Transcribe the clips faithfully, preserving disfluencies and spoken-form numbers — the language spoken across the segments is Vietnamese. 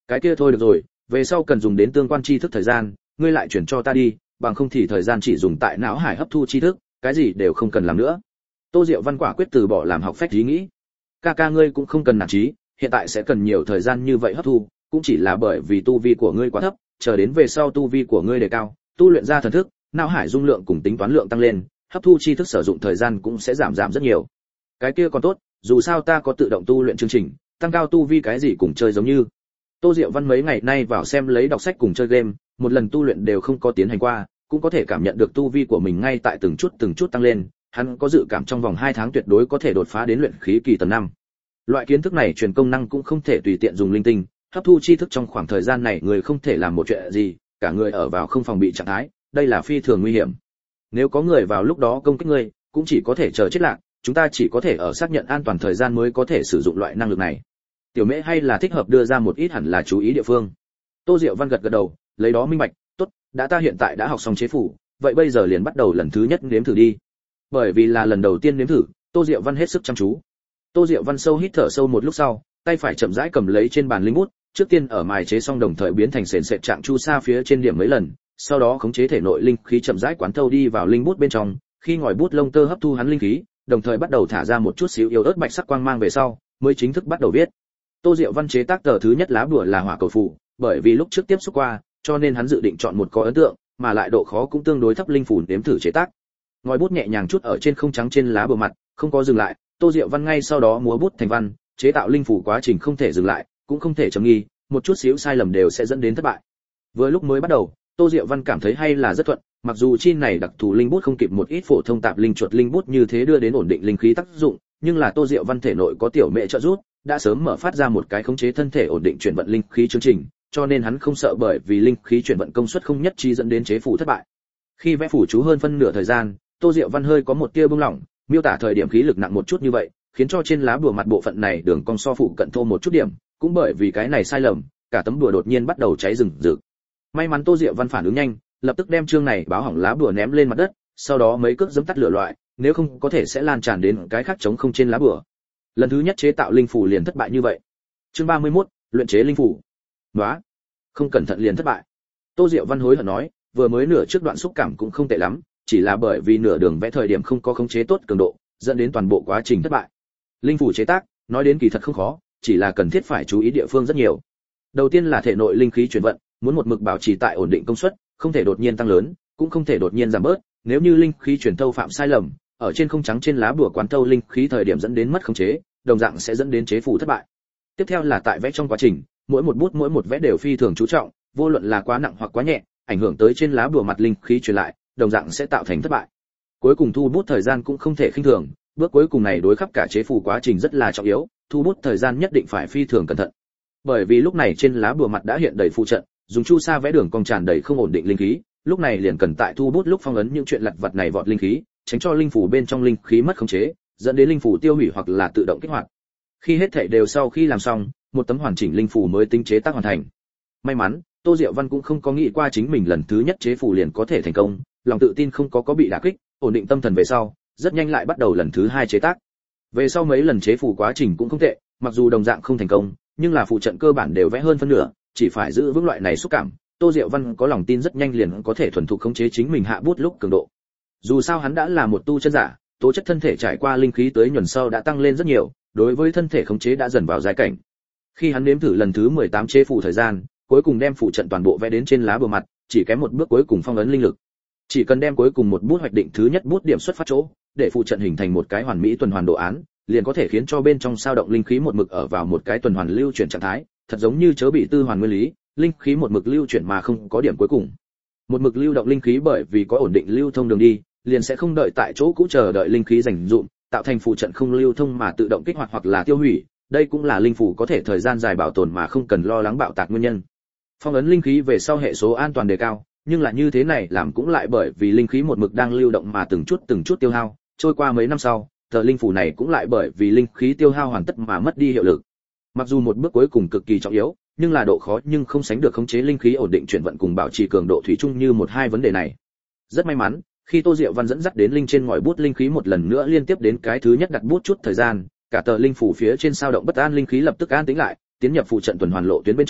Cái kia thôi được rồi, về sau cần dùng đến tương quan tri thức thời gian, ngươi lại chuyển cho ta đi, bằng không thì thời gian chỉ dùng tại não hải hấp thu tri thức, cái gì đều không cần làm nữa. Tô Diệu Văn quả quyết từ bỏ làm học phách ý nghĩ. Ca ca ngươi cũng không cần nản chí, hiện tại sẽ cần nhiều thời gian như vậy hấp thu, cũng chỉ là bởi vì tu vi của ngươi quá thấp, chờ đến về sau tu vi của ngươi đề cao, tu luyện ra thần thức, não hải dung lượng cùng tính toán lượng tăng lên, hấp thu tri thức sử dụng thời gian cũng sẽ giảm giảm rất nhiều. Cái kia còn tốt, dù sao ta có tự động tu luyện chương trình, tăng cao tu vi cái gì cũng chơi giống như. Tô Diệu Văn mấy ngày nay vào xem lấy đọc sách cùng chơi game, một lần tu luyện đều không có tiến hành qua, cũng có thể cảm nhận được tu vi của mình ngay tại từng chút từng chút tăng lên, hắn có dự cảm trong vòng hai tháng tuyệt đối có thể đột phá đến luyện khí kỳ tầng năm. Loại kiến thức này truyền công năng cũng không thể tùy tiện dùng linh tinh, hấp thu tri thức trong khoảng thời gian này người không thể làm một chuyện gì, cả người ở vào không phòng bị trạng thái, đây là phi thường nguy hiểm. Nếu có người vào lúc đó công kích ngươi, cũng chỉ có thể chờ chết lạc, chúng ta chỉ có thể ở xác nhận an toàn thời gian mới có thể sử dụng loại năng lực này. Tiểu Mễ hay là thích hợp đưa ra một ít hẳn là chú ý địa phương. Tô Diệu Văn gật gật đầu, lấy đó minh bạch, tốt, đã ta hiện tại đã học xong chế phủ, vậy bây giờ liền bắt đầu lần thứ nhất nếm thử đi. Bởi vì là lần đầu tiên nếm thử, Tô Diệu Văn hết sức chăm chú. Tô Diệu Văn sâu hít thở sâu một lúc sau, tay phải chậm rãi cầm lấy trên bàn linh bút, trước tiên ở mài chế xong đồng thời biến thành sền sệt trạng chu sa phía trên điểm mấy lần, sau đó khống chế thể nội linh khí chậm rãi quán thâu đi vào linh bút bên trong, khi ngòi bút lông tơ hấp thu hắn linh khí, đồng thời bắt đầu thả ra một chút xíu yếu ớt bạch sắc quang mang về sau, mới chính thức bắt đầu viết. Tô Diệu Văn chế tác tờ thứ nhất lá bùa là hỏa cầu phù, bởi vì lúc trước tiếp xúc qua, cho nên hắn dự định chọn một có ấn tượng, mà lại độ khó cũng tương đối thấp linh phù nếm thử chế tác. Ngòi bút nhẹ nhàng chút ở trên không trắng trên lá bùa mặt, không có dừng lại, Tô Diệu Văn ngay sau đó múa bút thành văn, chế tạo linh phù quá trình không thể dừng lại, cũng không thể chấm nghi, một chút xíu sai lầm đều sẽ dẫn đến thất bại. Vừa lúc mới bắt đầu, Tô Diệu Văn cảm thấy hay là rất thuận, mặc dù chi này đặc thù linh bút không kịp một ít phổ thông tạp linh chuột linh bút như thế đưa đến ổn định linh khí tác dụng, nhưng là Tô Diệu Văn thể nội có tiểu mẹ trợ giúp, đã sớm mở phát ra một cái khống chế thân thể ổn định chuyển vận linh khí chương trình, cho nên hắn không sợ bởi vì linh khí chuyển vận công suất không nhất trí dẫn đến chế phủ thất bại. Khi vẽ phủ chú hơn phân nửa thời gian, Tô Diệu Văn hơi có một tia bưng lỏng, miêu tả thời điểm khí lực nặng một chút như vậy, khiến cho trên lá bùa mặt bộ phận này đường cong so phụ cận thô một chút điểm, cũng bởi vì cái này sai lầm, cả tấm bùa đột nhiên bắt đầu cháy rừng rực. May mắn Tô Diệu Văn phản ứng nhanh, lập tức đem chương này báo hỏng lá bùa ném lên mặt đất, sau đó mấy cước giẫm tắt lửa loại, nếu không có thể sẽ lan tràn đến cái khác trống không trên lá bùa. Lần thứ nhất chế tạo linh phù liền thất bại như vậy. Chương ba mươi mốt, luyện chế linh phù. Nóa, không cẩn thận liền thất bại. Tô Diệu Văn hối hận nói, vừa mới nửa trước đoạn xúc cảm cũng không tệ lắm, chỉ là bởi vì nửa đường vẽ thời điểm không có khống chế tốt cường độ, dẫn đến toàn bộ quá trình thất bại. Linh phù chế tác, nói đến kỳ thật không khó, chỉ là cần thiết phải chú ý địa phương rất nhiều. Đầu tiên là thể nội linh khí chuyển vận, muốn một mực bảo trì tại ổn định công suất, không thể đột nhiên tăng lớn, cũng không thể đột nhiên giảm bớt, nếu như linh khí chuyển thâu phạm sai lầm, ở trên không trắng trên lá bùa quán thâu linh khí thời điểm dẫn đến mất khống chế, đồng dạng sẽ dẫn đến chế phù thất bại. Tiếp theo là tại vẽ trong quá trình, mỗi một bút mỗi một vẽ đều phi thường chú trọng, vô luận là quá nặng hoặc quá nhẹ, ảnh hưởng tới trên lá bùa mặt linh khí truyền lại, đồng dạng sẽ tạo thành thất bại. Cuối cùng thu bút thời gian cũng không thể khinh thường, bước cuối cùng này đối khắp cả chế phù quá trình rất là trọng yếu, thu bút thời gian nhất định phải phi thường cẩn thận. Bởi vì lúc này trên lá bùa mặt đã hiện đầy phù trận, dùng chu sa vẽ đường cong tràn đầy không ổn định linh khí, lúc này liền cần tại thu bút lúc phong ấn những chuyện lặt vặt này vọt linh khí, tránh cho linh phù bên trong linh khí mất khống chế, dẫn đến linh phù tiêu hủy hoặc là tự động kích hoạt. Khi hết thảy đều sau khi làm xong, một tấm hoàn chỉnh linh phù mới tính chế tác hoàn thành. May mắn, Tô Diệu Văn cũng không có nghĩ qua chính mình lần thứ nhất chế phù liền có thể thành công, lòng tự tin không có có bị đả kích, ổn định tâm thần về sau, rất nhanh lại bắt đầu lần thứ hai chế tác. Về sau mấy lần chế phù quá trình cũng không tệ, mặc dù đồng dạng không thành công, nhưng là phù trận cơ bản đều vẽ hơn phân nửa, chỉ phải giữ vững loại này xúc cảm, Tô Diệu Văn có lòng tin rất nhanh liền có thể thuần thục khống chế chính mình hạ bút lúc cường độ. Dù sao hắn đã là một tu chân giả, tố chất thân thể trải qua linh khí tới nhuần sau đã tăng lên rất nhiều, đối với thân thể khống chế đã dần vào giai cảnh. Khi hắn nếm thử lần thứ mười tám chế phù thời gian, cuối cùng đem phù trận toàn bộ vẽ đến trên lá bùa mặt, chỉ kém một bước cuối cùng phong ấn linh lực. Chỉ cần đem cuối cùng một bút hoạch định thứ nhất bút điểm xuất phát chỗ, để phù trận hình thành một cái hoàn mỹ tuần hoàn đồ án, liền có thể khiến cho bên trong sao động linh khí một mực ở vào một cái tuần hoàn lưu chuyển trạng thái, thật giống như chớ bị tư hoàn nguyên lý, linh khí một mực lưu chuyển mà không có điểm cuối cùng. Một mực lưu động linh khí bởi vì có ổn định lưu thông đường đi, liền sẽ không đợi tại chỗ cũ chờ đợi linh khí dành dụm, tạo thành phù trận không lưu thông mà tự động kích hoạt hoặc là tiêu hủy, đây cũng là linh phù có thể thời gian dài bảo tồn mà không cần lo lắng bạo tạc nguyên nhân. Phong ấn linh khí về sau hệ số an toàn đề cao, nhưng là như thế này làm cũng lại bởi vì linh khí một mực đang lưu động mà từng chút từng chút tiêu hao, trôi qua mấy năm sau, tờ linh phù này cũng lại bởi vì linh khí tiêu hao hoàn tất mà mất đi hiệu lực. Mặc dù một bước cuối cùng cực kỳ trọng yếu, nhưng là độ khó nhưng không sánh được khống chế linh khí ổn định chuyển vận cùng bảo trì cường độ thủy chung như một hai vấn đề này. Rất may mắn, khi Tô Diệu Văn dẫn dắt đến linh trên ngòi bút linh khí một lần nữa liên tiếp đến cái thứ nhất đặt bút chút thời gian, cả tờ linh phủ phía trên sao động bất an linh khí lập tức an tĩnh lại, tiến nhập phụ trận tuần hoàn lộ tuyến bên trong,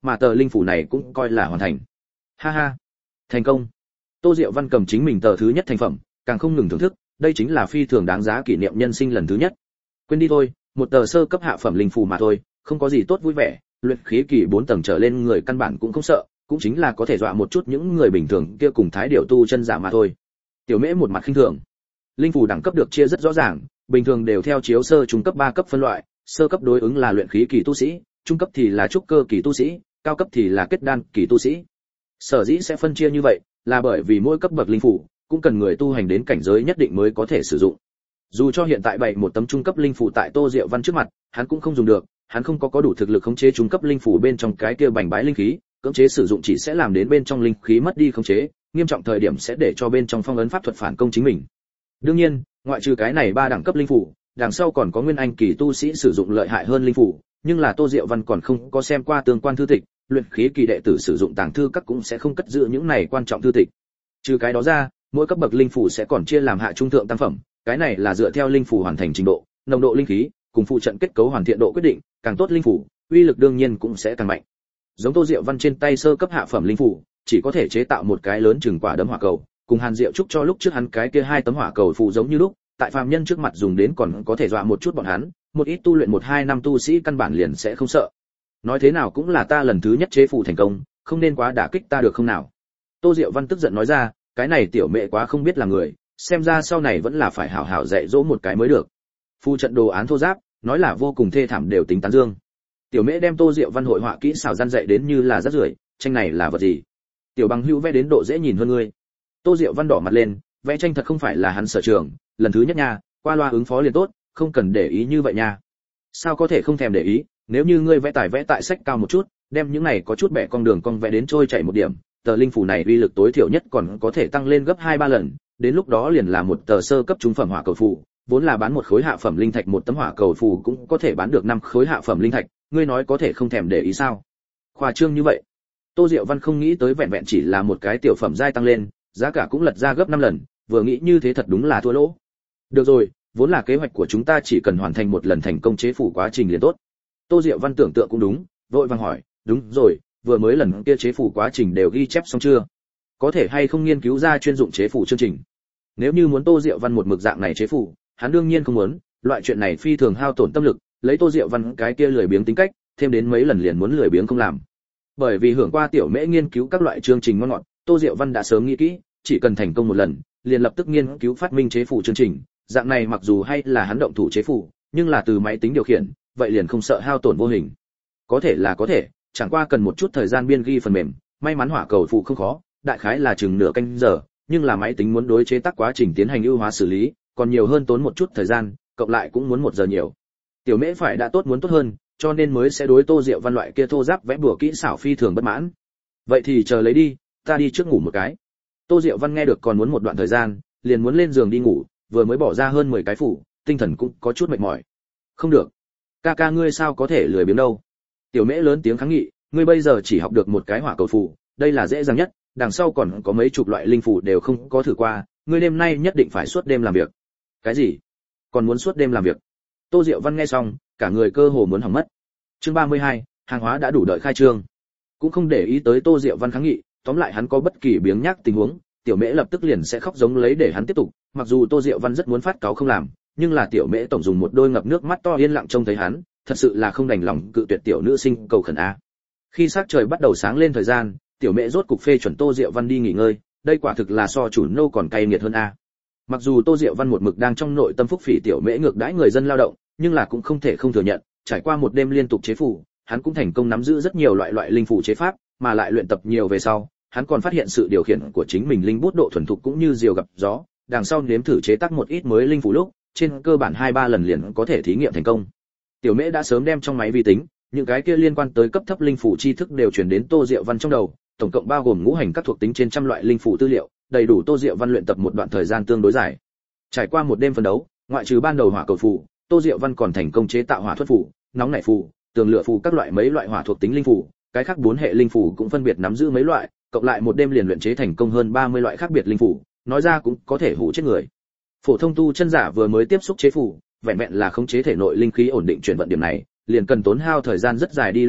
mà tờ linh phủ này cũng coi là hoàn thành. Ha ha, thành công. Tô Diệu Văn cầm chính mình tờ thứ nhất thành phẩm, càng không ngừng thưởng thức, đây chính là phi thường đáng giá kỷ niệm nhân sinh lần thứ nhất. Quên đi thôi, một tờ sơ cấp hạ phẩm linh phù mà thôi, không có gì tốt vui vẻ, luyện khí kỳ bốn tầng trở lên người căn bản cũng không sợ, cũng chính là có thể dọa một chút những người bình thường kia cùng thái điểu tu chân giả mà thôi. Tiểu Mễ một mặt khinh thường. Linh phù đẳng cấp được chia rất rõ ràng, bình thường đều theo chiếu sơ trung cấp ba cấp phân loại, sơ cấp đối ứng là luyện khí kỳ tu sĩ, trung cấp thì là trúc cơ kỳ tu sĩ, cao cấp thì là kết đan kỳ tu sĩ. Sở dĩ sẽ phân chia như vậy, là bởi vì mỗi cấp bậc linh phù cũng cần người tu hành đến cảnh giới nhất định mới có thể sử dụng. Dù cho hiện tại bày một tấm trung cấp linh phù tại Tô Diệu Văn trước mặt, hắn cũng không dùng được, hắn không có có đủ thực lực khống chế trung cấp linh phù bên trong cái kia bành bái linh khí, cưỡng chế sử dụng chỉ sẽ làm đến bên trong linh khí mất đi khống chế, nghiêm trọng thời điểm sẽ để cho bên trong phong ấn pháp thuật phản công chính mình. Đương nhiên, ngoại trừ cái này ba đẳng cấp linh phù, đằng sau còn có nguyên anh kỳ tu sĩ sử dụng lợi hại hơn linh phù, nhưng là Tô Diệu Văn còn không có xem qua tương quan thư tịch, luyện khí kỳ đệ tử sử dụng tàng thư các cũng sẽ không cất giữ những này quan trọng thư tịch. Trừ cái đó ra, mỗi cấp bậc linh phù sẽ còn chia làm hạ trung thượng tam phẩm, cái này là dựa theo linh phù hoàn thành trình độ, nồng độ linh khí cùng phụ trận kết cấu hoàn thiện độ quyết định, càng tốt linh phù, uy lực đương nhiên cũng sẽ càng mạnh. Giống Tô Diệu Văn trên tay sơ cấp hạ phẩm linh phù, chỉ có thể chế tạo một cái lớn chừng quả đấm hỏa cầu, cùng Hàn Diệu Trúc cho lúc trước hắn cái kia hai tấm hỏa cầu phù giống như lúc, tại phàm nhân trước mặt dùng đến còn có thể dọa một chút bọn hắn, một ít tu luyện một hai năm tu sĩ căn bản liền sẽ không sợ. Nói thế nào cũng là ta lần thứ nhất chế phù thành công, không nên quá đả kích ta được không nào? Tô Diệu Văn tức giận nói ra, cái này tiểu mẹ quá không biết là người, xem ra sau này vẫn là phải hảo hảo dạy dỗ một cái mới được. Phu trận đồ án thô giáp, nói là vô cùng thê thảm đều tính tán dương. Tiểu mẹ đem Tô Diệu Văn hội họa kỹ xảo gian dạy đến như là rất rưởi, tranh này là vật gì? Tiểu bằng hữu vẽ đến độ dễ nhìn hơn ngươi. Tô Diệu Văn đỏ mặt lên, vẽ tranh thật không phải là hắn sở trường, lần thứ nhất nha, qua loa ứng phó liền tốt, không cần để ý như vậy nha. Sao có thể không thèm để ý, nếu như ngươi vẽ tài vẽ tại sách cao một chút, đem những này có chút bẻ con đường cong vẽ đến trôi chảy một điểm, tờ linh phù này uy lực tối thiểu nhất còn có thể tăng lên gấp hai ba lần, đến lúc đó liền là một tờ sơ cấp trung phẩm hỏa cầu phù, vốn là bán một khối hạ phẩm linh thạch một tấm hỏa cầu phù cũng có thể bán được năm khối hạ phẩm linh thạch, ngươi nói có thể không thèm để ý sao? Khoa trương như vậy. Tô Diệu Văn không nghĩ tới vẹn vẹn chỉ là một cái tiểu phẩm giai tăng lên, giá cả cũng lật ra gấp năm lần, vừa nghĩ như thế thật đúng là thua lỗ. Được rồi, vốn là kế hoạch của chúng ta chỉ cần hoàn thành một lần thành công chế phủ quá trình liền tốt. Tô Diệu Văn tưởng tượng cũng đúng, vội vàng hỏi, đúng rồi, vừa mới lần kia chế phủ quá trình đều ghi chép xong chưa? Có thể hay không nghiên cứu ra chuyên dụng chế phủ chương trình? Nếu như muốn Tô Diệu Văn một mực dạng này chế phủ, hắn đương nhiên không muốn, loại chuyện này phi thường hao tổn tâm lực, lấy Tô Diệu Văn cái kia lười biếng tính cách, thêm đến mấy lần liền muốn lười biếng không làm. Bởi vì hưởng qua tiểu mễ nghiên cứu các loại chương trình ngon ngọt, Tô Diệu Văn đã sớm nghĩ kỹ, chỉ cần thành công một lần, liền lập tức nghiên cứu phát minh chế phủ chương trình, dạng này mặc dù hay là hắn động thủ chế phủ, nhưng là từ máy tính điều khiển, vậy liền không sợ hao tổn vô hình. Có thể là có thể, chẳng qua cần một chút thời gian biên ghi phần mềm, may mắn hỏa cầu phụ không khó, đại khái là chừng nửa canh giờ, nhưng là máy tính muốn đối chế tác quá trình tiến hành ưu hóa xử lý, còn nhiều hơn tốn một chút thời gian, cộng lại cũng muốn một giờ nhiều. Tiểu mễ phải đã tốt muốn tốt hơn, cho nên mới sẽ đối Tô Diệu Văn loại kia thô giáp vẽ bùa kỹ xảo phi thường bất mãn. Vậy thì chờ lấy đi, ta đi trước ngủ một cái. Tô Diệu Văn nghe được còn muốn một đoạn thời gian, liền muốn lên giường đi ngủ, vừa mới bỏ ra hơn mười cái phủ, tinh thần cũng có chút mệt mỏi. Không được, ca ca ngươi sao có thể lười biếng đâu? Tiểu mễ lớn tiếng kháng nghị, ngươi bây giờ chỉ học được một cái hỏa cầu phù, đây là dễ dàng nhất, đằng sau còn có mấy chục loại linh phù đều không có thử qua, ngươi đêm nay nhất định phải suốt đêm làm việc. Cái gì? Còn muốn suốt đêm làm việc? Tô Diệu Văn nghe xong, cả người cơ hồ muốn hỏng mất. Chương ba mươi hai, hàng hóa đã đủ đợi khai trương. Cũng không để ý tới Tô Diệu Văn kháng nghị, tóm lại hắn có bất kỳ biếng nhác tình huống, tiểu mễ lập tức liền sẽ khóc giống lấy để hắn tiếp tục, mặc dù Tô Diệu Văn rất muốn phát cáu không làm, nhưng là tiểu mễ tổng dùng một đôi ngập nước mắt to yên lặng trông thấy hắn, thật sự là không đành lòng cự tuyệt tiểu nữ sinh cầu khẩn a. Khi sắc trời bắt đầu sáng lên thời gian, tiểu mễ rốt cục phê chuẩn Tô Diệu Văn đi nghỉ ngơi, đây quả thực là so chủ nô còn cay nghiệt hơn a. Mặc dù Tô Diệu Văn một mực đang trong nội tâm phúc phỉ tiểu mễ ngược đãi người dân lao động, nhưng là cũng không thể không thừa nhận, trải qua một đêm liên tục chế phù, hắn cũng thành công nắm giữ rất nhiều loại loại linh phù chế pháp, mà lại luyện tập nhiều về sau, hắn còn phát hiện sự điều khiển của chính mình linh bút độ thuần thục cũng như diều gặp gió, đằng sau nếm thử chế tác một ít mới linh phù lúc, trên cơ bản hai ba lần liền có thể thí nghiệm thành công. Tiểu mễ đã sớm đem trong máy vi tính, những cái kia liên quan tới cấp thấp linh phù tri thức đều truyền đến Tô Diệu Văn trong đầu, tổng cộng bao gồm ngũ hành các thuộc tính trên trăm loại linh phù tư liệu, đầy đủ Tô Diệu Văn luyện tập một đoạn thời gian tương đối dài. Trải qua một đêm phân đấu, ngoại trừ ban đầu hỏa cầu phù, Tô Diệu Văn còn thành công chế tạo hỏa thuật phù, nóng nảy phù, tường lửa phù các loại mấy loại hỏa thuộc tính linh phù, cái khác bốn hệ linh phù cũng phân biệt nắm giữ mấy loại, cộng lại một đêm liền luyện chế thành công hơn ba mươi loại khác biệt linh phù, nói ra cũng có thể hủ chết người. Phổ thông tu chân giả vừa mới tiếp xúc chế phù, vẹn vẹn là khống chế thể nội linh khí ổn định chuyển vận điểm này, liền cần tốn hao thời gian rất dài đi luyện tập,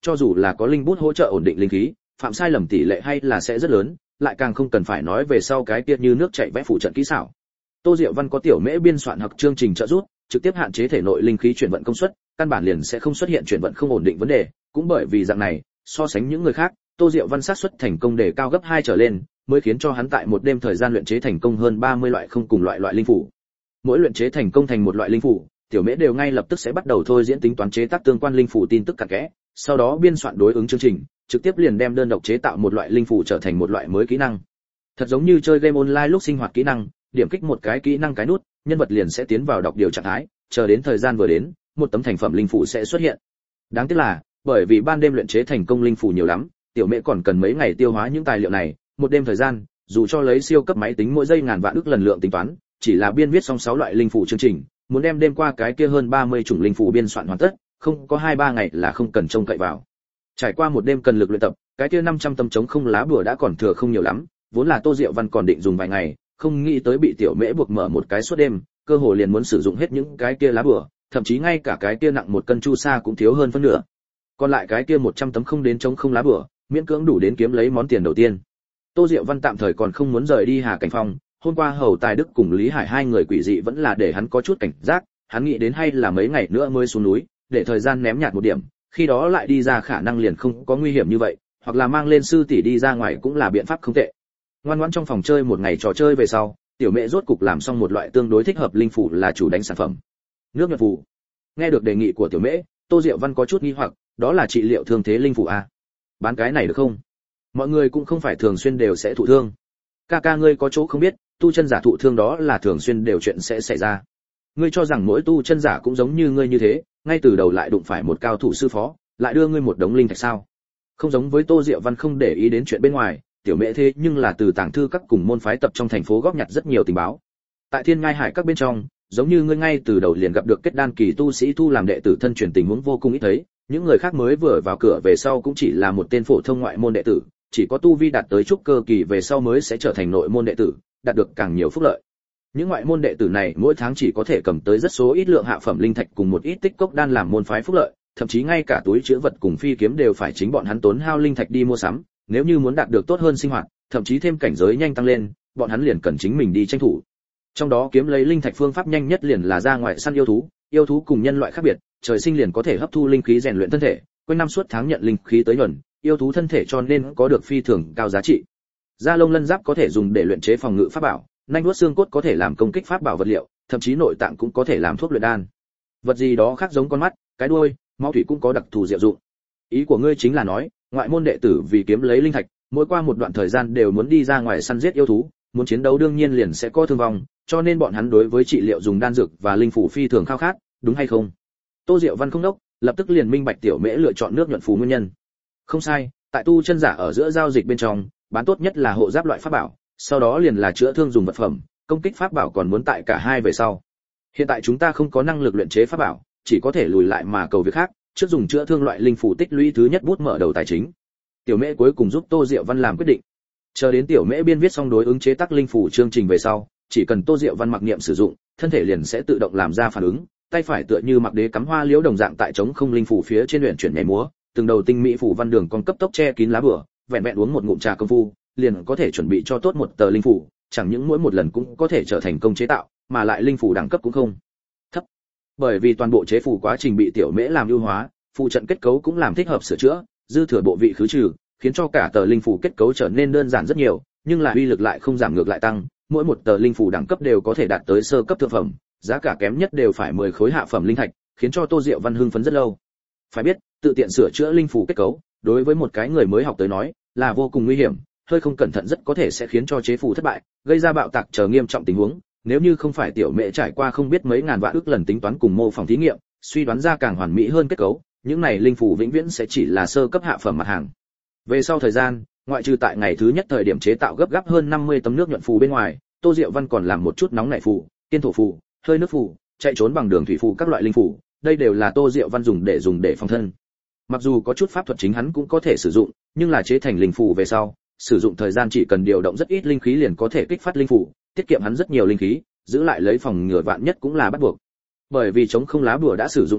cho dù là có linh bút hỗ trợ ổn định linh khí, phạm sai lầm tỷ lệ hay là sẽ rất lớn, lại càng không cần phải nói về sau cái kia như nước chảy vẽ phụ trận kỹ xảo. Tô Diệu Văn có tiểu mễ biên soạn hoặc chương trình trợ giúp, trực tiếp hạn chế thể nội linh khí chuyển vận công suất, căn bản liền sẽ không xuất hiện chuyển vận không ổn định vấn đề, cũng bởi vì dạng này, so sánh những người khác, Tô Diệu Văn xác suất thành công đề cao gấp hai trở lên, mới khiến cho hắn tại một đêm thời gian luyện chế thành công hơn ba mươi loại không cùng loại loại linh phủ. Mỗi luyện chế thành công thành một loại linh phủ, tiểu mễ đều ngay lập tức sẽ bắt đầu thôi diễn tính toán chế tác tương quan linh phủ tin tức cặn kẽ, sau đó biên soạn đối ứng chương trình, trực tiếp liền đem đơn độc chế tạo một loại linh phủ trở thành một loại mới kỹ năng. Thật giống như chơi game online lúc sinh hoạt kỹ năng, điểm kích một cái kỹ năng cái nút, nhân vật liền sẽ tiến vào đọc điều trạng thái, chờ đến thời gian vừa đến, một tấm thành phẩm linh phủ sẽ xuất hiện. Đáng tiếc là, bởi vì ban đêm luyện chế thành công linh phủ nhiều lắm, tiểu mễ còn cần mấy ngày tiêu hóa những tài liệu này, một đêm thời gian, dù cho lấy siêu cấp máy tính mỗi giây ngàn vạn ức lần lượng tính toán, chỉ là biên viết xong sáu loại linh phủ chương trình, muốn đem đêm qua cái kia hơn ba mươi chủng linh phủ biên soạn hoàn tất, không có hai ba ngày là không cần trông cậy vào. Trải qua một đêm cần lực luyện tập, cái kia năm trăm tấm trống không lá bùa đã còn thừa không nhiều lắm, vốn là Tô Diệu Văn còn định dùng vài ngày, không nghĩ tới bị tiểu mễ buộc mở một cái suốt đêm, cơ hồ liền muốn sử dụng hết những cái kia lá bùa, thậm chí ngay cả cái kia nặng một cân chu sa cũng thiếu hơn phân nửa. Còn lại cái kia một trăm tấm không đến trống không lá bùa, miễn cưỡng đủ đến kiếm lấy món tiền đầu tiên. Tô Diệu Văn tạm thời còn không muốn rời đi Hà Cảnh Phong, hôm qua Hầu Tài Đức cùng Lý Hải hai người quỷ dị vẫn là để hắn có chút cảnh giác, hắn nghĩ đến hay là mấy ngày nữa mới xuống núi, để thời gian ném nhạt một điểm, khi đó lại đi ra khả năng liền không có nguy hiểm như vậy, hoặc là mang lên sư tỷ đi ra ngoài cũng là biện pháp không tệ. Ngoan ngoãn trong phòng chơi một ngày trò chơi về sau, tiểu mẹ rốt cục làm xong một loại tương đối thích hợp linh phủ là chủ đánh sản phẩm. Nước nhuận phù. Nghe được đề nghị của tiểu mễ, Tô Diệu Văn có chút nghi hoặc, đó là trị liệu thương thế linh phủ a? Bán cái này được không? Mọi người cũng không phải thường xuyên đều sẽ thụ thương. Ca ca ngươi có chỗ không biết, tu chân giả thụ thương đó là thường xuyên đều chuyện sẽ xảy ra. Ngươi cho rằng mỗi tu chân giả cũng giống như ngươi như thế, ngay từ đầu lại đụng phải một cao thủ sư phó, lại đưa ngươi một đống linh thạch sao? Không giống với Tô Diệu Văn không để ý đến chuyện bên ngoài, tiểu mẹ thế nhưng là từ tàng thư các cùng môn phái tập trong thành phố góp nhặt rất nhiều tình báo. Tại Thiên Ngai Hải các bên trong, giống như ngươi ngay từ đầu liền gặp được kết đan kỳ tu sĩ thu làm đệ tử thân truyền tình huống vô cùng ít thấy, những người khác mới vừa vào cửa về sau cũng chỉ là một tên phổ thông ngoại môn đệ tử, chỉ có tu vi đạt tới trúc cơ kỳ về sau mới sẽ trở thành nội môn đệ tử, đạt được càng nhiều phúc lợi. Những ngoại môn đệ tử này mỗi tháng chỉ có thể cầm tới rất số ít lượng hạ phẩm linh thạch cùng một ít tích cốc đan làm môn phái phúc lợi, thậm chí ngay cả túi trữ vật cùng phi kiếm đều phải chính bọn hắn tốn hao linh thạch đi mua sắm, nếu như muốn đạt được tốt hơn sinh hoạt, thậm chí thêm cảnh giới nhanh tăng lên, bọn hắn liền cần chính mình đi tranh thủ. Trong đó kiếm lấy linh thạch phương pháp nhanh nhất liền là ra ngoài săn yêu thú, yêu thú cùng nhân loại khác biệt, trời sinh liền có thể hấp thu linh khí rèn luyện thân thể, quanh năm suốt tháng nhận linh khí tới nhuần, yêu thú thân thể cho nên có được phi thường cao giá trị. Da lông lân giáp có thể dùng để luyện chế phòng ngự pháp bảo, nanh vuốt xương cốt có thể làm công kích pháp bảo vật liệu, thậm chí nội tạng cũng có thể làm thuốc luyện đan. Vật gì đó khác giống con mắt, cái đuôi, máu thủy cũng có đặc thù diệu dụng. Ý của ngươi chính là nói, ngoại môn đệ tử vì kiếm lấy linh thạch, mỗi qua một đoạn thời gian đều muốn đi ra ngoài săn giết yêu thú, muốn chiến đấu đương nhiên liền sẽ có thương vong, cho nên bọn hắn đối với trị liệu dùng đan dược và linh phủ phi thường khao khát, đúng hay không? Tô Diệu Văn không đốc, lập tức liền minh bạch tiểu mễ lựa chọn nước nhuận phù nguyên nhân. Không sai, tại tu chân giả ở giữa giao dịch bên trong, bán tốt nhất là hộ giáp loại pháp bảo, sau đó liền là chữa thương dùng vật phẩm, công kích pháp bảo còn muốn tại cả hai về sau. Hiện tại chúng ta không có năng lực luyện chế pháp bảo, chỉ có thể lùi lại mà cầu việc khác, trước dùng chữa thương loại linh phủ tích lũy thứ nhất bút mở đầu tài chính. Tiểu mễ cuối cùng giúp Tô Diệu Văn làm quyết định. Chờ đến tiểu mễ biên viết xong đối ứng chế tác linh phủ chương trình về sau, chỉ cần Tô Diệu Văn mặc niệm sử dụng, thân thể liền sẽ tự động làm ra phản ứng, tay phải tựa như mặc đế cắm hoa liễu đồng dạng tại trống không linh phủ phía trên luyện chuyển nhảy múa, từng đầu tinh mỹ phủ văn đường con cấp tốc che kín lá bùa, vẹn vẹn uống một ngụm trà công phu, liền có thể chuẩn bị cho tốt một tờ linh phủ, chẳng những mỗi một lần cũng có thể trở thành công chế tạo, mà lại linh phủ đẳng cấp cũng không thấp. Bởi vì toàn bộ chế phủ quá trình bị tiểu mễ làm ưu hóa, phụ trận kết cấu cũng làm thích hợp sửa chữa, dư thừa bộ vị khứ trừ, khiến cho cả tờ linh phủ kết cấu trở nên đơn giản rất nhiều, nhưng là uy lực lại không giảm ngược lại tăng, mỗi một tờ linh phủ đẳng cấp đều có thể đạt tới sơ cấp thượng phẩm, giá cả kém nhất đều phải mười khối hạ phẩm linh thạch, khiến cho Tô Diệu Văn hưng phấn rất lâu. Phải biết, tự tiện sửa chữa linh phủ kết cấu, đối với một cái người mới học tới nói, là vô cùng nguy hiểm, hơi không cẩn thận rất có thể sẽ khiến cho chế phủ thất bại, gây ra bạo tạc chờ nghiêm trọng tình huống, nếu như không phải tiểu mẹ trải qua không biết mấy ngàn vạn ức lần tính toán cùng mô phỏng thí nghiệm, suy đoán ra càng hoàn mỹ hơn kết cấu, những này linh phủ vĩnh viễn sẽ chỉ là sơ cấp hạ phẩm mặt hàng. Về sau thời gian, ngoại trừ tại ngày thứ nhất thời điểm chế tạo gấp gáp hơn năm mươi tấm nước nhuận phù bên ngoài, Tô Diệu Văn còn làm một chút nóng nảy phù, tiên thổ phù, hơi nước phù, chạy trốn bằng đường thủy phù các loại linh phù, đây đều là Tô Diệu Văn dùng để dùng để phòng thân. Mặc dù có chút pháp thuật chính hắn cũng có thể sử dụng, nhưng là chế thành linh phù về sau, sử dụng thời gian chỉ cần điều động rất ít linh khí liền có thể kích phát linh phù, tiết kiệm hắn rất nhiều linh khí, giữ lại lấy phòng ngừa vạn nhất cũng là bắt buộc. Bởi vì chống không lá bùa đã sử dụng hết,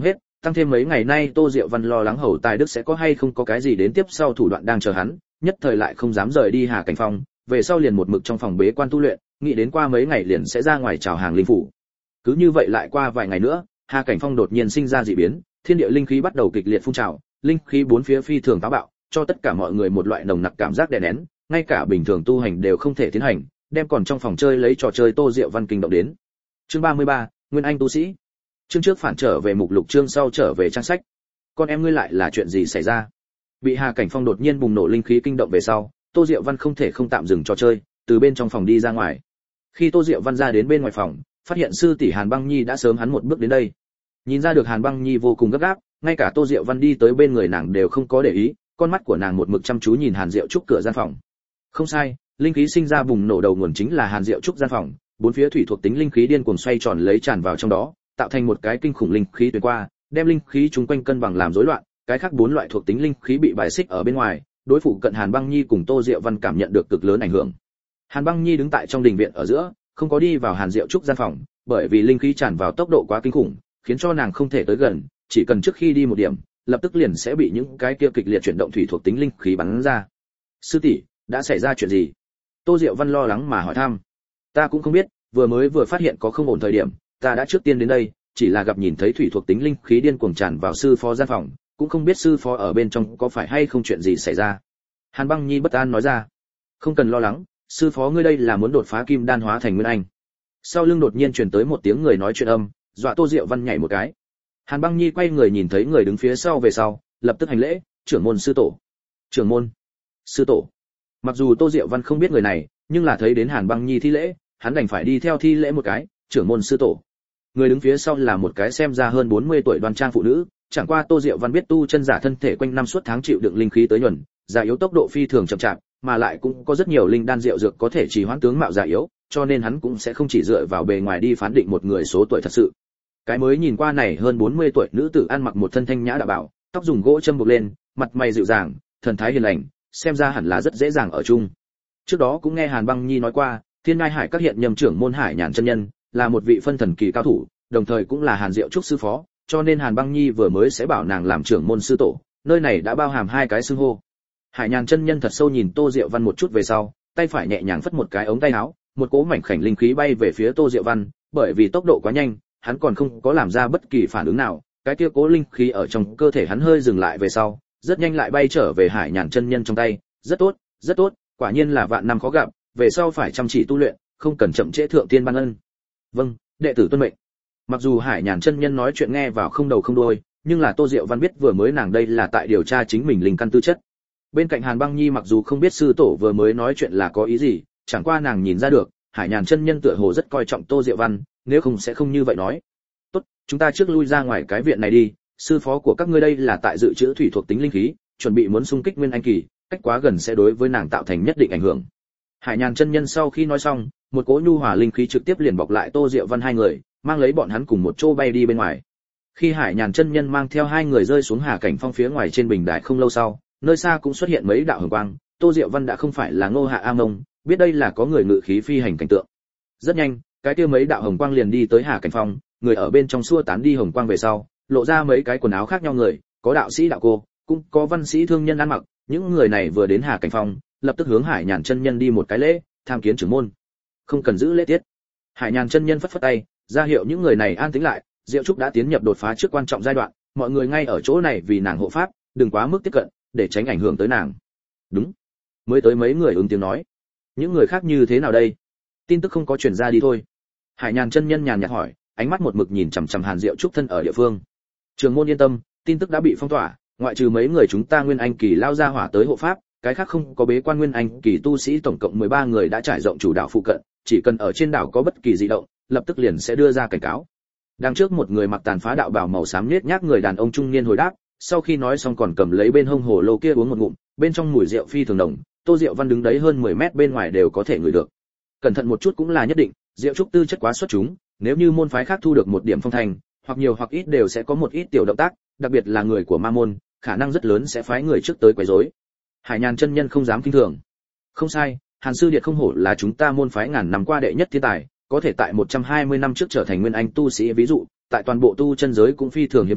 tăng thêm mấy ngày nay Tô Diệu Văn lo lắng Hầu Tài Đức sẽ có hay không có cái gì đến tiếp sau thủ đoạn đang chờ hắn, nhất thời lại không dám rời đi Hà Cảnh Phong, về sau liền một mực trong phòng bế quan tu luyện, nghĩ đến qua mấy ngày liền sẽ ra ngoài chào hàng linh phủ. Cứ như vậy lại qua vài ngày nữa, Hà Cảnh Phong đột nhiên sinh ra dị biến, thiên địa linh khí bắt đầu kịch liệt phun trào, linh khí bốn phía phi thường táo bạo, cho tất cả mọi người một loại nồng nặc cảm giác đè nén, ngay cả bình thường tu hành đều không thể tiến hành, đem còn trong phòng chơi lấy trò chơi Tô Diệu Văn kinh động đến. Chương ba mươi ba, Nguyên Anh tu sĩ. Chương trước phản trở về mục lục, chương sau trở về trang sách. Con em ngươi lại là chuyện gì xảy ra? Bị Hà Cảnh Phong đột nhiên bùng nổ linh khí kinh động về sau, Tô Diệu Văn không thể không tạm dừng trò chơi, từ bên trong phòng đi ra ngoài. Khi Tô Diệu Văn ra đến bên ngoài phòng, phát hiện sư tỷ Hàn Băng Nhi đã sớm hắn một bước đến đây. Nhìn ra được Hàn Băng Nhi vô cùng gấp gáp, ngay cả Tô Diệu Văn đi tới bên người nàng đều không có để ý, con mắt của nàng một mực chăm chú nhìn Hàn Diệu Trúc cửa gian phòng. Không sai, linh khí sinh ra bùng nổ đầu nguồn chính là Hàn Diệu Trúc gian phòng, bốn phía thủy thuộc tính linh khí điên cuồng xoay tròn lấy tràn vào trong đó, tạo thành một cái kinh khủng linh khí tuyệt qua, đem linh khí chúng quanh cân bằng làm rối loạn, cái khác bốn loại thuộc tính linh khí bị bài xích ở bên ngoài, đối phụ cận Hàn Băng Nhi cùng Tô Diệu Văn cảm nhận được cực lớn ảnh hưởng. Hàn Băng Nhi đứng tại trong đình viện ở giữa, không có đi vào Hàn Diệu Trúc gian phòng, bởi vì linh khí tràn vào tốc độ quá kinh khủng, khiến cho nàng không thể tới gần, chỉ cần trước khi đi một điểm, lập tức liền sẽ bị những cái kia kịch liệt chuyển động thủy thuộc tính linh khí bắn ra. Sư tỷ, đã xảy ra chuyện gì? Tô Diệu Văn lo lắng mà hỏi thăm. Ta cũng không biết, vừa mới vừa phát hiện có không ổn thời điểm, ta đã trước tiên đến đây, chỉ là gặp nhìn thấy thủy thuộc tính linh khí điên cuồng tràn vào sư phó gian phòng, cũng không biết sư phó ở bên trong có phải hay không chuyện gì xảy ra. Hàn Băng Nhi bất an nói ra. Không cần lo lắng, sư phó ngươi đây là muốn đột phá kim đan hóa thành nguyên anh. Sau lưng đột nhiên truyền tới một tiếng người nói chuyện âm, dọa Tô Diệu Văn nhảy một cái. Hàn Băng Nhi quay người nhìn thấy người đứng phía sau về sau, lập tức hành lễ, trưởng môn sư tổ. Trưởng môn, sư tổ. Mặc dù Tô Diệu Văn không biết người này, nhưng là thấy đến Hàn Băng Nhi thi lễ, hắn đành phải đi theo thi lễ một cái, trưởng môn sư tổ. Người đứng phía sau là một cái xem ra hơn bốn mươi tuổi đoan trang phụ nữ, chẳng qua Tô Diệu Văn biết tu chân giả thân thể quanh năm suốt tháng chịu đựng linh khí tới nhuần, già yếu tốc độ phi thường chậm chạp, mà lại cũng có rất nhiều linh đan rượu dược có thể trì hoãn tướng mạo già yếu, cho nên hắn cũng sẽ không chỉ dựa vào bề ngoài đi phán định một người số tuổi thật sự. Cái mới nhìn qua này hơn bốn mươi tuổi nữ tử ăn mặc một thân thanh nhã đạo bảo, tóc dùng gỗ châm buộc lên, mặt mày dịu dàng, thần thái hiền lành, xem ra hẳn là rất dễ dàng ở chung. Trước đó cũng nghe Hàn Băng Nhi nói qua, Thiên Ngai Hải các hiện nhâm trưởng môn Hải Nhàn chân nhân, là một vị phân thần kỳ cao thủ, đồng thời cũng là Hàn Diệu Trúc sư phó, cho nên Hàn Băng Nhi vừa mới sẽ bảo nàng làm trưởng môn sư tổ, nơi này đã bao hàm hai cái xưng hô. Hải Nhàn chân nhân thật sâu nhìn Tô Diệu Văn một chút về sau, tay phải nhẹ nhàng phất một cái ống tay áo, một cỗ mảnh khảnh linh khí bay về phía Tô Diệu Văn, bởi vì tốc độ quá nhanh, hắn còn không có làm ra bất kỳ phản ứng nào, cái kia cố linh khí ở trong cơ thể hắn hơi dừng lại về sau, rất nhanh lại bay trở về Hải Nhàn chân nhân trong tay, rất tốt, rất tốt, quả nhiên là vạn năm khó gặp, về sau phải chăm chỉ tu luyện, không cần chậm trễ thượng tiên ban ân. Vâng, đệ tử tuân mệnh. Mặc dù Hải Nhàn chân nhân nói chuyện nghe vào không đầu không đuôi, nhưng là Tô Diệu Văn biết vừa mới nàng đây là tại điều tra chính mình linh căn tư chất. Bên cạnh Hàn Băng Nhi mặc dù không biết sư tổ vừa mới nói chuyện là có ý gì, chẳng qua nàng nhìn ra được, Hải Nhàn chân nhân tựa hồ rất coi trọng Tô Diệu Văn, nếu không sẽ không như vậy nói. Tốt, chúng ta trước lui ra ngoài cái viện này đi, sư phó của các ngươi đây là tại dự trữ thủy thuộc tính linh khí, chuẩn bị muốn xung kích nguyên anh kỳ, cách quá gần sẽ đối với nàng tạo thành nhất định ảnh hưởng. Hải Nhàn chân nhân sau khi nói xong, một cỗ nhu hòa linh khí trực tiếp liền bọc lại Tô Diệu Văn hai người, mang lấy bọn hắn cùng một chỗ bay đi bên ngoài. Khi Hải Nhàn chân nhân mang theo hai người rơi xuống Hà Cảnh Phong phía ngoài trên bình đài không lâu sau, nơi xa cũng xuất hiện mấy đạo hồng quang, Tô Diệu Văn đã không phải là Ngô Hạ A Mông, biết đây là có người ngự khí phi hành cảnh tượng. Rất nhanh, cái kia mấy đạo hồng quang liền đi tới Hà Cảnh Phong, người ở bên trong xua tán đi hồng quang về sau, lộ ra mấy cái quần áo khác nhau người, có đạo sĩ đạo cô, cũng có văn sĩ thương nhân ăn mặc, những người này vừa đến Hà Cảnh Phong, lập tức hướng Hải Nhàn chân nhân đi một cái lễ, tham kiến trưởng môn. Không cần giữ lễ tiết. Hải Nhàn chân nhân phất phất tay, ra hiệu những người này an tĩnh lại, Diệu Trúc đã tiến nhập đột phá trước quan trọng giai đoạn, mọi người ngay ở chỗ này vì nàng hộ pháp, đừng quá mức tiếp cận, để tránh ảnh hưởng tới nàng. Đúng. Mới tới mấy người ứng tiếng nói. Những người khác như thế nào đây? Tin tức không có truyền ra đi thôi. Hải Nhàn chân nhân nhàn nhạt hỏi, ánh mắt một mực nhìn chằm chằm Hàn Diệu Trúc thân ở địa phương. Trường môn yên tâm, tin tức đã bị phong tỏa, ngoại trừ mấy người chúng ta nguyên anh kỳ lao ra hỏa tới hộ pháp, cái khác không có bế quan nguyên anh kỳ tu sĩ tổng cộng mười ba người đã trải rộng chủ đảo phụ cận, chỉ cần ở trên đảo có bất kỳ dị động, lập tức liền sẽ đưa ra cảnh cáo. Đằng trước một người mặc tàn phá đạo bào màu xám nhếch nhác người đàn ông trung niên hồi đáp, sau khi nói xong còn cầm lấy bên hông hồ lô kia uống một ngụm, bên trong mùi rượu phi thường nồng, Tô Diệu Văn đứng đấy hơn mười mét bên ngoài đều có thể ngửi được. Cẩn thận một chút cũng là nhất định, Diệu Trúc tư chất quá xuất chúng, nếu như môn phái khác thu được một điểm phong thành, hoặc nhiều hoặc ít đều sẽ có một ít tiểu động tác, đặc biệt là người của ma môn, khả năng rất lớn sẽ phái người trước tới quấy rối. Hải Nhàn chân nhân không dám kinh thường. Không sai, Hàn sư điệt không hổ là chúng ta môn phái ngàn năm qua đệ nhất thiên tài, có thể tại một trăm hai mươi năm trước trở thành nguyên anh tu sĩ, ví dụ, tại toàn bộ tu chân giới cũng phi thường hiếm thấy,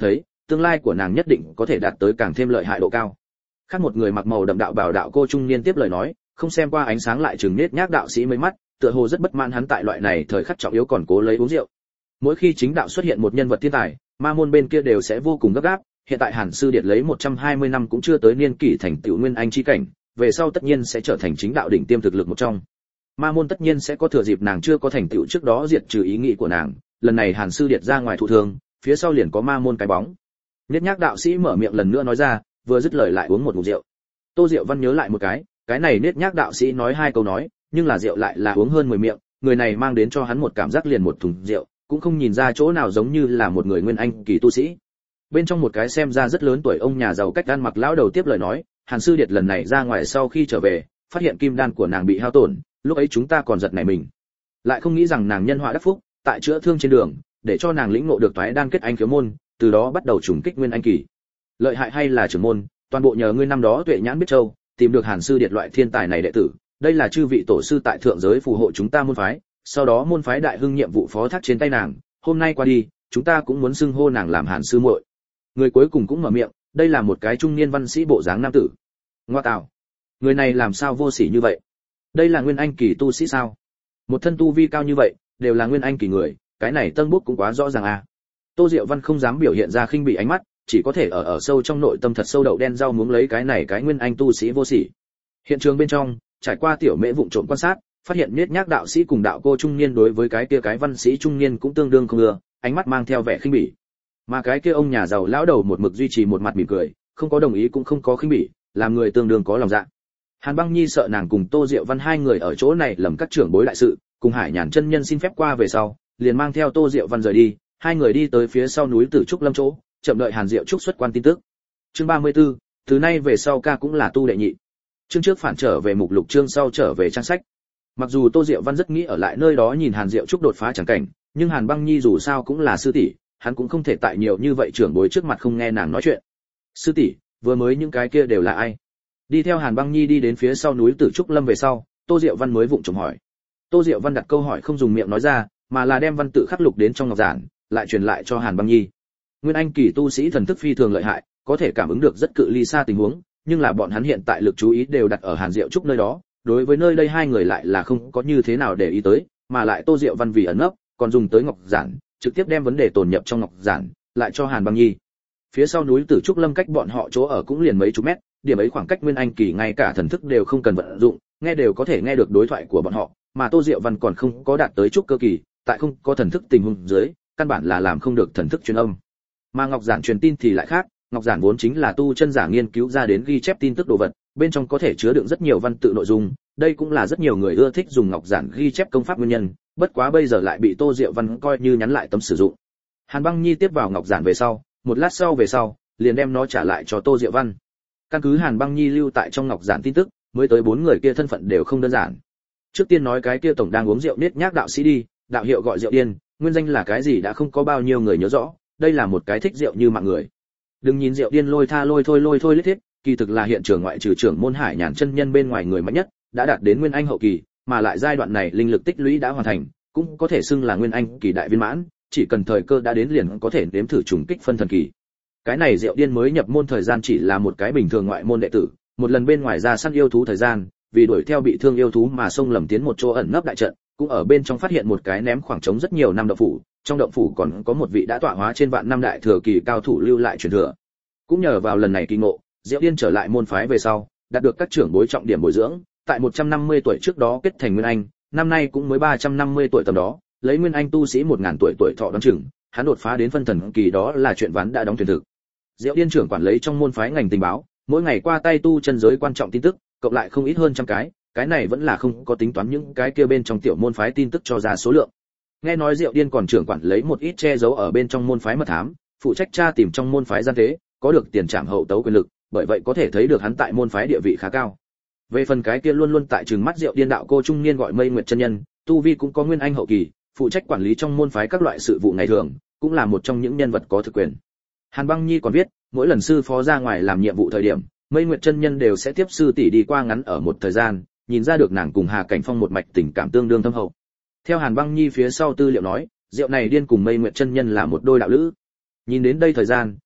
tương lai của nàng nhất định có thể đạt tới càng thêm lợi hại độ cao. Khác một người mặc màu đậm đạo bảo đạo cô trung niên tiếp lời nói, không xem qua ánh sáng lại trừng nết nhác đạo sĩ mấy mắt, tựa hồ rất bất mãn hắn tại loại này thời khắc trọng yếu còn cố lấy uống rượu. Mỗi khi chính đạo xuất hiện một nhân vật thiên tài, ma môn bên kia đều sẽ vô cùng gấp gáp. Hiện tại Hàn Sư Điệt lấy một trăm hai mươi năm cũng chưa tới niên kỷ thành tựu nguyên anh chi cảnh, về sau tất nhiên sẽ trở thành chính đạo đỉnh tiêm thực lực một trong. Ma môn tất nhiên sẽ có thừa dịp nàng chưa có thành tựu trước đó diệt trừ ý nghĩ của nàng. Lần này Hàn Sư Điệt ra ngoài thụ thương, phía sau liền có ma môn cái bóng. Nhất nhác đạo sĩ mở miệng lần nữa nói ra, vừa dứt lời lại uống một ngụm rượu. Tô Diệu Văn nhớ lại một cái, cái này Niết nhác đạo sĩ nói hai câu nói, nhưng là rượu lại là uống hơn mười miệng, người này mang đến cho hắn một cảm giác liền một thùng rượu, cũng không nhìn ra chỗ nào giống như là một người nguyên anh kỳ tu sĩ. Bên trong một cái xem ra rất lớn tuổi ông nhà giàu cách ăn mặc lão đầu tiếp lời nói, Hàn Sư Điệt lần này ra ngoài sau khi trở về, phát hiện kim đan của nàng bị hao tổn, lúc ấy chúng ta còn giật nảy mình, lại không nghĩ rằng nàng nhân họa đắc phúc, tại chữa thương trên đường, để cho nàng lĩnh ngộ được toái đan kết anh khiếu môn, từ đó bắt đầu trùng kích nguyên anh kỳ. Lợi hại hay là trưởng môn, toàn bộ nhờ ngươi năm đó tuệ nhãn biết châu, tìm được Hàn Sư Điệt loại thiên tài này đệ tử, đây là chư vị tổ sư tại thượng giới phù hộ chúng ta môn phái, sau đó môn phái đại hưng nhiệm vụ phó thác trên tay nàng, hôm nay qua đi, chúng ta cũng muốn xưng hô nàng làm Hàn sư muội. Người cuối cùng cũng mở miệng, đây là một cái trung niên văn sĩ bộ dáng nam tử. Ngoa tạo, người này làm sao vô sỉ như vậy? Đây là nguyên anh kỳ tu sĩ sao? Một thân tu vi cao như vậy, đều là nguyên anh kỳ người, cái này tân bút cũng quá rõ ràng à. Tô Diệu Văn không dám biểu hiện ra khinh bỉ ánh mắt, chỉ có thể ở ở sâu trong nội tâm thật sâu đậu đen rau muống lấy cái này cái nguyên anh tu sĩ vô sỉ. Hiện trường bên trong, trải qua tiểu mễ vụng trộm quan sát, phát hiện Niết nhác đạo sĩ cùng đạo cô trung niên đối với cái kia cái văn sĩ trung niên cũng tương đương không ưa, ánh mắt mang theo vẻ khinh bỉ. Mà cái kia ông nhà giàu lão đầu một mực duy trì một mặt mỉm cười, không có đồng ý cũng không có khinh bỉ, làm người tương đương có lòng dạ. Hàn Băng Nhi sợ nàng cùng Tô Diệu Văn hai người ở chỗ này lầm các trưởng bối đại sự, cùng Hải Nhàn chân nhân xin phép qua về sau, liền mang theo Tô Diệu Văn rời đi, hai người đi tới phía sau núi Tử Trúc Lâm chỗ, chậm đợi Hàn Diệu Trúc xuất quan tin tức. Chương ba mươi tư, từ nay về sau ca cũng là tu đệ nhị. Chương trước phản trở về mục lục, chương sau trở về trang sách. Mặc dù Tô Diệu Văn rất nghĩ ở lại nơi đó nhìn Hàn Diệu Trúc đột phá chẳng cảnh, nhưng Hàn Băng Nhi dù sao cũng là sư tỷ, hắn cũng không thể tại nhiều như vậy trưởng bối trước mặt không nghe nàng nói chuyện. Sư tỷ, vừa mới những cái kia đều là ai? Đi theo Hàn Băng Nhi đi đến phía sau núi Tử Trúc Lâm về sau, Tô Diệu Văn mới vụng trộm hỏi. Tô Diệu Văn đặt câu hỏi không dùng miệng nói ra, mà là đem văn tự khắc lục đến trong ngọc giản, lại truyền lại cho Hàn Băng Nhi. Nguyên anh kỳ tu sĩ thần thức phi thường lợi hại, có thể cảm ứng được rất cự ly xa tình huống, nhưng là bọn hắn hiện tại lực chú ý đều đặt ở Hàn Diệu Trúc nơi đó, đối với nơi đây hai người lại là không có như thế nào để ý tới, mà lại Tô Diệu Văn vì ẩn nấp, còn dùng tới ngọc giản, trực tiếp đem vấn đề tồn nhập trong ngọc giản, lại cho Hàn Băng Nhi. Phía sau núi Tử Trúc Lâm cách bọn họ chỗ ở cũng liền mấy chục mét, điểm ấy khoảng cách nguyên anh kỳ ngay cả thần thức đều không cần vận dụng, nghe đều có thể nghe được đối thoại của bọn họ, mà Tô Diệu Văn còn không có đạt tới trúc cơ kỳ, tại không có thần thức tình huống dưới, căn bản là làm không được thần thức truyền âm. Mà ngọc giản truyền tin thì lại khác, ngọc giản vốn chính là tu chân giả nghiên cứu ra đến ghi chép tin tức đồ vật, bên trong có thể chứa đựng rất nhiều văn tự nội dung, đây cũng là rất nhiều người ưa thích dùng ngọc giản ghi chép công pháp nguyên nhân, bất quá bây giờ lại bị Tô Diệu Văn coi như nhắn lại tấm sử dụng. Hàn Băng Nhi tiếp vào ngọc giản về sau, một lát sau về sau, liền đem nó trả lại cho Tô Diệu Văn. Căn cứ Hàn Băng Nhi lưu tại trong ngọc giản tin tức, mới tới bốn người kia thân phận đều không đơn giản. Trước tiên nói cái kia tổng đang uống rượu Niết nhác đạo sĩ đi, đạo hiệu gọi Rượu Điên, nguyên danh là cái gì đã không có bao nhiêu người nhớ rõ, đây là một cái thích rượu như mạng người. Đừng nhìn Rượu Điên lôi tha lôi thôi lôi thôi lết thiết, kỳ thực là hiện trường ngoại trừ trưởng môn Hải Nhàn chân nhân bên ngoài người mạnh nhất, đã đạt đến nguyên anh hậu kỳ, mà lại giai đoạn này linh lực tích lũy đã hoàn thành, cũng có thể xưng là nguyên anh kỳ đại viên mãn, chỉ cần thời cơ đã đến liền có thể nếm thử trùng kích phân thần kỳ. Cái này Rượu Điên mới nhập môn thời gian chỉ là một cái bình thường ngoại môn đệ tử, một lần bên ngoài ra săn yêu thú thời gian, vì đuổi theo bị thương yêu thú mà xông lầm tiến một chỗ ẩn nấp đại trận, cũng ở bên trong phát hiện một cái ném khoảng trống rất nhiều năm động phủ, trong động phủ còn có một vị đã tọa hóa trên vạn năm đại thừa kỳ cao thủ lưu lại truyền thừa. Cũng nhờ vào lần này kỳ ngộ, Diệu Điên trở lại môn phái về sau, đạt được các trưởng bối trọng điểm bồi dưỡng, tại một trăm năm mươi tuổi trước đó kết thành nguyên anh, năm nay cũng mới ba trăm năm mươi tuổi tầm đó, lấy nguyên anh tu sĩ một nghìn tuổi tuổi thọ đoán chừng, hắn đột phá đến phân thần kỳ đó là chuyện ván đã đóng thuyền thực. Diệu Điên trưởng quản lấy trong môn phái ngành tình báo, mỗi ngày qua tay tu chân giới quan trọng tin tức, cộng lại không ít hơn trăm cái, cái này vẫn là không có tính toán những cái kia bên trong tiểu môn phái tin tức cho ra số lượng. Nghe nói Diệu Điên còn trưởng quản lấy một ít che giấu ở bên trong môn phái mật thám, phụ trách tra tìm trong môn phái gian tế, có được tiền trảm hậu tấu quyền lực, bởi vậy có thể thấy được hắn tại môn phái địa vị khá cao. Về phần cái kia luôn luôn tại trường mắt Diệu Điên đạo cô trung niên gọi Mây Nguyệt chân nhân, tu vi cũng có nguyên anh hậu kỳ, phụ trách quản lý trong môn phái các loại sự vụ ngày thường, cũng là một trong những nhân vật có thực quyền. Hàn Băng Nhi còn biết, mỗi lần sư phó ra ngoài làm nhiệm vụ thời điểm, Mây Nguyệt chân nhân đều sẽ tiếp sư tỷ đi qua ngắn ở một thời gian, nhìn ra được nàng cùng Hà Cảnh Phong một mạch tình cảm tương đương thâm hậu. Theo Hàn Băng Nhi phía sau tư liệu nói, Diệu này Điên cùng Mây Nguyệt chân nhân là một đôi đạo lữ. Nhìn đến đây thời gian,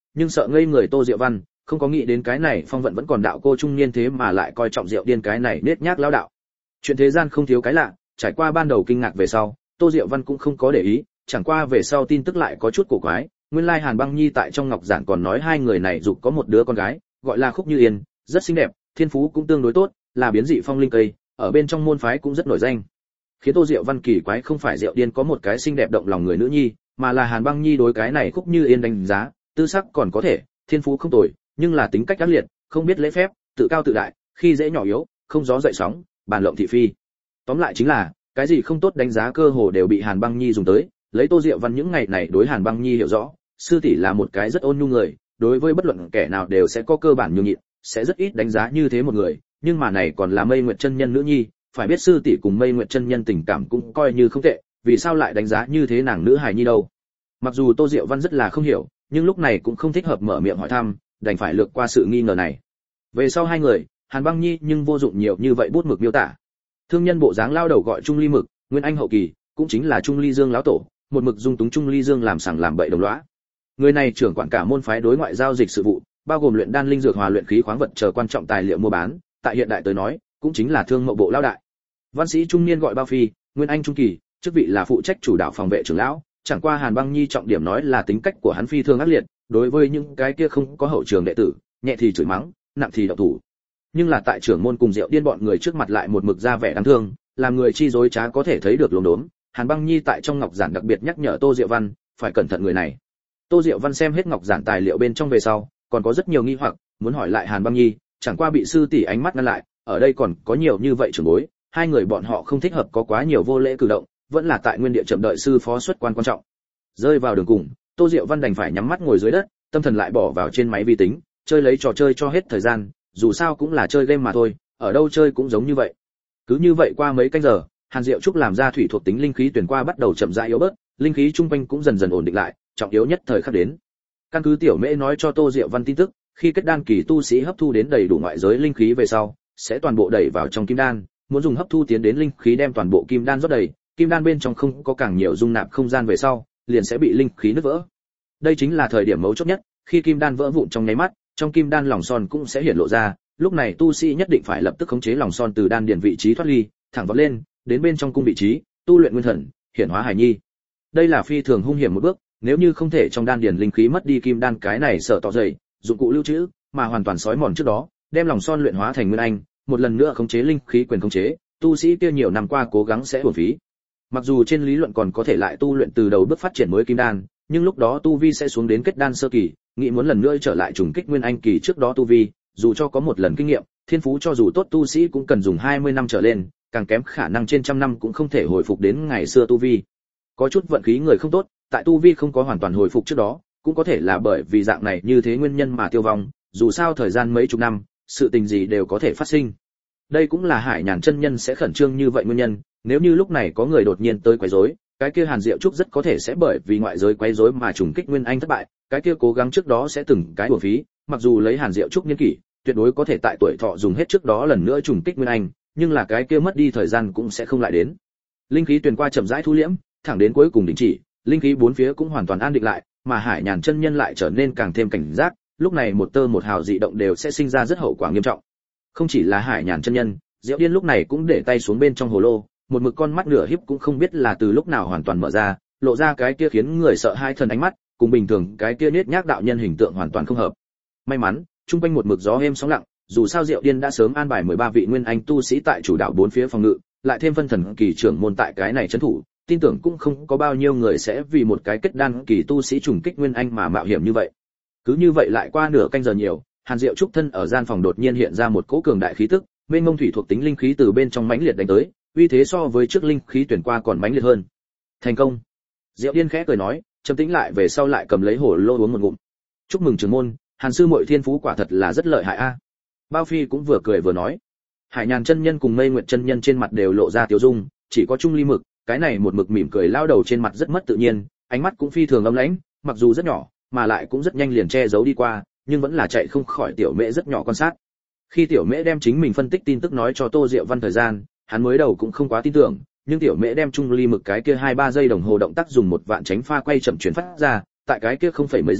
nhưng sợ ngây người Tô Diệu Văn, không có nghĩ đến cái này phong vận vẫn còn đạo cô trung niên thế mà lại coi trọng Diệu Điên cái này nết nhác lão đạo. Chuyện thế gian không thiếu cái lạ, trải qua ban đầu kinh ngạc về sau, Tô Diệu Văn cũng không có để ý, chẳng qua về sau tin tức lại có chút cổ quái, nguyên lai Hàn Băng Nhi tại trong ngọc giản còn nói hai người này dục có một đứa con gái, gọi là Khúc Như Yên, rất xinh đẹp, thiên phú cũng tương đối tốt, là biến dị phong linh cây, ở bên trong môn phái cũng rất nổi danh. Khiến Tô Diệu Văn kỳ quái không phải Diệu Điên có một cái xinh đẹp động lòng người nữ nhi, mà là Hàn Băng Nhi đối cái này Khúc Như Yên đánh giá, tư sắc còn có thể, thiên phú không tồi, nhưng là tính cách ác liệt, không biết lễ phép, tự cao tự đại, khi dễ nhỏ yếu, không gió dậy sóng, bàn lộng thị phi. Tóm lại chính là, cái gì không tốt đánh giá cơ hồ đều bị Hàn Băng Nhi dùng tới, lấy Tô Diệu Văn những ngày này đối Hàn Băng Nhi hiểu rõ, sư tỷ là một cái rất ôn nhu người, đối với bất luận kẻ nào đều sẽ có cơ bản nhường nhịn, sẽ rất ít đánh giá như thế một người, nhưng mà này còn là Mây Nguyệt chân nhân nữ nhi, phải biết sư tỷ cùng Mây Nguyệt chân nhân tình cảm cũng coi như không tệ, vì sao lại đánh giá như thế nàng nữ hài nhi đâu? Mặc dù Tô Diệu Văn rất là không hiểu, nhưng lúc này cũng không thích hợp mở miệng hỏi thăm, đành phải lược qua sự nghi ngờ này. Về sau hai người, Hàn Băng Nhi nhưng vô dụng nhiều như vậy bút mực miêu tả. Thương nhân bộ dáng lao đầu gọi Trung Ly Mực, Nguyên Anh hậu kỳ, cũng chính là Trung Ly Dương lão tổ, một mực dung túng Trung Ly Dương làm sằng làm bậy đồng lõa. Người này trưởng quản cả môn phái đối ngoại giao dịch sự vụ, bao gồm luyện đan linh dược hòa luyện khí khoáng vật chờ quan trọng tài liệu mua bán, tại hiện đại tới nói, cũng chính là thương mậu bộ lao đại. Văn sĩ trung niên gọi Bao Phi, Nguyên Anh trung kỳ, chức vị là phụ trách chủ đạo phòng vệ trưởng lão, chẳng qua Hàn Băng Nhi trọng điểm nói là tính cách của hắn phi thường ác liệt, đối với những cái kia không có hậu trường đệ tử, nhẹ thì chửi mắng, nặng thì động thủ. Nhưng là tại trưởng môn cùng Diệu Điên bọn người trước mặt lại một mực ra vẻ đáng thương, làm người chi dối trá có thể thấy được luống đốn. Hàn Băng Nhi tại trong ngọc giản đặc biệt nhắc nhở Tô Diệu Văn, phải cẩn thận người này. Tô Diệu Văn xem hết ngọc giản tài liệu bên trong về sau, còn có rất nhiều nghi hoặc, muốn hỏi lại Hàn Băng Nhi, chẳng qua bị sư tỷ ánh mắt ngăn lại, ở đây còn có nhiều như vậy trưởng bối, hai người bọn họ không thích hợp có quá nhiều vô lễ cử động, vẫn là tại nguyên địa chậm đợi sư phó xuất quan quan trọng. Rơi vào đường cùng, Tô Diệu Văn đành phải nhắm mắt ngồi dưới đất, tâm thần lại bỏ vào trên máy vi tính, chơi lấy trò chơi cho hết thời gian, dù sao cũng là chơi game mà thôi, ở đâu chơi cũng giống như vậy. Cứ như vậy qua mấy canh giờ, Hàn Diệu Trúc làm ra thủy thuộc tính linh khí tuyển qua bắt đầu chậm rãi yếu bớt, linh khí trung quanh cũng dần dần ổn định lại, trọng yếu nhất thời khắc đến. Căn cứ Tiểu Mễ nói cho Tô Diệu Văn tin tức, khi kết đan kỳ tu sĩ hấp thu đến đầy đủ ngoại giới linh khí về sau, sẽ toàn bộ đẩy vào trong kim đan, muốn dùng hấp thu tiến đến linh khí đem toàn bộ kim đan rót đầy, kim đan bên trong không có càng nhiều dung nạp không gian về sau, liền sẽ bị linh khí nứt vỡ. Đây chính là thời điểm mấu chốt nhất, khi kim đan vỡ vụn trong nháy mắt, trong kim đan lòng son cũng sẽ hiện lộ ra, lúc này tu sĩ nhất định phải lập tức khống chế lòng son từ đan điền vị trí thoát ly, thẳng vọt lên, đến bên trong cung vị trí, tu luyện nguyên thần, hiển hóa hài nhi. Đây là phi thường hung hiểm một bước, nếu như không thể trong đan điền linh khí mất đi kim đan cái này sợ tỏ dày, dụng cụ lưu trữ, mà hoàn toàn sói mòn trước đó, đem lòng son luyện hóa thành nguyên anh, một lần nữa khống chế linh khí quyền khống chế, tu sĩ kia nhiều năm qua cố gắng sẽ uổng phí. Mặc dù trên lý luận còn có thể lại tu luyện từ đầu bước phát triển mới kim đan, nhưng lúc đó tu vi sẽ xuống đến kết đan sơ kỳ, nghĩ muốn lần nữa trở lại trùng kích nguyên anh kỳ trước đó tu vi, dù cho có một lần kinh nghiệm, thiên phú cho dù tốt tu sĩ cũng cần dùng hai mươi năm trở lên, càng kém khả năng trên trăm năm cũng không thể hồi phục đến ngày xưa tu vi. Có chút vận khí người không tốt, tại tu vi không có hoàn toàn hồi phục trước đó, cũng có thể là bởi vì dạng này như thế nguyên nhân mà tiêu vong, dù sao thời gian mấy chục năm, sự tình gì đều có thể phát sinh. Đây cũng là Hải Nhàn chân nhân sẽ khẩn trương như vậy nguyên nhân, nếu như lúc này có người đột nhiên tới quấy rối, cái kia Hàn Diệu Trúc rất có thể sẽ bởi vì ngoại giới quấy rối mà trùng kích nguyên anh thất bại, cái kia cố gắng trước đó sẽ từng cái uổng phí, mặc dù lấy Hàn Diệu Trúc niên kỷ, tuyệt đối có thể tại tuổi thọ dùng hết trước đó lần nữa trùng kích nguyên anh, nhưng là cái kia mất đi thời gian cũng sẽ không lại đến. Linh khí truyền qua chậm rãi thu liễm, thẳng đến cuối cùng đình chỉ, linh khí bốn phía cũng hoàn toàn an định lại, mà Hải Nhàn chân nhân lại trở nên càng thêm cảnh giác, lúc này một tơ một hào dị động đều sẽ sinh ra rất hậu quả nghiêm trọng. Không chỉ là Hải Nhàn chân nhân, Diệu Điên lúc này cũng để tay xuống bên trong hồ lô, một mực con mắt nửa híp cũng không biết là từ lúc nào hoàn toàn mở ra, lộ ra cái kia khiến người sợ hai thần ánh mắt, cùng bình thường cái kia nết nhác đạo nhân hình tượng hoàn toàn không hợp. May mắn, trung quanh một mực gió êm sóng lặng, dù sao Diệu Điên đã sớm an bài mười ba vị nguyên anh tu sĩ tại chủ đạo bốn phía phòng ngự, lại thêm phân thần kỳ trưởng môn tại cái này trấn thủ, tin tưởng cũng không có bao nhiêu người sẽ vì một cái kết đan kỳ tu sĩ trùng kích nguyên anh mà mạo hiểm như vậy. Cứ như vậy lại qua nửa canh giờ nhiều, Hàn Diệu Trúc thân ở gian phòng đột nhiên hiện ra một cỗ cường đại khí tức, mênh mông thủy thuộc tính linh khí từ bên trong mãnh liệt đánh tới, uy thế so với trước linh khí tuyển qua còn mãnh liệt hơn. Thành công. Diệu Điên khẽ cười nói, trầm tĩnh lại về sau lại cầm lấy hồ lô uống một ngụm. Chúc mừng trưởng môn, Hàn sư muội thiên phú quả thật là rất lợi hại a. Bao Phi cũng vừa cười vừa nói. Hải Nhàn chân nhân cùng Mây Nguyệt chân nhân trên mặt đều lộ ra tiêu dung, chỉ có Trung Ly Mực, cái này một mực mỉm cười lao đầu trên mặt rất mất tự nhiên, ánh mắt cũng phi thường âm lãnh, mặc dù rất nhỏ, mà lại cũng rất nhanh liền che giấu đi qua, nhưng vẫn là chạy không khỏi Tiểu Mễ rất nhỏ quan sát. Khi Tiểu Mễ đem chính mình phân tích tin tức nói cho Tô Diệu Văn thời gian, hắn mới đầu cũng không quá tin tưởng, nhưng Tiểu Mễ đem Trung Ly Mực cái kia hai ba giây đồng hồ động tác dùng một vạn tránh pha quay chậm chuyển phát ra, tại cái kia không phải mấy giây,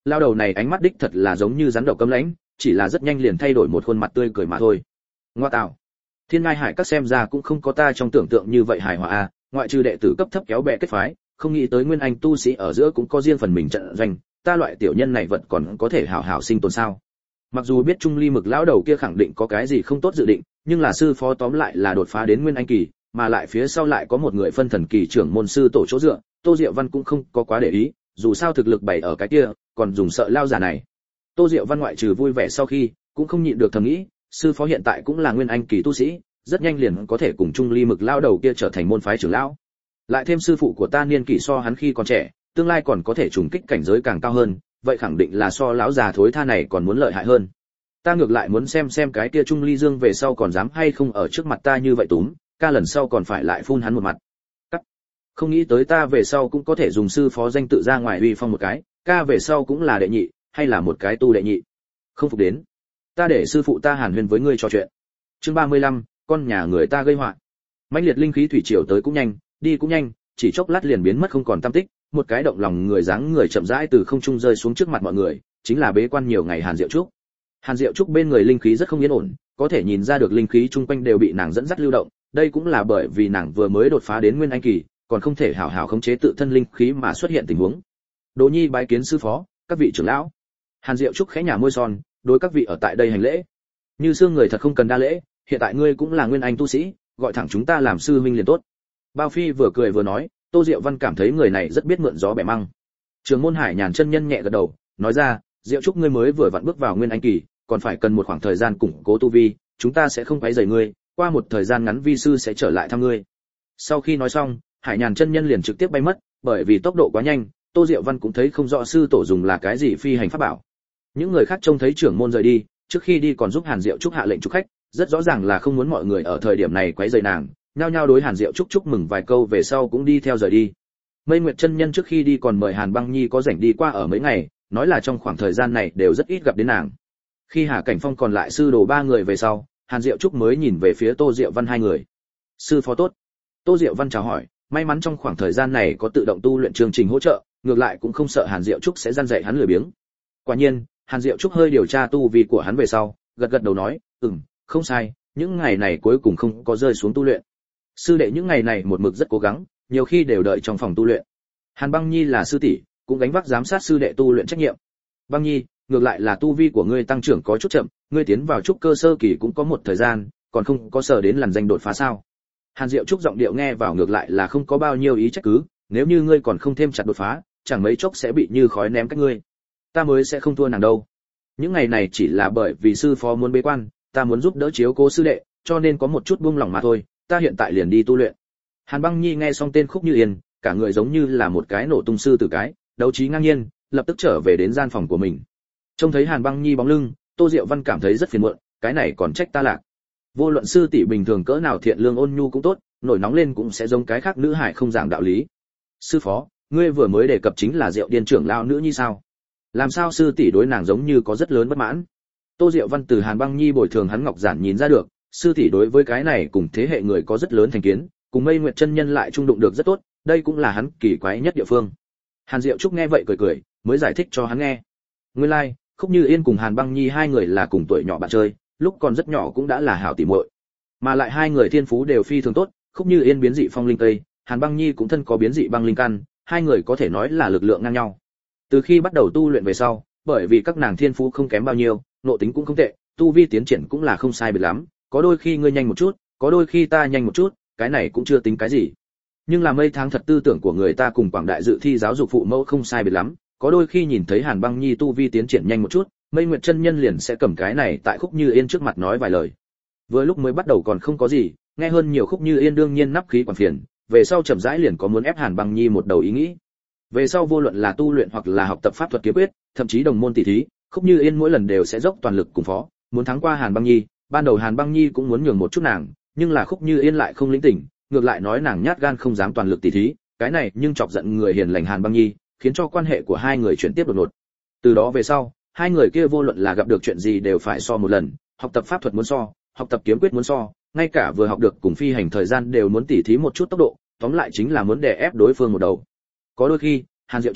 Lao đầu này ánh mắt đích thật là giống như rắn độc cấm lãnh, chỉ là rất nhanh liền thay đổi một khuôn mặt tươi cười mà thôi. Ngoa tạo, Thiên Ngai Hải các xem ra cũng không có ta trong tưởng tượng như vậy hài hòa a, ngoại trừ đệ tử cấp thấp kéo bè kết phái, không nghĩ tới nguyên anh tu sĩ ở giữa cũng có riêng phần mình trận doanh, ta loại tiểu nhân này vật còn có thể hảo hảo sinh tồn sao? Mặc dù biết Trung Ly Mực lão đầu kia khẳng định có cái gì không tốt dự định, nhưng là sư phó tóm lại là đột phá đến nguyên anh kỳ, mà lại phía sau lại có một người phân thần kỳ trưởng môn sư tổ chỗ dựa, Tô Diệu Văn cũng không có quá để ý, dù sao thực lực bày ở cái kia, còn dùng sợ lao giả này. Tô Diệu Văn ngoại trừ vui vẻ sau khi, cũng không nhịn được thầm nghĩ, sư phó hiện tại cũng là nguyên anh kỳ tu sĩ, rất nhanh liền có thể cùng Trung Ly Mực lão đầu kia trở thành môn phái trưởng lão. Lại thêm sư phụ của ta niên kỷ so hắn khi còn trẻ, tương lai còn có thể trùng kích cảnh giới càng cao hơn, vậy khẳng định là so lão già thối tha này còn muốn lợi hại hơn. Ta ngược lại muốn xem xem cái kia Trung Ly Dương về sau còn dám hay không ở trước mặt ta như vậy túm, ca lần sau còn phải lại phun hắn một mặt. Cắt. Không nghĩ tới ta về sau cũng có thể dùng sư phó danh tự ra ngoài uy phong một cái, ca về sau cũng là đệ nhị, hay là một cái tu đệ nhị. Không phục đến. Ta để sư phụ ta hàn huyên với ngươi trò chuyện. Chương ba mươi lăm, con nhà người ta gây họa. Mãnh liệt linh khí thủy triều tới cũng nhanh, đi cũng nhanh, chỉ chốc lát liền biến mất không còn tăm tích, một cái động lòng người dáng người chậm rãi từ không trung rơi xuống trước mặt mọi người, chính là bế quan nhiều ngày Hàn Diệu Trúc. Hàn Diệu Trúc bên người linh khí rất không yên ổn, có thể nhìn ra được linh khí chung quanh đều bị nàng dẫn dắt lưu động, đây cũng là bởi vì nàng vừa mới đột phá đến nguyên anh kỳ, còn không thể hảo hảo khống chế tự thân linh khí mà xuất hiện tình huống. Đỗ Nhi bái kiến sư phó, các vị trưởng lão. Hàn Diệu Trúc khẽ nhả môi son, đối các vị ở tại đây hành lễ. Như xương người thật không cần đa lễ, hiện tại ngươi cũng là nguyên anh tu sĩ, gọi thẳng chúng ta làm sư huynh liền tốt. Bao Phi vừa cười vừa nói, Tô Diệu Văn cảm thấy người này rất biết mượn gió bẻ măng. Trường môn Hải Nhàn chân nhân nhẹ gật đầu, nói ra, Diệu Trúc ngươi mới vừa vặn bước vào nguyên anh kỳ, còn phải cần một khoảng thời gian củng cố tu vi, chúng ta sẽ không quấy rầy ngươi, qua một thời gian ngắn vi sư sẽ trở lại thăm ngươi. Sau khi nói xong, Hải Nhàn chân nhân liền trực tiếp bay mất, bởi vì tốc độ quá nhanh, Tô Diệu Văn cũng thấy không rõ sư tổ dùng là cái gì phi hành pháp bảo. Những người khác trông thấy trưởng môn rời đi, trước khi đi còn giúp Hàn Diệu Trúc hạ lệnh chúc khách, rất rõ ràng là không muốn mọi người ở thời điểm này quấy rầy nàng, nhao nhao đối Hàn Diệu Trúc chúc mừng vài câu về sau cũng đi theo rời đi. Mây Nguyệt chân nhân trước khi đi còn mời Hàn Băng Nhi có rảnh đi qua ở mấy ngày, nói là trong khoảng thời gian này đều rất ít gặp đến nàng. Khi Hà Cảnh Phong còn lại sư đồ ba người về sau, Hàn Diệu Trúc mới nhìn về phía Tô Diệu Văn hai người. Sư phó tốt. Tô Diệu Văn chào hỏi, may mắn trong khoảng thời gian này có tự động tu luyện chương trình hỗ trợ, ngược lại cũng không sợ Hàn Diệu Trúc sẽ gian dạy hắn lười biếng. Quả nhiên, Hàn Diệu Trúc hơi điều tra tu vi của hắn về sau, gật gật đầu nói, "Ừm, không sai, những ngày này cuối cùng không có rơi xuống tu luyện. Sư đệ những ngày này một mực rất cố gắng, nhiều khi đều đợi trong phòng tu luyện. Hàn Băng Nhi là sư tỷ, cũng gánh vác giám sát sư đệ tu luyện trách nhiệm. Băng Nhi, ngược lại là tu vi của ngươi tăng trưởng có chút chậm, ngươi tiến vào trúc cơ sơ kỳ cũng có một thời gian, còn không có sở đến làn danh đột phá sao?" Hàn Diệu Trúc giọng điệu nghe vào ngược lại là không có bao nhiêu ý trách cứ, nếu như ngươi còn không thêm chặt đột phá, chẳng mấy chốc sẽ bị như khói ném cách ngươi. Ta mới sẽ không thua nàng đâu. Những ngày này chỉ là bởi vì sư phó muốn bế quan, ta muốn giúp đỡ chiếu cố sư đệ, cho nên có một chút buông lỏng mà thôi, ta hiện tại liền đi tu luyện. Hàn Băng Nhi nghe xong tên Khúc Như Yên, cả người giống như là một cái nổ tung sư tử cái, đấu trí ngang nhiên, lập tức trở về đến gian phòng của mình. Trông thấy Hàn Băng Nhi bóng lưng, Tô Diệu Văn cảm thấy rất phiền muộn, cái này còn trách ta lạc. Vô luận sư tỷ bình thường cỡ nào thiện lương ôn nhu cũng tốt, nổi nóng lên cũng sẽ giống cái khác nữ hải không giảng đạo lý. Sư phó, ngươi vừa mới đề cập chính là Diệu Điên trưởng lão nữ nhi sao? Làm sao sư tỷ đối nàng giống như có rất lớn bất mãn? Tô Diệu Văn từ Hàn Băng Nhi bồi thường hắn ngọc giản nhìn ra được, sư tỷ đối với cái này cùng thế hệ người có rất lớn thành kiến, cùng Mây Nguyệt chân nhân lại trung đụng được rất tốt, đây cũng là hắn kỳ quái nhất địa phương. Hàn Diệu Trúc nghe vậy cười cười, mới giải thích cho hắn nghe. Nguyên lai, like, Khúc Như Yên cùng Hàn Băng Nhi hai người là cùng tuổi nhỏ bạn chơi, lúc còn rất nhỏ cũng đã là hảo tỉ muội. Mà lại hai người thiên phú đều phi thường tốt, Khúc Như Yên biến dị phong linh tây, Hàn Băng Nhi cũng thân có biến dị băng linh căn, hai người có thể nói là lực lượng ngang nhau. Từ khi bắt đầu tu luyện về sau, bởi vì các nàng thiên phú không kém bao nhiêu, nộ tính cũng không tệ, tu vi tiến triển cũng là không sai biệt lắm, có đôi khi ngươi nhanh một chút, có đôi khi ta nhanh một chút, cái này cũng chưa tính cái gì. Nhưng là mấy tháng thật tư tưởng của người ta cùng Quảng Đại dự thi giáo dục phụ mẫu không sai biệt lắm, có đôi khi nhìn thấy Hàn Băng Nhi tu vi tiến triển nhanh một chút, Mây Nguyệt chân nhân liền sẽ cầm cái này tại Khúc Như Yên trước mặt nói vài lời. Vừa lúc mới bắt đầu còn không có gì, nghe hơn nhiều Khúc Như Yên đương nhiên nắp khí quản phiền, về sau chậm rãi liền có muốn ép Hàn Băng Nhi một đầu ý nghĩ. Về sau vô luận là tu luyện hoặc là học tập pháp thuật kiếm quyết, thậm chí đồng môn tỷ thí, Khúc Như Yên mỗi lần đều sẽ dốc toàn lực cùng phó, muốn thắng qua Hàn Băng Nhi, ban đầu Hàn Băng Nhi cũng muốn nhường một chút nàng, nhưng là Khúc Như Yên lại không lĩnh tỉnh, ngược lại nói nàng nhát gan không dám toàn lực tỷ thí, cái này nhưng chọc giận người hiền lành Hàn Băng Nhi, khiến cho quan hệ của hai người chuyển tiếp đột ngột. Từ đó về sau, hai người kia vô luận là gặp được chuyện gì đều phải so một lần, học tập pháp thuật muốn so, học tập kiếm quyết muốn so, ngay cả vừa học được cùng phi hành thời gian đều muốn tỉ thí một chút tốc độ, tóm lại chính là muốn đè ép đối phương một đầu. Có đôi khi, Hàn Diệu Trúc,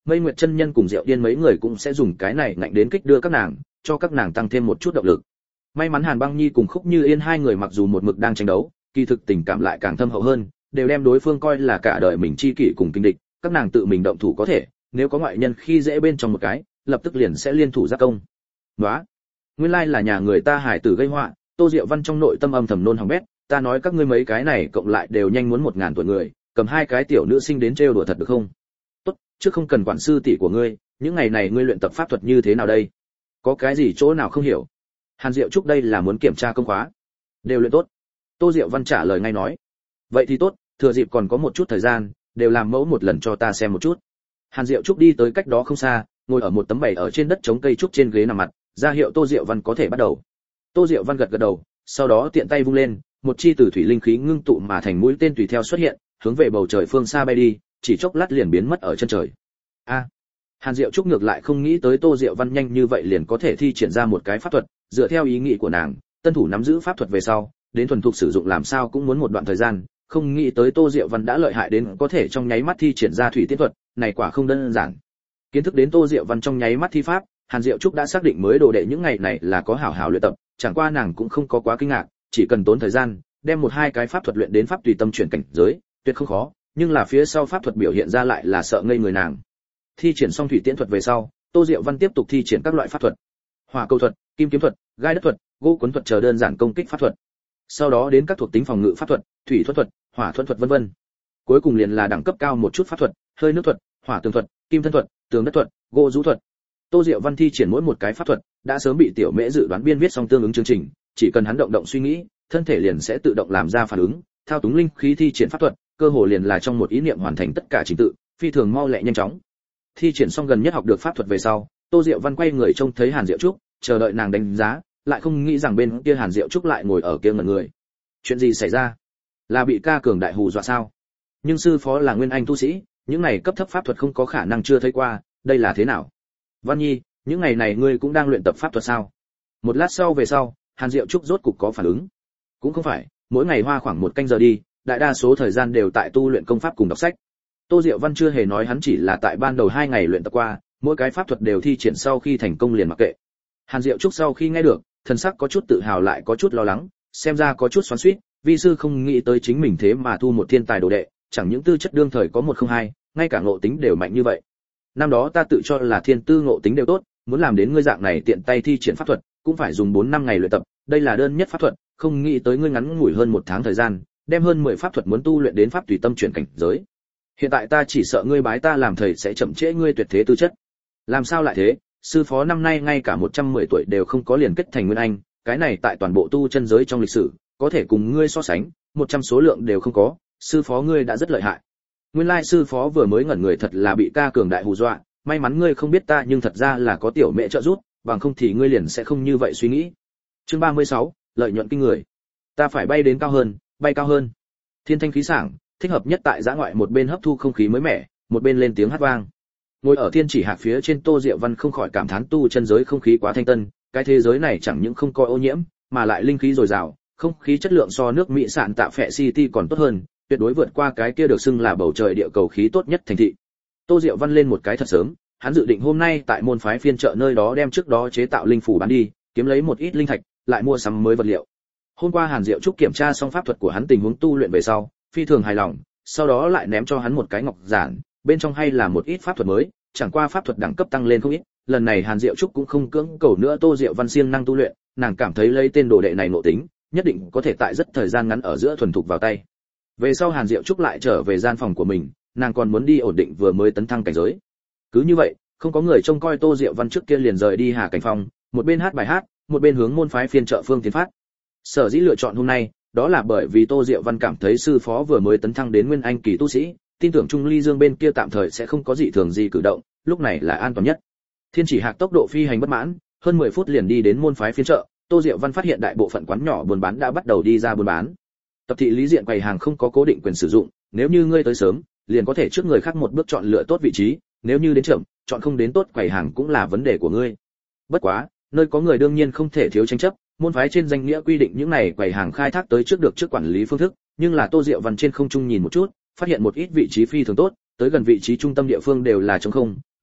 Mây Nguyệt chân nhân cùng Diệu Điên mấy người cũng sẽ dùng cái này ngạnh đến kích đưa các nàng, cho các nàng tăng thêm một chút động lực. May mắn Hàn Băng Nhi cùng Khúc Như Yên hai người mặc dù một mực đang tranh đấu, kỳ thực tình cảm lại càng thâm hậu hơn, đều đem đối phương coi là cả đời mình chi kỷ cùng kinh địch, các nàng tự mình động thủ có thể, nếu có ngoại nhân khi dễ bên trong một cái, lập tức liền sẽ liên thủ giác công. Đó, nguyên lai là nhà người ta hải tử gây họa. Tô Diệu Văn trong nội tâm âm thầm nôn hỏng bét, ta nói các ngươi mấy cái này cộng lại đều nhanh muốn một ngàn tuổi người, cầm hai cái tiểu nữ sinh đến trêu đùa thật được không? Tốt, chứ không cần quản sư tỷ của ngươi, những ngày này ngươi luyện tập pháp thuật như thế nào đây? Có cái gì chỗ nào không hiểu? Hàn Diệu Trúc đây là muốn kiểm tra công khóa. Đều luyện tốt. Tô Diệu Văn trả lời ngay nói. Vậy thì tốt, thừa dịp còn có một chút thời gian, đều làm mẫu một lần cho ta xem một chút. Hàn Diệu Trúc đi tới cách đó không xa, ngồi ở một tấm bày ở trên đất chống cây trúc trên ghế nằm mặt, ra hiệu Tô Diệu Văn có thể bắt đầu. Tô Diệu Văn gật gật đầu, sau đó tiện tay vung lên, một chi từ thủy linh khí ngưng tụ mà thành mũi tên tùy theo xuất hiện, hướng về bầu trời phương xa bay đi, chỉ chốc lát liền biến mất ở chân trời. A, Hàn Diệu Trúc ngược lại không nghĩ tới Tô Diệu Văn nhanh như vậy liền có thể thi triển ra một cái pháp thuật, dựa theo ý nghĩ của nàng, tân thủ nắm giữ pháp thuật về sau, đến thuần thục sử dụng làm sao cũng muốn một đoạn thời gian, không nghĩ tới Tô Diệu Văn đã lợi hại đến có thể trong nháy mắt thi triển ra thủy tiên thuật, này quả không đơn giản. Kiến thức đến Tô Diệu Văn trong nháy mắt thi pháp, Hàn Diệu Trúc đã xác định mới đồ đệ những ngày này là có hảo hảo luyện tập, chẳng qua nàng cũng không có quá kinh ngạc, chỉ cần tốn thời gian, đem một hai cái pháp thuật luyện đến pháp tùy tâm chuyển cảnh giới, tuyệt không khó, nhưng là phía sau pháp thuật biểu hiện ra lại là sợ ngây người nàng. Thi triển xong thủy tiễn thuật về sau, Tô Diệu Văn tiếp tục thi triển các loại pháp thuật. Hỏa cầu thuật, kim kiếm thuật, gai đất thuật, gỗ cuốn thuật chờ đơn giản công kích pháp thuật. Sau đó đến các thuộc tính phòng ngự pháp thuật, thủy thuật thuật, hỏa thuật thuật vân vân. Cuối cùng liền là đẳng cấp cao một chút pháp thuật, hơi nước thuật, hỏa tường thuật, kim thân thuật, tường đất thuật, gỗ rũ thuật. Tô Diệu Văn thi triển mỗi một cái pháp thuật, đã sớm bị Tiểu Mễ dự đoán biên viết xong tương ứng chương trình, chỉ cần hắn động động suy nghĩ, thân thể liền sẽ tự động làm ra phản ứng, thao túng linh khí thi triển pháp thuật, cơ hồ liền là trong một ý niệm hoàn thành tất cả trình tự, phi thường mau lẹ nhanh chóng. Thi triển xong gần nhất học được pháp thuật về sau, Tô Diệu Văn quay người trông thấy Hàn Diệu Trúc, chờ đợi nàng đánh giá, lại không nghĩ rằng bên kia Hàn Diệu Trúc lại ngồi ở kia ngẩn người. Chuyện gì xảy ra? Là bị ca cường đại hù dọa sao? Nhưng sư phó là nguyên anh tu sĩ, những này cấp thấp pháp thuật không có khả năng chưa thấy qua, đây là thế nào? Văn Nhi, những ngày này ngươi cũng đang luyện tập pháp thuật sao? Một lát sau về sau, Hàn Diệu Trúc rốt cục có phản ứng. Cũng không phải, mỗi ngày hoa khoảng một canh giờ đi, đại đa số thời gian đều tại tu luyện công pháp cùng đọc sách. Tô Diệu Văn chưa hề nói hắn chỉ là tại ban đầu hai ngày luyện tập qua, mỗi cái pháp thuật đều thi triển sau khi thành công liền mặc kệ. Hàn Diệu Trúc sau khi nghe được, thần sắc có chút tự hào lại có chút lo lắng, xem ra có chút xoắn xuýt, vi sư không nghĩ tới chính mình thế mà thu một thiên tài đồ đệ, chẳng những tư chất đương thời có một không hai, ngay cả ngộ tính đều mạnh như vậy. Năm đó ta tự cho là thiên tư ngộ tính đều tốt, muốn làm đến ngươi dạng này tiện tay thi triển pháp thuật, cũng phải dùng bốn năm ngày luyện tập, đây là đơn nhất pháp thuật, không nghĩ tới ngươi ngắn ngủi hơn một tháng thời gian, đem hơn mười pháp thuật muốn tu luyện đến pháp tùy tâm chuyển cảnh giới. Hiện tại ta chỉ sợ ngươi bái ta làm thầy sẽ chậm trễ ngươi tuyệt thế tư chất. Làm sao lại thế? Sư phó năm nay ngay cả một trăm mười tuổi đều không có liền kết thành nguyên anh, cái này tại toàn bộ tu chân giới trong lịch sử, có thể cùng ngươi so sánh, một trăm số lượng đều không có, sư phó ngươi đã rất lợi hại. Nguyên lai sư phó vừa mới ngẩn người thật là bị ca cường đại hù dọa, may mắn ngươi không biết ta nhưng thật ra là có tiểu mẹ trợ giúp, bằng không thì ngươi liền sẽ không như vậy suy nghĩ. Chương ba mươi sáu, lợi nhuận kinh người. Ta phải bay đến cao hơn, bay cao hơn. Thiên thanh khí sảng, thích hợp nhất tại giã ngoại, một bên hấp thu không khí mới mẻ, một bên lên tiếng hát vang. Ngồi ở thiên chỉ hạc phía trên Tô Diệu Văn không khỏi cảm thán tu chân giới không khí quá thanh tân, cái thế giới này chẳng những không có ô nhiễm, mà lại linh khí dồi dào, không khí chất lượng so nước Mỹ sạn tạ phệ City còn tốt hơn, tuyệt đối vượt qua cái kia được xưng là bầu trời địa cầu khí tốt nhất thành thị. Tô Diệu Văn lên một cái thật sớm, hắn dự định hôm nay tại môn phái phiên chợ nơi đó đem trước đó chế tạo linh phủ bán đi, kiếm lấy một ít linh thạch, lại mua sắm mới vật liệu. Hôm qua Hàn Diệu Trúc kiểm tra xong pháp thuật của hắn tình huống tu luyện về sau, phi thường hài lòng, sau đó lại ném cho hắn một cái ngọc giản, bên trong hay là một ít pháp thuật mới, chẳng qua pháp thuật đẳng cấp tăng lên không ít, lần này Hàn Diệu Trúc cũng không cưỡng cầu nữa Tô Diệu Văn siêng năng tu luyện, nàng cảm thấy lấy tên đồ đệ này ngộ tính, nhất định có thể tại rất thời gian ngắn ở giữa thuần thục vào tay. Về sau Hàn Diệu Trúc lại trở về gian phòng của mình, nàng còn muốn đi ổn định vừa mới tấn thăng cảnh giới. Cứ như vậy, không có người trông coi Tô Diệu Văn trước kia liền rời đi Hà Cảnh Phong, một bên hát bài hát, một bên hướng môn phái phiên chợ phương tiến phát. Sở dĩ lựa chọn hôm nay, đó là bởi vì Tô Diệu Văn cảm thấy sư phó vừa mới tấn thăng đến nguyên anh kỳ tu sĩ, tin tưởng Trung Ly Dương bên kia tạm thời sẽ không có dị thường gì cử động, lúc này là an toàn nhất. Thiên Chỉ Hạc tốc độ phi hành bất mãn, hơn mười phút liền đi đến môn phái phiên chợ, Tô Diệu Văn phát hiện đại bộ phận quán nhỏ buôn bán đã bắt đầu đi ra buôn bán. Tập thị lý diện quầy hàng không có cố định quyền sử dụng, nếu như ngươi tới sớm, liền có thể trước người khác một bước chọn lựa tốt vị trí, nếu như đến chậm, chọn không đến tốt quầy hàng cũng là vấn đề của ngươi. Bất quá, nơi có người đương nhiên không thể thiếu tranh chấp, môn phái trên danh nghĩa quy định những này quầy hàng khai thác tới trước được trước quản lý phương thức, nhưng là Tô Diệu Văn trên không trung nhìn một chút, phát hiện một ít vị trí phi thường tốt, tới gần vị trí trung tâm địa phương đều là trống không,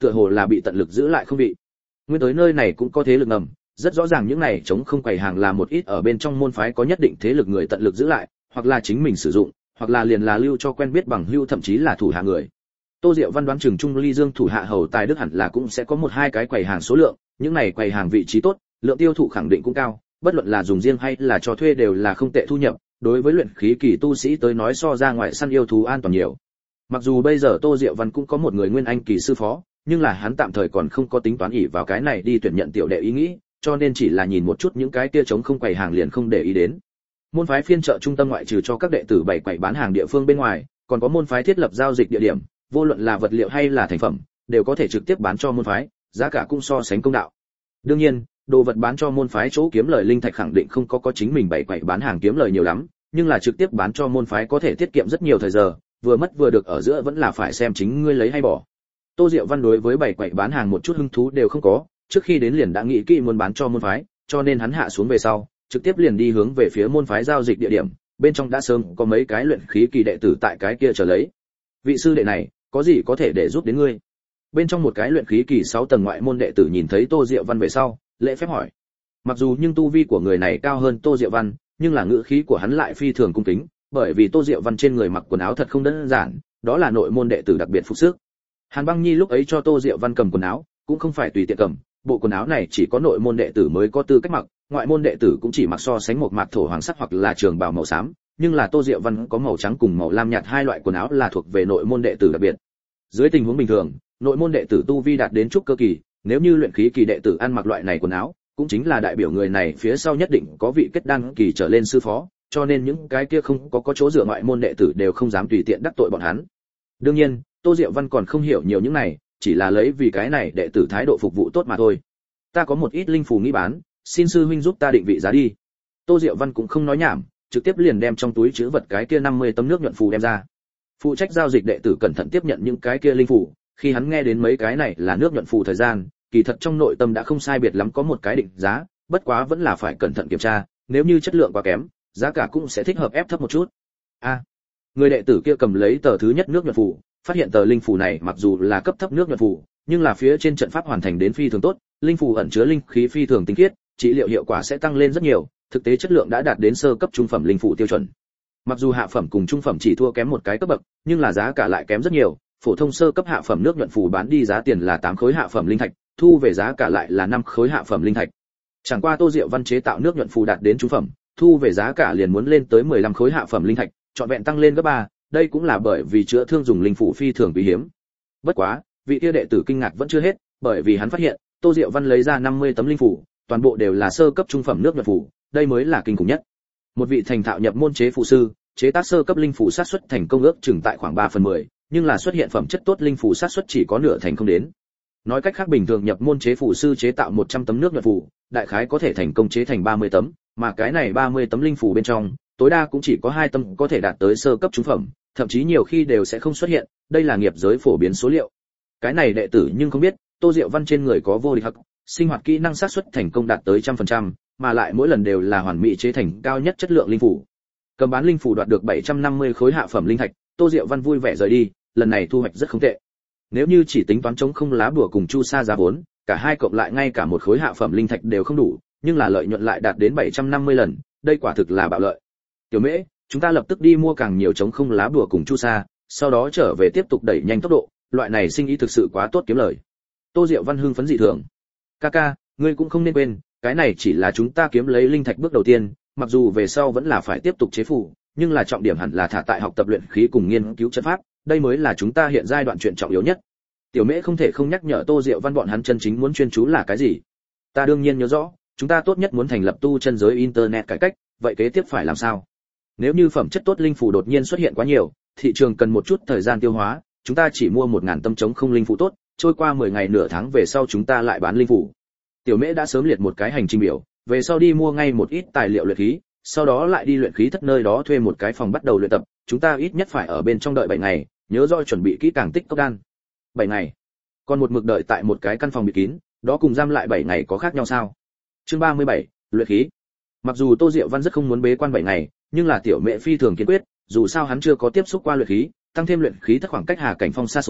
tựa hồ là bị tận lực giữ lại không bị. Nguyên tới nơi này cũng có thế lực ngầm, rất rõ ràng những này chống không quầy hàng là một ít ở bên trong môn phái có nhất định thế lực người tận lực giữ lại, hoặc là chính mình sử dụng, hoặc là liền là lưu cho quen biết bằng hữu, thậm chí là thủ hạ người. Tô Diệu Văn đoán chừng Trung Ly Dương thủ hạ hầu tài đức hẳn là cũng sẽ có một hai cái quầy hàng số lượng, những này quầy hàng vị trí tốt, lượng tiêu thụ khẳng định cũng cao, bất luận là dùng riêng hay là cho thuê đều là không tệ thu nhập, đối với luyện khí kỳ tu sĩ tới nói so ra ngoài săn yêu thú an toàn nhiều. Mặc dù bây giờ Tô Diệu Văn cũng có một người nguyên anh kỳ sư phó, nhưng là hắn tạm thời còn không có tính toán ỷ vào cái này đi tuyển nhận tiểu đệ ý nghĩ, cho nên chỉ là nhìn một chút những cái kia trống không quầy hàng liền không để ý đến. Môn phái phiên chợ trung tâm ngoại trừ cho các đệ tử bày quầy bán hàng địa phương bên ngoài, còn có môn phái thiết lập giao dịch địa điểm, vô luận là vật liệu hay là thành phẩm, đều có thể trực tiếp bán cho môn phái, giá cả cũng so sánh công đạo. Đương nhiên, đồ vật bán cho môn phái chỗ kiếm lời linh thạch khẳng định không có có chính mình bày quầy bán hàng kiếm lời nhiều lắm, nhưng là trực tiếp bán cho môn phái có thể tiết kiệm rất nhiều thời giờ, vừa mất vừa được ở giữa vẫn là phải xem chính ngươi lấy hay bỏ. Tô Diệu Văn đối với bày quầy bán hàng một chút hứng thú đều không có, trước khi đến liền đã nghĩ kỹ muốn bán cho môn phái, cho nên hắn hạ xuống về sau, trực tiếp liền đi hướng về phía môn phái giao dịch địa điểm, bên trong đã sớm có mấy cái luyện khí kỳ đệ tử tại cái kia chờ lấy. Vị sư đệ này, có gì có thể để giúp đến ngươi? Bên trong một cái luyện khí kỳ sáu tầng ngoại môn đệ tử nhìn thấy Tô Diệu Văn về sau, lễ phép hỏi. Mặc dù nhưng tu vi của người này cao hơn Tô Diệu Văn, nhưng là ngữ khí của hắn lại phi thường cung kính, bởi vì Tô Diệu Văn trên người mặc quần áo thật không đơn giản, đó là nội môn đệ tử đặc biệt phục sức. Hàn Băng Nhi lúc ấy cho Tô Diệu Văn cầm quần áo, cũng không phải tùy tiện cầm, bộ quần áo này chỉ có nội môn đệ tử mới có tư cách mặc, ngoại môn đệ tử cũng chỉ mặc so sánh một mạc thổ hoàng sắc hoặc là trường bào màu xám, nhưng là Tô Diệu Văn có màu trắng cùng màu lam nhạt hai loại quần áo là thuộc về nội môn đệ tử đặc biệt. Dưới tình huống bình thường, nội môn đệ tử tu vi đạt đến trúc cơ kỳ, nếu như luyện khí kỳ đệ tử ăn mặc loại này quần áo, cũng chính là đại biểu người này phía sau nhất định có vị kết đan kỳ trở lên sư phó, cho nên những cái kia không có có chỗ dựa ngoại môn đệ tử đều không dám tùy tiện đắc tội bọn hắn. Đương nhiên, Tô Diệu Văn còn không hiểu nhiều những này, chỉ là lấy vì cái này đệ tử thái độ phục vụ tốt mà thôi. Ta có một ít linh phù nghĩ bán, xin sư huynh giúp ta định vị giá đi. Tô Diệu Văn cũng không nói nhảm, trực tiếp liền đem trong túi trữ vật cái kia năm mươi tấm nước nhuận phù đem ra. Phụ trách giao dịch đệ tử cẩn thận tiếp nhận những cái kia linh phù, khi hắn nghe đến mấy cái này là nước nhuận phù thời gian, kỳ thật trong nội tâm đã không sai biệt lắm có một cái định giá, bất quá vẫn là phải cẩn thận kiểm tra, nếu như chất lượng quá kém, giá cả cũng sẽ thích hợp ép thấp một chút. A, à, người đệ tử kia cầm lấy tờ thứ nhất nước nhuận phù, phát hiện tờ linh phù này mặc dù là cấp thấp nước nhuận phù, nhưng là phía trên trận pháp hoàn thành đến phi thường tốt, linh phù ẩn chứa linh khí phi thường tinh khiết, trị liệu hiệu quả sẽ tăng lên rất nhiều, thực tế chất lượng đã đạt đến sơ cấp trung phẩm linh phù tiêu chuẩn. Mặc dù hạ phẩm cùng trung phẩm chỉ thua kém một cái cấp bậc, nhưng là giá cả lại kém rất nhiều, phổ thông sơ cấp hạ phẩm nước nhuận phù bán đi giá tiền là tám khối hạ phẩm linh thạch, thu về giá cả lại là năm khối hạ phẩm linh thạch. Chẳng qua Tô Diệu Văn chế tạo nước nhuận phù đạt đến trung phẩm, thu về giá cả liền muốn lên tới mười lăm khối hạ phẩm linh thạch, trọn vẹn tăng lên gấp ba, đây cũng là bởi vì chữa thương dùng linh phù phi thường quý hiếm. Bất quá, vị kia đệ tử kinh ngạc vẫn chưa hết, bởi vì hắn phát hiện, Tô Diệu Văn lấy ra năm mươi tấm linh phù, toàn bộ đều là sơ cấp trung phẩm nước nhuận phù, đây mới là kinh khủng nhất. Một vị thành thạo nhập môn chế phù sư, chế tác sơ cấp linh phù sát suất thành công ước chừng tại khoảng ba phần mười, nhưng là xuất hiện phẩm chất tốt linh phù sát suất chỉ có nửa thành không đến. Nói cách khác bình thường nhập môn chế phù sư chế tạo một trăm tấm nước nhuận phù, đại khái có thể thành công chế thành ba mươi tấm, mà cái này ba mươi tấm linh phù bên trong, tối đa cũng chỉ có hai tấm có thể đạt tới sơ cấp trung phẩm, thậm chí nhiều khi đều sẽ không xuất hiện, đây là nghiệp giới phổ biến số liệu. Cái này đệ tử nhưng không biết, Tô Diệu Văn trên người có vô địch hắc, sinh hoạt kỹ năng xác suất thành công đạt tới trăm phần trăm, mà lại mỗi lần đều là hoàn mỹ chế thành cao nhất chất lượng linh phù. Cầm bán linh phù đoạt được bảy trăm năm mươi khối hạ phẩm linh thạch, Tô Diệu Văn vui vẻ rời đi, lần này thu hoạch rất không tệ. Nếu như chỉ tính toán chống không lá bùa cùng chu sa giá vốn, cả hai cộng lại ngay cả một khối hạ phẩm linh thạch đều không đủ, nhưng là lợi nhuận lại đạt đến bảy trăm năm mươi lần, đây quả thực là bạo lợi. Tiểu Mễ, chúng ta lập tức đi mua càng nhiều chống không lá bùa cùng chu sa, sau đó trở về tiếp tục đẩy nhanh tốc độ, loại này sinh ý thực sự quá tốt kiếm lời. Tô Diệu Văn hưng phấn dị thường. Kaka, ngươi cũng không nên quên, cái này chỉ là chúng ta kiếm lấy linh thạch bước đầu tiên, mặc dù về sau vẫn là phải tiếp tục chế phù, nhưng là trọng điểm hẳn là thả tại học tập luyện khí cùng nghiên cứu trận pháp, đây mới là chúng ta hiện giai đoạn chuyện trọng yếu nhất. Tiểu Mễ không thể không nhắc nhở Tô Diệu Văn bọn hắn chân chính muốn chuyên chú là cái gì. Ta đương nhiên nhớ rõ, chúng ta tốt nhất muốn thành lập tu chân giới internet cải cách, vậy kế tiếp phải làm sao? Nếu như phẩm chất tốt linh phù đột nhiên xuất hiện quá nhiều, thị trường cần một chút thời gian tiêu hóa, chúng ta chỉ mua một ngàn tâm chống không linh phù tốt, trôi qua mười ngày nửa tháng về sau chúng ta lại bán linh phù. Tiểu Mễ đã sớm liệt một cái hành trình biểu, về sau đi mua ngay một ít tài liệu luyện khí, sau đó lại đi luyện khí thất nơi đó thuê một cái phòng bắt đầu luyện tập, chúng ta ít nhất phải ở bên trong đợi bảy ngày, nhớ rõ chuẩn bị kỹ càng tích cốc đan. bảy ngày. Còn một mực đợi tại một cái căn phòng bị kín, đó cùng giam lại bảy ngày có khác nhau sao? Chương ba mươi bảy, luyện khí. Mặc dù Tô Diệu Văn rất không muốn bế quan bảy ngày, nhưng là Tiểu Mễ phi thường kiên quyết, dù sao hắn chưa có tiếp xúc qua luyện khí, tăng thêm luyện khí thất khoảng cách Hà Cảnh Phong xa xôi,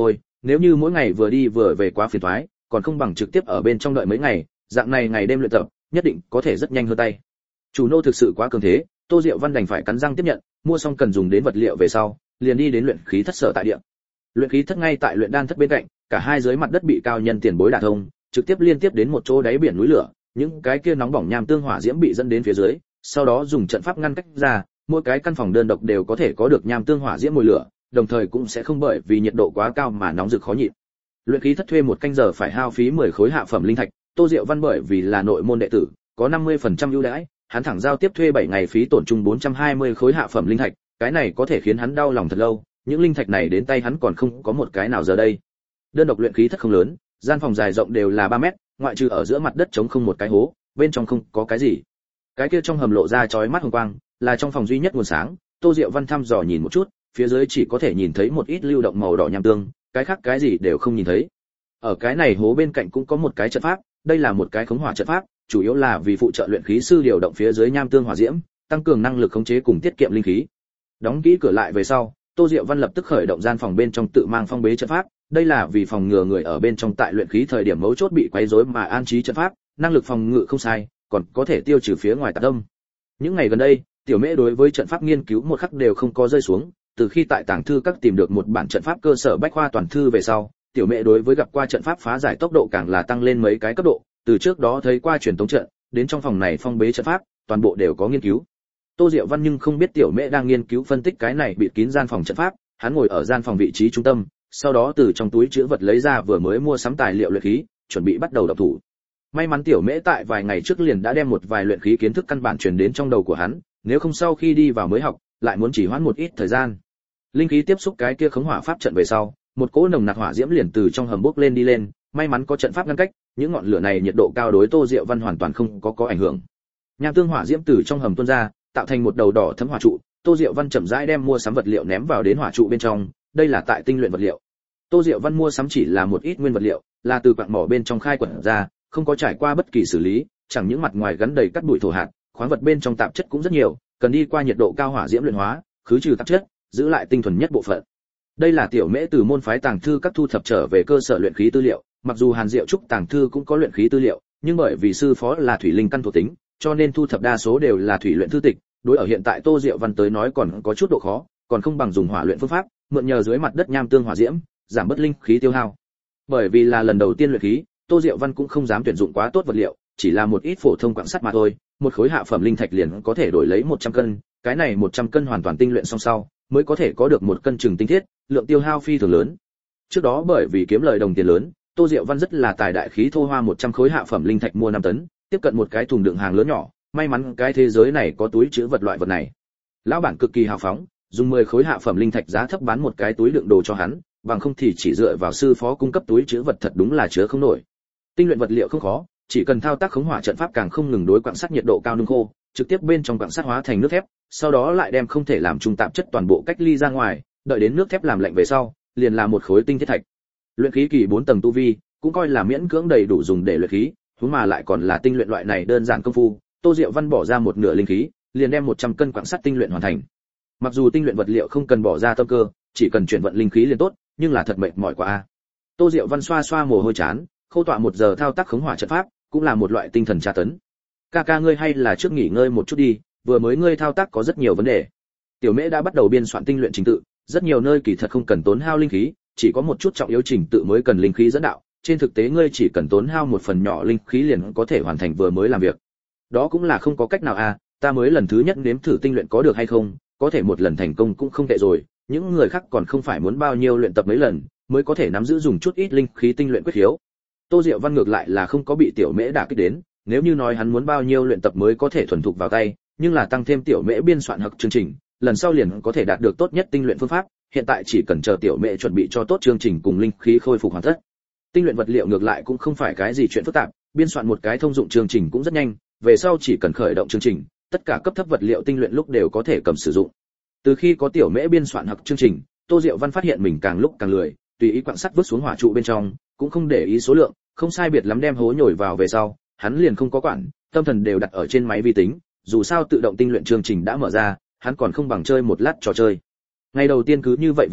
nếu như mỗi ngày vừa đi vừa về quá phiền toái, còn không bằng trực tiếp ở bên trong đợi mấy ngày, dạng này ngày đêm luyện tập, nhất định có thể rất nhanh hơn tay. Chủ nô thực sự quá cường thế, Tô Diệu Văn đành phải cắn răng tiếp nhận, mua xong cần dùng đến vật liệu về sau, liền đi đến luyện khí thất sở tại địa. Luyện khí thất ngay tại luyện đan thất bên cạnh, cả hai dưới mặt đất bị cao nhân tiền bối đả thông, trực tiếp liên tiếp đến một chỗ đáy biển núi lửa, những cái kia nóng bỏng nham tương hỏa diễm bị dẫn đến phía dưới, sau đó dùng trận pháp ngăn cách ra, mỗi cái căn phòng đơn độc đều có thể có được nham tương hỏa diễm mồi lửa, đồng thời cũng sẽ không bởi vì nhiệt độ quá cao mà nóng rực khó nhịn. Luyện khí thất thuê một canh giờ phải hao phí mười khối hạ phẩm linh thạch, Tô Diệu Văn bởi vì là nội môn đệ tử, có năm mươi phần trăm ưu đãi, hắn thẳng giao tiếp thuê bảy ngày phí tổn chung bốn trăm hai mươi khối hạ phẩm linh thạch, cái này có thể khiến hắn đau lòng thật lâu, những linh thạch này đến tay hắn còn không có một cái nào giờ đây. Đơn độc luyện khí thất không lớn, gian phòng dài rộng đều là ba mét, ngoại trừ ở giữa mặt đất trống không một cái hố, bên trong không có cái gì. Cái kia trong hầm lộ ra chói mắt hồng quang, là trong phòng duy nhất nguồn sáng, Tô Diệu Văn thăm dò nhìn một chút, phía dưới chỉ có thể nhìn thấy một ít lưu động màu đỏ nham tương, cái khác cái gì đều không nhìn thấy. Ở cái này hố bên cạnh cũng có một cái trận pháp, đây là một cái khống hỏa trận pháp, chủ yếu là vì phụ trợ luyện khí sư điều động phía dưới nham tương hỏa diễm, tăng cường năng lực khống chế cùng tiết kiệm linh khí. Đóng kỹ cửa lại về sau, Tô Diệu Văn lập tức khởi động gian phòng bên trong tự mang phong bế trận pháp, đây là vì phòng ngừa người ở bên trong tại luyện khí thời điểm mấu chốt bị quấy rối mà an trí trận pháp, năng lực phòng ngự không sai, còn có thể tiêu trừ phía ngoài tạp âm. Những ngày gần đây, Tiểu Mễ đối với trận pháp nghiên cứu một khắc đều không có rơi xuống, từ khi tại tàng thư các tìm được một bản trận pháp cơ sở bách khoa toàn thư về sau, Tiểu Mễ đối với gặp qua trận pháp phá giải tốc độ càng là tăng lên mấy cái cấp độ, từ trước đó thấy qua truyền tống trận, đến trong phòng này phong bế trận pháp, toàn bộ đều có nghiên cứu. Tô Diệu Văn nhưng không biết Tiểu Mễ đang nghiên cứu phân tích cái này bịt kín gian phòng trận pháp, hắn ngồi ở gian phòng vị trí trung tâm, sau đó từ trong túi trữ vật lấy ra vừa mới mua sắm tài liệu luyện khí, chuẩn bị bắt đầu đọc thủ. May mắn Tiểu Mễ tại vài ngày trước liền đã đem một vài luyện khí kiến thức căn bản truyền đến trong đầu của hắn, nếu không sau khi đi vào mới học, lại muốn chỉ hoãn một ít thời gian. Linh khí tiếp xúc cái kia khống hỏa pháp trận về sau, một cỗ nồng nặc hỏa diễm liền từ trong hầm bốc lên đi lên, may mắn có trận pháp ngăn cách, những ngọn lửa này nhiệt độ cao đối Tô Diệu Văn hoàn toàn không có có ảnh hưởng. Nham tương hỏa diễm từ trong hầm tuôn ra, tạo thành một đầu đỏ thấm hỏa trụ, Tô Diệu Văn chậm rãi đem mua sắm vật liệu ném vào đến hỏa trụ bên trong, đây là tại tinh luyện vật liệu. Tô Diệu Văn mua sắm chỉ là một ít nguyên vật liệu, là từ quặng mỏ bên trong khai quật ra, không có trải qua bất kỳ xử lý, chẳng những mặt ngoài gắn đầy cát bụi thổ hạt, khoáng vật bên trong tạp chất cũng rất nhiều, cần đi qua nhiệt độ cao hỏa diễm luyện hóa, khứ trừ tạp chất, giữ lại tinh thuần nhất bộ phận. Đây là Tiểu Mễ từ môn phái tàng thư các thu thập trở về cơ sở luyện khí tư liệu, mặc dù Hàn Diệu Trúc tàng thư cũng có luyện khí tư liệu, nhưng bởi vì sư phó là thủy linh căn thuộc tính, cho nên thu thập đa số đều là thủy luyện thư tịch, đối ở hiện tại Tô Diệu Văn tới nói còn có chút độ khó, còn không bằng dùng hỏa luyện phương pháp, mượn nhờ dưới mặt đất nham tương hỏa diễm, giảm bớt linh khí tiêu hao. Bởi vì là lần đầu tiên luyện khí, Tô Diệu Văn cũng không dám tuyển dụng quá tốt vật liệu, chỉ là một ít phổ thông quặng sắt mà thôi, một khối hạ phẩm linh thạch liền có thể đổi lấy một trăm cân, cái này một trăm cân hoàn toàn tinh luyện xong sau, mới có thể có được một cân chừng tinh thiết, lượng tiêu hao phi thường lớn. Trước đó bởi vì kiếm lời đồng tiền lớn, Tô Diệu Văn rất là tài đại khí thô hoa một trăm khối hạ phẩm linh thạch mua năm tấn, tiếp cận một cái thùng đựng hàng lớn nhỏ, may mắn cái thế giới này có túi trữ vật loại vật này. Lão bản cực kỳ hào phóng, dùng mười khối hạ phẩm linh thạch giá thấp bán một cái túi đựng đồ cho hắn, bằng không thì chỉ dựa vào sư phó cung cấp túi trữ vật thật đúng là chứa không nổi. Tinh luyện vật liệu không khó, chỉ cần thao tác khống hỏa trận pháp càng không ngừng đối quặng sắt nhiệt độ cao nung khô, trực tiếp bên trong quặng sắt hóa thành nước thép, sau đó lại đem không thể làm trung tạp chất toàn bộ cách ly ra ngoài, đợi đến nước thép làm lạnh về sau, liền là một khối tinh thiết thạch. Luyện khí kỳ bốn tầng tu vi, cũng coi là miễn cưỡng đầy đủ dùng để luyện khí, huống mà lại còn là tinh luyện loại này đơn giản công phu, Tô Diệu Văn bỏ ra một nửa linh khí, liền đem một trăm cân quặng sắt tinh luyện hoàn thành. Mặc dù tinh luyện vật liệu không cần bỏ ra tâm cơ, chỉ cần chuyển vận linh khí liền tốt, nhưng là thật mệt mỏi quá a. Tô Diệu Văn xoa xoa mồ hôi chán, khâu tọa một giờ thao tác khống hỏa trận pháp, cũng là một loại tinh thần tra tấn. Ca ca ngươi hay là trước nghỉ ngơi một chút đi, vừa mới ngươi thao tác có rất nhiều vấn đề. Tiểu Mễ đã bắt đầu biên soạn tinh luyện trình tự, rất nhiều nơi kỳ thật không cần tốn hao linh khí, chỉ có một chút trọng yếu trình tự mới cần linh khí dẫn đạo, trên thực tế ngươi chỉ cần tốn hao một phần nhỏ linh khí liền có thể hoàn thành vừa mới làm việc. Đó cũng là không có cách nào a, ta mới lần thứ nhất nếm thử tinh luyện có được hay không, có thể một lần thành công cũng không tệ rồi, những người khác còn không phải muốn bao nhiêu luyện tập mấy lần mới có thể nắm giữ dùng chút ít linh khí tinh luyện quyết khiếu. Tô Diệu Văn ngược lại là không có bị Tiểu Mễ đả kích đến, nếu như nói hắn muốn bao nhiêu luyện tập mới có thể thuần thục vào tay, nhưng là tăng thêm Tiểu Mễ biên soạn hoặc chương trình, lần sau liền có thể đạt được tốt nhất tinh luyện phương pháp, hiện tại chỉ cần chờ Tiểu Mễ chuẩn bị cho tốt chương trình cùng linh khí khôi phục hoàn tất. Tinh luyện vật liệu ngược lại cũng không phải cái gì chuyện phức tạp, biên soạn một cái thông dụng chương trình cũng rất nhanh, về sau chỉ cần khởi động chương trình, tất cả cấp thấp vật liệu tinh luyện lúc đều có thể cầm sử dụng. Từ khi có Tiểu Mễ biên soạn hoặc chương trình, Tô Diệu Văn phát hiện mình càng lúc càng lười, tùy ý quặng sắt vứt xuống hỏa trụ bên trong, cũng không để ý số lượng, không sai biệt lắm đem hố nhồi vào về sau, hắn liền không có quản, tâm thần đều đặt ở trên máy vi tính, dù sao tự động tinh luyện chương trình đã mở ra, hắn còn không bằng chơi một lát trò chơi. Ngày đầu tiên cứ như vậy vượt qua,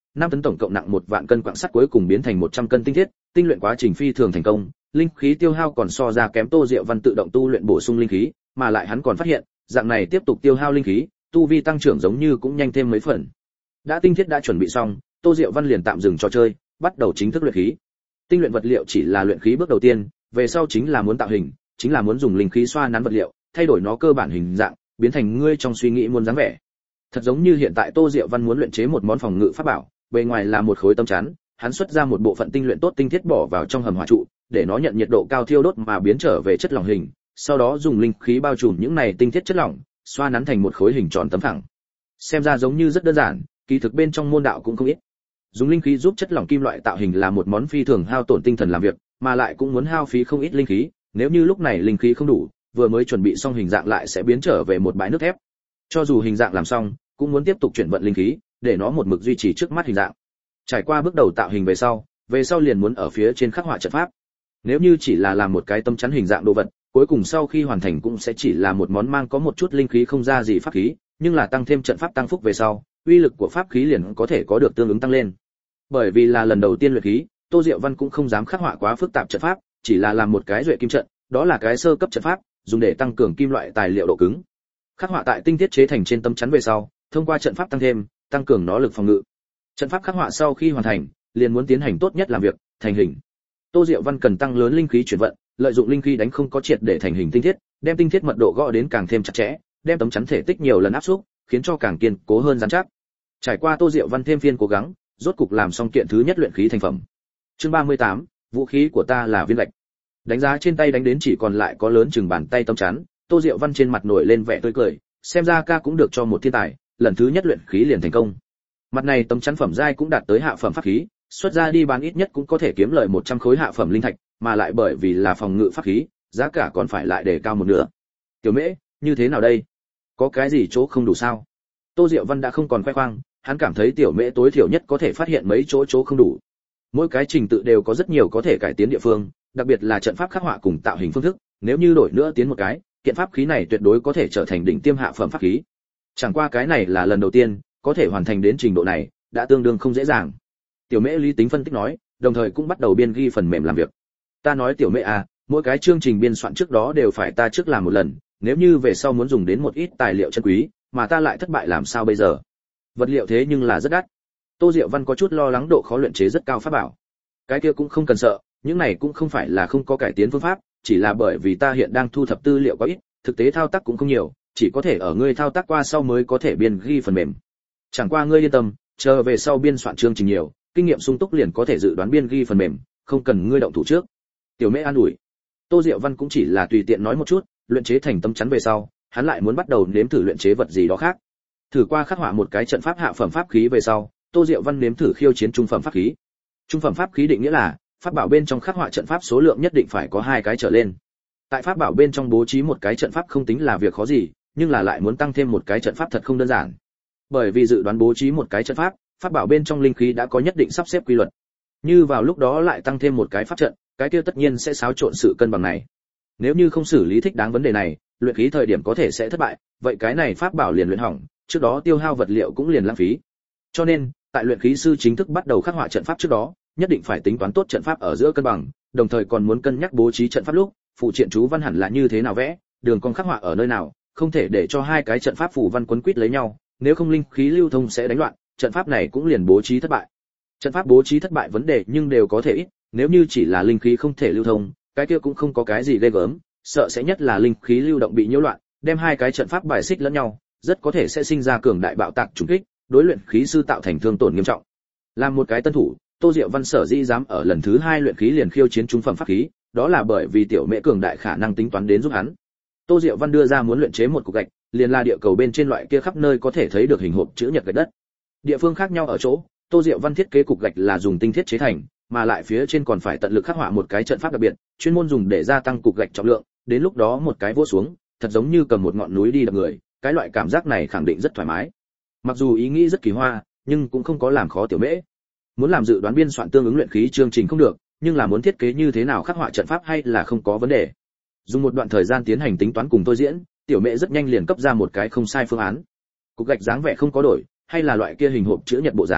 năm tấn tổng cộng nặng một vạn cân quặng sắt cuối cùng biến thành một trăm cân tinh thiết, tinh luyện quá trình phi thường thành công, linh khí tiêu hao còn so ra kém Tô Diệu Văn tự động tu luyện bổ sung linh khí, mà lại hắn còn phát hiện, dạng này tiếp tục tiêu hao linh khí, tu vi tăng trưởng giống như cũng nhanh thêm mấy phần. Đã tinh thiết đã chuẩn bị xong, Tô Diệu Văn liền tạm dừng trò chơi, bắt đầu chính thức luyện khí. Tinh luyện vật liệu chỉ là luyện khí bước đầu tiên, về sau chính là muốn tạo hình, chính là muốn dùng linh khí xoa nắn vật liệu, thay đổi nó cơ bản hình dạng, biến thành ngươi trong suy nghĩ muốn dáng vẻ. Thật giống như hiện tại Tô Diệu Văn muốn luyện chế một món phòng ngự pháp bảo, bề ngoài là một khối tấm chắn, hắn xuất ra một bộ phận tinh luyện tốt tinh thiết bỏ vào trong hầm hỏa trụ, để nó nhận nhiệt độ cao thiêu đốt mà biến trở về chất lỏng hình, sau đó dùng linh khí bao trùm những này tinh thiết chất lỏng, xoa nắn thành một khối hình tròn tấm phẳng. Xem ra giống như rất đơn giản, kỳ thực bên trong môn đạo cũng không ít. Dùng linh khí giúp chất lỏng kim loại tạo hình là một món phi thường hao tổn tinh thần làm việc, mà lại cũng muốn hao phí không ít linh khí, nếu như lúc này linh khí không đủ, vừa mới chuẩn bị xong hình dạng lại sẽ biến trở về một bãi nước thép. Cho dù hình dạng làm xong, cũng muốn tiếp tục chuyển vận linh khí, để nó một mực duy trì trước mắt hình dạng. Trải qua bước đầu tạo hình về sau, về sau liền muốn ở phía trên khắc họa trận pháp. Nếu như chỉ là làm một cái tấm chắn hình dạng đồ vật, cuối cùng sau khi hoàn thành cũng sẽ chỉ là một món mang có một chút linh khí không ra gì pháp khí, nhưng là tăng thêm trận pháp tăng phúc về sau, uy lực của pháp khí liền có thể có được tương ứng tăng lên. Bởi vì là lần đầu tiên luyện khí, Tô Diệu Văn cũng không dám khắc họa quá phức tạp trận pháp, chỉ là làm một cái duệ kim trận, đó là cái sơ cấp trận pháp, dùng để tăng cường kim loại tài liệu độ cứng. Khắc họa tại tinh thiết chế thành trên tấm chắn về sau, thông qua trận pháp tăng thêm, tăng cường nó lực phòng ngự. Trận pháp khắc họa sau khi hoàn thành, liền muốn tiến hành tốt nhất làm việc, thành hình. Tô Diệu Văn cần tăng lớn linh khí chuyển vận, lợi dụng linh khí đánh không có triệt để thành hình tinh thiết, đem tinh thiết mật độ gõ đến càng thêm chặt chẽ, đem tấm chắn thể tích nhiều lần áp xúc, khiến cho càng kiên cố hơn rắn chắc. Trải qua Tô Diệu Văn thêm phiên cố gắng, rốt cục làm xong kiện thứ nhất luyện khí thành phẩm. Chương ba mươi tám, vũ khí của ta là viên gạch. Đánh giá trên tay đánh đến chỉ còn lại có lớn chừng bàn tay tấm chắn, Tô Diệu Văn trên mặt nổi lên vẻ tươi cười, xem ra ca cũng được cho một thiên tài, lần thứ nhất luyện khí liền thành công. Mặt này tấm chắn phẩm giai cũng đạt tới hạ phẩm pháp khí, xuất ra đi bán ít nhất cũng có thể kiếm lời một trăm khối hạ phẩm linh thạch, mà lại bởi vì là phòng ngự pháp khí, giá cả còn phải lại đề cao một nửa. Tiểu Mễ, như thế nào đây? Có cái gì chỗ không đủ sao? Tô Diệu Văn đã không còn khoe khoang, hắn cảm thấy Tiểu Mễ tối thiểu nhất có thể phát hiện mấy chỗ chỗ không đủ. Mỗi cái trình tự đều có rất nhiều có thể cải tiến địa phương, đặc biệt là trận pháp khắc họa cùng tạo hình phương thức, nếu như đổi nữa tiến một cái, kiện pháp khí này tuyệt đối có thể trở thành đỉnh tiêm hạ phẩm pháp khí. Chẳng qua cái này là lần đầu tiên, có thể hoàn thành đến trình độ này, đã tương đương không dễ dàng. Tiểu Mễ lý tính phân tích nói, đồng thời cũng bắt đầu biên ghi phần mềm làm việc. Ta nói Tiểu Mễ à, mỗi cái chương trình biên soạn trước đó đều phải ta trước làm một lần, nếu như về sau muốn dùng đến một ít tài liệu chân quý, mà ta lại thất bại làm sao bây giờ? Vật liệu thế nhưng là rất đắt. Tô Diệu Văn có chút lo lắng độ khó luyện chế rất cao pháp bảo. Cái kia cũng không cần sợ, những này cũng không phải là không có cải tiến phương pháp, chỉ là bởi vì ta hiện đang thu thập tư liệu quá ít, thực tế thao tác cũng không nhiều, chỉ có thể ở ngươi thao tác qua sau mới có thể biên ghi phần mềm. Chẳng qua ngươi yên tâm, chờ về sau biên soạn chương trình nhiều, kinh nghiệm sung túc liền có thể dự đoán biên ghi phần mềm, không cần ngươi động thủ trước. Tiểu Mễ an ủi. Tô Diệu Văn cũng chỉ là tùy tiện nói một chút, luyện chế thành tấm chắn về sau, hắn lại muốn bắt đầu nếm thử luyện chế vật gì đó khác. Thử qua khắc họa một cái trận pháp hạ phẩm pháp khí về sau, Tô Diệu Văn nếm thử khiêu chiến trung phẩm pháp khí. Trung phẩm pháp khí định nghĩa là pháp bảo bên trong khắc họa trận pháp số lượng nhất định phải có hai cái trở lên. Tại pháp bảo bên trong bố trí một cái trận pháp không tính là việc khó gì, nhưng là lại muốn tăng thêm một cái trận pháp thật không đơn giản. Bởi vì dự đoán bố trí một cái trận pháp, pháp bảo bên trong linh khí đã có nhất định sắp xếp quy luật. Như vào lúc đó lại tăng thêm một cái pháp trận, cái kia tất nhiên sẽ xáo trộn sự cân bằng này. Nếu như không xử lý thích đáng vấn đề này, luyện khí thời điểm có thể sẽ thất bại, vậy cái này pháp bảo liền luyện hỏng, trước đó tiêu hao vật liệu cũng liền lãng phí. Cho nên, tại luyện khí sư chính thức bắt đầu khắc họa trận pháp trước đó, nhất định phải tính toán tốt trận pháp ở giữa cân bằng, đồng thời còn muốn cân nhắc bố trí trận pháp lúc, phụ triện chú văn hẳn là như thế nào vẽ, đường cong khắc họa ở nơi nào, không thể để cho hai cái trận pháp phù văn quấn quýt lấy nhau, nếu không linh khí lưu thông sẽ đánh loạn, trận pháp này cũng liền bố trí thất bại. Trận pháp bố trí thất bại vấn đề nhưng đều có thể ít, nếu như chỉ là linh khí không thể lưu thông, cái kia cũng không có cái gì ghê gớm, sợ sẽ nhất là linh khí lưu động bị nhiễu loạn, đem hai cái trận pháp bài xích lẫn nhau, rất có thể sẽ sinh ra cường đại bạo tạc trùng kích, đối luyện khí sư tạo thành thương tổn nghiêm trọng. Làm một cái tân thủ, Tô Diệu Văn sở dĩ dám ở lần thứ hai luyện khí liền khiêu chiến trung phẩm pháp khí, đó là bởi vì Tiểu Mễ cường đại khả năng tính toán đến giúp hắn. Tô Diệu Văn đưa ra muốn luyện chế một cục gạch, liền là địa cầu bên trên loại kia khắp nơi có thể thấy được hình hộp chữ nhật gạch đất. Địa phương khác nhau ở chỗ, Tô Diệu Văn thiết kế cục gạch là dùng tinh thiết chế thành, mà lại phía trên còn phải tận lực khắc họa một cái trận pháp đặc biệt, chuyên môn dùng để gia tăng cục gạch trọng lượng, đến lúc đó một cái vỗ xuống, thật giống như cầm một ngọn núi đi đập người, cái loại cảm giác này khẳng định rất thoải mái. Mặc dù ý nghĩ rất kỳ hoa, nhưng cũng không có làm khó Tiểu Mễ. Muốn làm dự đoán biên soạn tương ứng luyện khí chương trình không được, nhưng là muốn thiết kế như thế nào khắc họa trận pháp hay là không có vấn đề. Dùng một đoạn thời gian tiến hành tính toán cùng tôi diễn, Tiểu Mễ rất nhanh liền cấp ra một cái không sai phương án. Cục gạch dáng vẻ không có đổi, hay là loại kia hình hộp chữ nhật bộ dáng,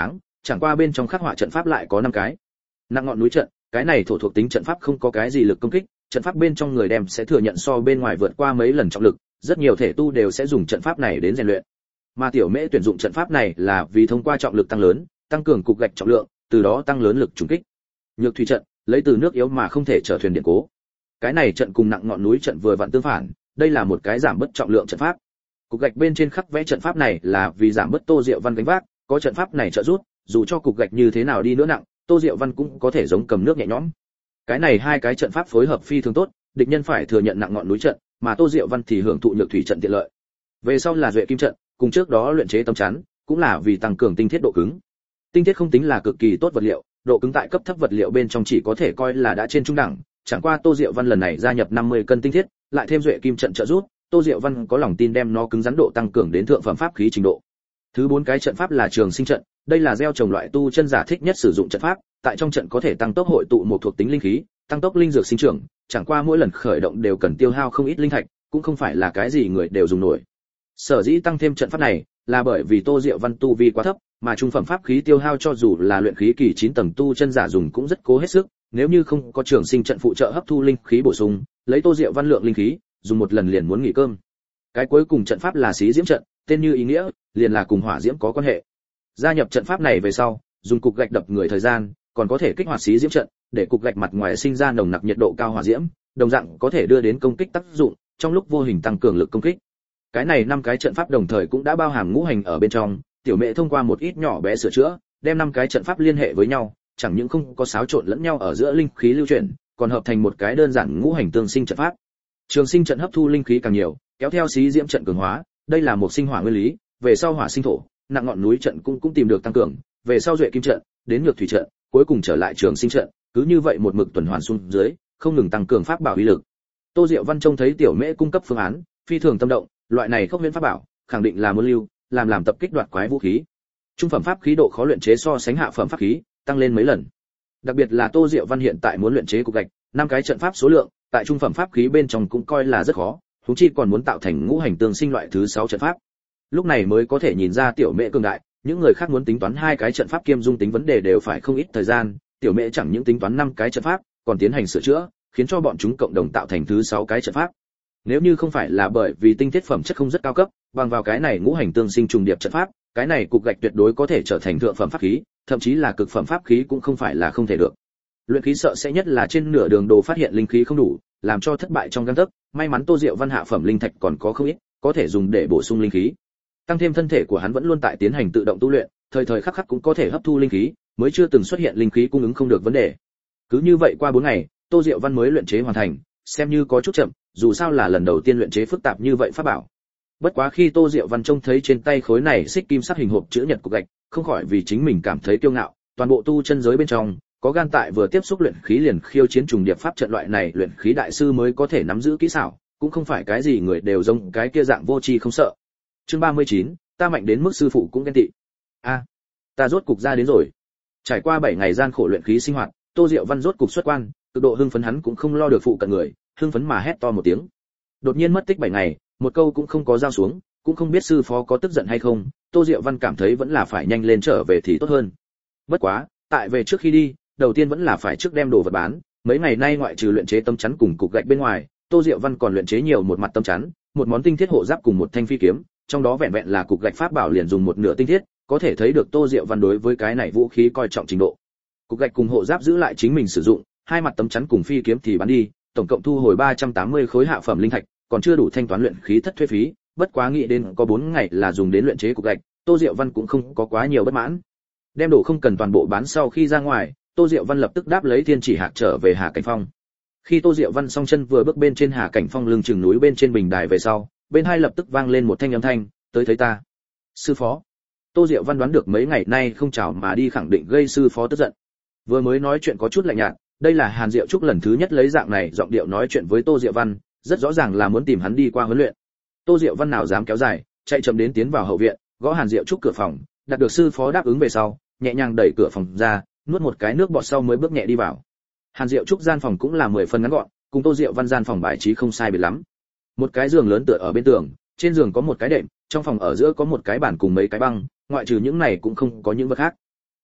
chẳng qua bên trong khắc họa trận pháp lại có năm cái. Nặng ngọn núi trận, cái này thổ thuộc tính trận pháp không có cái gì lực công kích, trận pháp bên trong người đem sẽ thừa nhận so bên ngoài vượt qua mấy lần trọng lực, rất nhiều thể tu đều sẽ dùng trận pháp này đến rèn luyện. Mà tiểu mễ tuyển dụng trận pháp này là vì thông qua trọng lực tăng lớn, tăng cường cục gạch trọng lượng, từ đó tăng lớn lực trùng kích. Nhược thủy trận, lấy từ nước yếu mà không thể trở thuyền điện cố. Cái này trận cùng nặng ngọn núi trận vừa vặn tương phản, đây là một cái giảm bớt trọng lượng trận pháp. Cục gạch bên trên khắc vẽ trận pháp này là vì giảm bớt Tô Diệu Văn gánh vác, có trận pháp này trợ giúp, dù cho cục gạch như thế nào đi nữa nặng, Tô Diệu Văn cũng có thể giống cầm nước nhẹ nhõm. Cái này hai cái trận pháp phối hợp phi thường tốt, địch nhân phải thừa nhận nặng ngọn núi trận, mà Tô Diệu Văn thì hưởng thụ nhược thủy trận tiện lợi. Về sau là duệ kim trận, cùng trước đó luyện chế tấm chắn, cũng là vì tăng cường tinh thiết độ cứng. Tinh thiết không tính là cực kỳ tốt vật liệu, độ cứng tại cấp thấp vật liệu bên trong chỉ có thể coi là đã trên trung đẳng, chẳng qua Tô Diệu Văn lần này gia nhập năm mươi cân tinh thiết, lại thêm duệ kim trận trợ giúp, Tô Diệu Văn có lòng tin đem nó cứng rắn độ tăng cường đến thượng phẩm pháp khí trình độ. Thứ bốn cái trận pháp là trường sinh trận, đây là gieo trồng loại tu chân giả thích nhất sử dụng trận pháp, tại trong trận có thể tăng tốc hội tụ một thuộc tính linh khí, tăng tốc linh dược sinh trưởng, chẳng qua mỗi lần khởi động đều cần tiêu hao không ít linh thạch, cũng không phải là cái gì người đều dùng nổi. Sở dĩ tăng thêm trận pháp này, là bởi vì Tô Diệu Văn tu vi quá thấp, mà trung phẩm pháp khí tiêu hao cho dù là luyện khí kỳ chín tầng tu chân giả dùng cũng rất cố hết sức, nếu như không có trường sinh trận phụ trợ hấp thu linh khí bổ sung, lấy Tô Diệu Văn lượng linh khí, dùng một lần liền muốn nghỉ cơm. Cái cuối cùng trận pháp là xí diễm trận, tên như ý nghĩa, liền là cùng hỏa diễm có quan hệ. Gia nhập trận pháp này về sau, dùng cục gạch đập người thời gian, còn có thể kích hoạt xí diễm trận, để cục gạch mặt ngoài sinh ra nồng nặc nhiệt độ cao hỏa diễm, đồng dạng có thể đưa đến công kích tác dụng, trong lúc vô hình tăng cường lực công kích. Cái này năm cái trận pháp đồng thời cũng đã bao hàm ngũ hành ở bên trong, tiểu mẹ thông qua một ít nhỏ bé sửa chữa, đem năm cái trận pháp liên hệ với nhau, chẳng những không có xáo trộn lẫn nhau ở giữa linh khí lưu chuyển, còn hợp thành một cái đơn giản ngũ hành tương sinh trận pháp. Trường sinh trận hấp thu linh khí càng nhiều, kéo theo xí diễm trận cường hóa, đây là một sinh hỏa nguyên lý, về sau hỏa sinh thổ, nặng ngọn núi trận cũng cũng tìm được tăng cường, về sau duệ kim trận, đến nhược thủy trận, cuối cùng trở lại trường sinh trận, cứ như vậy một mực tuần hoàn xuống dưới, không ngừng tăng cường pháp bảo uy lực. Tô Diệu Văn trông thấy tiểu mễ cung cấp phương án, phi thường tâm động, loại này khốc huyễn pháp bảo, khẳng định là muốn lưu, làm làm tập kích đoạt quái vũ khí. Trung phẩm pháp khí độ khó luyện chế so sánh hạ phẩm pháp khí, tăng lên mấy lần. Đặc biệt là Tô Diệu Văn hiện tại muốn luyện chế cục gạch, năm cái trận pháp số lượng, tại trung phẩm pháp khí bên trong cũng coi là rất khó, huống chi còn muốn tạo thành ngũ hành tương sinh loại thứ sáu trận pháp. Lúc này mới có thể nhìn ra tiểu mễ cường đại, những người khác muốn tính toán hai cái trận pháp kiêm dung tính vấn đề đều phải không ít thời gian, tiểu mễ chẳng những tính toán năm cái trận pháp, còn tiến hành sửa chữa, khiến cho bọn chúng cộng đồng tạo thành thứ sáu cái trận pháp. Nếu như không phải là bởi vì tinh thiết phẩm chất không rất cao cấp, bằng vào cái này ngũ hành tương sinh trùng điệp trận pháp, cái này cục gạch tuyệt đối có thể trở thành thượng phẩm pháp khí, thậm chí là cực phẩm pháp khí cũng không phải là không thể được. Luyện khí sợ sẽ nhất là trên nửa đường đồ phát hiện linh khí không đủ, làm cho thất bại trong gang tấc, may mắn Tô Diệu Văn hạ phẩm linh thạch còn có không ít, có thể dùng để bổ sung linh khí. Tăng thêm thân thể của hắn vẫn luôn tại tiến hành tự động tu luyện, thời thời khắc khắc cũng có thể hấp thu linh khí, mới chưa từng xuất hiện linh khí cung ứng không được vấn đề. Cứ như vậy qua bốn ngày, Tô Diệu Văn mới luyện chế hoàn thành, xem như có chút chậm, dù sao là lần đầu tiên luyện chế phức tạp như vậy pháp bảo. Bất quá khi Tô Diệu Văn trông thấy trên tay khối này xích kim sắc hình hộp chữ nhật cục gạch, không khỏi vì chính mình cảm thấy kiêu ngạo, toàn bộ tu chân giới bên trong, có gan tại vừa tiếp xúc luyện khí liền khiêu chiến trùng điệp pháp trận loại này luyện khí đại sư mới có thể nắm giữ kỹ xảo, cũng không phải cái gì người đều giống cái kia dạng vô tri không sợ. Chương ba mươi chín, ta mạnh đến mức sư phụ cũng ghen tị. A, à, ta rốt cục ra đến rồi. Trải qua bảy ngày gian khổ luyện khí sinh hoạt, Tô Diệu Văn rốt cục xuất quan, cực độ hưng phấn hắn cũng không lo được phụ cận người, hưng phấn mà hét to một tiếng. Đột nhiên mất tích bảy ngày, một câu cũng không có giao xuống, cũng không biết sư phó có tức giận hay không, Tô Diệu Văn cảm thấy vẫn là phải nhanh lên trở về thì tốt hơn. Bất quá, tại về trước khi đi, đầu tiên vẫn là phải trước đem đồ vật bán, mấy ngày nay ngoại trừ luyện chế tấm chắn cùng cục gạch bên ngoài, Tô Diệu Văn còn luyện chế nhiều một mặt tấm chắn, một món tinh thiết hộ giáp cùng một thanh phi kiếm, trong đó vẹn vẹn là cục gạch pháp bảo liền dùng một nửa tinh thiết, có thể thấy được Tô Diệu Văn đối với cái này vũ khí coi trọng trình độ. Cục gạch cùng hộ giáp giữ lại chính mình sử dụng, hai mặt tấm chắn cùng phi kiếm thì bán đi, tổng cộng thu hồi ba trăm tám mươi khối hạ phẩm linh thạch, còn chưa đủ thanh toán luyện khí thất thuế phí, bất quá nghĩ đến có bốn ngày là dùng đến luyện chế cục gạch, Tô Diệu Văn cũng không có quá nhiều bất mãn. Đem đồ không cần toàn bộ bán sau khi ra ngoài, Tô Diệu Văn lập tức đáp lấy thiên chỉ hạt trở về Hà Cảnh Phong. Khi Tô Diệu Văn song chân vừa bước bên trên Hà Cảnh Phong lưng chừng núi bên trên bình đài về sau, bên hai lập tức vang lên một thanh âm thanh, tới thấy ta. Sư phó. Tô Diệu Văn đoán được mấy ngày nay không chào mà đi khẳng định gây sư phó tức giận. Vừa mới nói chuyện có chút lạnh nhạt, đây là Hàn Diệu Trúc lần thứ nhất lấy dạng này giọng điệu nói chuyện với Tô Diệu Văn, rất rõ ràng là muốn tìm hắn đi qua huấn luyện. Tô Diệu Văn nào dám kéo dài, chạy chậm đến tiến vào hậu viện, gõ Hàn Diệu Trúc cửa phòng, đạt được sư phó đáp ứng về sau, nhẹ nhàng đẩy cửa phòng ra, nuốt một cái nước bọt sau mới bước nhẹ đi vào. Hàn Diệu Trúc gian phòng cũng là mười phần ngắn gọn, cùng Tô Diệu Văn gian phòng bài trí không sai biệt lắm. Một cái giường lớn tựa ở bên tường, trên giường có một cái đệm, trong phòng ở giữa có một cái bàn cùng mấy cái băng, ngoại trừ những này cũng không có những vật khác.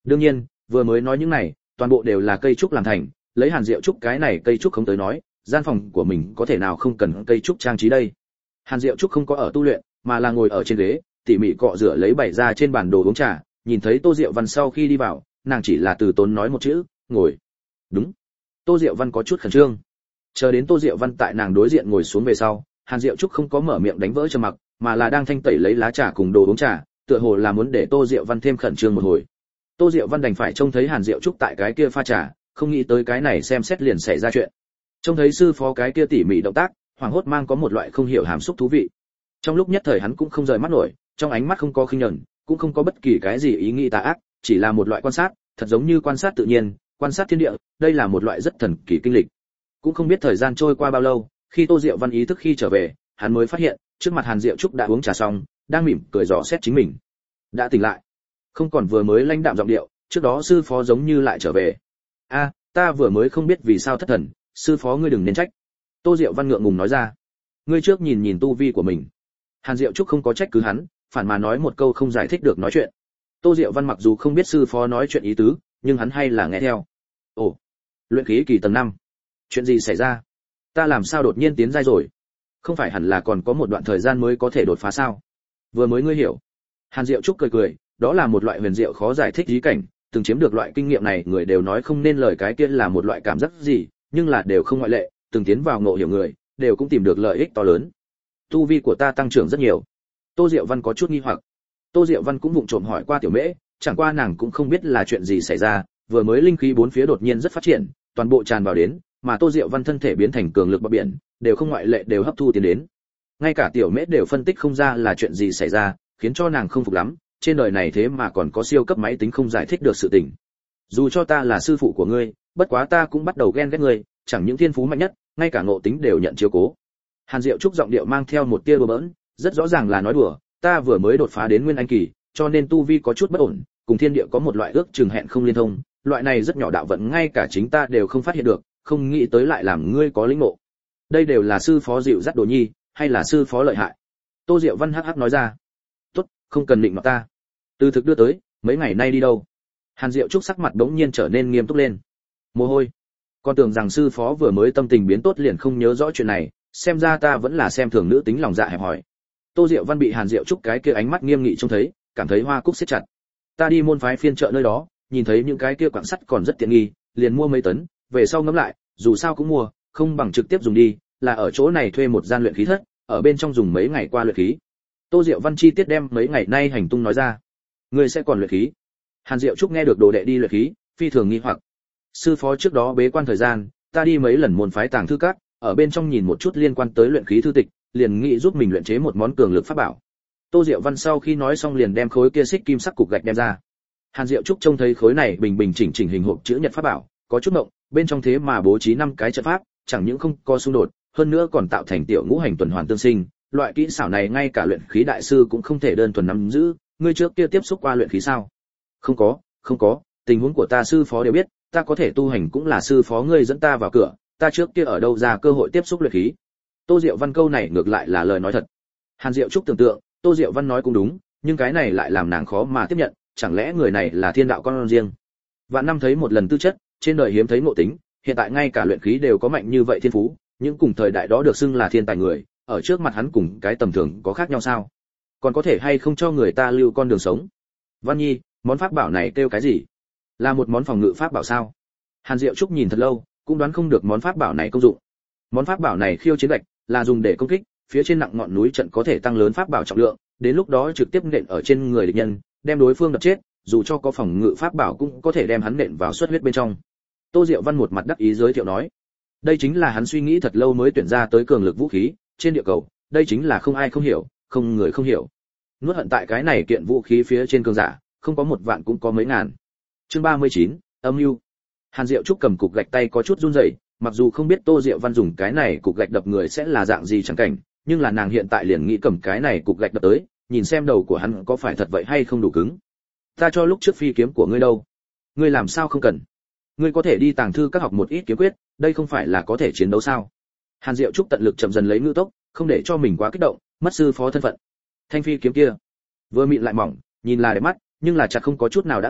Đương nhiên, vừa mới nói những này, toàn bộ đều là cây trúc làm thành, lấy Hàn Diệu Trúc cái này cây trúc không tới nói, gian phòng của mình có thể nào không cần cây trúc trang trí đây. Hàn Diệu Trúc không có ở tu luyện, mà là ngồi ở trên ghế, tỉ mỉ cọ rửa lấy bày ra trên bàn đồ uống trà, nhìn thấy Tô Diệu Văn sau khi đi vào, nàng chỉ là từ tốn nói một chữ, ngồi. Đúng. Tô Diệu Văn có chút khẩn trương. Chờ đến Tô Diệu Văn tại nàng đối diện ngồi xuống về sau, Hàn Diệu Trúc không có mở miệng đánh vỡ trầm mặc, mà là đang thanh tẩy lấy lá trà cùng đồ uống trà, tựa hồ là muốn để Tô Diệu Văn thêm khẩn trương một hồi. Tô Diệu Văn đành phải trông thấy Hàn Diệu Trúc tại cái kia pha trà, không nghĩ tới cái này xem xét liền xảy ra chuyện. Trông thấy sư phó cái kia tỉ mỉ động tác, hoàng hốt mang có một loại không hiểu hàm xúc thú vị. Trong lúc nhất thời hắn cũng không rời mắt nổi, trong ánh mắt không có khinh nhẫn, cũng không có bất kỳ cái gì ý nghĩ tà ác, chỉ là một loại quan sát, thật giống như quan sát tự nhiên, quan sát thiên địa, đây là một loại rất thần kỳ kinh lịch. Cũng không biết thời gian trôi qua bao lâu, khi Tô Diệu Văn ý thức khi trở về, hắn mới phát hiện, trước mặt Hàn Diệu Trúc đã uống trà xong, đang mỉm cười dò xét chính mình. Đã tỉnh lại. Không còn vừa mới lãnh đạm giọng điệu, trước đó sư phó giống như lại trở về. A, ta vừa mới không biết vì sao thất thần, sư phó ngươi đừng nên trách. Tô Diệu Văn ngượng ngùng nói ra. Ngươi trước nhìn nhìn tu vi của mình. Hàn Diệu Trúc không có trách cứ hắn, phản mà nói một câu không giải thích được nói chuyện. Tô Diệu Văn mặc dù không biết sư phó nói chuyện ý tứ, nhưng hắn hay là nghe theo. Ồ, luyện khí kỳ tầng năm. Chuyện gì xảy ra? Ta làm sao đột nhiên tiến giai rồi? Không phải hẳn là còn có một đoạn thời gian mới có thể đột phá sao? Vừa mới ngươi hiểu. Hàn Diệu Trúc cười cười, đó là một loại huyền diệu khó giải thích ý cảnh, từng chiếm được loại kinh nghiệm này người đều nói không nên lời cái kia là một loại cảm giác gì, nhưng là đều không ngoại lệ, từng tiến vào ngộ hiểu người, đều cũng tìm được lợi ích to lớn. Tu vi của ta tăng trưởng rất nhiều. Tô Diệu Văn có chút nghi hoặc. Tô Diệu Văn cũng vụng trộm hỏi qua Tiểu Mễ, chẳng qua nàng cũng không biết là chuyện gì xảy ra, vừa mới linh khí bốn phía đột nhiên rất phát triển, toàn bộ tràn vào đến, mà Tô Diệu Văn thân thể biến thành cường lực bờ biển, đều không ngoại lệ đều hấp thu tiến đến. Ngay cả Tiểu Mễ đều phân tích không ra là chuyện gì xảy ra, khiến cho nàng không phục lắm, trên đời này thế mà còn có siêu cấp máy tính không giải thích được sự tình. Dù cho ta là sư phụ của ngươi, bất quá ta cũng bắt đầu ghen ghét ngươi, chẳng những thiên phú mạnh nhất, ngay cả ngộ tính đều nhận chiếu cố. Hàn Diệu Trúc giọng điệu mang theo một tia đùa bỡn, rất rõ ràng là nói đùa, ta vừa mới đột phá đến nguyên anh kỳ, cho nên tu vi có chút bất ổn, cùng thiên địa có một loại ước chừng hẹn không liên thông, loại này rất nhỏ đạo vận ngay cả chính ta đều không phát hiện được, không nghĩ tới lại làm ngươi có lĩnh ngộ. Đây đều là sư phó dịu dắt Đồ Nhi, hay là sư phó lợi hại? Tô Diệu Văn hắc hắc nói ra. Tốt, không cần định nọ ta. Từ thực đưa tới, mấy ngày nay đi đâu? Hàn Diệu Trúc sắc mặt bỗng nhiên trở nên nghiêm túc lên. Mồ hôi. Con tưởng rằng sư phó vừa mới tâm tình biến tốt liền không nhớ rõ chuyện này, xem ra ta vẫn là xem thường nữ tính lòng dạ hẹp hòi. Tô Diệu Văn bị Hàn Diệu Trúc cái kia ánh mắt nghiêm nghị trông thấy, cảm thấy hoa cúc siết chặt. Ta đi môn phái phiên chợ nơi đó, nhìn thấy những cái kia quặng sắt còn rất tiện nghi, liền mua mấy tấn, về sau ngẫm lại, dù sao cũng mua, không bằng trực tiếp dùng đi, là ở chỗ này thuê một gian luyện khí thất, ở bên trong dùng mấy ngày qua luyện khí. Tô Diệu Văn chi tiết đem mấy ngày nay hành tung nói ra. Ngươi sẽ còn luyện khí? Hàn Diệu Trúc nghe được đồ đệ đi luyện khí, phi thường nghi hoặc. Sư phó trước đó bế quan thời gian, ta đi mấy lần môn phái tàng thư các, ở bên trong nhìn một chút liên quan tới luyện khí thư tịch, liền nghĩ giúp mình luyện chế một món cường lực pháp bảo. Tô Diệu Văn sau khi nói xong liền đem khối kia xích kim sắc cục gạch đem ra. Hàn Diệu Trúc trông thấy khối này bình bình chỉnh chỉnh hình hộp chữ nhật pháp bảo, có chút ngộng, bên trong thế mà bố trí năm cái trận pháp, chẳng những không có xung đột, hơn nữa còn tạo thành tiểu ngũ hành tuần hoàn tương sinh, loại kỹ xảo này ngay cả luyện khí đại sư cũng không thể đơn thuần nắm giữ, ngươi trước kia tiếp xúc qua luyện khí sao? Không có, không có, tình huống của ta sư phó đều biết, ta có thể tu hành cũng là sư phó ngươi dẫn ta vào cửa, ta trước kia ở đâu ra cơ hội tiếp xúc luyện khí. Tô Diệu Văn câu này ngược lại là lời nói thật. Hàn Diệu Trúc tưởng tượng, Tô Diệu Văn nói cũng đúng, nhưng cái này lại làm nàng khó mà tiếp nhận, chẳng lẽ người này là thiên đạo con riêng? Vạn năm thấy một lần tư chất, trên đời hiếm thấy ngộ tính, hiện tại ngay cả luyện khí đều có mạnh như vậy thiên phú, những cùng thời đại đó được xưng là thiên tài người, ở trước mặt hắn cùng cái tầm thường có khác nhau sao? Còn có thể hay không cho người ta lưu con đường sống? Văn Nhi, món pháp bảo này kêu cái gì? Là một món phòng ngự pháp bảo sao? Hàn Diệu Trúc nhìn thật lâu, cũng đoán không được món pháp bảo này công dụng. Món pháp bảo này khiêu chiến gạch, là dùng để công kích, phía trên nặng ngọn núi trận có thể tăng lớn pháp bảo trọng lượng, đến lúc đó trực tiếp nện ở trên người địch nhân, đem đối phương đập chết, dù cho có phòng ngự pháp bảo cũng có thể đem hắn nện vào xuất huyết bên trong. Tô Diệu Văn một mặt đắc ý giới thiệu nói, đây chính là hắn suy nghĩ thật lâu mới tuyển ra tới cường lực vũ khí, trên địa cầu, đây chính là không ai không hiểu, không người không hiểu. Nuốt hận tại cái này kiện vũ khí phía trên cường giả, không có một vạn cũng có mấy ngàn. Chương ba mươi chín, âm mưu. Hàn Diệu Trúc cầm cục gạch tay có chút run rẩy, mặc dù không biết Tô Diệu Văn dùng cái này cục gạch đập người sẽ là dạng gì chẳng cảnh, nhưng là nàng hiện tại liền nghĩ cầm cái này cục gạch đập tới, nhìn xem đầu của hắn có phải thật vậy hay không đủ cứng. Ta cho lúc trước phi kiếm của ngươi đâu? Ngươi làm sao không cần? Ngươi có thể đi tàng thư các học một ít kiếm quyết, đây không phải là có thể chiến đấu sao? Hàn Diệu Trúc tận lực chậm dần lấy ngữ tốc, không để cho mình quá kích động, mất sư phó thân phận. Thanh phi kiếm kia, vừa mịn lại mỏng, nhìn là đẹp mắt, nhưng là chặt không có chút nào đã nghiền,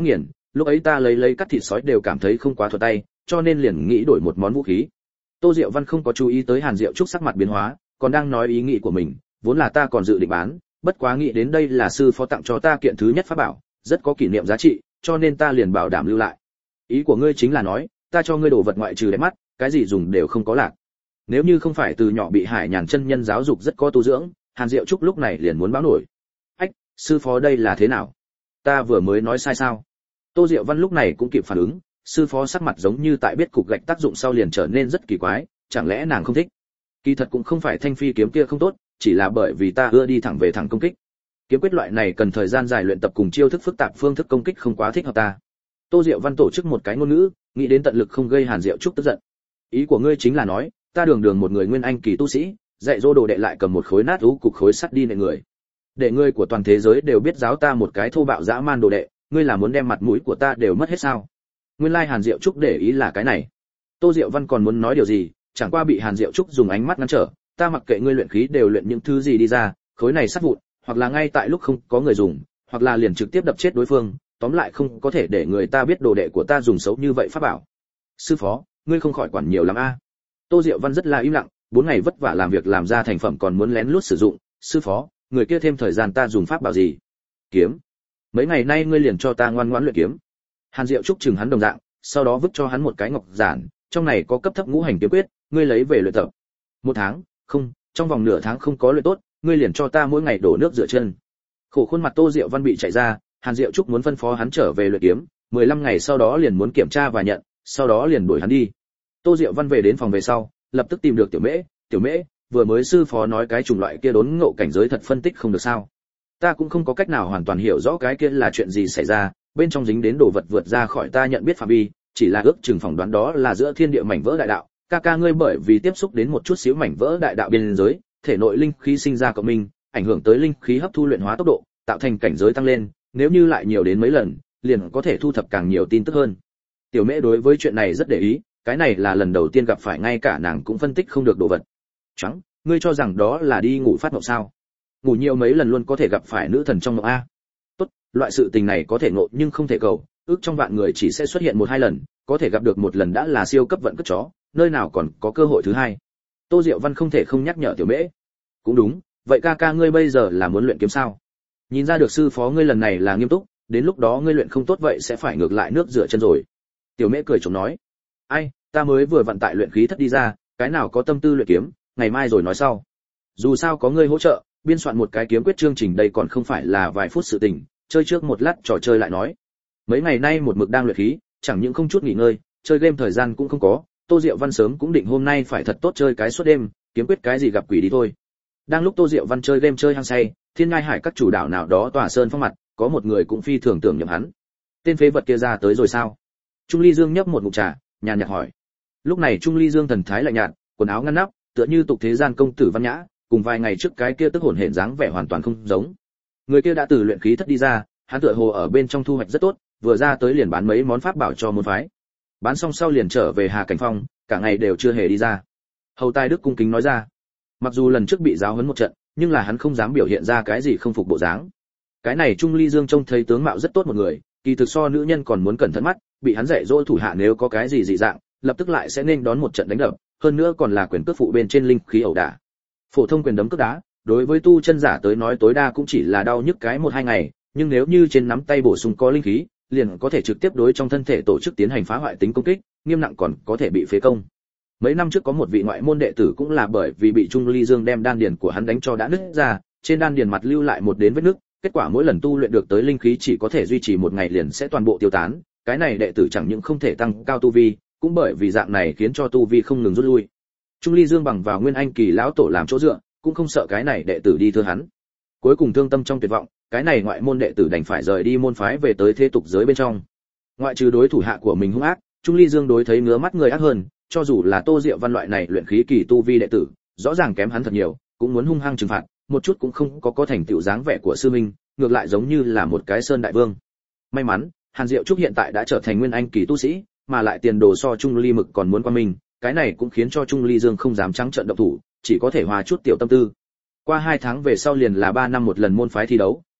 lúc ấy ta lấy lấy cắt thịt sói đều cảm thấy không quá thuận tay, cho nên liền nghĩ đổi một món vũ khí. Tô Diệu Văn không có chú ý tới Hàn Diệu Trúc sắc mặt biến hóa, còn đang nói ý nghĩ của mình, vốn là ta còn dự định bán, bất quá nghĩ đến đây là sư phó tặng cho ta kiện thứ nhất pháp bảo, rất có kỷ niệm giá trị, cho nên ta liền bảo đảm lưu lại. Ý của ngươi chính là nói, ta cho ngươi đồ vật ngoại trừ đẹp mắt, cái gì dùng đều không có lạc. Nếu như không phải từ nhỏ bị Hải Nhàn chân nhân giáo dục rất có tu dưỡng, Hàn Diệu Trúc lúc này liền muốn báo nổi. Ách, sư phó đây là thế nào? Ta vừa mới nói sai sao? Tô Diệu Văn lúc này cũng kịp phản ứng, sư phó sắc mặt giống như tại biết cục gạch tác dụng sau liền trở nên rất kỳ quái, chẳng lẽ nàng không thích? Kỳ thật cũng không phải thanh phi kiếm kia không tốt, chỉ là bởi vì ta ưa đi thẳng về thẳng công kích. Kiếm quyết loại này cần thời gian dài luyện tập cùng chiêu thức phức tạp, phương thức công kích không quá thích hợp ta. Tô Diệu Văn tổ chức một cái ngôn ngữ, nghĩ đến tận lực không gây Hàn Diệu Trúc tức giận. Ý của ngươi chính là nói, ta đường đường một người nguyên anh kỳ tu sĩ, dạy dỗ đồ đệ lại cầm một khối nát ú cục khối sắt đi nệ người. Để ngươi của toàn thế giới đều biết giáo ta một cái thô bạo dã man đồ đệ, ngươi là muốn đem mặt mũi của ta đều mất hết sao? Nguyên lai Hàn Diệu Trúc để ý là cái này. Tô Diệu Văn còn muốn nói điều gì, chẳng qua bị Hàn Diệu Trúc dùng ánh mắt ngăn trở, ta mặc kệ ngươi luyện khí đều luyện những thứ gì đi ra, khối này sắt vụn, hoặc là ngay tại lúc không có người dùng, hoặc là liền trực tiếp đập chết đối phương, tóm lại không có thể để người ta biết đồ đệ của ta dùng xấu như vậy pháp bảo. Sư phó, ngươi không khỏi quản nhiều lắm a. Tô Diệu Văn rất là im lặng, bốn ngày vất vả làm việc làm ra thành phẩm còn muốn lén lút sử dụng, sư phó, người kia thêm thời gian ta dùng pháp bảo gì? Kiếm. Mấy ngày nay ngươi liền cho ta ngoan ngoãn luyện kiếm. Hàn Diệu Trúc chừng hắn đồng dạng, sau đó vứt cho hắn một cái ngọc giản, trong này có cấp thấp ngũ hành kiếm quyết, ngươi lấy về luyện tập. Một tháng, không, trong vòng nửa tháng không có luyện tốt, ngươi liền cho ta mỗi ngày đổ nước rửa chân. Khổ khuôn mặt Tô Diệu Văn bị chạy ra, Hàn Diệu Trúc muốn phân phó hắn trở về luyện kiếm, mười lăm ngày sau đó liền muốn kiểm tra và nhận, sau đó liền đuổi hắn đi. Tô Diệu Văn về đến phòng về sau, lập tức tìm được Tiểu Mễ, "Tiểu Mễ, vừa mới sư phó nói cái chủng loại kia đốn ngộ cảnh giới thật phân tích không được sao? Ta cũng không có cách nào hoàn toàn hiểu rõ cái kia là chuyện gì xảy ra, bên trong dính đến đồ vật vượt ra khỏi ta nhận biết phạm vi, chỉ là ước chừng phỏng đoán đó là giữa thiên địa mảnh vỡ đại đạo, ca ca ngươi bởi vì tiếp xúc đến một chút xíu mảnh vỡ đại đạo biên giới, thể nội linh khí sinh ra cộng minh, ảnh hưởng tới linh khí hấp thu luyện hóa tốc độ, tạo thành cảnh giới tăng lên, nếu như lại nhiều đến mấy lần, liền có thể thu thập càng nhiều tin tức hơn." Tiểu Mễ đối với chuyện này rất để ý, cái này là lần đầu tiên gặp phải ngay cả nàng cũng phân tích không được đồ vật. "Trắng, ngươi cho rằng đó là đi ngủ phát mộng sao? Ngủ nhiều mấy lần luôn có thể gặp phải nữ thần trong mộng a?" "Tốt, loại sự tình này có thể ngộ nhưng không thể cầu, ước trong vạn người chỉ sẽ xuất hiện một hai lần, có thể gặp được một lần đã là siêu cấp vận cất chó, nơi nào còn có cơ hội thứ hai." Tô Diệu Văn không thể không nhắc nhở Tiểu Mễ. "Cũng đúng, vậy ca ca ngươi bây giờ là muốn luyện kiếm sao? Nhìn ra được sư phó ngươi lần này là nghiêm túc, đến lúc đó ngươi luyện không tốt vậy sẽ phải ngược lại nước rửa chân rồi." Tiểu Mễ cười chống nói. "Ai, ta mới vừa vận tại luyện khí thất đi ra, cái nào có tâm tư luyện kiếm, ngày mai rồi nói sau. Dù sao có ngươi hỗ trợ, biên soạn một cái kiếm quyết chương trình đây còn không phải là vài phút sự tình, chơi trước một lát trò chơi lại nói." Mấy ngày nay một mực đang luyện khí, chẳng những không chút nghỉ ngơi, chơi game thời gian cũng không có, Tô Diệu Văn sớm cũng định hôm nay phải thật tốt chơi cái suốt đêm, kiếm quyết cái gì gặp quỷ đi thôi. Đang lúc Tô Diệu Văn chơi game chơi hăng say, Thiên Ngai Hải các chủ đảo nào đó tỏa sơn phong mặt, có một người cũng phi thường tưởng nhầm hắn. Tên phế vật kia ra tới rồi sao? Trung Ly Dương nhấp một ngụm trà, nhàn nhạt hỏi. Lúc này Trung Ly Dương thần thái lạnh nhạt, quần áo ngăn nắp, tựa như tục thế gian công tử văn nhã, cùng vài ngày trước cái kia tức hồn hển dáng vẻ hoàn toàn không giống. Người kia đã từ luyện khí thất đi ra, hắn tựa hồ ở bên trong thu hoạch rất tốt, vừa ra tới liền bán mấy món pháp bảo cho môn phái. Bán xong sau liền trở về Hà Cảnh Phong, cả ngày đều chưa hề đi ra. Hầu Tài Đức cung kính nói ra. Mặc dù lần trước bị giáo huấn một trận, nhưng là hắn không dám biểu hiện ra cái gì không phục bộ dáng. Cái này Trung Ly Dương trông thấy tướng mạo rất tốt một người, kỳ thực so nữ nhân còn muốn cẩn thận mắt, bị hắn dạy dỗ thủ hạ nếu có cái gì dị dạng, lập tức lại sẽ nên đón một trận đánh đập, hơn nữa còn là quyền cước phụ bên trên linh khí ẩu đả. Phổ thông quyền đấm cước đá, đối với tu chân giả tới nói tối đa cũng chỉ là đau nhức cái một hai ngày, nhưng nếu như trên nắm tay bổ sung có linh khí, liền có thể trực tiếp đối trong thân thể tổ chức tiến hành phá hoại tính công kích, nghiêm nặng còn có thể bị phế công. Mấy năm trước có một vị ngoại môn đệ tử cũng là bởi vì bị Trung Ly Dương đem đan điền của hắn đánh cho đã nứt ra, trên đan điền mặt lưu lại một đến vết nứt, kết quả mỗi lần tu luyện được tới linh khí chỉ có thể duy trì một ngày liền sẽ toàn bộ tiêu tán, cái này đệ tử chẳng những không thể tăng cao tu vi, cũng bởi vì dạng này khiến cho tu vi không ngừng rút lui. Trung Ly Dương bằng vào Nguyên Anh kỳ lão tổ làm chỗ dựa, cũng không sợ cái này đệ tử đi thưa hắn. Cuối cùng thương tâm trong tuyệt vọng, cái này ngoại môn đệ tử đành phải rời đi môn phái về tới thế tục giới bên trong. Ngoại trừ đối thủ hạ của mình hung ác, Trung Ly Dương đối thấy ngứa mắt người ác hơn, cho dù là Tô Diệu Văn loại này luyện khí kỳ tu vi đệ tử, rõ ràng kém hắn thật nhiều, cũng muốn hung hăng trừng phạt, một chút cũng không có có thành tựu dáng vẻ của sư minh, ngược lại giống như là một cái sơn đại vương. May mắn, Hàn Diệu Trúc hiện tại đã trở thành Nguyên Anh kỳ tu sĩ, mà lại tiền đồ so Trung Ly Mực còn muốn qua mình, cái này cũng khiến cho Trung Ly Dương không dám trắng trợn động thủ, chỉ có thể hòa chút tiểu tâm tư. Qua hai tháng về sau liền là ba năm một lần môn phái thi đấu,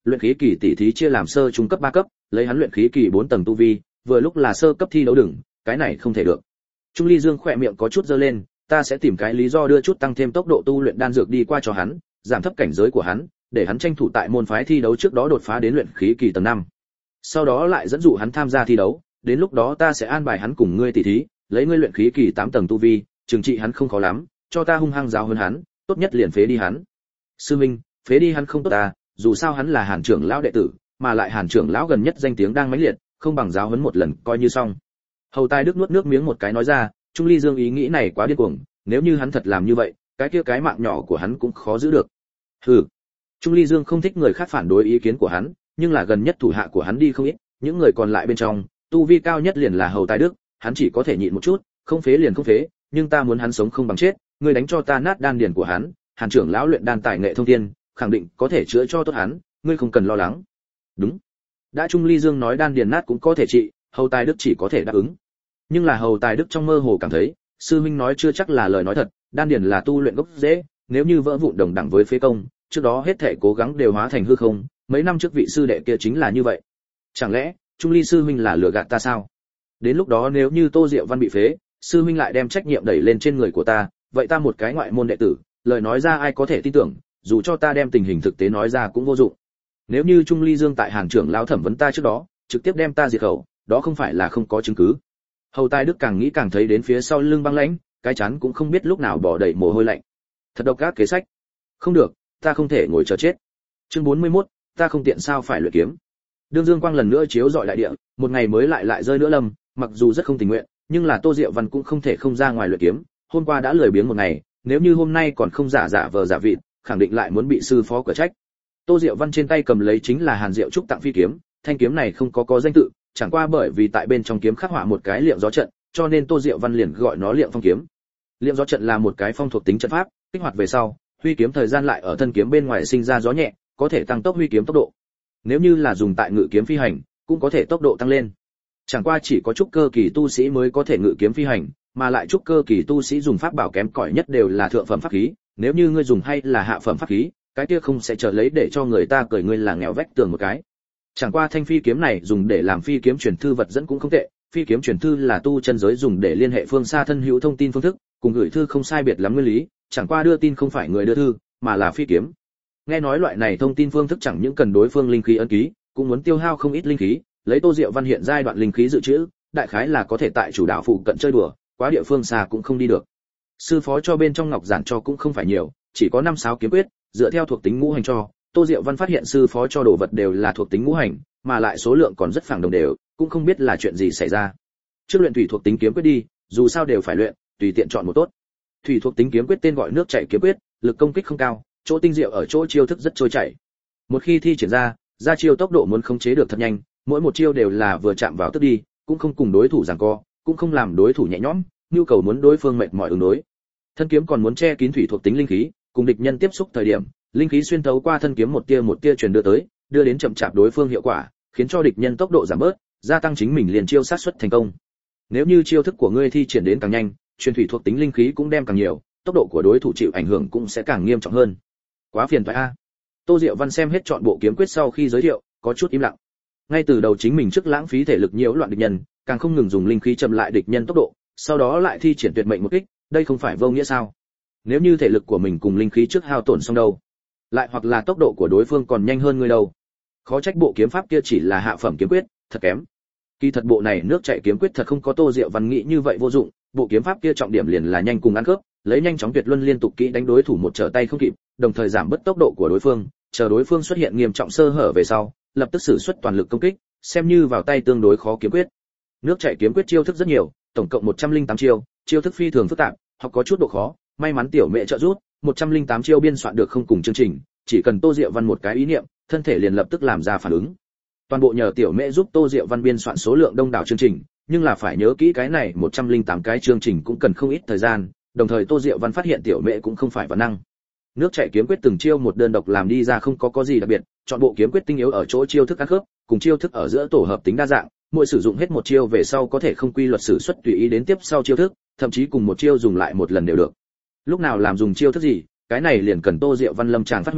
luyện khí kỳ tỷ thí chia làm sơ trung cấp ba cấp, lấy hắn luyện khí kỳ bốn tầng tu vi, vừa lúc là sơ cấp thi đấu đừng, cái này không thể được. Trung Ly Dương khỏe miệng có chút giơ lên, ta sẽ tìm cái lý do đưa chút tăng thêm tốc độ tu luyện đan dược đi qua cho hắn, giảm thấp cảnh giới của hắn, để hắn tranh thủ tại môn phái thi đấu trước đó đột phá đến luyện khí kỳ tầng năm. Sau đó lại dẫn dụ hắn tham gia thi đấu, đến lúc đó ta sẽ an bài hắn cùng ngươi tỷ thí, lấy ngươi luyện khí kỳ tám tầng tu vi, trừng trị hắn không khó lắm, cho ta hung hăng giáo huấn hắn, tốt nhất liền phế đi hắn. Sư Minh, phế đi hắn không tốt ta, dù sao hắn là Hàn trưởng lão đệ tử, mà lại Hàn trưởng lão gần nhất danh tiếng đang mãnh liệt, không bằng giáo huấn một lần coi như xong. Hầu Tài Đức nuốt nước miếng một cái nói ra, Trung Ly Dương ý nghĩ này quá điên cuồng, nếu như hắn thật làm như vậy, cái kia cái mạng nhỏ của hắn cũng khó giữ được. Hừ. Trung Ly Dương không thích người khác phản đối ý kiến của hắn, nhưng là gần nhất thủ hạ của hắn đi không ít, những người còn lại bên trong, tu vi cao nhất liền là Hầu Tài Đức, hắn chỉ có thể nhịn một chút, không phế liền không phế, nhưng ta muốn hắn sống không bằng chết, ngươi đánh cho ta nát đan điền của hắn, Hàn trưởng lão luyện đan tài nghệ thông thiên, khẳng định có thể chữa cho tốt hắn, ngươi không cần lo lắng. Đúng. Đã Trung Ly Dương nói đan điền nát cũng có thể trị, Hầu Tài Đức chỉ có thể đáp ứng. Nhưng là Hầu Tài Đức trong mơ hồ cảm thấy, sư huynh nói chưa chắc là lời nói thật, đan điền là tu luyện gốc rễ, nếu như vỡ vụn đồng đẳng với phế công, trước đó hết thảy cố gắng đều hóa thành hư không, mấy năm trước vị sư đệ kia chính là như vậy. Chẳng lẽ Trung Ly sư huynh là lừa gạt ta sao? Đến lúc đó nếu như Tô Diệu Văn bị phế, sư huynh lại đem trách nhiệm đẩy lên trên người của ta, vậy ta một cái ngoại môn đệ tử, lời nói ra ai có thể tin tưởng, dù cho ta đem tình hình thực tế nói ra cũng vô dụng. Nếu như Trung Ly Dương tại Hàn trưởng lão thẩm vấn ta trước đó, trực tiếp đem ta diệt khẩu, đó không phải là không có chứng cứ. Hầu Tài Đức càng nghĩ càng thấy đến phía sau lưng băng lãnh, cái chán cũng không biết lúc nào bỏ đầy mồ hôi lạnh. Thật độc ác kế sách. Không được, ta không thể ngồi chờ chết. Chương bốn mươi mốt, ta không tiện sao phải luyện kiếm. Đương Dương quang lần nữa chiếu rọi đại địa, một ngày mới lại lại rơi nữa lâm, mặc dù rất không tình nguyện, nhưng là Tô Diệu Văn cũng không thể không ra ngoài luyện kiếm, hôm qua đã lười biếng một ngày, nếu như hôm nay còn không giả giả vờ giả vịt, khẳng định lại muốn bị sư phó cửa trách. Tô Diệu Văn trên tay cầm lấy chính là Hàn Diệu trúc tặng phi kiếm, thanh kiếm này không có có danh tự, chẳng qua bởi vì tại bên trong kiếm khắc họa một cái liệm gió trận, cho nên Tô Diệu Văn liền gọi nó liệm phong kiếm. Liệm gió trận là một cái phong thuộc tính trận pháp, kích hoạt về sau, huy kiếm thời gian lại ở thân kiếm bên ngoài sinh ra gió nhẹ, có thể tăng tốc huy kiếm tốc độ. Nếu như là dùng tại ngự kiếm phi hành, cũng có thể tốc độ tăng lên. Chẳng qua chỉ có trúc cơ kỳ tu sĩ mới có thể ngự kiếm phi hành, mà lại trúc cơ kỳ tu sĩ dùng pháp bảo kém cỏi nhất đều là thượng phẩm pháp khí, nếu như ngươi dùng hay là hạ phẩm pháp khí, cái kia không sẽ trở lấy để cho người ta cười ngươi là nghèo vách tường một cái. Chẳng qua thanh phi kiếm này dùng để làm phi kiếm truyền thư vật dẫn cũng không tệ, phi kiếm truyền thư là tu chân giới dùng để liên hệ phương xa thân hữu thông tin phương thức, cùng gửi thư không sai biệt lắm nguyên lý, chẳng qua đưa tin không phải người đưa thư, mà là phi kiếm. Nghe nói loại này thông tin phương thức chẳng những cần đối phương linh khí ấn ký, cũng muốn tiêu hao không ít linh khí, lấy Tô Diệu Văn hiện giai đoạn linh khí dự trữ, đại khái là có thể tại chủ đạo phụ cận chơi đùa, quá địa phương xa cũng không đi được. Sư phó cho bên trong ngọc giản cho cũng không phải nhiều, chỉ có năm sáu kiếm quyết, dựa theo thuộc tính ngũ hành cho, Tô Diệu Văn phát hiện sư phó cho đồ vật đều là thuộc tính ngũ hành, mà lại số lượng còn rất phẳng đồng đều, cũng không biết là chuyện gì xảy ra. Trước luyện thủy thuộc tính kiếm quyết đi, dù sao đều phải luyện, tùy tiện chọn một tốt. Thủy thuộc tính kiếm quyết tên gọi nước chảy kiếm quyết, lực công kích không cao, chỗ tinh diệu ở chỗ chiêu thức rất trôi chảy. Một khi thi triển ra, ra chiêu tốc độ muốn khống chế được thật nhanh, mỗi một chiêu đều là vừa chạm vào tức đi, cũng không cùng đối thủ giằng co, cũng không làm đối thủ nhẹ nhõm, nhu cầu muốn đối phương mệt mỏi ứng đối. Thân kiếm còn muốn che kín thủy thuộc tính linh khí, cùng địch nhân tiếp xúc thời điểm, linh khí xuyên thấu qua thân kiếm một tia một tia truyền đưa tới, đưa đến chậm chạp đối phương hiệu quả, khiến cho địch nhân tốc độ giảm bớt, gia tăng chính mình liền chiêu sát suất thành công. Nếu như chiêu thức của ngươi thi triển đến càng nhanh, truyền thủy thuộc tính linh khí cũng đem càng nhiều, tốc độ của đối thủ chịu ảnh hưởng cũng sẽ càng nghiêm trọng hơn. Quá phiền toái a. Tô Diệu Văn xem hết chọn bộ kiếm quyết sau khi giới thiệu, có chút im lặng. Ngay từ đầu chính mình trước lãng phí thể lực nhiễu loạn địch nhân, càng không ngừng dùng linh khí chậm lại địch nhân tốc độ, sau đó lại thi triển tuyệt mệnh một kích, đây không phải vô nghĩa sao? Nếu như thể lực của mình cùng linh khí trước hao tổn xong đâu, lại hoặc là tốc độ của đối phương còn nhanh hơn người đâu. Khó trách bộ kiếm pháp kia chỉ là hạ phẩm kiếm quyết, thật kém. Kỳ thật bộ này nước chảy kiếm quyết thật không có Tô Diệu Văn nghĩ như vậy vô dụng, bộ kiếm pháp kia trọng điểm liền là nhanh cùng ăn khớp, lấy nhanh chóng tuyệt luân liên tục kỹ đánh đối thủ một trở tay không kịp, đồng thời giảm bớt tốc độ của đối phương, chờ đối phương xuất hiện nghiêm trọng sơ hở về sau, lập tức sử xuất toàn lực công kích, xem như vào tay tương đối khó kiếm quyết. Nước chảy kiếm quyết chiêu thức rất nhiều, tổng cộng một trăm lẻ tám chiêu, chiêu thức phi thường phức tạp, hoặc có chút độ khó, may mắn tiểu mẹ trợ giúp, một trăm lẻ tám chiêu biên soạn được không cùng chương trình, chỉ cần Tô Diệu Văn một cái ý niệm, thân thể liền lập tức làm ra phản ứng. Toàn bộ nhờ tiểu mẹ giúp Tô Diệu Văn biên soạn số lượng đông đảo chương trình, nhưng là phải nhớ kỹ cái này một trăm lẻ tám cái chương trình cũng cần không ít thời gian, đồng thời Tô Diệu Văn phát hiện tiểu mẹ cũng không phải văn năng. Nước chảy kiếm quyết từng chiêu một đơn độc làm đi ra không có có gì đặc biệt, chọn bộ kiếm quyết tinh yếu ở chỗ chiêu thức ăn khớp, cùng chiêu thức ở giữa tổ hợp tính đa dạng, mỗi sử dụng hết một chiêu về sau có thể không quy luật sử xuất tùy ý đến tiếp sau chiêu thức, thậm chí cùng một chiêu dùng lại một lần đều được. Lúc nào làm dùng chiêu thức gì, cái này liền cần Tô Diệu Văn lâm tràng phát huy,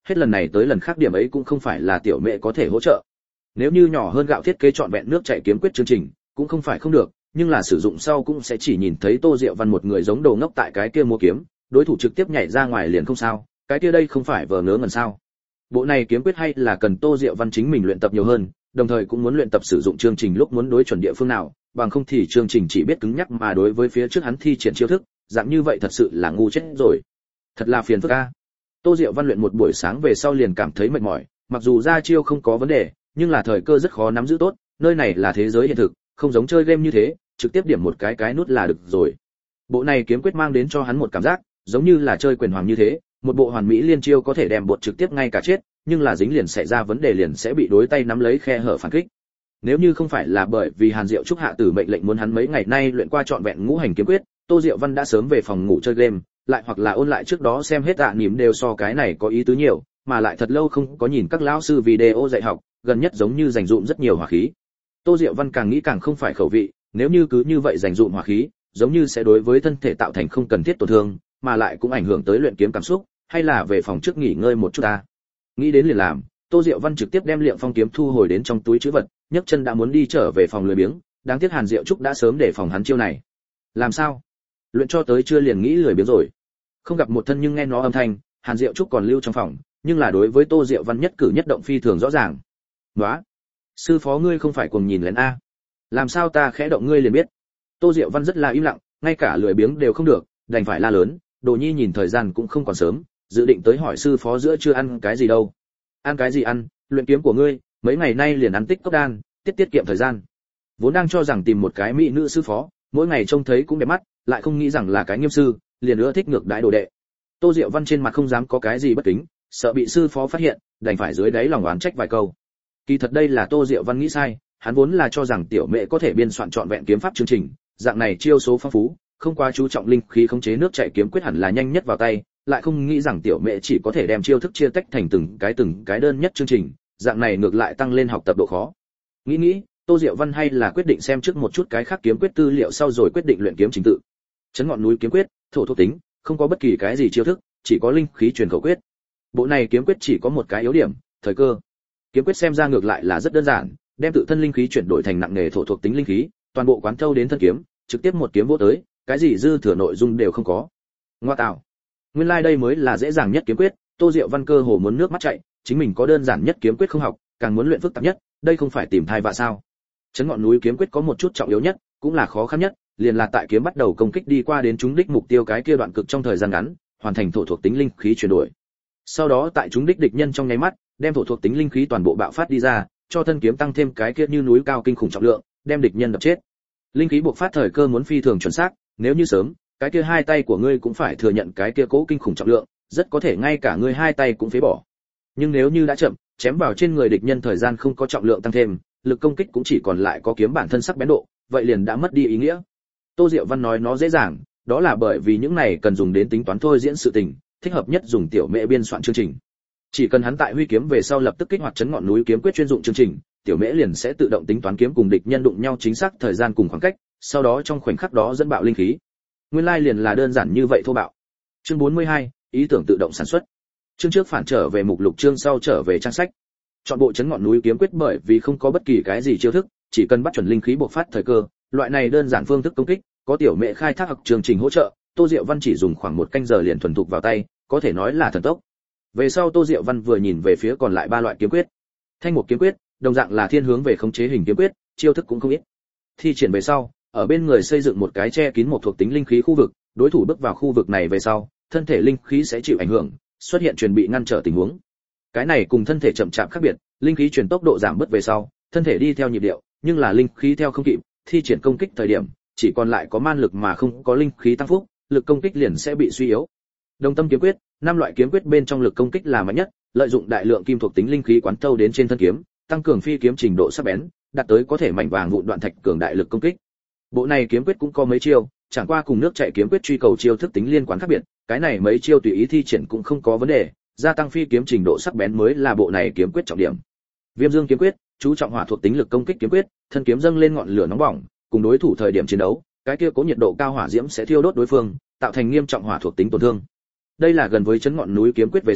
hết lần này tới lần khác điểm ấy cũng không phải là tiểu mẹ có thể hỗ trợ. Nếu như nhỏ hơn gạo thiết kế trọn vẹn nước chảy kiếm quyết chương trình, cũng không phải không được, nhưng là sử dụng sau cũng sẽ chỉ nhìn thấy Tô Diệu Văn một người giống đồ ngốc tại cái kia mua kiếm, đối thủ trực tiếp nhảy ra ngoài liền không sao, cái kia đây không phải vờ ngớ ngẩn sao? Bộ này kiếm quyết hay là cần Tô Diệu Văn chính mình luyện tập nhiều hơn, đồng thời cũng muốn luyện tập sử dụng chương trình lúc muốn đối chuẩn địa phương nào, bằng không thì chương trình chỉ biết cứng nhắc mà đối với phía trước hắn thi triển chiêu thức, dạng như vậy thật sự là ngu chết rồi. Thật là phiền phức a. Tô Diệu Văn luyện một buổi sáng về sau liền cảm thấy mệt mỏi, mặc dù ra chiêu không có vấn đề, nhưng là thời cơ rất khó nắm giữ tốt, nơi này là thế giới hiện thực, không giống chơi game như thế, trực tiếp điểm một cái cái nút là được rồi. Bộ này kiếm quyết mang đến cho hắn một cảm giác, giống như là chơi quyền hoàng như thế, một bộ hoàn mỹ liên chiêu có thể đem bột trực tiếp ngay cả chết, nhưng là dính liền xảy ra vấn đề liền sẽ bị đối tay nắm lấy khe hở phản kích. Nếu như không phải là bởi vì Hàn Diệu Trúc hạ tử mệnh lệnh muốn hắn mấy ngày nay luyện qua trọn vẹn ngũ hành kiếm quyết, Tô Diệu Văn đã sớm về phòng ngủ chơi game, lại hoặc là ôn lại trước đó xem hết tạ niệm đều so cái này có ý tứ nhiều, mà lại thật lâu không có nhìn các lão sư video dạy học, gần nhất giống như dành dụm rất nhiều hỏa khí. Tô Diệu Văn càng nghĩ càng không phải khẩu vị, nếu như cứ như vậy dành dụm hỏa khí, giống như sẽ đối với thân thể tạo thành không cần thiết tổn thương, mà lại cũng ảnh hưởng tới luyện kiếm cảm xúc, hay là về phòng trước nghỉ ngơi một chút ta. Nghĩ đến liền làm, Tô Diệu Văn trực tiếp đem Liệm Phong kiếm thu hồi đến trong túi trữ vật, nhấc chân đã muốn đi trở về phòng lười biếng, đáng tiếc Hàn Diệu Trúc đã sớm để phòng hắn chiêu này. Làm sao? Luyện cho tới chưa liền nghĩ lười biếng rồi. Không gặp một thân nhưng nghe nó âm thanh, Hàn Diệu Trúc còn lưu trong phòng, nhưng là đối với Tô Diệu Văn nhất cử nhất động phi thường rõ ràng. "Nóa, sư phó ngươi không phải cuồng nhìn lén a? Làm sao ta khẽ động ngươi liền biết?" Tô Diệu Văn rất là im lặng, ngay cả lười biếng đều không được, đành phải la lớn, Đồ Nhi nhìn thời gian cũng không còn sớm, dự định tới hỏi sư phó giữa chưa ăn cái gì đâu. "Ăn cái gì ăn, luyện kiếm của ngươi, mấy ngày nay liền ăn tích cốc đan, tiết tiết kiệm thời gian." Vốn đang cho rằng tìm một cái mỹ nữ sư phó, mỗi ngày trông thấy cũng đẹp mắt, lại không nghĩ rằng là cái nghiêm sư, liền ưa thích ngược đãi đồ đệ. Tô Diệu Văn trên mặt không dám có cái gì bất kính, sợ bị sư phó phát hiện, đành phải dưới đáy lòng oán trách vài câu. Kỳ thật đây là Tô Diệu Văn nghĩ sai, hắn vốn là cho rằng tiểu mẹ có thể biên soạn trọn vẹn kiếm pháp chương trình, dạng này chiêu số phong phú, không quá chú trọng linh khí khống chế nước chảy kiếm quyết hẳn là nhanh nhất vào tay, lại không nghĩ rằng tiểu mẹ chỉ có thể đem chiêu thức chia tách thành từng cái từng cái đơn nhất chương trình, dạng này ngược lại tăng lên học tập độ khó. Nghĩ nghĩ, Tô Diệu Văn hay là quyết định xem trước một chút cái khác kiếm quyết tư liệu sau rồi quyết định luyện kiếm trình tự. Chấn ngọn núi kiếm quyết, thổ thuộc tính, không có bất kỳ cái gì chiêu thức, chỉ có linh khí truyền khẩu quyết. Bộ này kiếm quyết chỉ có một cái yếu điểm, thời cơ. Kiếm quyết xem ra ngược lại là rất đơn giản, đem tự thân linh khí chuyển đổi thành nặng nghề thổ thuộc tính linh khí, toàn bộ quán thâu đến thân kiếm, trực tiếp một kiếm vô tới, cái gì dư thừa nội dung đều không có. Ngoa tạo. Nguyên lai like đây mới là dễ dàng nhất kiếm quyết, Tô Diệu Văn cơ hồ muốn nước mắt chảy, chính mình có đơn giản nhất kiếm quyết không học, càng muốn luyện phức tạp nhất, đây không phải tìm thai vạ sao? Chấn ngọn núi kiếm quyết có một chút trọng yếu nhất, cũng là khó khăn nhất, liền là tại kiếm bắt đầu công kích đi qua đến trúng đích mục tiêu cái kia đoạn cực trong thời gian ngắn, hoàn thành thổ thuộc tính linh khí chuyển đổi. Sau đó tại trúng đích địch nhân trong nháy mắt, đem thổ thuộc tính linh khí toàn bộ bạo phát đi ra, cho thân kiếm tăng thêm cái kia như núi cao kinh khủng trọng lượng, đem địch nhân đập chết. Linh khí buộc phát thời cơ muốn phi thường chuẩn xác, nếu như sớm, cái kia hai tay của ngươi cũng phải thừa nhận cái kia cố kinh khủng trọng lượng, rất có thể ngay cả ngươi hai tay cũng phế bỏ. Nhưng nếu như đã chậm, chém vào trên người địch nhân thời gian không có trọng lượng tăng thêm, lực công kích cũng chỉ còn lại có kiếm bản thân sắc bén độ, vậy liền đã mất đi ý nghĩa. Tô Diệu Văn nói nó dễ dàng, đó là bởi vì những này cần dùng đến tính toán thôi diễn sự tình, thích hợp nhất dùng tiểu mễ biên soạn chương trình. Chỉ cần hắn tại huy kiếm về sau lập tức kích hoạt chấn ngọn núi kiếm quyết chuyên dụng chương trình, tiểu mễ liền sẽ tự động tính toán kiếm cùng địch nhân đụng nhau chính xác thời gian cùng khoảng cách, sau đó trong khoảnh khắc đó dẫn bạo linh khí. Nguyên lai liền là đơn giản như vậy thô bạo. Chương bốn mươi hai, ý tưởng tự động sản xuất. Chương trước phản trở về mục lục, chương sau trở về trang sách. Chọn bộ chấn ngọn núi kiếm quyết bởi vì không có bất kỳ cái gì chiêu thức, chỉ cần bắt chuẩn linh khí bộc phát thời cơ, loại này đơn giản phương thức công kích, có tiểu mẹ khai thác học chương trình hỗ trợ, Tô Diệu Văn chỉ dùng khoảng một canh giờ liền thuần thục vào tay, có thể nói là thần tốc. Về sau Tô Diệu Văn vừa nhìn về phía còn lại ba loại kiếm quyết. Thanh một kiếm quyết, đồng dạng là thiên hướng về khống chế hình kiếm quyết, chiêu thức cũng không ít. Thi triển về sau, ở bên người xây dựng một cái che kín một thuộc tính linh khí khu vực, đối thủ bước vào khu vực này về sau, thân thể linh khí sẽ chịu ảnh hưởng, xuất hiện truyền bị ngăn trở tình huống. Cái này cùng thân thể chậm chạp khác biệt, linh khí truyền tốc độ giảm bớt về sau, thân thể đi theo nhịp điệu, nhưng là linh khí theo không kịp, thi triển công kích thời điểm, chỉ còn lại có man lực mà không có linh khí tăng phúc, lực công kích liền sẽ bị suy yếu. Đồng tâm kiếm quyết, năm loại kiếm quyết bên trong lực công kích là mạnh nhất, lợi dụng đại lượng kim thuộc tính linh khí quán thâu đến trên thân kiếm, tăng cường phi kiếm trình độ sắc bén, đạt tới có thể mảnh vàng vụn đoạn thạch cường đại lực công kích. Bộ này kiếm quyết cũng có mấy chiêu, chẳng qua cùng nước chảy kiếm quyết truy cầu chiêu thức tính liên quan khác biệt, cái này mấy chiêu tùy ý thi triển cũng không có vấn đề, gia tăng phi kiếm trình độ sắc bén mới là bộ này kiếm quyết trọng điểm. Viêm Dương kiếm quyết, chú trọng hỏa thuộc tính lực công kích kiếm quyết, thân kiếm dâng lên ngọn lửa nóng bỏng, cùng đối thủ thời điểm chiến đấu, cái kia cố nhiệt độ cao hỏa diễm sẽ thiêu đốt đối phương, tạo thành nghiêm trọng hỏa thuộc tính tổn thương. Đây là gần với chấn ngọn núi kiếm quyết về sau,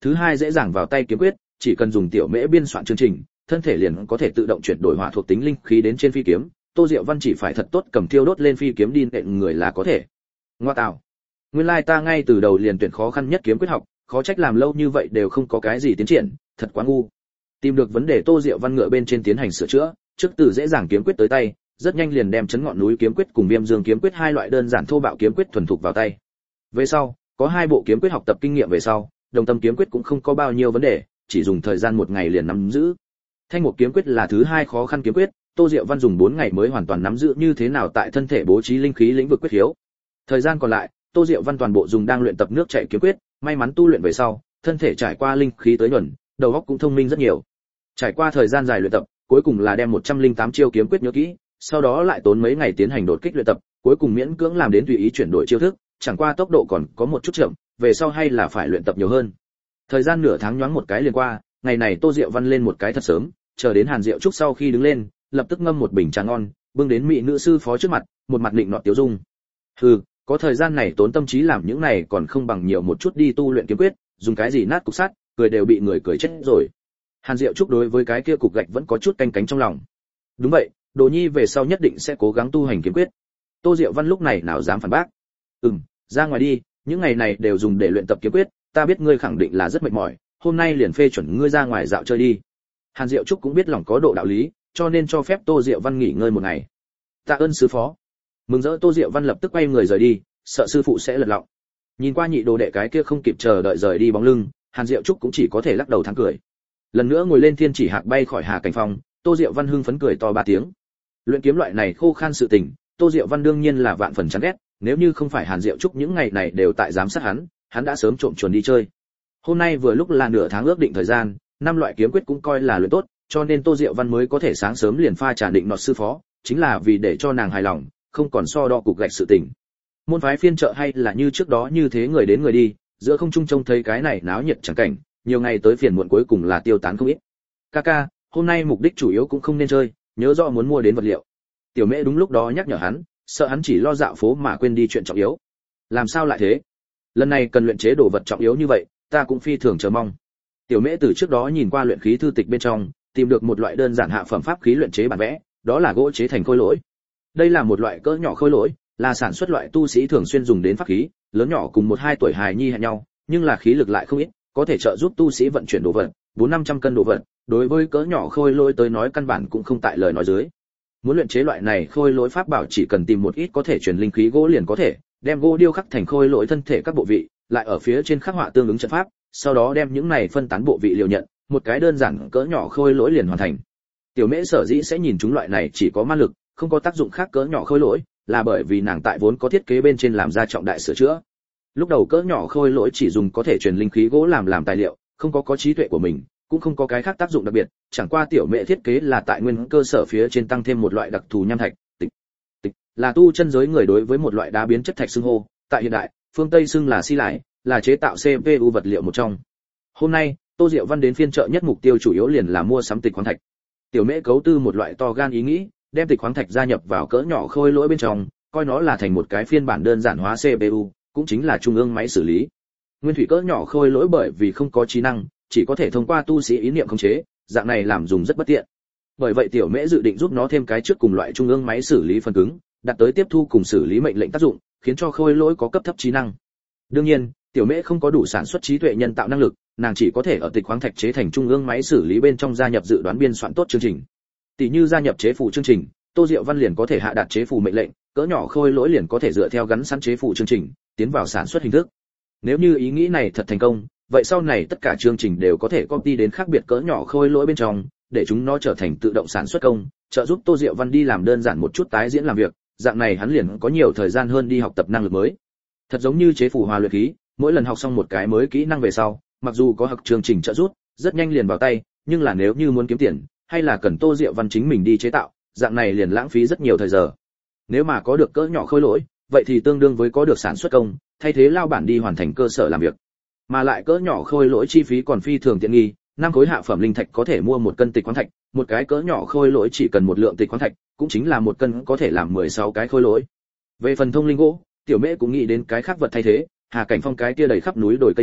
thứ hai dễ dàng vào tay kiếm quyết, chỉ cần dùng tiểu mễ biên soạn chương trình, thân thể liền có thể tự động chuyển đổi hỏa thuộc tính linh khí đến trên phi kiếm, Tô Diệu Văn chỉ phải thật tốt cầm thiêu đốt lên phi kiếm đi nện người là có thể. Ngoa tạo. Nguyên lai ta ngay từ đầu liền tuyển khó khăn nhất kiếm quyết học, khó trách làm lâu như vậy đều không có cái gì tiến triển, thật quá ngu. Tìm được vấn đề Tô Diệu Văn ngựa bên trên tiến hành sửa chữa, trước từ dễ dàng kiếm quyết tới tay, rất nhanh liền đem chấn ngọn núi kiếm quyết cùng viêm dương kiếm quyết hai loại đơn giản thô bạo kiếm quyết thuần thục vào tay. Về sau, có hai bộ kiếm quyết học tập kinh nghiệm về sau, đồng tâm kiếm quyết cũng không có bao nhiêu vấn đề, chỉ dùng thời gian một ngày liền nắm giữ. Thanh mục kiếm quyết là thứ hai khó khăn kiếm quyết, Tô Diệu Văn dùng bốn ngày mới hoàn toàn nắm giữ như thế nào tại thân thể bố trí linh khí lĩnh vực quyết hiếu. Thời gian còn lại, Tô Diệu Văn toàn bộ dùng đang luyện tập nước chảy kiếm quyết, may mắn tu luyện về sau, thân thể trải qua linh khí tới nhuần, đầu óc cũng thông minh rất nhiều. Trải qua thời gian dài luyện tập, cuối cùng là đem một trăm lẻ tám chiêu kiếm quyết nhớ kỹ, sau đó lại tốn mấy ngày tiến hành đột kích luyện tập, cuối cùng miễn cưỡng làm đến tùy ý chuyển đổi chiêu thức, chẳng qua tốc độ còn có một chút chậm, về sau hay là phải luyện tập nhiều hơn. Thời gian nửa tháng nhoáng một cái liền qua, ngày này Tô Diệu Văn lên một cái thật sớm, chờ đến Hàn Diệu Trúc sau khi đứng lên, lập tức ngâm một bình trà ngon, bưng đến mỹ nữ sư phó trước mặt, một mặt định nọt tiêu dung. Hừ, có thời gian này tốn tâm trí làm những này còn không bằng nhiều một chút đi tu luyện kiếm quyết, dùng cái gì nát cục sắt, cười đều bị người cười chết rồi. Hàn Diệu Trúc đối với cái kia cục gạch vẫn có chút canh cánh trong lòng. Đúng vậy, Đồ Nhi về sau nhất định sẽ cố gắng tu hành kiếm quyết. Tô Diệu Văn lúc này nào dám phản bác. Ừm, ra ngoài đi, những ngày này đều dùng để luyện tập kiếm quyết, ta biết ngươi khẳng định là rất mệt mỏi, hôm nay liền phê chuẩn ngươi ra ngoài dạo chơi đi. Hàn Diệu Trúc cũng biết lòng có độ đạo lý, cho nên cho phép Tô Diệu Văn nghỉ ngơi một ngày. Tạ ơn sư phó. Mừng rỡ Tô Diệu Văn lập tức quay người rời đi, sợ sư phụ sẽ lật lọng. Nhìn qua nhị đồ đệ cái kia không kịp chờ đợi rời đi bóng lưng, Hàn Diệu Trúc cũng chỉ có thể lắc đầu thẳng cười. Lần nữa ngồi lên thiên chỉ hạc bay khỏi Hà Cảnh Phong, Tô Diệu Văn hưng phấn cười to ba tiếng. Luyện kiếm loại này khô khan sự tình, Tô Diệu Văn đương nhiên là vạn phần chán ghét, nếu như không phải Hàn Diệu Trúc những ngày này đều tại giám sát hắn, hắn đã sớm trộm chuồn đi chơi. Hôm nay vừa lúc là nửa tháng ước định thời gian, năm loại kiếm quyết cũng coi là luyện tốt, cho nên Tô Diệu Văn mới có thể sáng sớm liền pha trà định nọt sư phó, chính là vì để cho nàng hài lòng, không còn so đo cục gạch sự tình. Môn phái phiên chợ hay là như trước đó như thế người đến người đi, giữa không trung trông thấy cái này náo nhiệt chẳng cảnh, nhiều ngày tới phiền muộn cuối cùng là tiêu tán không ít. Kaka, hôm nay mục đích chủ yếu cũng không nên chơi, nhớ rõ muốn mua đến vật liệu. Tiểu Mễ đúng lúc đó nhắc nhở hắn, sợ hắn chỉ lo dạo phố mà quên đi chuyện trọng yếu. Làm sao lại thế? Lần này cần luyện chế đồ vật trọng yếu như vậy, ta cũng phi thường chờ mong. Tiểu Mễ từ trước đó nhìn qua luyện khí thư tịch bên trong, tìm được một loại đơn giản hạ phẩm pháp khí luyện chế bản vẽ, đó là gỗ chế thành khôi lỗi. Đây là một loại cỡ nhỏ khôi lỗi, là sản xuất loại tu sĩ thường xuyên dùng đến pháp khí, lớn nhỏ cùng một hai tuổi hài nhi hẹn nhau, nhưng là khí lực lại không ít, có thể trợ giúp tu sĩ vận chuyển đồ vật, bốn năm trăm cân đồ vật, đối với cỡ nhỏ khôi lỗi tới nói căn bản cũng không tại lời nói dưới. Muốn luyện chế loại này khôi lỗi pháp bảo chỉ cần tìm một ít có thể truyền linh khí gỗ liền có thể, đem gỗ điêu khắc thành khôi lỗi thân thể các bộ vị, lại ở phía trên khắc họa tương ứng trận pháp, sau đó đem những này phân tán bộ vị liều nhận, một cái đơn giản cỡ nhỏ khôi lỗi liền hoàn thành. Tiểu Mễ sở dĩ sẽ nhìn chúng loại này chỉ có ma lực, không có tác dụng khác cỡ nhỏ khôi lỗi, là bởi vì nàng tại vốn có thiết kế bên trên làm ra trọng đại sửa chữa. Lúc đầu cỡ nhỏ khôi lỗi chỉ dùng có thể truyền linh khí gỗ làm làm tài liệu, không có có trí tuệ của mình, cũng không có cái khác tác dụng đặc biệt, chẳng qua Tiểu Mễ thiết kế là tại nguyên cơ sở phía trên tăng thêm một loại đặc thù nham thạch, tịch. Tịch là tu chân giới người đối với một loại đá biến chất thạch xưng hô, tại hiện đại, phương Tây xưng là xi lải, là chế tạo xê pê u vật liệu một trong. Hôm nay, Tô Diệu Văn đến phiên chợ nhất mục tiêu chủ yếu liền là mua sắm tịch khoáng thạch. Tiểu Mễ cấu tư một loại to gan ý nghĩ, đem tịch khoáng thạch gia nhập vào cỡ nhỏ khôi lỗi bên trong, coi nó là thành một cái phiên bản đơn giản hóa xê pê u, cũng chính là trung ương máy xử lý. Nguyên thủy cỡ nhỏ khôi lỗi bởi vì không có trí năng, chỉ có thể thông qua tu sĩ ý niệm khống chế, dạng này làm dùng rất bất tiện. Bởi vậy Tiểu Mễ dự định giúp nó thêm cái trước cùng loại trung ương máy xử lý phần cứng, đặt tới tiếp thu cùng xử lý mệnh lệnh tác dụng, khiến cho khôi lỗi có cấp thấp trí năng. Đương nhiên, Tiểu Mễ không có đủ sản xuất trí tuệ nhân tạo năng lực, nàng chỉ có thể ở tịch khoáng thạch chế thành trung ương máy xử lý bên trong gia nhập dự đoán biên soạn tốt chương trình. Tỷ như gia nhập chế phù chương trình, Tô Diệu Văn liền có thể hạ đặt chế phù mệnh lệnh, cỡ nhỏ khôi lỗi liền có thể dựa theo gắn sẵn chế phù chương trình, tiến vào sản xuất hình thức. Nếu như ý nghĩ này thật thành công, vậy sau này tất cả chương trình đều có thể copy đến khác biệt cỡ nhỏ khôi lỗi bên trong, để chúng nó trở thành tự động sản xuất công, trợ giúp Tô Diệu Văn đi làm đơn giản một chút tái diễn làm việc, dạng này hắn liền có nhiều thời gian hơn đi học tập năng lực mới. Thật giống như chế phù hòa luyện khí, mỗi lần học xong một cái mới kỹ năng về sau, mặc dù có học chương trình trợ giúp, rất nhanh liền vào tay, nhưng là nếu như muốn kiếm tiền, hay là cần Tô Diệu Văn chính mình đi chế tạo, dạng này liền lãng phí rất nhiều thời giờ. Nếu mà có được cỡ nhỏ khôi lỗi, vậy thì tương đương với có được sản xuất công, thay thế lao bản đi hoàn thành cơ sở làm việc. Mà lại cỡ nhỏ khôi lỗi chi phí còn phi thường tiện nghi, năm khối hạ phẩm linh thạch có thể mua một cân tịch khoáng thạch, một cái cỡ nhỏ khôi lỗi chỉ cần một lượng tịch khoáng thạch, cũng chính là một cân có thể làm mười sáu cái khôi lỗi. Về phần thông linh gỗ, Tiểu Mễ cũng nghĩ đến cái khác vật thay thế, Hà Cảnh Phong cái kia đầy khắp núi đồi cây trúc,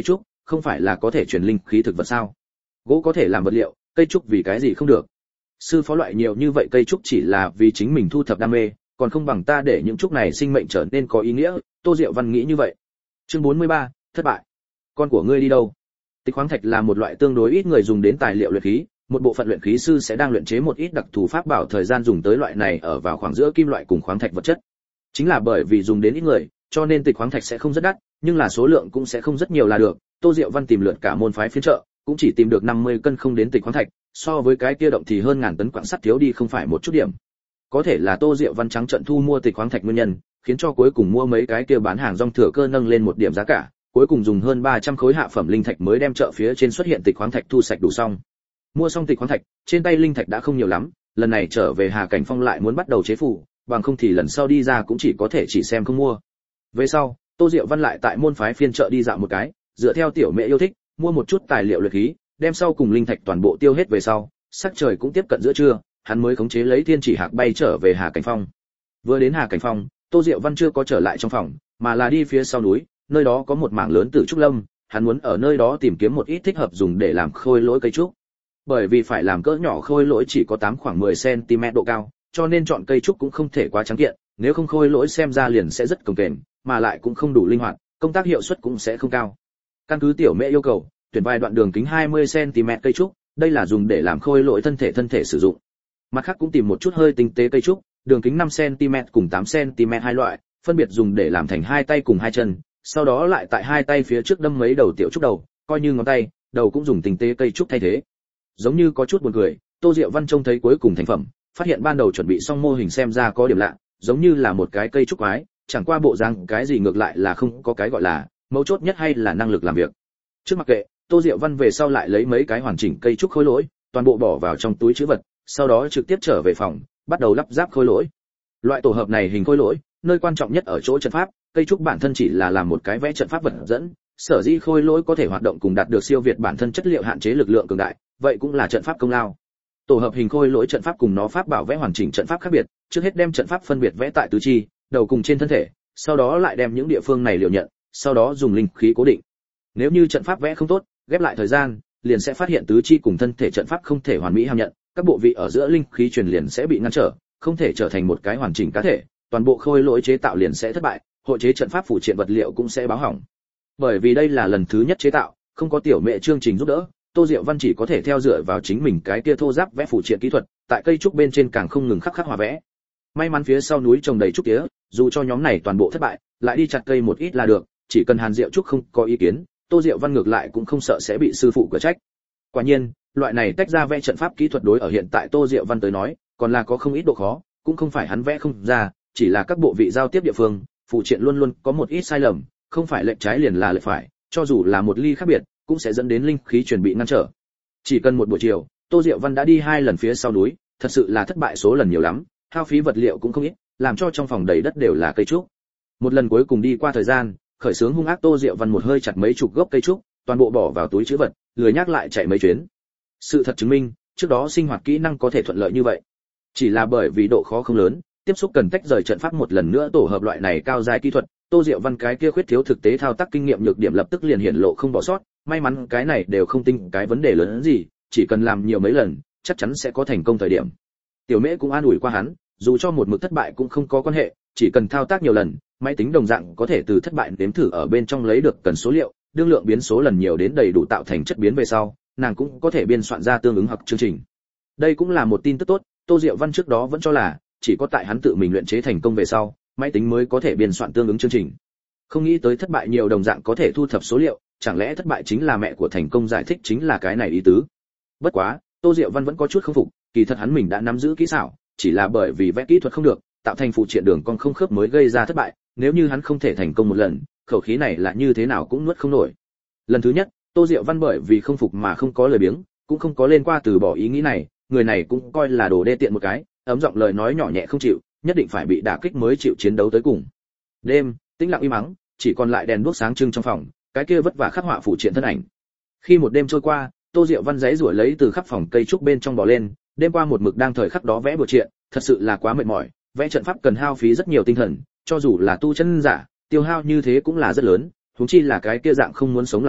không phải là có thể truyền linh khí thực vật sao? Gỗ có thể làm vật liệu, cây trúc vì cái gì không được? Sư phó loại nhiều như vậy cây trúc chỉ là vì chính mình thu thập đam mê, còn không bằng ta để những trúc này sinh mệnh trở nên có ý nghĩa. Tô Diệu Văn nghĩ như vậy. Chương bốn mươi ba, thất bại. Con của ngươi đi đâu? Tịch khoáng thạch là một loại tương đối ít người dùng đến tài liệu luyện khí, một bộ phận luyện khí sư sẽ đang luyện chế một ít đặc thù pháp bảo, thời gian dùng tới loại này ở vào khoảng giữa kim loại cùng khoáng thạch vật chất. Chính là bởi vì dùng đến ít người, cho nên tịch khoáng thạch sẽ không rất đắt, nhưng là số lượng cũng sẽ không rất nhiều là được. Tô Diệu Văn tìm lượt cả môn phái phiên chợ, cũng chỉ tìm được năm mươi cân không đến tịch khoáng thạch, so với cái kia động thì hơn ngàn tấn quặng sắt thiếu đi không phải một chút điểm. Có thể là Tô Diệu Văn trắng trận thu mua tịch khoáng thạch nguyên nhân, khiến cho cuối cùng mua mấy cái kia bán hàng rong thừa cơ nâng lên một điểm giá cả, cuối cùng dùng hơn ba trăm khối hạ phẩm linh thạch mới đem chợ phía trên xuất hiện tịch khoáng thạch thu sạch đủ xong. Mua xong tịch khoáng thạch, trên tay linh thạch đã không nhiều lắm, lần này trở về Hà Cảnh Phong lại muốn bắt đầu chế phù, bằng không thì lần sau đi ra cũng chỉ có thể chỉ xem không mua. Về sau, Tô Diệu Văn lại tại môn phái phiên chợ đi dạo một cái, dựa theo tiểu mẹ yêu thích, mua một chút tài liệu luyện khí, đem sau cùng linh thạch toàn bộ tiêu hết về sau, sắc trời cũng tiếp cận giữa trưa, hắn mới khống chế lấy thiên chỉ hạc bay trở về Hà Cảnh Phong. Vừa đến Hà Cảnh Phong, Tô Diệu Văn chưa có trở lại trong phòng, mà là đi phía sau núi, nơi đó có một mảng lớn tử trúc lâm, hắn muốn ở nơi đó tìm kiếm một ít thích hợp dùng để làm khôi lỗi cây trúc. Bởi vì phải làm cỡ nhỏ khôi lỗi chỉ có tám khoảng mười xăng ti mét độ cao, cho nên chọn cây trúc cũng không thể quá trắng kiện, nếu không khôi lỗi xem ra liền sẽ rất cồng kềnh, mà lại cũng không đủ linh hoạt, công tác hiệu suất cũng sẽ không cao. Căn cứ tiểu mẹ yêu cầu, tuyển vài đoạn đường kính hai mươi xăng ti mét cây trúc, đây là dùng để làm khôi lỗi thân thể thân thể sử dụng. Mặt khác cũng tìm một chút hơi tinh tế cây trúc, đường kính năm xăng ti mét cùng tám xăng ti mét hai loại, phân biệt dùng để làm thành hai tay cùng hai chân, sau đó lại tại hai tay phía trước đâm mấy đầu tiểu trúc đầu, coi như ngón tay, đầu cũng dùng tinh tế cây trúc thay thế. Giống như có chút buồn cười, Tô Diệu Văn trông thấy cuối cùng thành phẩm, phát hiện ban đầu chuẩn bị xong mô hình xem ra có điểm lạ, giống như là một cái cây trúc quái, chẳng qua bộ dáng cái gì ngược lại là không có cái gọi là, mấu chốt nhất hay là năng lực làm việc. Trước mặc kệ, Tô Diệu Văn về sau lại lấy mấy cái hoàn chỉnh cây trúc khối lỗi, toàn bộ bỏ vào trong túi trữ vật, sau đó trực tiếp trở về phòng, bắt đầu lắp ráp khối lỗi. Loại tổ hợp này hình khối lỗi, nơi quan trọng nhất ở chỗ trận pháp, cây trúc bản thân chỉ là làm một cái vẽ trận pháp vật dẫn, sở dĩ khối lỗi có thể hoạt động cùng đạt được siêu việt bản thân chất liệu hạn chế lực lượng cường đại, vậy cũng là trận pháp công lao. Tổ hợp hình khôi lỗi trận pháp cùng nó pháp bảo vẽ hoàn chỉnh trận pháp khác biệt, trước hết đem trận pháp phân biệt vẽ tại tứ chi, đầu cùng trên thân thể, sau đó lại đem những địa phương này liều nhận, sau đó dùng linh khí cố định. Nếu như trận pháp vẽ không tốt, ghép lại thời gian, liền sẽ phát hiện tứ chi cùng thân thể trận pháp không thể hoàn mỹ hàm nhận, các bộ vị ở giữa linh khí truyền liền sẽ bị ngăn trở, không thể trở thành một cái hoàn chỉnh cá thể, toàn bộ khôi lỗi chế tạo liền sẽ thất bại, hội chế trận pháp phụ triện vật liệu cũng sẽ báo hỏng. Bởi vì đây là lần thứ nhất chế tạo, không có tiểu mẹ chương trình giúp đỡ, Tô Diệu Văn chỉ có thể theo dựa vào chính mình cái kia thô ráp vẽ phụ triện kỹ thuật, tại cây trúc bên trên càng không ngừng khắc khắc hòa vẽ. May mắn phía sau núi trồng đầy trúc tía, dù cho nhóm này toàn bộ thất bại, lại đi chặt cây một ít là được, chỉ cần Hàn Diệu Trúc không có ý kiến, Tô Diệu Văn ngược lại cũng không sợ sẽ bị sư phụ cửa trách. Quả nhiên, loại này tách ra vẽ trận pháp kỹ thuật đối ở hiện tại Tô Diệu Văn tới nói, còn là có không ít độ khó, cũng không phải hắn vẽ không ra, chỉ là các bộ vị giao tiếp địa phương, phụ triện luôn luôn có một ít sai lầm, không phải lệch trái liền là lệch phải, cho dù là một ly khác biệt, cũng sẽ dẫn đến linh khí truyền bị ngăn trở. Chỉ cần một buổi chiều, Tô Diệu Văn đã đi hai lần phía sau núi, thật sự là thất bại số lần nhiều lắm, hao phí vật liệu cũng không ít, làm cho trong phòng đầy đất đều là cây trúc. Một lần cuối cùng đi qua thời gian, khởi sướng hung ác Tô Diệu Văn một hơi chặt mấy chục gốc cây trúc, toàn bộ bỏ vào túi trữ vật, lười nhắc lại chạy mấy chuyến. Sự thật chứng minh, trước đó sinh hoạt kỹ năng có thể thuận lợi như vậy, chỉ là bởi vì độ khó không lớn, tiếp xúc cần tách rời trận pháp một lần nữa tổ hợp loại này cao giai kỹ thuật, Tô Diệu Văn cái kia khuyết thiếu thực tế thao tác kinh nghiệm nhược điểm lập tức liền hiện lộ không bỏ sót, may mắn cái này đều không tinh cái vấn đề lớn hơn gì, chỉ cần làm nhiều mấy lần, chắc chắn sẽ có thành công thời điểm. Tiểu Mễ cũng an ủi qua hắn, dù cho một mực thất bại cũng không có quan hệ, chỉ cần thao tác nhiều lần, máy tính đồng dạng có thể từ thất bại đếm thử ở bên trong lấy được cần số liệu, đương lượng biến số lần nhiều đến đầy đủ tạo thành chất biến về sau, nàng cũng có thể biên soạn ra tương ứng học chương trình. Đây cũng là một tin tức tốt, Tô Diệu Văn trước đó vẫn cho là chỉ có tại hắn tự mình luyện chế thành công về sau, máy tính mới có thể biên soạn tương ứng chương trình. Không nghĩ tới thất bại nhiều đồng dạng có thể thu thập số liệu, chẳng lẽ thất bại chính là mẹ của thành công, giải thích chính là cái này ý tứ. Bất quá, Tô Diệu Văn vẫn có chút không phục, kỳ thật hắn mình đã nắm giữ kỹ xảo, chỉ là bởi vì vẽ kỹ thuật không được, tạo thành phụ triện đường cong không khớp mới gây ra thất bại, nếu như hắn không thể thành công một lần, khẩu khí này là như thế nào cũng nuốt không nổi. Lần thứ nhất, Tô Diệu Văn bởi vì không phục mà không có lời biếng, cũng không có lên qua từ bỏ ý nghĩ này, người này cũng coi là đồ đê tiện một cái, ấm giọng lời nói nhỏ nhẹ không chịu, nhất định phải bị đả kích mới chịu chiến đấu tới cùng. Đêm, tĩnh lặng im mắng, chỉ còn lại đèn đuốc sáng trưng trong phòng, cái kia vất vả khắc họa phụ triện thân ảnh. Khi một đêm trôi qua, Tô Diệu Văn giấy rủa lấy từ khắp phòng cây trúc bên trong bò lên, đêm qua một mực đang thời khắc đó vẽ bừa triện, thật sự là quá mệt mỏi, vẽ trận pháp cần hao phí rất nhiều tinh thần, cho dù là tu chân giả, tiêu hao như thế cũng là rất lớn, huống chi là cái kia dạng không muốn sống làm việc,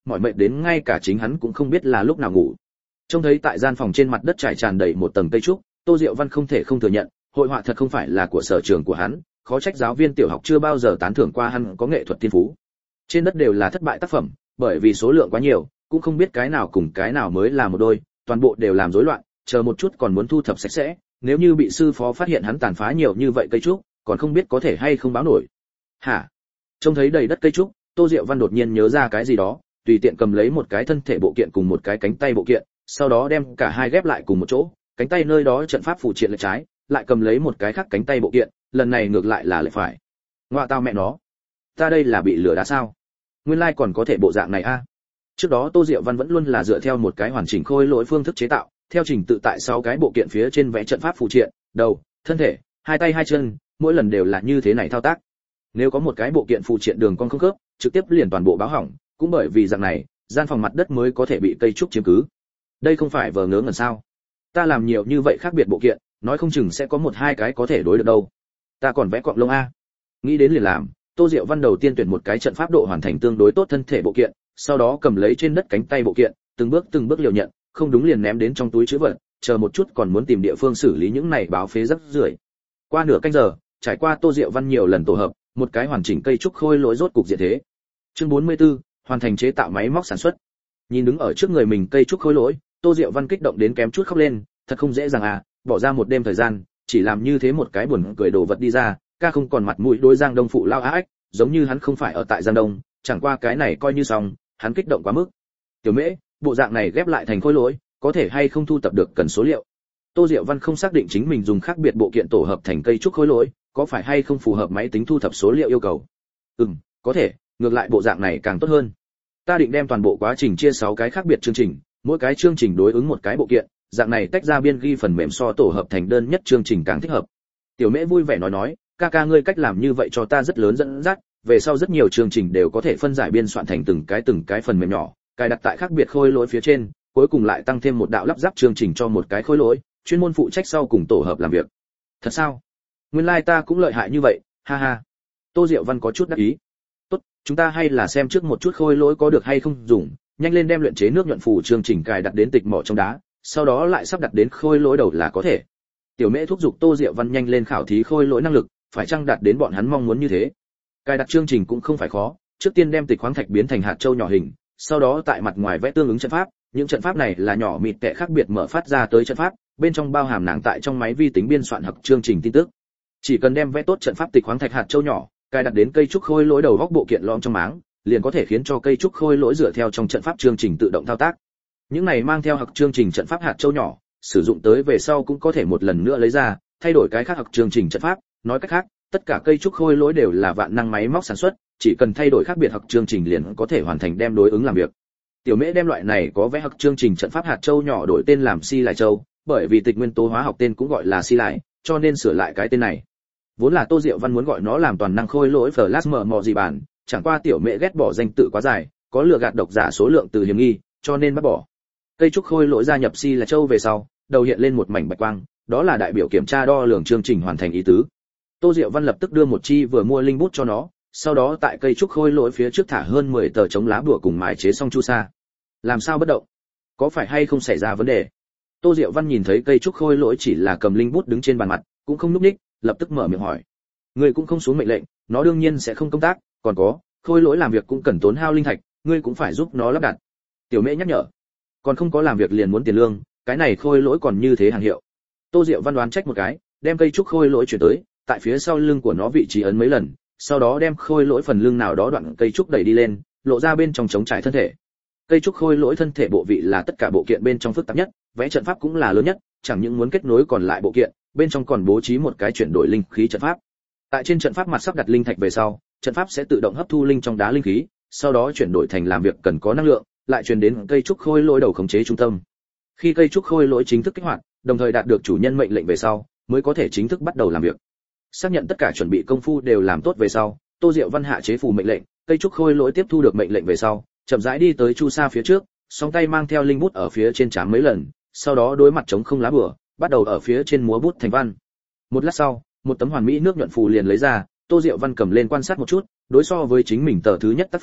mỏi mệt đến ngay cả chính hắn cũng không biết là lúc nào ngủ. Trông thấy tại gian phòng trên mặt đất trải tràn đầy một tầng cây trúc, Tô Diệu Văn không thể không thừa nhận, hội họa thật không phải là của sở trường của hắn, khó trách giáo viên tiểu học chưa bao giờ tán thưởng qua hắn có nghệ thuật thiên phú. Trên đất đều là thất bại tác phẩm, bởi vì số lượng quá nhiều, cũng không biết cái nào cùng cái nào mới là một đôi, toàn bộ đều làm rối loạn, chờ một chút còn muốn thu thập sạch sẽ, nếu như bị sư phó phát hiện hắn tàn phá nhiều như vậy cây trúc, còn không biết có thể hay không báo nổi. Hả? Trông thấy đầy đất cây trúc, Tô Diệu Văn đột nhiên nhớ ra cái gì đó, tùy tiện cầm lấy một cái thân thể bộ kiện cùng một cái cánh tay bộ kiện, sau đó đem cả hai ghép lại cùng một chỗ, cánh tay nơi đó trận pháp phụ triện lệch trái, lại cầm lấy một cái khác cánh tay bộ kiện, lần này ngược lại là lệch phải. Ngoa tao mẹ nó, ta đây là bị lừa đá sao? Nguyên lai like còn có thể bộ dạng này a. À? Trước đó Tô Diệu Văn vẫn luôn là dựa theo một cái hoàn chỉnh khôi lỗi phương thức chế tạo, theo trình tự tại sáu cái bộ kiện phía trên vẽ trận pháp phụ triện, đầu, thân thể, hai tay hai chân, mỗi lần đều là như thế này thao tác. Nếu có một cái bộ kiện phụ triện đường cong không khớp, trực tiếp liền toàn bộ báo hỏng, cũng bởi vì dạng này, gian phòng mặt đất mới có thể bị cây trúc chiếm cứ. Đây không phải vờ ngớ ngẩn sao? Ta làm nhiều như vậy khác biệt bộ kiện, nói không chừng sẽ có một hai cái có thể đối được đâu. Ta còn vẽ cọng lông a. Nghĩ đến liền làm, Tô Diệu Văn đầu tiên tuyển một cái trận pháp độ hoàn thành tương đối tốt thân thể bộ kiện, sau đó cầm lấy trên đất cánh tay bộ kiện, từng bước từng bước liều nhận, không đúng liền ném đến trong túi trữ vật, chờ một chút còn muốn tìm địa phương xử lý những này báo phế rác rưởi. Qua nửa canh giờ, trải qua Tô Diệu Văn nhiều lần tổ hợp, một cái hoàn chỉnh cây trúc khôi lỗi rốt cục diện thế. Chương bốn mươi tư, hoàn thành chế tạo máy móc sản xuất. Nhìn đứng ở trước người mình cây trúc khôi lỗi, Tô Diệu Văn kích động đến kém chút khóc lên, thật không dễ dàng à, bỏ ra một đêm thời gian, chỉ làm như thế một cái buồn cười đồ vật đi ra, ca không còn mặt mũi đối Giang Đông phụ lao á ách, giống như hắn không phải ở tại Giang Đông, chẳng qua cái này coi như xong, hắn kích động quá mức. Tiểu Mễ, bộ dạng này ghép lại thành khối lỗi, có thể hay không thu tập được cần số liệu. Tô Diệu Văn không xác định chính mình dùng khác biệt bộ kiện tổ hợp thành cây trúc khối lỗi, có phải hay không phù hợp máy tính thu thập số liệu yêu cầu. Ừm, có thể, ngược lại bộ dạng này càng tốt hơn. Ta định đem toàn bộ quá trình chia sáu cái khác biệt chương trình, mỗi cái chương trình đối ứng một cái bộ kiện, dạng này tách ra biên ghi phần mềm so tổ hợp thành đơn nhất chương trình càng thích hợp. Tiểu Mễ vui vẻ nói nói, ca ca ngươi cách làm như vậy cho ta rất lớn dẫn dắt, về sau rất nhiều chương trình đều có thể phân giải biên soạn thành từng cái từng cái phần mềm nhỏ, cài đặt tại khác biệt khối lỗi phía trên, cuối cùng lại tăng thêm một đạo lắp ráp chương trình cho một cái khối lỗi, chuyên môn phụ trách sau cùng tổ hợp làm việc. Thật sao? Nguyên lai like ta cũng lợi hại như vậy, ha ha. Tô Diệu Văn có chút đắc ý. Tốt, chúng ta hay là xem trước một chút khối lỗi có được hay không dùng, nhanh lên đem luyện chế nước nhuận phù chương trình cài đặt đến tịch mỏ trong đá, sau đó lại sắp đặt đến khối lỗi đầu là có thể. Tiểu Mễ thúc giục Tô Diệu Văn nhanh lên khảo thí khối lỗi năng lực, phải chăng đạt đến bọn hắn mong muốn như thế. Cài đặt chương trình cũng không phải khó, trước tiên đem tịch khoáng thạch biến thành hạt châu nhỏ hình, sau đó tại mặt ngoài vẽ tương ứng trận pháp, những trận pháp này là nhỏ mịt tệ khác biệt mở phát ra tới trận pháp, bên trong bao hàm nàng tại trong máy vi tính biên soạn hoặc chương trình tin tức. Chỉ cần đem vẽ tốt trận pháp tịch khoáng thạch hạt châu nhỏ, cài đặt đến cây trúc khôi lỗi đầu góc bộ kiện lõm trong máng, liền có thể khiến cho cây trúc khôi lỗi dựa theo trong trận pháp chương trình tự động thao tác. Những này mang theo hoặc chương trình trận pháp hạt châu nhỏ, sử dụng tới về sau cũng có thể một lần nữa lấy ra, thay đổi cái khác hoặc chương trình trận pháp, nói cách khác, tất cả cây trúc khôi lỗi đều là vạn năng máy móc sản xuất, chỉ cần thay đổi khác biệt hoặc chương trình liền có thể hoàn thành đem đối ứng làm việc. Tiểu Mễ đem loại này có vẽ hoặc chương trình trận pháp hạt châu nhỏ đổi tên làm Si Lại Châu, bởi vì tịch nguyên tố hóa học tên cũng gọi là Si Lại, cho nên sửa lại cái tên này. Vốn là Tô Diệu Văn muốn gọi nó làm toàn năng khôi lỗi Flash mò gì bản, chẳng qua Tiểu Mễ ghét bỏ danh tự quá dài, có lừa gạt độc giả số lượng từ hiểm nghi, cho nên bắt bỏ. Cây trúc khôi lỗi gia nhập Si Lại Châu về sau, đầu hiện lên một mảnh bạch quang, đó là đại biểu kiểm tra đo lường chương trình hoàn thành ý tứ. Tô Diệu Văn lập tức đưa một chi vừa mua linh bút cho nó, sau đó tại cây trúc khôi lỗi phía trước thả hơn mười tờ chống lá bùa cùng mài chế xong chu sa. Làm sao bất động? Có phải hay không xảy ra vấn đề? Tô Diệu Văn nhìn thấy cây trúc khôi lỗi chỉ là cầm linh bút đứng trên bàn mặt, cũng không nhúc nhích, lập tức mở miệng hỏi. Ngươi cũng không xuống mệnh lệnh, nó đương nhiên sẽ không công tác, còn có, khôi lỗi làm việc cũng cần tốn hao linh thạch, ngươi cũng phải giúp nó lắp đặt. Tiểu Mễ nhắc nhở. Còn không có làm việc liền muốn tiền lương, cái này khôi lỗi còn như thế hàng hiệu. Tô Diệu Văn đoán trách một cái, đem cây trúc khôi lỗi chuyển tới, tại phía sau lưng của nó vị trí ấn mấy lần, sau đó đem khôi lỗi phần lưng nào đó đoạn cây trúc đẩy đi lên, lộ ra bên trong chống trải thân thể. Cây trúc khôi lỗi thân thể bộ vị là tất cả bộ kiện bên trong phức tạp nhất, vẽ trận pháp cũng là lớn nhất, chẳng những muốn kết nối còn lại bộ kiện, bên trong còn bố trí một cái chuyển đổi linh khí trận pháp. Tại trên trận pháp mặt sắp đặt linh thạch về sau, trận pháp sẽ tự động hấp thu linh trong đá linh khí, sau đó chuyển đổi thành làm việc cần có năng lượng, lại truyền đến cây trúc khôi lỗi đầu khống chế trung tâm. Khi cây trúc khôi lỗi chính thức kích hoạt, đồng thời đạt được chủ nhân mệnh lệnh về sau, mới có thể chính thức bắt đầu làm việc. Xác nhận tất cả chuẩn bị công phu đều làm tốt về sau, Tô Diệu Văn hạ chế phù mệnh lệnh, cây trúc khôi lỗi tiếp thu được mệnh lệnh về sau, chậm rãi đi tới chu sa phía trước, song tay mang theo linh bút ở phía trên trám mấy lần, sau đó đối mặt chống không lá bùa, bắt đầu ở phía trên múa bút thành văn. Một lát sau, một tấm hoàn mỹ nước nhuận phù liền lấy ra, Tô Diệu Văn cầm lên quan sát một chút, đối so với chính mình tờ thứ nhất tác phẩm,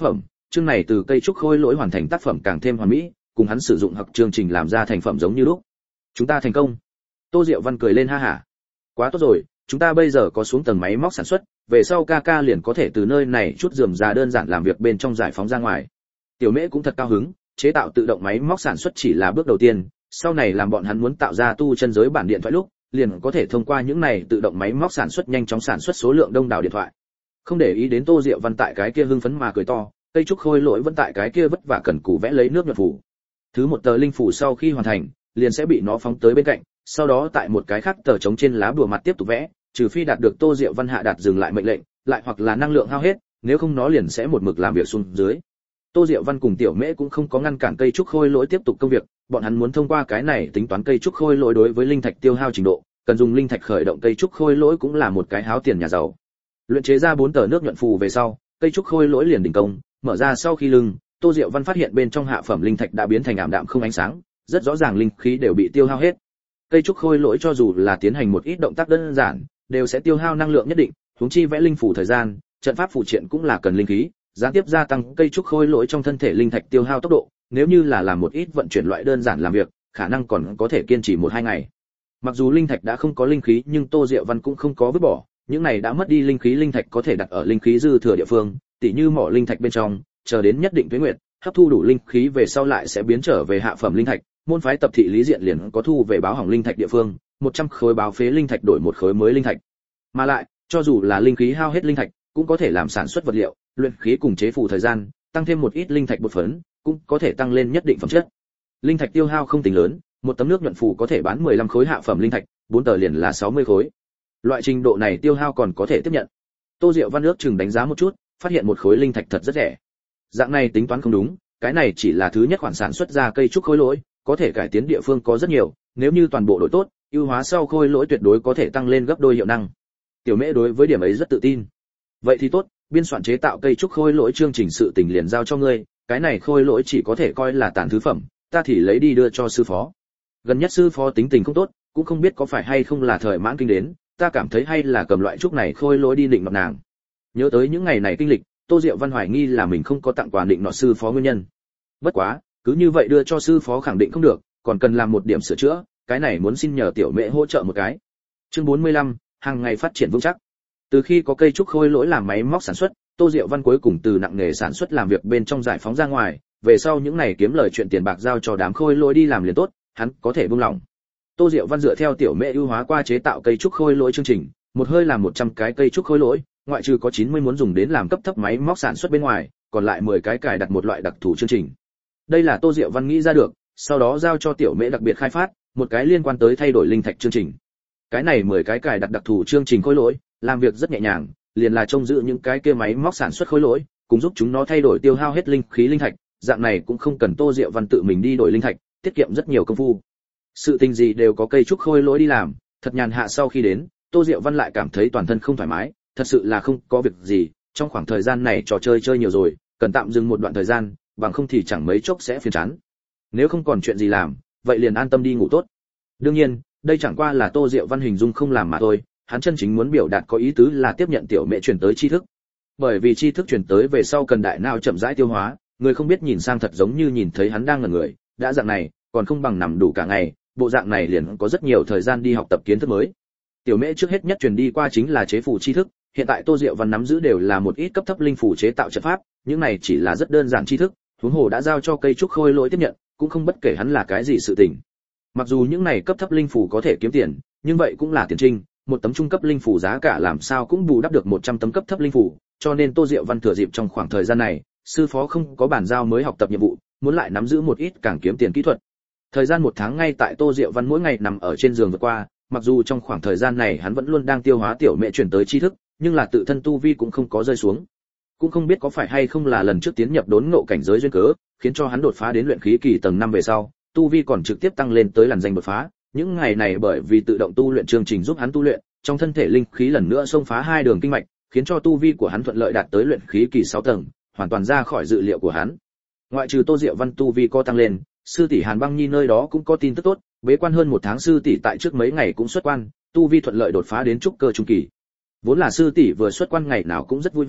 chương này từ cây trúc khôi lỗi hoàn thành tác phẩm càng thêm hoàn mỹ, cùng hắn sử dụng học chương trình làm ra thành phẩm giống như lúc. Chúng ta thành công. Tô Diệu Văn cười lên ha hả. Quá tốt rồi, chúng ta bây giờ có xuống tầng máy móc sản xuất, về sau ca ca liền có thể từ nơi này chút rườm rà đơn giản làm việc bên trong giải phóng ra ngoài. Tiểu Mễ cũng thật cao hứng, chế tạo tự động máy móc sản xuất chỉ là bước đầu tiên, sau này làm bọn hắn muốn tạo ra tu chân giới bản điện thoại lúc, liền có thể thông qua những này tự động máy móc sản xuất nhanh chóng sản xuất số lượng đông đảo điện thoại. Không để ý đến Tô Diệu Văn tại cái kia hưng phấn mà cười to, cây trúc khôi lỗi vẫn tại cái kia vất vả cần cù vẽ lấy nước nhuận phủ. Thứ một tờ linh phủ sau khi hoàn thành, liền sẽ bị nó phóng tới bên cạnh, sau đó tại một cái khác tờ trống trên lá bùa mặt tiếp tục vẽ, trừ phi đạt được Tô Diệu Văn hạ đạt dừng lại mệnh lệnh, lại hoặc là năng lượng hao hết, nếu không nó liền sẽ một mực làm việc xuống dưới. Tô Diệu Văn cùng Tiểu Mễ cũng không có ngăn cản cây trúc khôi lỗi tiếp tục công việc, bọn hắn muốn thông qua cái này tính toán cây trúc khôi lỗi đối với linh thạch tiêu hao trình độ, cần dùng linh thạch khởi động cây trúc khôi lỗi cũng là một cái háo tiền nhà giàu. Luyện chế ra bốn tờ nước nhuận phù về sau, cây trúc khôi lỗi liền đình công, mở ra sau khi lưng, Tô Diệu Văn phát hiện bên trong hạ phẩm linh thạch đã biến thành ảm đạm không ánh sáng, rất rõ ràng linh khí đều bị tiêu hao hết. Cây trúc khôi lỗi cho dù là tiến hành một ít động tác đơn giản, đều sẽ tiêu hao năng lượng nhất định, huống chi vẽ linh phủ thời gian, trận pháp phụ triện cũng là cần linh khí, gián tiếp gia tăng cây trúc khôi lỗi trong thân thể linh thạch tiêu hao tốc độ, nếu như là làm một ít vận chuyển loại đơn giản làm việc, khả năng còn có thể kiên trì một hai ngày. Mặc dù linh thạch đã không có linh khí, nhưng Tô Diệu Văn cũng không có vứt bỏ, những này đã mất đi linh khí linh thạch có thể đặt ở linh khí dư thừa địa phương, tỉ như mỏ linh thạch bên trong, chờ đến nhất định tuế nguyệt, hấp thu đủ linh khí về sau lại sẽ biến trở về hạ phẩm linh thạch, môn phái tập thị lý diện liền có thu về báo hỏng linh thạch địa phương, một trăm khối báo phế linh thạch đổi một khối mới linh thạch. Mà lại, cho dù là linh khí hao hết linh thạch, cũng có thể làm sản xuất vật liệu, luyện khí cùng chế phù thời gian, tăng thêm một ít linh thạch bột phấn, cũng có thể tăng lên nhất định phẩm chất. Linh thạch tiêu hao không tính lớn, một tấm nước nhuận phù có thể bán mười lăm khối hạ phẩm linh thạch, bốn tờ liền là sáu mươi khối. Loại trình độ này tiêu hao còn có thể tiếp nhận. Tô Diệu Văn ước chừng đánh giá một chút, phát hiện một khối linh thạch thật rất rẻ. Dạng này tính toán không đúng, cái này chỉ là thứ nhất khoản sản xuất ra cây trúc khối lỗi, có thể cải tiến địa phương có rất nhiều, nếu như toàn bộ đổi tốt, ưu hóa sau khối lỗi tuyệt đối có thể tăng lên gấp đôi hiệu năng. Tiểu Mễ đối với điểm ấy rất tự tin. Vậy thì tốt, biên soạn chế tạo cây trúc khôi lỗi chương trình sự tình liền giao cho ngươi, cái này khôi lỗi chỉ có thể coi là tàn thứ phẩm, ta thì lấy đi đưa cho sư phó. Gần nhất sư phó tính tình không tốt, cũng không biết có phải hay không là thời mãn kinh đến, ta cảm thấy hay là cầm loại trúc này khôi lỗi đi định nọt nàng. Nhớ tới những ngày này kinh lịch, Tô Diệu Văn hoài nghi là mình không có tặng quà định nọt sư phó nguyên nhân. Bất quá, cứ như vậy đưa cho sư phó khẳng định không được, còn cần làm một điểm sửa chữa, cái này muốn xin nhờ Tiểu Mễ hỗ trợ một cái. Chương bốn mươi lăm, hàng ngày phát triển vững chắc. Từ khi có cây trúc khôi lỗi làm máy móc sản xuất, Tô Diệu Văn cuối cùng từ nặng nghề sản xuất làm việc bên trong giải phóng ra ngoài, về sau những này kiếm lời chuyện tiền bạc giao cho đám khôi lỗi đi làm liền tốt, hắn có thể buông lỏng. Tô Diệu Văn dựa theo Tiểu Mễ ưu hóa qua chế tạo cây trúc khôi lỗi chương trình, một hơi làm một trăm cái cây trúc khôi lỗi, ngoại trừ có chín mươi muốn dùng đến làm cấp thấp máy móc sản xuất bên ngoài, còn lại mười cái cài đặt một loại đặc thù chương trình. Đây là Tô Diệu Văn nghĩ ra được, sau đó giao cho Tiểu Mễ đặc biệt khai phát, một cái liên quan tới thay đổi linh thạch chương trình. Cái này mười cái cài đặt đặc thù chương trình khôi lỗi, làm việc rất nhẹ nhàng, liền là trông giữ những cái kia máy móc sản xuất khối lỗi, cùng giúp chúng nó thay đổi tiêu hao hết linh khí linh thạch, dạng này cũng không cần Tô Diệu Văn tự mình đi đổi linh thạch, tiết kiệm rất nhiều công phu. Sự tình gì đều có cây trúc khôi lỗi đi làm, thật nhàn hạ. Sau khi đến, Tô Diệu Văn lại cảm thấy toàn thân không thoải mái, thật sự là không có việc gì, trong khoảng thời gian này trò chơi chơi nhiều rồi, cần tạm dừng một đoạn thời gian, bằng không thì chẳng mấy chốc sẽ phiền chán. Nếu không còn chuyện gì làm, vậy liền an tâm đi ngủ tốt. Đương nhiên, đây chẳng qua là Tô Diệu Văn hình dung không làm mà thôi, hắn chân chính muốn biểu đạt có ý tứ là tiếp nhận Tiểu Mễ truyền tới tri thức. Bởi vì tri thức truyền tới về sau cần đại não chậm rãi tiêu hóa, người không biết nhìn sang thật giống như nhìn thấy hắn đang ngẩn người, đã dạng này, còn không bằng nằm đủ cả ngày, bộ dạng này liền có rất nhiều thời gian đi học tập kiến thức mới. Tiểu Mễ trước hết nhất truyền đi qua chính là chế phù tri thức, hiện tại Tô Diệu Văn nắm giữ đều là một ít cấp thấp linh phù chế tạo trận pháp, những này chỉ là rất đơn giản tri thức, huống hồ đã giao cho cây trúc khôi lỗi tiếp nhận, cũng không bất kể hắn là cái gì sự tình. Mặc dù những này cấp thấp linh phù có thể kiếm tiền, nhưng vậy cũng là tiền trinh, một tấm trung cấp linh phù giá cả làm sao cũng bù đắp được một trăm tấm cấp thấp linh phù, cho nên Tô Diệu Văn thừa dịp trong khoảng thời gian này, sư phó không có bàn giao mới học tập nhiệm vụ, muốn lại nắm giữ một ít càng kiếm tiền kỹ thuật. Thời gian một tháng ngay tại Tô Diệu Văn mỗi ngày nằm ở trên giường vượt qua, mặc dù trong khoảng thời gian này hắn vẫn luôn đang tiêu hóa Tiểu Mễ truyền tới tri thức, nhưng là tự thân tu vi cũng không có rơi xuống. Cũng không biết có phải hay không là lần trước tiến nhập đốn ngộ cảnh giới duyên cớ, khiến cho hắn đột phá đến luyện khí kỳ tầng năm về sau, tu vi còn trực tiếp tăng lên tới làn danh đột phá. Những ngày này bởi vì tự động tu luyện chương trình giúp hắn tu luyện, trong thân thể linh khí lần nữa xông phá hai đường kinh mạch, khiến cho tu vi của hắn thuận lợi đạt tới luyện khí kỳ sáu tầng, hoàn toàn ra khỏi dự liệu của hắn. Ngoại trừ Tô Diệu Văn tu vi có tăng lên, sư tỷ Hàn Băng Nhi nơi đó cũng có tin tức tốt, bế quan hơn một tháng sư tỷ tại trước mấy ngày cũng xuất quan, tu vi thuận lợi đột phá đến trúc cơ trung kỳ. Vốn là sư tỷ vừa xuất quan ngày nào cũng rất vui vẻ,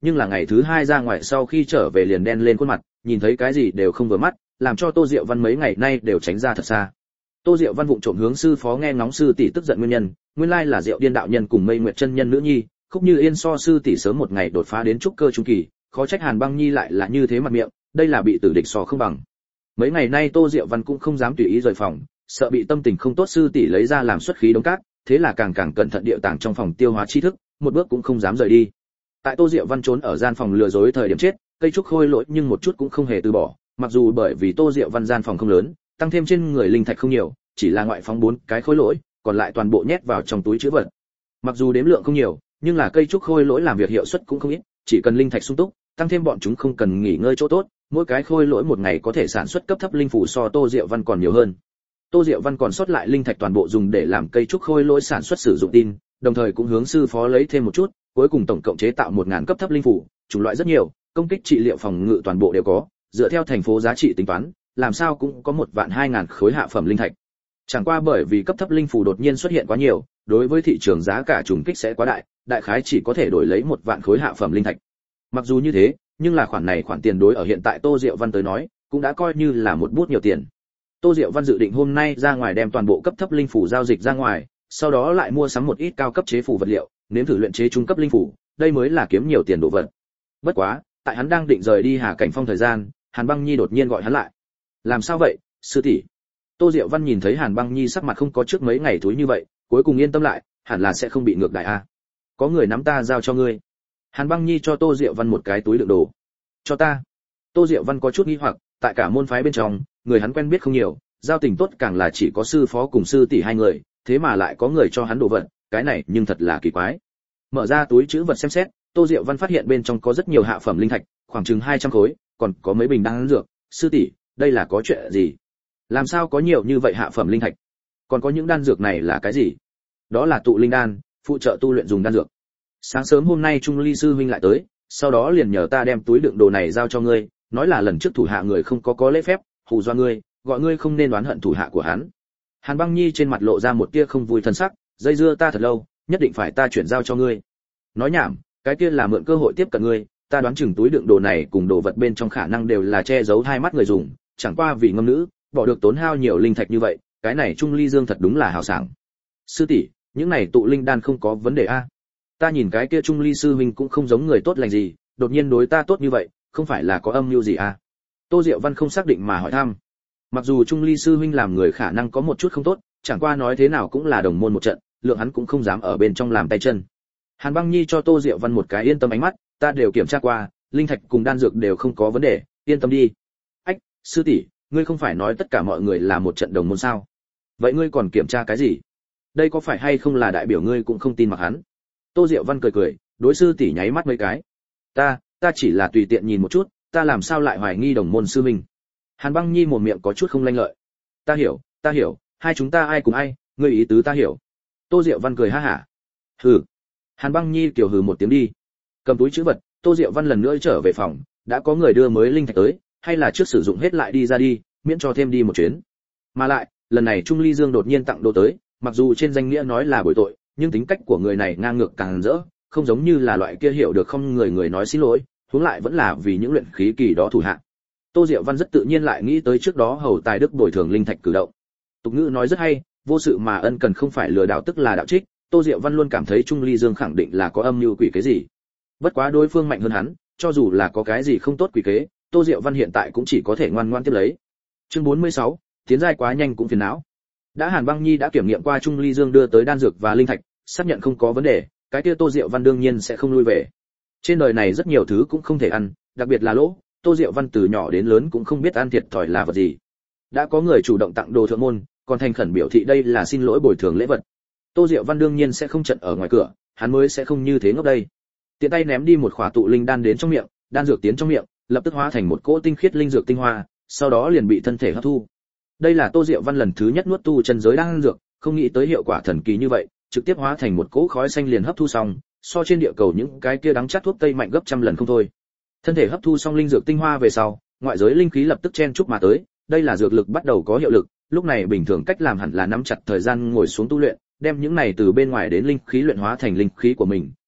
nhưng là ngày thứ hai ra ngoài sau khi trở về liền đen lên khuôn mặt, nhìn thấy cái gì đều không vừa mắt, làm cho Tô Diệu Văn mấy ngày nay đều tránh ra thật xa. Tô Diệu Văn vụng trộm hướng sư phó nghe ngóng sư tỷ tức giận nguyên nhân, nguyên lai là Diệu Điên đạo nhân cùng Mây Nguyệt chân nhân nữ nhi, Khúc Như Yên so sư tỷ sớm một ngày đột phá đến trúc cơ trung kỳ, khó trách Hàn Băng Nhi lại là như thế mặt miệng, đây là bị tử địch so không bằng. Mấy ngày nay Tô Diệu Văn cũng không dám tùy ý rời phòng, sợ bị tâm tình không tốt sư tỷ lấy ra làm xuất khí đống cát, thế là càng càng cẩn thận điệu tàng trong phòng tiêu hóa tri thức, một bước cũng không dám rời đi. Tại Tô Diệu Văn trốn ở gian phòng lừa dối thời điểm chết, cây trúc khôi lỗi nhưng một chút cũng không hề từ bỏ, mặc dù bởi vì Tô Diệu Văn gian phòng không lớn, tăng thêm trên người linh thạch không nhiều, chỉ là ngoại phóng bốn cái khôi lỗi, còn lại toàn bộ nhét vào trong túi trữ vật. Mặc dù đếm lượng không nhiều, nhưng là cây trúc khôi lỗi làm việc hiệu suất cũng không ít, chỉ cần linh thạch sung túc, tăng thêm bọn chúng không cần nghỉ ngơi chỗ tốt, mỗi cái khôi lỗi một ngày có thể sản xuất cấp thấp linh phủ so Tô Diệu Văn còn nhiều hơn. Tô Diệu Văn còn sót lại linh thạch toàn bộ dùng để làm cây trúc khôi lỗi sản xuất sử dụng tin, đồng thời cũng hướng sư phó lấy thêm một chút, cuối cùng tổng cộng chế tạo một ngàn cấp thấp linh phủ, chủng loại rất nhiều, công kích trị liệu phòng ngự toàn bộ đều có, dựa theo thành phố giá trị tính toán, làm sao cũng có một vạn hai ngàn khối hạ phẩm linh thạch. Chẳng qua bởi vì cấp thấp linh phủ đột nhiên xuất hiện quá nhiều, đối với thị trường giá cả trùng kích sẽ quá đại, đại khái chỉ có thể đổi lấy một vạn khối hạ phẩm linh thạch. Mặc dù như thế, nhưng là khoản này khoản tiền đối ở hiện tại Tô Diệu Văn tới nói, cũng đã coi như là một bút nhiều tiền. Tô Diệu Văn dự định hôm nay ra ngoài đem toàn bộ cấp thấp linh phủ giao dịch ra ngoài, sau đó lại mua sắm một ít cao cấp chế phủ vật liệu, nếm thử luyện chế trung cấp linh phủ, đây mới là kiếm nhiều tiền đồ vật. Bất quá, tại hắn đang định rời đi Hà Cảnh Phong thời gian, Hàn Băng Nhi đột nhiên gọi hắn lại. "Làm sao vậy, sư tỷ?" Tô Diệu Văn nhìn thấy Hàn Băng Nhi sắc mặt không có trước mấy ngày thối như vậy, cuối cùng yên tâm lại, hẳn là sẽ không bị ngược đại a. "Có người nắm ta giao cho ngươi." Hàn Băng Nhi cho Tô Diệu Văn một cái túi đựng đồ. "Cho ta?" Tô Diệu Văn có chút nghi hoặc, tại cả môn phái bên trong, người hắn quen biết không nhiều, giao tình tốt càng là chỉ có sư phó cùng sư tỷ hai người, thế mà lại có người cho hắn đồ vật, cái này nhưng thật là kỳ quái. Mở ra túi trữ vật xem xét, Tô Diệu Văn phát hiện bên trong có rất nhiều hạ phẩm linh thạch, khoảng chừng hai trăm khối, còn có mấy bình đan dược. "Sư tỷ, đây là có chuyện gì? Làm sao có nhiều như vậy hạ phẩm linh thạch? Còn có những đan dược này là cái gì?" "Đó là tụ linh đan, phụ trợ tu luyện dùng đan dược. Sáng sớm hôm nay Trung Ly sư huynh lại tới, sau đó liền nhờ ta đem túi đựng đồ này giao cho ngươi, nói là lần trước thủ hạ người không có có lễ phép, hù dọa ngươi, gọi ngươi không nên đoán hận thủ hạ của hắn." Hàn Băng Nhi trên mặt lộ ra một tia không vui thân sắc, "Dây dưa ta thật lâu, nhất định phải ta chuyển giao cho ngươi." "Nói nhảm, cái kia là mượn cơ hội tiếp cận ngươi, ta đoán chừng túi đựng đồ này cùng đồ vật bên trong khả năng đều là che giấu hai mắt người dùng, chẳng qua vì ngâm nữ, bỏ được tốn hao nhiều linh thạch như vậy, cái này Trung Ly Dương thật đúng là hào sảng." "Sư tỷ, những này tụ linh đan không có vấn đề a? Ta nhìn cái kia Trung Ly sư huynh cũng không giống người tốt lành gì, đột nhiên đối ta tốt như vậy, không phải là có âm mưu gì a?" Tô Diệu Văn không xác định mà hỏi thăm. Mặc dù Trung Ly sư huynh làm người khả năng có một chút không tốt, chẳng qua nói thế nào cũng là đồng môn một trận, lượng hắn cũng không dám ở bên trong làm tay chân. Hàn Băng Nhi cho Tô Diệu Văn một cái yên tâm ánh mắt, "Ta đều kiểm tra qua, linh thạch cùng đan dược đều không có vấn đề, yên tâm đi." "Ách, sư tỷ, ngươi không phải nói tất cả mọi người là một trận đồng môn sao? Vậy ngươi còn kiểm tra cái gì? Đây có phải hay không là đại biểu ngươi cũng không tin mặc hắn?" Tô Diệu Văn cười cười, đối sư tỷ nháy mắt mấy cái. "Ta, ta chỉ là tùy tiện nhìn một chút, ta làm sao lại hoài nghi đồng môn sư minh?" Hàn Băng Nhi một miệng có chút không lanh lợi. "Ta hiểu, ta hiểu, hai chúng ta ai cùng ai, ngươi ý tứ ta hiểu." Tô Diệu Văn cười ha hả. "Hừ." Hàn Băng Nhi kiểu hừ một tiếng đi. Cầm túi trữ vật, Tô Diệu Văn lần nữa trở về phòng, đã có người đưa mới linh thạch tới, hay là trước sử dụng hết lại đi ra đi, miễn cho thêm đi một chuyến. Mà lại, lần này Trung Ly Dương đột nhiên tặng đồ tới, mặc dù trên danh nghĩa nói là bồi tội, nhưng tính cách của người này ngang ngược càng rỡ, không giống như là loại kia hiểu được không người người nói xin lỗi, huống lại vẫn là vì những luyện khí kỳ đó thủ hạ. Tô Diệu Văn rất tự nhiên lại nghĩ tới trước đó hầu tài đức bồi thường linh thạch cử động. Tục ngữ nói rất hay, vô sự mà ân cần không phải lừa đảo tức là đạo trích, Tô Diệu Văn luôn cảm thấy Trung Ly Dương khẳng định là có âm mưu quỷ kế gì. Bất quá đối phương mạnh hơn hắn, cho dù là có cái gì không tốt quỷ kế, Tô Diệu Văn hiện tại cũng chỉ có thể ngoan ngoãn tiếp lấy. Chương bốn mươi sáu, tiến giai quá nhanh cũng phiền não. Đã Hàn Băng Nhi đã kiểm nghiệm qua Trung Ly Dương đưa tới đan dược và linh thạch, xác nhận không có vấn đề, cái kia Tô Diệu Văn đương nhiên sẽ không lui về. Trên đời này rất nhiều thứ cũng không thể ăn, đặc biệt là lỗ, Tô Diệu Văn từ nhỏ đến lớn cũng không biết ăn thiệt thòi là vật gì. Đã có người chủ động tặng đồ thượng môn, còn thành khẩn biểu thị đây là xin lỗi bồi thường lễ vật. Tô Diệu Văn đương nhiên sẽ không chặn ở ngoài cửa, hắn mới sẽ không như thế ngốc đây. Tiện tay ném đi một khỏa tụ linh đan đến trong miệng, đan dược tiến trong miệng, lập tức hóa thành một cỗ tinh khiết linh dược tinh hoa, sau đó liền bị thân thể hấp thu. Đây là Tô Diệu Văn lần thứ nhất nuốt tu chân giới đan dược, không nghĩ tới hiệu quả thần kỳ như vậy, trực tiếp hóa thành một cỗ khói xanh liền hấp thu xong, so trên địa cầu những cái kia đắng chát thuốc tây mạnh gấp trăm lần không thôi. Thân thể hấp thu xong linh dược tinh hoa về sau, ngoại giới linh khí lập tức chen chúc mà tới, đây là dược lực bắt đầu có hiệu lực, lúc này bình thường cách làm hẳn là nắm chặt thời gian ngồi xuống tu luyện, đem những này từ bên ngoài đến linh khí luyện hóa thành linh khí của mình,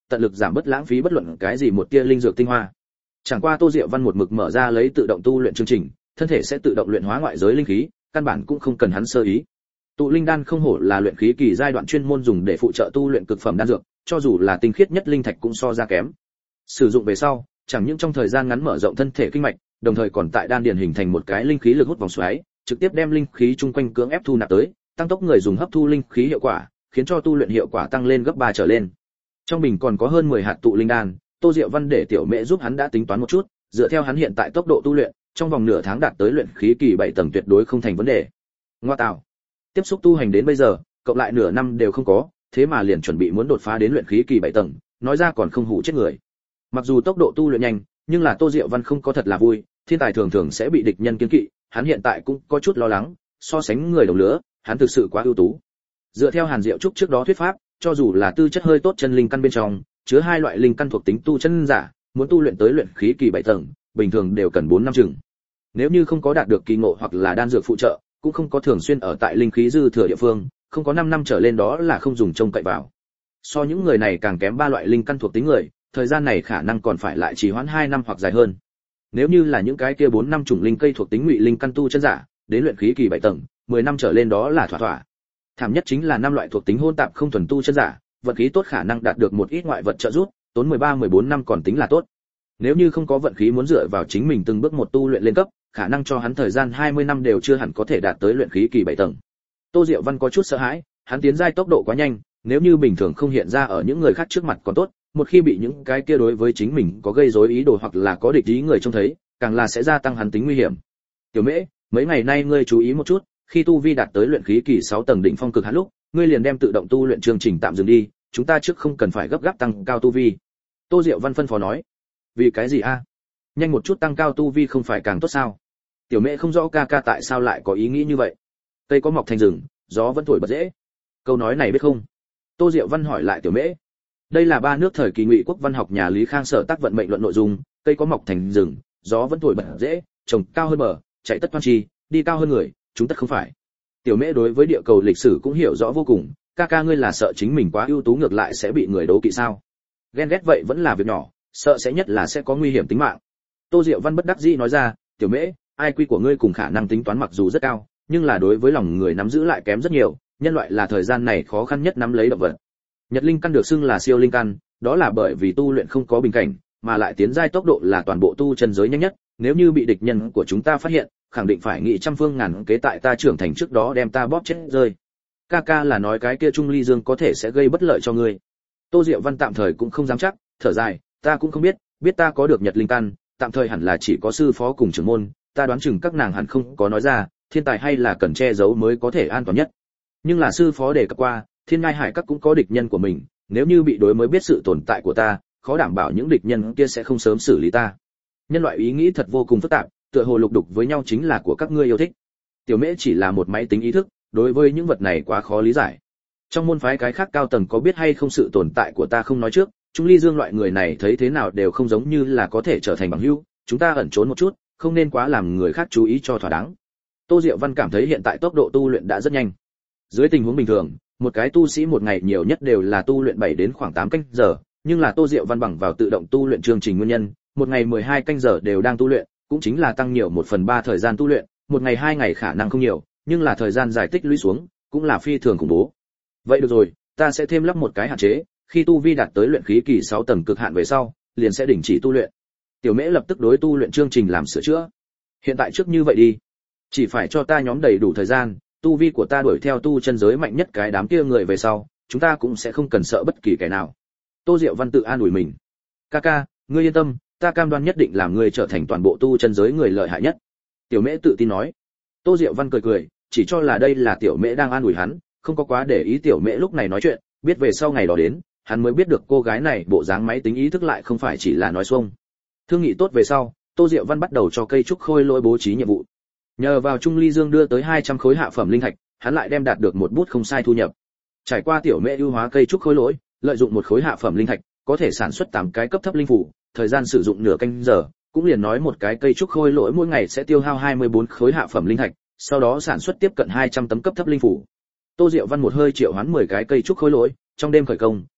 tận lực giảm bớt lãng phí bất luận cái gì một tia linh dược tinh hoa. Chẳng qua Tô Diệu Văn một mực mở ra lấy tự động tu luyện chương trình, thân thể sẽ tự động luyện hóa ngoại giới linh khí, căn bản cũng không cần hắn sơ ý. Tụ linh đan không hổ là luyện khí kỳ giai đoạn chuyên môn dùng để phụ trợ tu luyện cực phẩm đan dược, cho dù là tinh khiết nhất linh thạch cũng so ra kém. Sử dụng về sau, chẳng những trong thời gian ngắn mở rộng thân thể kinh mạch, đồng thời còn tại đan điền hình thành một cái linh khí lực hút vòng xoáy, trực tiếp đem linh khí chung quanh cưỡng ép thu nạp tới, tăng tốc người dùng hấp thu linh khí hiệu quả, khiến cho tu luyện hiệu quả tăng lên gấp ba trở lên. Trong bình còn có hơn mười hạt tụ linh đan, Tô Diệu Văn để tiểu mẹ giúp hắn đã tính toán một chút, dựa theo hắn hiện tại tốc độ tu luyện, trong vòng nửa tháng đạt tới luyện khí kỳ bảy tầng tuyệt đối không thành vấn đề. Ngoa tạo. Tiếp xúc tu hành đến bây giờ, cộng lại nửa năm đều không có, thế mà liền chuẩn bị muốn đột phá đến luyện khí kỳ bảy tầng, nói ra còn không hủ chết người. Mặc dù tốc độ tu luyện nhanh, nhưng là Tô Diệu Văn không có thật là vui, thiên tài thường thường sẽ bị địch nhân kiêng kỵ, hắn hiện tại cũng có chút lo lắng, so sánh người đồng lứa, hắn thực sự quá ưu tú. Dựa theo Hàn Diệu Trúc trước đó thuyết pháp, cho dù là tư chất hơi tốt chân linh căn bên trong, chứa hai loại linh căn thuộc tính tu chân giả, muốn tu luyện tới luyện khí kỳ bảy tầng, bình thường đều cần bốn năm chừng. Nếu như không có đạt được kỳ ngộ hoặc là đan dược phụ trợ, cũng không có thường xuyên ở tại linh khí dư thừa địa phương, không có năm năm trở lên đó là không dùng trông cậy vào. So những người này càng kém ba loại linh căn thuộc tính người, thời gian này khả năng còn phải lại trì hoãn hai năm hoặc dài hơn. Nếu như là những cái kia bốn năm chủng linh cây thuộc tính ngụy linh căn tu chân giả, đến luyện khí kỳ bảy tầng, mười năm trở lên đó là thỏa thỏa. Thảm nhất chính là năm loại thuộc tính hỗn tạp không thuần tu chân giả, vận khí tốt khả năng đạt được một ít ngoại vật trợ giúp, tốn mười ba mười bốn năm còn tính là tốt. Nếu như không có vận khí muốn dựa vào chính mình từng bước một tu luyện lên cấp, khả năng cho hắn thời gian hai mươi năm đều chưa hẳn có thể đạt tới luyện khí kỳ bảy tầng. Tô Diệu Văn có chút sợ hãi, hắn tiến giai tốc độ quá nhanh, nếu như bình thường không hiện ra ở những người khác trước mặt còn tốt, một khi bị những cái kia đối với chính mình có gây rối ý đồ hoặc là có địch ý người trông thấy, càng là sẽ gia tăng hắn tính nguy hiểm. Tiểu Mễ, mấy ngày nay ngươi chú ý một chút, khi tu vi đạt tới luyện khí kỳ sáu tầng đỉnh phong cực hạn lúc, ngươi liền đem tự động tu luyện chương trình tạm dừng đi, chúng ta trước không cần phải gấp gáp tăng cao tu vi. Tô Diệu Văn phân phó nói. Vì cái gì a? Nhanh một chút tăng cao tu vi không phải càng tốt sao? Tiểu Mễ không rõ ca ca tại sao lại có ý nghĩ như vậy. Cây có mọc thành rừng, gió vẫn thổi bật dễ. Câu nói này biết không? Tô Diệu Văn hỏi lại Tiểu Mễ. Đây là ba nước thời kỳ Ngụy quốc văn học nhà Lý Khang sở tác vận mệnh luận nội dung, cây có mọc thành rừng, gió vẫn thổi bật dễ, trồng cao hơn bờ, chạy tất toan chi, đi cao hơn người, chúng tất không phải. Tiểu Mễ đối với địa cầu lịch sử cũng hiểu rõ vô cùng, ca ca ngươi là sợ chính mình quá ưu tú ngược lại sẽ bị người đố kỵ sao? Ghen ghét vậy vẫn là việc nhỏ, sợ sẽ nhất là sẽ có nguy hiểm tính mạng. Tô Diệu Văn bất đắc dĩ nói ra, Tiểu Mễ, ai quy của ngươi cùng khả năng tính toán mặc dù rất cao, nhưng là đối với lòng người nắm giữ lại kém rất nhiều, nhân loại là thời gian này khó khăn nhất nắm lấy động vật. Nhật linh căn được xưng là siêu linh căn, đó là bởi vì tu luyện không có bình cảnh, mà lại tiến giai tốc độ là toàn bộ tu chân giới nhanh nhất, nếu như bị địch nhân của chúng ta phát hiện, khẳng định phải nghị trăm phương ngàn kế tại ta trưởng thành trước đó đem ta bóp chết rơi. Ca ca là nói cái kia Trung Ly Dương có thể sẽ gây bất lợi cho ngươi. Tô Diệu Văn tạm thời cũng không dám chắc, thở dài, ta cũng không biết, biết ta có được Nhật linh căn, tạm thời hẳn là chỉ có sư phó cùng trưởng môn, ta đoán chừng các nàng hẳn không có nói ra, thiên tài hay là cần che giấu mới có thể an toàn nhất. Nhưng là sư phó đề cập qua, Thiên Ngai Hải các cũng có địch nhân của mình, nếu như bị đối mới biết sự tồn tại của ta, khó đảm bảo những địch nhân kia sẽ không sớm xử lý ta. Nhân loại ý nghĩ thật vô cùng phức tạp, tựa hồ lục đục với nhau chính là của các ngươi yêu thích. Tiểu Mễ chỉ là một máy tính ý thức, đối với những vật này quá khó lý giải. Trong môn phái cái khác cao tầng có biết hay không sự tồn tại của ta không nói trước, Trung Ly Dương loại người này thấy thế nào đều không giống như là có thể trở thành bằng hữu, chúng ta ẩn trốn một chút, không nên quá làm người khác chú ý cho thỏa đáng. Tô Diệu Văn cảm thấy hiện tại tốc độ tu luyện đã rất nhanh. Dưới tình huống bình thường, một cái tu sĩ một ngày nhiều nhất đều là tu luyện bảy đến khoảng tám canh giờ, nhưng là Tô Diệu Văn bằng vào tự động tu luyện chương trình nguyên nhân, một ngày mười hai canh giờ đều đang tu luyện, cũng chính là tăng nhiều một phần ba thời gian tu luyện, một ngày hai ngày khả năng không nhiều, nhưng là thời gian dài tích lũy xuống, cũng là phi thường khủng bố. Vậy được rồi, ta sẽ thêm lắp một cái hạn chế, khi tu vi đạt tới luyện khí kỳ sáu tầng cực hạn về sau, liền sẽ đình chỉ tu luyện. Tiểu Mễ lập tức đối tu luyện chương trình làm sửa chữa. Hiện tại trước như vậy đi, chỉ phải cho ta nhóm đầy đủ thời gian, tu vi của ta đuổi theo tu chân giới mạnh nhất cái đám kia người về sau, chúng ta cũng sẽ không cần sợ bất kỳ kẻ nào. Tô Diệu Văn tự an ủi mình. Ca ca, ngươi yên tâm, ta cam đoan nhất định làm ngươi trở thành toàn bộ tu chân giới người lợi hại nhất. Tiểu Mễ tự tin nói. Tô Diệu Văn cười cười, chỉ cho là đây là Tiểu Mễ đang an ủi hắn, không có quá để ý Tiểu Mễ lúc này nói chuyện, biết về sau ngày đó đến, hắn mới biết được cô gái này bộ dáng máy tính ý thức lại không phải chỉ là nói xuông. Thương nghị tốt về sau, Tô Diệu Văn bắt đầu cho cây trúc khôi lỗi bố trí nhiệm vụ. Nhờ vào Trung Ly Dương đưa tới hai trăm khối hạ phẩm linh thạch, hắn lại đem đạt được một bút không sai thu nhập. Trải qua Tiểu Mễ ưu hóa cây trúc khôi lỗi, lợi dụng một khối hạ phẩm linh thạch, có thể sản xuất tám cái cấp thấp linh phủ, thời gian sử dụng nửa canh giờ, cũng liền nói một cái cây trúc khôi lỗi mỗi ngày sẽ tiêu hao hai mươi bốn khối hạ phẩm linh thạch, sau đó sản xuất tiếp cận hai trăm tấm cấp thấp linh phủ. Tô Diệu Văn một hơi triệu hoán mười cái cây trúc khôi lỗi, trong đêm khởi công,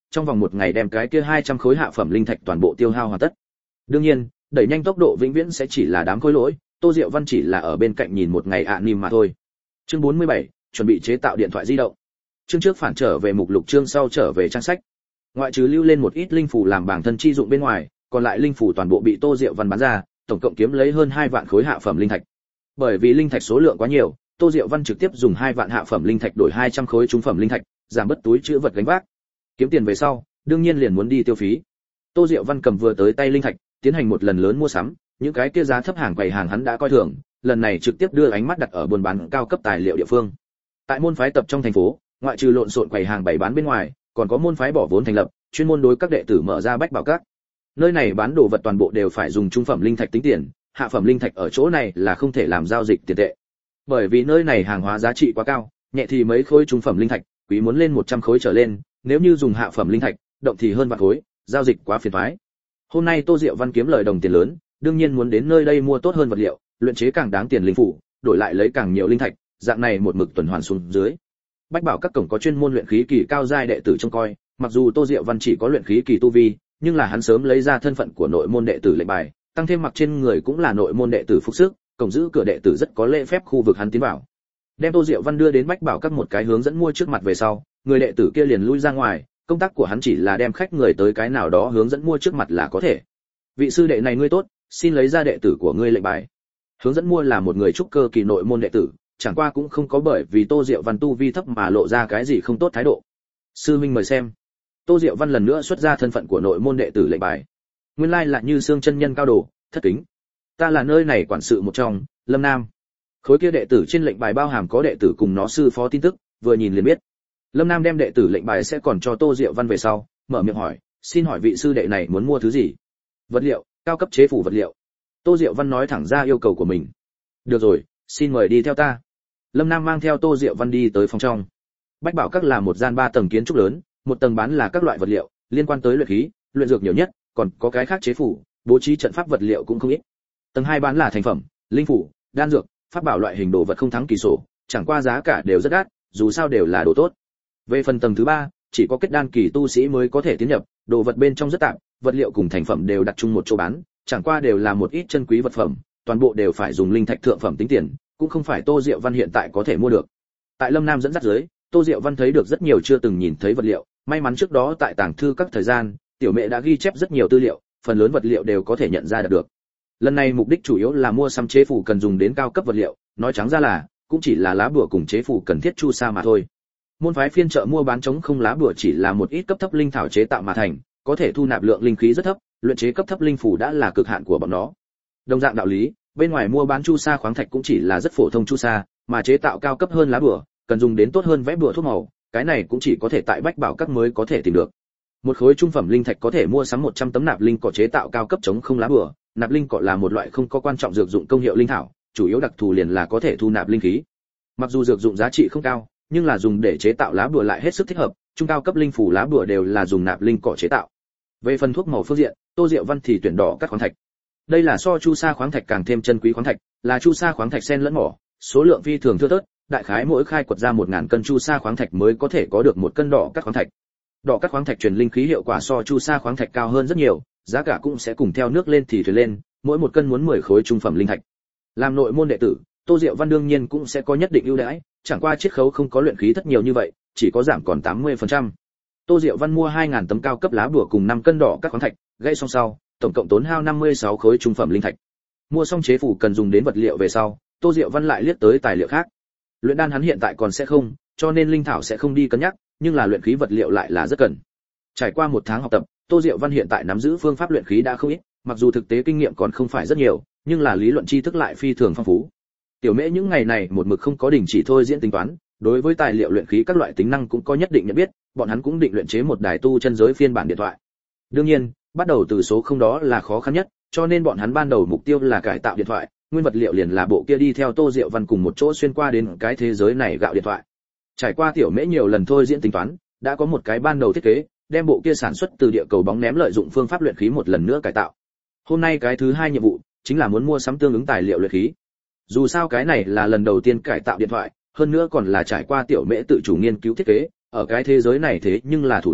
trong vòng một ngày đem cái kia hai trăm khối hạ phẩm linh thạch toàn bộ tiêu hao hoàn tất. Đương nhiên, đẩy nhanh tốc độ vĩnh viễn sẽ chỉ là đám khối lỗi, Tô Diệu Văn chỉ là ở bên cạnh nhìn một ngày ạ nìm mà thôi. Chương bốn mươi bảy, chuẩn bị chế tạo điện thoại di động. Chương trước phản trở về mục lục, chương sau trở về trang sách. Ngoại trừ lưu lên một ít linh phù làm bản thân chi dụng bên ngoài, còn lại linh phù toàn bộ bị Tô Diệu Văn bán ra, tổng cộng kiếm lấy hơn hai vạn khối hạ phẩm linh thạch. Bởi vì linh thạch số lượng quá nhiều, Tô Diệu Văn trực tiếp dùng hai vạn hạ phẩm linh thạch đổi hai trăm khối trung phẩm linh thạch, giảm bớt túi trữ vật gánh vác. Kiếm tiền về sau, đương nhiên liền muốn đi tiêu phí. Tô Diệu Văn cầm vừa tới tay linh thạch, tiến hành một lần lớn mua sắm, những cái kia giá thấp hàng quầy hàng hắn đã coi thường, lần này trực tiếp đưa ánh mắt đặt ở buôn bán cao cấp tài liệu địa phương. Tại môn phái tập trong thành phố, ngoại trừ lộn xộn quầy hàng bày bán bên ngoài, còn có môn phái bỏ vốn thành lập, chuyên môn đối các đệ tử mở ra bách bảo các. Nơi này bán đồ vật toàn bộ đều phải dùng trung phẩm linh thạch tính tiền, hạ phẩm linh thạch ở chỗ này là không thể làm giao dịch tiền tệ. Bởi vì nơi này hàng hóa giá trị quá cao, nhẹ thì mấy khối trung phẩm linh thạch, quý muốn lên một trăm khối trở lên, nếu như dùng hạ phẩm linh thạch, động thì hơn vạn khối, giao dịch quá phiền toái. Hôm nay Tô Diệu Văn kiếm lời đồng tiền lớn, đương nhiên muốn đến nơi đây mua tốt hơn vật liệu, luyện chế càng đáng tiền linh phủ, đổi lại lấy càng nhiều linh thạch, dạng này một mực tuần hoàn xuống dưới. Bách bảo các cổng có chuyên môn luyện khí kỳ cao giai đệ tử trông coi, mặc dù Tô Diệu Văn chỉ có luyện khí kỳ tu vi, nhưng là hắn sớm lấy ra thân phận của nội môn đệ tử lệnh bài, tăng thêm mặc trên người cũng là nội môn đệ tử phục sức, cổng giữ cửa đệ tử rất có lễ phép khu vực hắn tiến vào. Đem Tô Diệu Văn đưa đến Bách bảo các một cái hướng dẫn mua trước mặt về sau, người đệ tử kia liền lui ra ngoài, công tác của hắn chỉ là đem khách người tới cái nào đó hướng dẫn mua trước mặt là có thể. Vị sư đệ này ngươi tốt, xin lấy ra đệ tử của ngươi lệnh bài. Hướng dẫn mua là một người trúc cơ kỳ nội môn đệ tử, chẳng qua cũng không có bởi vì Tô Diệu Văn tu vi thấp mà lộ ra cái gì không tốt thái độ. Sư huynh mời xem. Tô Diệu Văn lần nữa xuất ra thân phận của nội môn đệ tử lệnh bài. Nguyên lai là Như Xương chân nhân cao đồ, thất kính. Ta là nơi này quản sự một trong, Lâm Nam. Khối kia đệ tử trên lệnh bài bao hàm có đệ tử cùng nó sư phó tin tức, vừa nhìn liền biết. Lâm Nam đem đệ tử lệnh bài sẽ còn cho Tô Diệu Văn về sau, mở miệng hỏi, xin hỏi vị sư đệ này muốn mua thứ gì? Vật liệu, cao cấp chế phủ vật liệu. Tô Diệu Văn nói thẳng ra yêu cầu của mình. Được rồi, xin mời đi theo ta. Lâm Nam mang theo Tô Diệu Văn đi tới phòng trong. Bách bảo các là một gian ba tầng kiến trúc lớn, một tầng bán là các loại vật liệu liên quan tới luyện khí, luyện dược nhiều nhất, còn có cái khác chế phủ, bố trí trận pháp vật liệu cũng không ít. Tầng hai bán là thành phẩm, linh phủ, đan dược, pháp bảo loại hình đồ vật không thắng kỳ sổ, chẳng qua giá cả đều rất đắt, dù sao đều là đồ tốt. Về phần tầng thứ ba, chỉ có kết đan kỳ tu sĩ mới có thể tiến nhập, đồ vật bên trong rất tạp, vật liệu cùng thành phẩm đều đặt chung một chỗ bán, chẳng qua đều là một ít chân quý vật phẩm, toàn bộ đều phải dùng linh thạch thượng phẩm tính tiền, cũng không phải Tô Diệu Văn hiện tại có thể mua được. Tại Lâm Nam dẫn dắt dưới, Tô Diệu Văn thấy được rất nhiều chưa từng nhìn thấy vật liệu, may mắn trước đó tại tàng thư các thời gian, tiểu mẹ đã ghi chép rất nhiều tư liệu, phần lớn vật liệu đều có thể nhận ra được. Lần này mục đích chủ yếu là mua sắm chế phủ cần dùng đến cao cấp vật liệu, nói trắng ra là cũng chỉ là lá bùa cùng chế phủ cần thiết chu sa mà thôi. Môn phái phiên chợ mua bán chống không lá bùa chỉ là một ít cấp thấp linh thảo chế tạo mà thành, có thể thu nạp lượng linh khí rất thấp, luyện chế cấp thấp linh phủ đã là cực hạn của bọn nó. Đồng dạng đạo lý, bên ngoài mua bán chu sa khoáng thạch cũng chỉ là rất phổ thông chu sa, mà chế tạo cao cấp hơn lá bùa, cần dùng đến tốt hơn vẽ bùa thuốc màu, cái này cũng chỉ có thể tại Bách bảo các mới có thể tìm được. Một khối trung phẩm linh thạch có thể mua sắm một trăm tấm nạp linh cỏ chế tạo cao cấp chống không lá bùa, nạp linh cỏ là một loại không có quan trọng dược dụng công hiệu linh thảo, chủ yếu đặc thù liền là có thể thu nạp linh khí. Mặc dù dược dụng giá trị không cao, nhưng là dùng để chế tạo lá bùa lại hết sức thích hợp, trung cao cấp linh phủ lá bùa đều là dùng nạp linh cỏ chế tạo. Về phần thuốc màu phương diện, Tô Diệu Văn thì tuyển đỏ các khoáng thạch. Đây là so chu sa khoáng thạch càng thêm chân quý khoáng thạch, là chu sa khoáng thạch xen lẫn mỏ, số lượng phi thường thưa thớt, đại khái mỗi khai quật ra một ngàn cân chu sa khoáng thạch mới có thể có được một cân đỏ các khoáng thạch. Đỏ các khoáng thạch truyền linh khí hiệu quả so chu sa khoáng thạch cao hơn rất nhiều, giá cả cũng sẽ cùng theo nước lên thì thuyền lên, mỗi một cân muốn mười khối trung phẩm linh thạch. Làm nội môn đệ tử, Tô Diệu Văn đương nhiên cũng sẽ có nhất định ưu đãi, chẳng qua chiết khấu không có luyện khí thất nhiều như vậy, chỉ có giảm còn tám mươi phần trăm. Tô Diệu Văn mua hai nghìn tấm cao cấp lá bùa cùng năm cân đỏ các khoáng thạch, gãy xong sau, tổng cộng tốn hao năm mươi sáu khối trung phẩm linh thạch. Mua xong chế phủ cần dùng đến vật liệu về sau, Tô Diệu Văn lại liếc tới tài liệu khác. Luyện đan hắn hiện tại còn sẽ không, cho nên linh thảo sẽ không đi cân nhắc, nhưng là luyện khí vật liệu lại là rất cần. Trải qua một tháng học tập, Tô Diệu Văn hiện tại nắm giữ phương pháp luyện khí đã không ít, mặc dù thực tế kinh nghiệm còn không phải rất nhiều, nhưng là lý luận tri thức lại phi thường phong phú. Tiểu Mễ những ngày này một mực không có đình chỉ thôi diễn tính toán, đối với tài liệu luyện khí các loại tính năng cũng có nhất định nhận biết, bọn hắn cũng định luyện chế một đài tu chân giới phiên bản điện thoại. Đương nhiên, bắt đầu từ số không đó là khó khăn nhất, cho nên bọn hắn ban đầu mục tiêu là cải tạo điện thoại, nguyên vật liệu liền là bộ kia đi theo Tô Diệu Văn cùng một chỗ xuyên qua đến cái thế giới này gạo điện thoại. Trải qua Tiểu Mễ nhiều lần thôi diễn tính toán, đã có một cái ban đầu thiết kế, đem bộ kia sản xuất từ địa cầu bóng ném lợi dụng phương pháp luyện khí một lần nữa cải tạo. Hôm nay cái thứ hai nhiệm vụ chính là muốn mua sắm tương ứng tài liệu luyện khí. Dù sao cái này là lần đầu tiên cải tạo điện thoại, hơn nữa còn là trải qua Tiểu Mễ tự chủ nghiên cứu thiết kế, ở cái thế giới này thế nhưng là thủ lệ,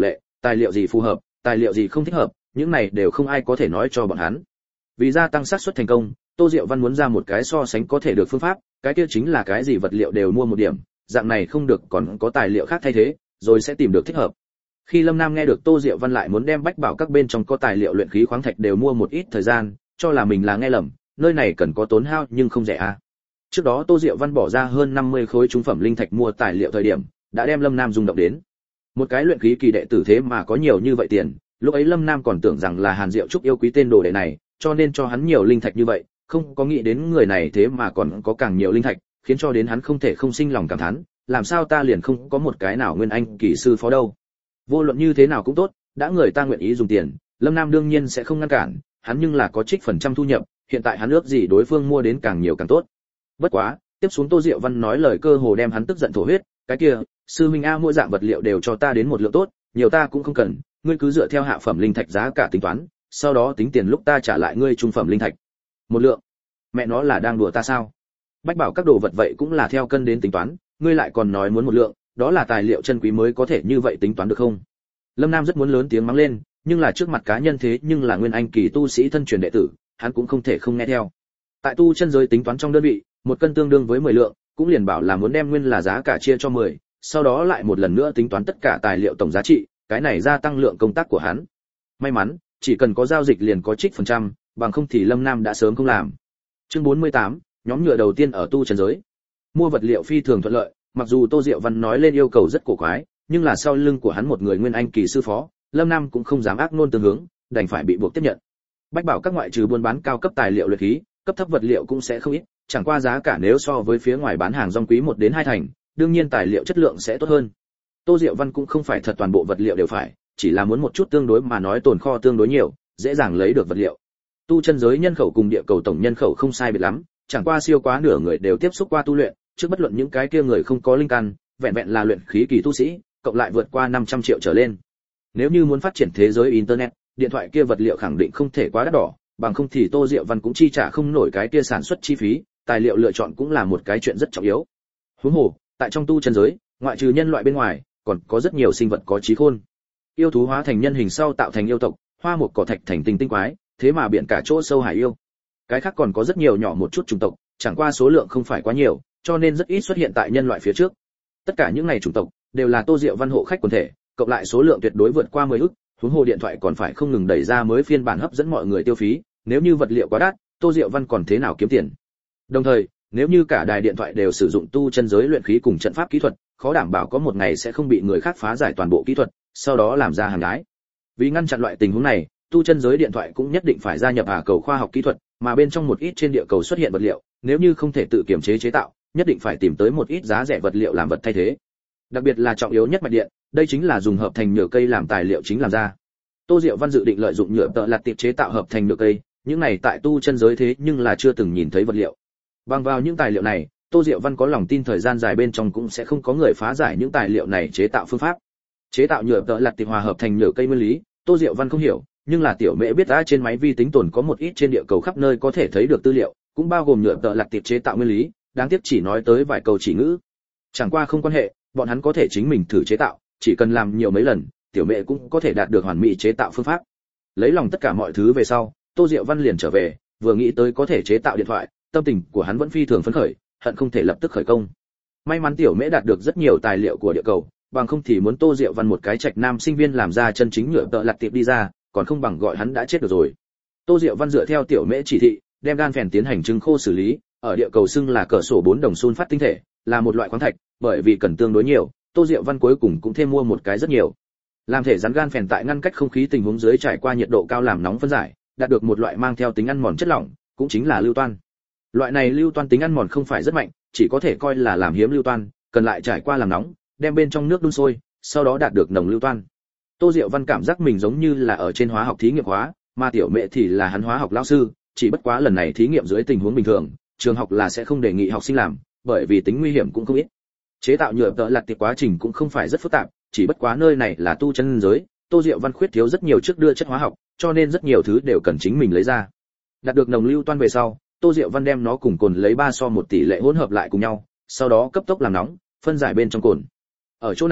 tài liệu gì phù hợp, tài liệu gì không thích hợp, những này đều không ai có thể nói cho bọn hắn. Vì gia tăng xác suất thành công, Tô Diệu Văn muốn ra một cái so sánh có thể được phương pháp, cái kia chính là cái gì vật liệu đều mua một điểm, dạng này không được còn có tài liệu khác thay thế, rồi sẽ tìm được thích hợp. Khi Lâm Nam nghe được Tô Diệu Văn lại muốn đem bách bảo các bên trong có tài liệu luyện khí khoáng thạch đều mua một ít thời gian, cho là mình là nghe lầm, nơi này cần có tốn hao nhưng không rẻ à. Trước đó Tô Diệu Văn bỏ ra hơn năm mươi khối trung phẩm linh thạch mua tài liệu thời điểm, đã đem Lâm Nam rung động đến. Một cái luyện khí kỳ đệ tử thế mà có nhiều như vậy tiền, lúc ấy Lâm Nam còn tưởng rằng là Hàn Diệu Trúc yêu quý tên đồ đệ này, cho nên cho hắn nhiều linh thạch như vậy, không có nghĩ đến người này thế mà còn có càng nhiều linh thạch, khiến cho đến hắn không thể không sinh lòng cảm thán, làm sao ta liền không có một cái nào nguyên anh kỳ sư phó đâu. Vô luận như thế nào cũng tốt, đã người ta nguyện ý dùng tiền, Lâm Nam đương nhiên sẽ không ngăn cản, hắn nhưng là có trích phần trăm thu nhập, hiện tại hắn ước gì đối phương mua đến càng nhiều càng tốt. Bất quá, tiếp xuống Tô Diệu Văn nói lời cơ hồ đem hắn tức giận thổ huyết, cái kia, sư huynh a, mỗi dạng vật liệu đều cho ta đến một lượng tốt, nhiều ta cũng không cần, ngươi cứ dựa theo hạ phẩm linh thạch giá cả tính toán, sau đó tính tiền lúc ta trả lại ngươi trung phẩm linh thạch. Một lượng? Mẹ nó là đang đùa ta sao? Bách bảo các đồ vật vậy cũng là theo cân đến tính toán, ngươi lại còn nói muốn một lượng, đó là tài liệu chân quý mới có thể như vậy tính toán được không? Lâm Nam rất muốn lớn tiếng mắng lên, nhưng là trước mặt cá nhân thế nhưng là nguyên anh kỳ tu sĩ thân truyền đệ tử, hắn cũng không thể không nghe theo. Tại tu chân giới tính toán trong đơn vị, một cân tương đương với mười lượng, cũng liền bảo là muốn đem nguyên là giá cả chia cho mười, sau đó lại một lần nữa tính toán tất cả tài liệu tổng giá trị, cái này gia tăng lượng công tác của hắn. May mắn, chỉ cần có giao dịch liền có trích phần trăm, bằng không thì Lâm Nam đã sớm không làm. Chương bốn mươi tám, nhóm nhựa đầu tiên ở tu chân giới. Mua vật liệu phi thường thuận lợi, mặc dù Tô Diệu Văn nói lên yêu cầu rất cổ quái, nhưng là sau lưng của hắn một người nguyên anh kỳ sư phó, Lâm Nam cũng không dám ác ngôn tương hướng, đành phải bị buộc tiếp nhận. Bách bảo các ngoại trừ buôn bán cao cấp tài liệu luyện khí, cấp thấp vật liệu cũng sẽ không ít, chẳng qua giá cả nếu so với phía ngoài bán hàng rong quý một đến hai thành, đương nhiên tài liệu chất lượng sẽ tốt hơn. Tô Diệu Văn cũng không phải thật toàn bộ vật liệu đều phải, chỉ là muốn một chút tương đối mà nói tồn kho tương đối nhiều, dễ dàng lấy được vật liệu. Tu chân giới nhân khẩu cùng địa cầu tổng nhân khẩu không sai biệt lắm, chẳng qua siêu quá nửa người đều tiếp xúc qua tu luyện, trước bất luận những cái kia người không có linh căn, vẹn vẹn là luyện khí kỳ tu sĩ, cộng lại vượt qua năm trăm triệu trở lên. Nếu như muốn phát triển thế giới internet, điện thoại kia vật liệu khẳng định không thể quá đắt đỏ, bằng không thì Tô Diệu Văn cũng chi trả không nổi cái kia sản xuất chi phí, tài liệu lựa chọn cũng là một cái chuyện rất trọng yếu. Huống hồ, tại trong tu chân giới, ngoại trừ nhân loại bên ngoài, còn có rất nhiều sinh vật có trí khôn. Yêu thú hóa thành nhân hình sau tạo thành yêu tộc, hoa mục cỏ thạch thành tinh tinh quái, thế mà biển cả chỗ sâu hải yêu. Cái khác còn có rất nhiều nhỏ một chút chủng tộc, chẳng qua số lượng không phải quá nhiều, cho nên rất ít xuất hiện tại nhân loại phía trước. Tất cả những này chủng tộc đều là Tô Diệu Văn hộ khách quần thể, cộng lại số lượng tuyệt đối vượt qua mười ức, huống hồ điện thoại còn phải không ngừng đẩy ra mới phiên bản hấp dẫn mọi người tiêu phí, nếu như vật liệu quá đắt, Tô Diệu Văn còn thế nào kiếm tiền. Đồng thời, nếu như cả đài điện thoại đều sử dụng tu chân giới luyện khí cùng trận pháp kỹ thuật, khó đảm bảo có một ngày sẽ không bị người khác phá giải toàn bộ kỹ thuật, sau đó làm ra hàng đái. Vì ngăn chặn loại tình huống này, tu chân giới điện thoại cũng nhất định phải gia nhập hạ cầu khoa học kỹ thuật, mà bên trong một ít trên địa cầu xuất hiện vật liệu, nếu như không thể tự kiểm chế chế tạo, nhất định phải tìm tới một ít giá rẻ vật liệu làm vật thay thế. Đặc biệt là trọng yếu nhất mạch điện, đây chính là dùng hợp thành nhựa cây làm tài liệu chính làm ra. Tô Diệu Văn dự định lợi dụng nhựa tợ lạt tiệp chế tạo hợp thành nhựa cây, những này tại tu chân giới thế nhưng là chưa từng nhìn thấy vật liệu. Bằng vào những tài liệu này, Tô Diệu Văn có lòng tin thời gian dài bên trong cũng sẽ không có người phá giải những tài liệu này chế tạo phương pháp. Chế tạo nhựa tợ lạt tiệp hòa hợp thành nhựa cây nguyên lý, Tô Diệu Văn không hiểu, nhưng là tiểu mẹ biết đã trên máy vi tính tồn có một ít trên địa cầu khắp nơi có thể thấy được tư liệu, cũng bao gồm nhựa tợ lạt tiệp chế tạo nguyên lý, đáng tiếc chỉ nói tới vài câu chỉ ngữ. Chẳng qua không quan hệ, bọn hắn có thể chính mình thử chế tạo, chỉ cần làm nhiều mấy lần, tiểu mẹ cũng có thể đạt được hoàn mỹ chế tạo phương pháp. Lấy lòng tất cả mọi thứ về sau, Tô Diệu Văn liền trở về, vừa nghĩ tới có thể chế tạo điện thoại, tâm tình của hắn vẫn phi thường phấn khởi, hận không thể lập tức khởi công. May mắn tiểu mẹ đạt được rất nhiều tài liệu của địa cầu, bằng không thì muốn Tô Diệu Văn một cái trạch nam sinh viên làm ra chân chính nhựa tợ lạt tiệp đi ra, còn không bằng gọi hắn đã chết được rồi. Tô Diệu Văn dựa theo tiểu mẹ chỉ thị, đem gan phèn tiến hành trưng khô xử lý, ở địa cầu xưng là cỡ sổ bốn đồng sun phát tinh thể, là một loại khoáng thạch, bởi vì cần tương đối nhiều, Tô Diệu Văn cuối cùng cũng thêm mua một cái rất nhiều. Làm thể rắn gan phèn tại ngăn cách không khí tình huống dưới trải qua nhiệt độ cao làm nóng phân giải, đạt được một loại mang theo tính ăn mòn chất lỏng, cũng chính là lưu toan. Loại này lưu toan tính ăn mòn không phải rất mạnh, chỉ có thể coi là làm hiếm lưu toan, cần lại trải qua làm nóng, đem bên trong nước đun sôi, sau đó đạt được nồng lưu toan. Tô Diệu Văn cảm giác mình giống như là ở trên hóa học thí nghiệm hóa, mà tiểu mẹ thì là hắn hóa học lão sư, chỉ bất quá lần này thí nghiệm dưới tình huống bình thường, trường học là sẽ không đề nghị học sinh làm, bởi vì tính nguy hiểm cũng không ít. Chế tạo nhựa tợ lạt tiệp quá trình cũng không phải rất phức tạp, chỉ bất quá nơi này là tu chân giới, Tô Diệu Văn khuyết thiếu rất nhiều trước đưa chất hóa học, cho nên rất nhiều thứ đều cần chính mình lấy ra. Đạt được nồng lưu toan về sau, Tô Diệu Văn đem nó cùng cồn lấy ba so một tỷ lệ hỗn hợp lại cùng nhau, sau đó cấp tốc làm nóng, phân giải bên trong cồn. Ở chỗ này,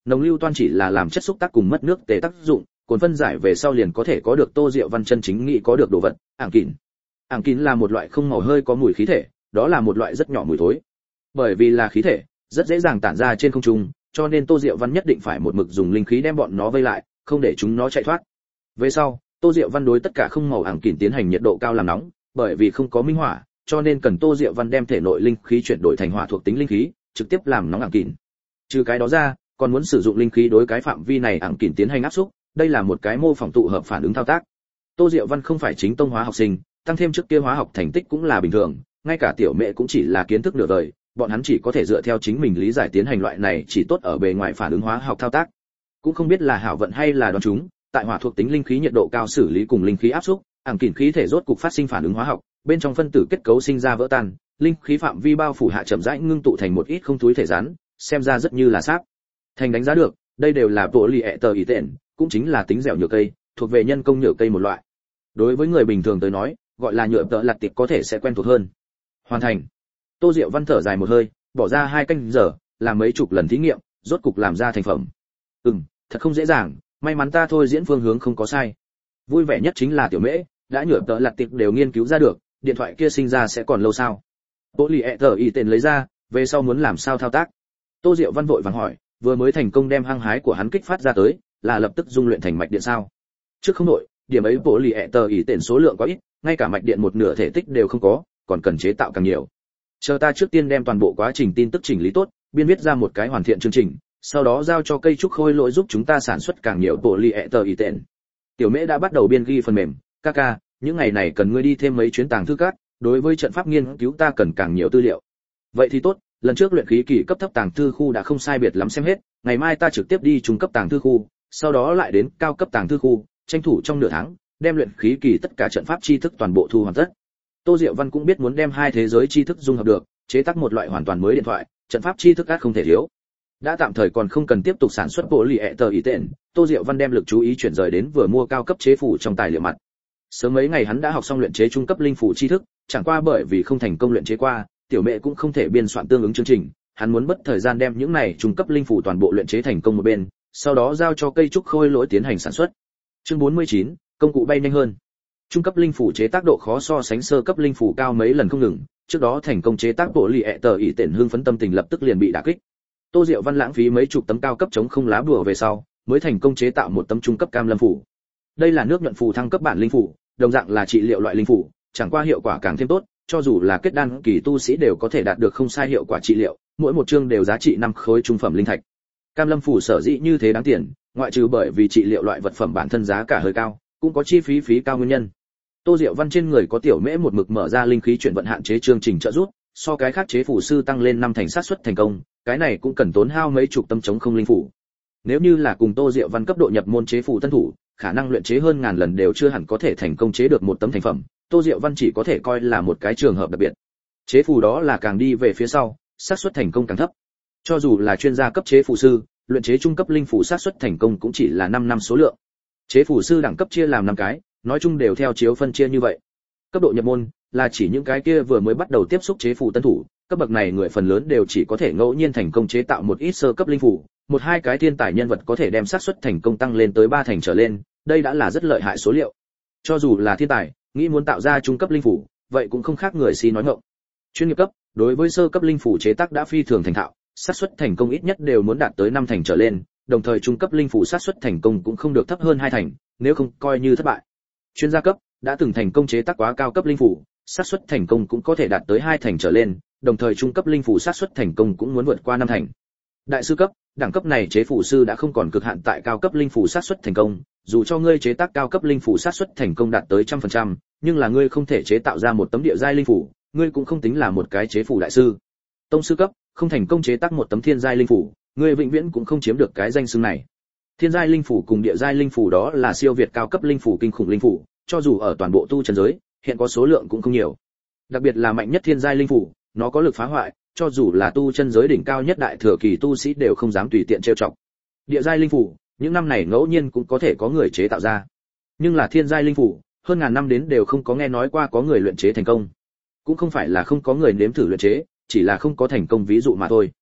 Nồng lưu toan chỉ là làm chất xúc tác cùng mất nước tề tác dụng, cồn phân giải về sau liền có thể có được Tô Diệu Văn chân chính nghĩ có được đồ vật, ảng kín. Ảng kín là một loại không màu hơi có mùi khí thể, đó là một loại rất nhỏ mùi thối. Bởi vì là khí thể, rất dễ dàng tản ra trên không trung, cho nên Tô Diệu Văn nhất định phải một mực dùng linh khí đem bọn nó vây lại, không để chúng nó chạy thoát. Về sau, Tô Diệu Văn đối tất cả không màu ảng kín tiến hành nhiệt độ cao làm nóng, bởi vì không có minh hỏa, cho nên cần Tô Diệu Văn đem thể nội linh khí chuyển đổi thành hỏa thuộc tính linh khí, trực tiếp làm nóng ảng kín. Trừ cái đó ra, còn muốn sử dụng linh khí đối cái phạm vi này ảng kín tiến hành áp xúc, đây là một cái mô phỏng tụ hợp phản ứng thao tác. Tô Diệu Văn không phải chính tông hóa học sinh, tăng thêm trước kia hóa học thành tích cũng là bình thường, ngay cả tiểu mẹ cũng chỉ là kiến thức nửa đời, bọn hắn chỉ có thể dựa theo chính mình lý giải tiến hành loại này chỉ tốt ở bề ngoài phản ứng hóa học thao tác. Cũng không biết là hảo vận hay là đoán chúng, tại hỏa thuộc tính linh khí nhiệt độ cao xử lý cùng linh khí áp xúc, ảng kín khí thể rốt cục phát sinh phản ứng hóa học, bên trong phân tử kết cấu sinh ra vỡ tan, linh khí phạm vi bao phủ hạ chậm rãi ngưng tụ thành một ít không túi thể rắn, xem ra rất như là sáp. Thành đánh giá được, đây đều là polyether cũng chính là tính dẻo nhựa cây, thuộc về nhân công nhựa cây một loại. Đối với người bình thường tới nói, gọi là nhựa tợ lặt tiệp có thể sẽ quen thuộc hơn. Hoàn thành. Tô Diệu Văn thở dài một hơi, bỏ ra hai canh giờ, làm mấy chục lần thí nghiệm, rốt cục làm ra thành phẩm. Ừm, thật không dễ dàng, may mắn ta thôi diễn phương hướng không có sai. Vui vẻ nhất chính là tiểu mễ, đã nhựa tợ lặt tiệp đều nghiên cứu ra được, điện thoại kia sinh ra sẽ còn lâu sao? Polyether tên lấy ra, về sau muốn làm sao thao tác? Tô Diệu Văn vội vàng hỏi, vừa mới thành công đem hăng hái của hắn kích phát ra tới, là lập tức dung luyện thành mạch điện sao? Trước không đổi, điểm ấy polyether tên số lượng quá ít, ngay cả mạch điện một nửa thể tích đều không có, còn cần chế tạo càng nhiều. Chờ ta trước tiên đem toàn bộ quá trình tin tức chỉnh lý tốt, biên viết ra một cái hoàn thiện chương trình, sau đó giao cho cây trúc khôi lỗi giúp chúng ta sản xuất càng nhiều polyether tên. Tiểu Mễ đã bắt đầu biên ghi phần mềm, Kaka, những ngày này cần ngươi đi thêm mấy chuyến tàng thư các, đối với trận pháp nghiên cứu ta cần càng nhiều tư liệu. Vậy thì tốt, lần trước luyện khí kỳ cấp thấp tàng thư khu đã không sai biệt lắm xem hết, ngày mai ta trực tiếp đi trung cấp tàng thư khu, sau đó lại đến cao cấp tàng thư khu, tranh thủ trong nửa tháng đem luyện khí kỳ tất cả trận pháp tri thức toàn bộ thu hoàn tất. Tô Diệu Văn cũng biết muốn đem hai thế giới tri thức dung hợp được, chế tác một loại hoàn toàn mới điện thoại, trận pháp tri thức át không thể thiếu. Đã tạm thời còn không cần tiếp tục sản xuất polyether tên, Tô Diệu Văn đem lực chú ý chuyển rời đến vừa mua cao cấp chế phủ trong tài liệu mặt. Sớm mấy ngày hắn đã học xong luyện chế trung cấp linh phủ tri thức, chẳng qua bởi vì không thành công luyện chế qua, tiểu mẹ cũng không thể biên soạn tương ứng chương trình, hắn muốn mất thời gian đem những này trung cấp linh phủ toàn bộ luyện chế thành công một bên, sau đó giao cho cây trúc khôi lỗi tiến hành sản xuất. Chương bốn mươi chín, công cụ bay nhanh hơn. Trung cấp linh phủ chế tác độ khó so sánh sơ cấp linh phủ cao mấy lần không ngừng, trước đó thành công chế tác bộ polyether ỷ tện hưng phấn tâm tình lập tức liền bị đả kích. Tô Diệu Văn lãng phí mấy chục tấm cao cấp chống không lá bùa về sau, mới thành công chế tạo một tấm trung cấp cam lâm phủ. Đây là nước nhuận phù thăng cấp bản linh phủ, đồng dạng là trị liệu loại linh phủ, chẳng qua hiệu quả càng thêm tốt, cho dù là kết đan kỳ tu sĩ đều có thể đạt được không sai hiệu quả trị liệu, mỗi một chương đều giá trị năm khối trung phẩm linh thạch. Cam lâm phủ sở dĩ như thế đáng tiền, ngoại trừ bởi vì trị liệu loại vật phẩm bản thân giá cả hơi cao, cũng có chi phí phí cao nguyên nhân. Tô Diệu Văn trên người có tiểu mễ một mực mở ra linh khí chuyển vận hạn chế chương trình trợ giúp, so cái khác chế phủ sư tăng lên năm thành sát suất thành công, cái này cũng cần tốn hao mấy chục tâm chống không linh phủ. Nếu như là cùng Tô Diệu Văn cấp độ nhập môn chế phủ tân thủ, khả năng luyện chế hơn ngàn lần đều chưa hẳn có thể thành công chế được một tấm thành phẩm, Tô Diệu Văn chỉ có thể coi là một cái trường hợp đặc biệt. Chế phủ đó là càng đi về phía sau, xác suất thành công càng thấp. Cho dù là chuyên gia cấp chế phủ sư, luyện chế trung cấp linh phủ xác suất thành công cũng chỉ là năm năm số lượng. Chế phủ sư đẳng cấp chia làm năm cái, nói chung đều theo chiếu phân chia như vậy. Cấp độ nhập môn là chỉ những cái kia vừa mới bắt đầu tiếp xúc chế phủ tân thủ, cấp bậc này người phần lớn đều chỉ có thể ngẫu nhiên thành công chế tạo một ít sơ cấp linh phủ, một hai cái thiên tài nhân vật có thể đem xác suất thành công tăng lên tới ba thành trở lên, đây đã là rất lợi hại số liệu. Cho dù là thiên tài, nghĩ muốn tạo ra trung cấp linh phủ, vậy cũng không khác người si nói ngọng. Chuyên nghiệp cấp, đối với sơ cấp linh phủ chế tác đã phi thường thành thạo, xác suất thành công ít nhất đều muốn đạt tới năm thành trở lên, đồng thời trung cấp linh phủ xác suất thành công cũng không được thấp hơn hai thành, nếu không coi như thất bại. Chuyên gia cấp, đã từng thành công chế tác quá cao cấp linh phủ, xác suất thành công cũng có thể đạt tới hai thành trở lên, đồng thời trung cấp linh phủ xác suất thành công cũng muốn vượt qua năm thành. Đại sư cấp, đẳng cấp này chế phủ sư đã không còn cực hạn tại cao cấp linh phủ xác suất thành công, dù cho ngươi chế tác cao cấp linh phủ xác suất thành công đạt tới một trăm phần trăm, nhưng là ngươi không thể chế tạo ra một tấm địa giai linh phủ, ngươi cũng không tính là một cái chế phủ đại sư. Tông sư cấp, không thành công chế tác một tấm thiên giai linh phủ, ngươi vĩnh viễn cũng không chiếm được cái danh xưng này. Thiên giai linh phủ cùng địa giai linh phủ đó là siêu việt cao cấp linh phủ kinh khủng linh phủ, cho dù ở toàn bộ tu chân giới, hiện có số lượng cũng không nhiều. Đặc biệt là mạnh nhất thiên giai linh phủ, nó có lực phá hoại, cho dù là tu chân giới đỉnh cao nhất đại thừa kỳ tu sĩ đều không dám tùy tiện trêu chọc. Địa giai linh phủ, những năm này ngẫu nhiên cũng có thể có người chế tạo ra. Nhưng là thiên giai linh phủ, hơn ngàn năm đến đều không có nghe nói qua có người luyện chế thành công. Cũng không phải là không có người nếm thử luyện chế, chỉ là không có thành công ví dụ mà thôi.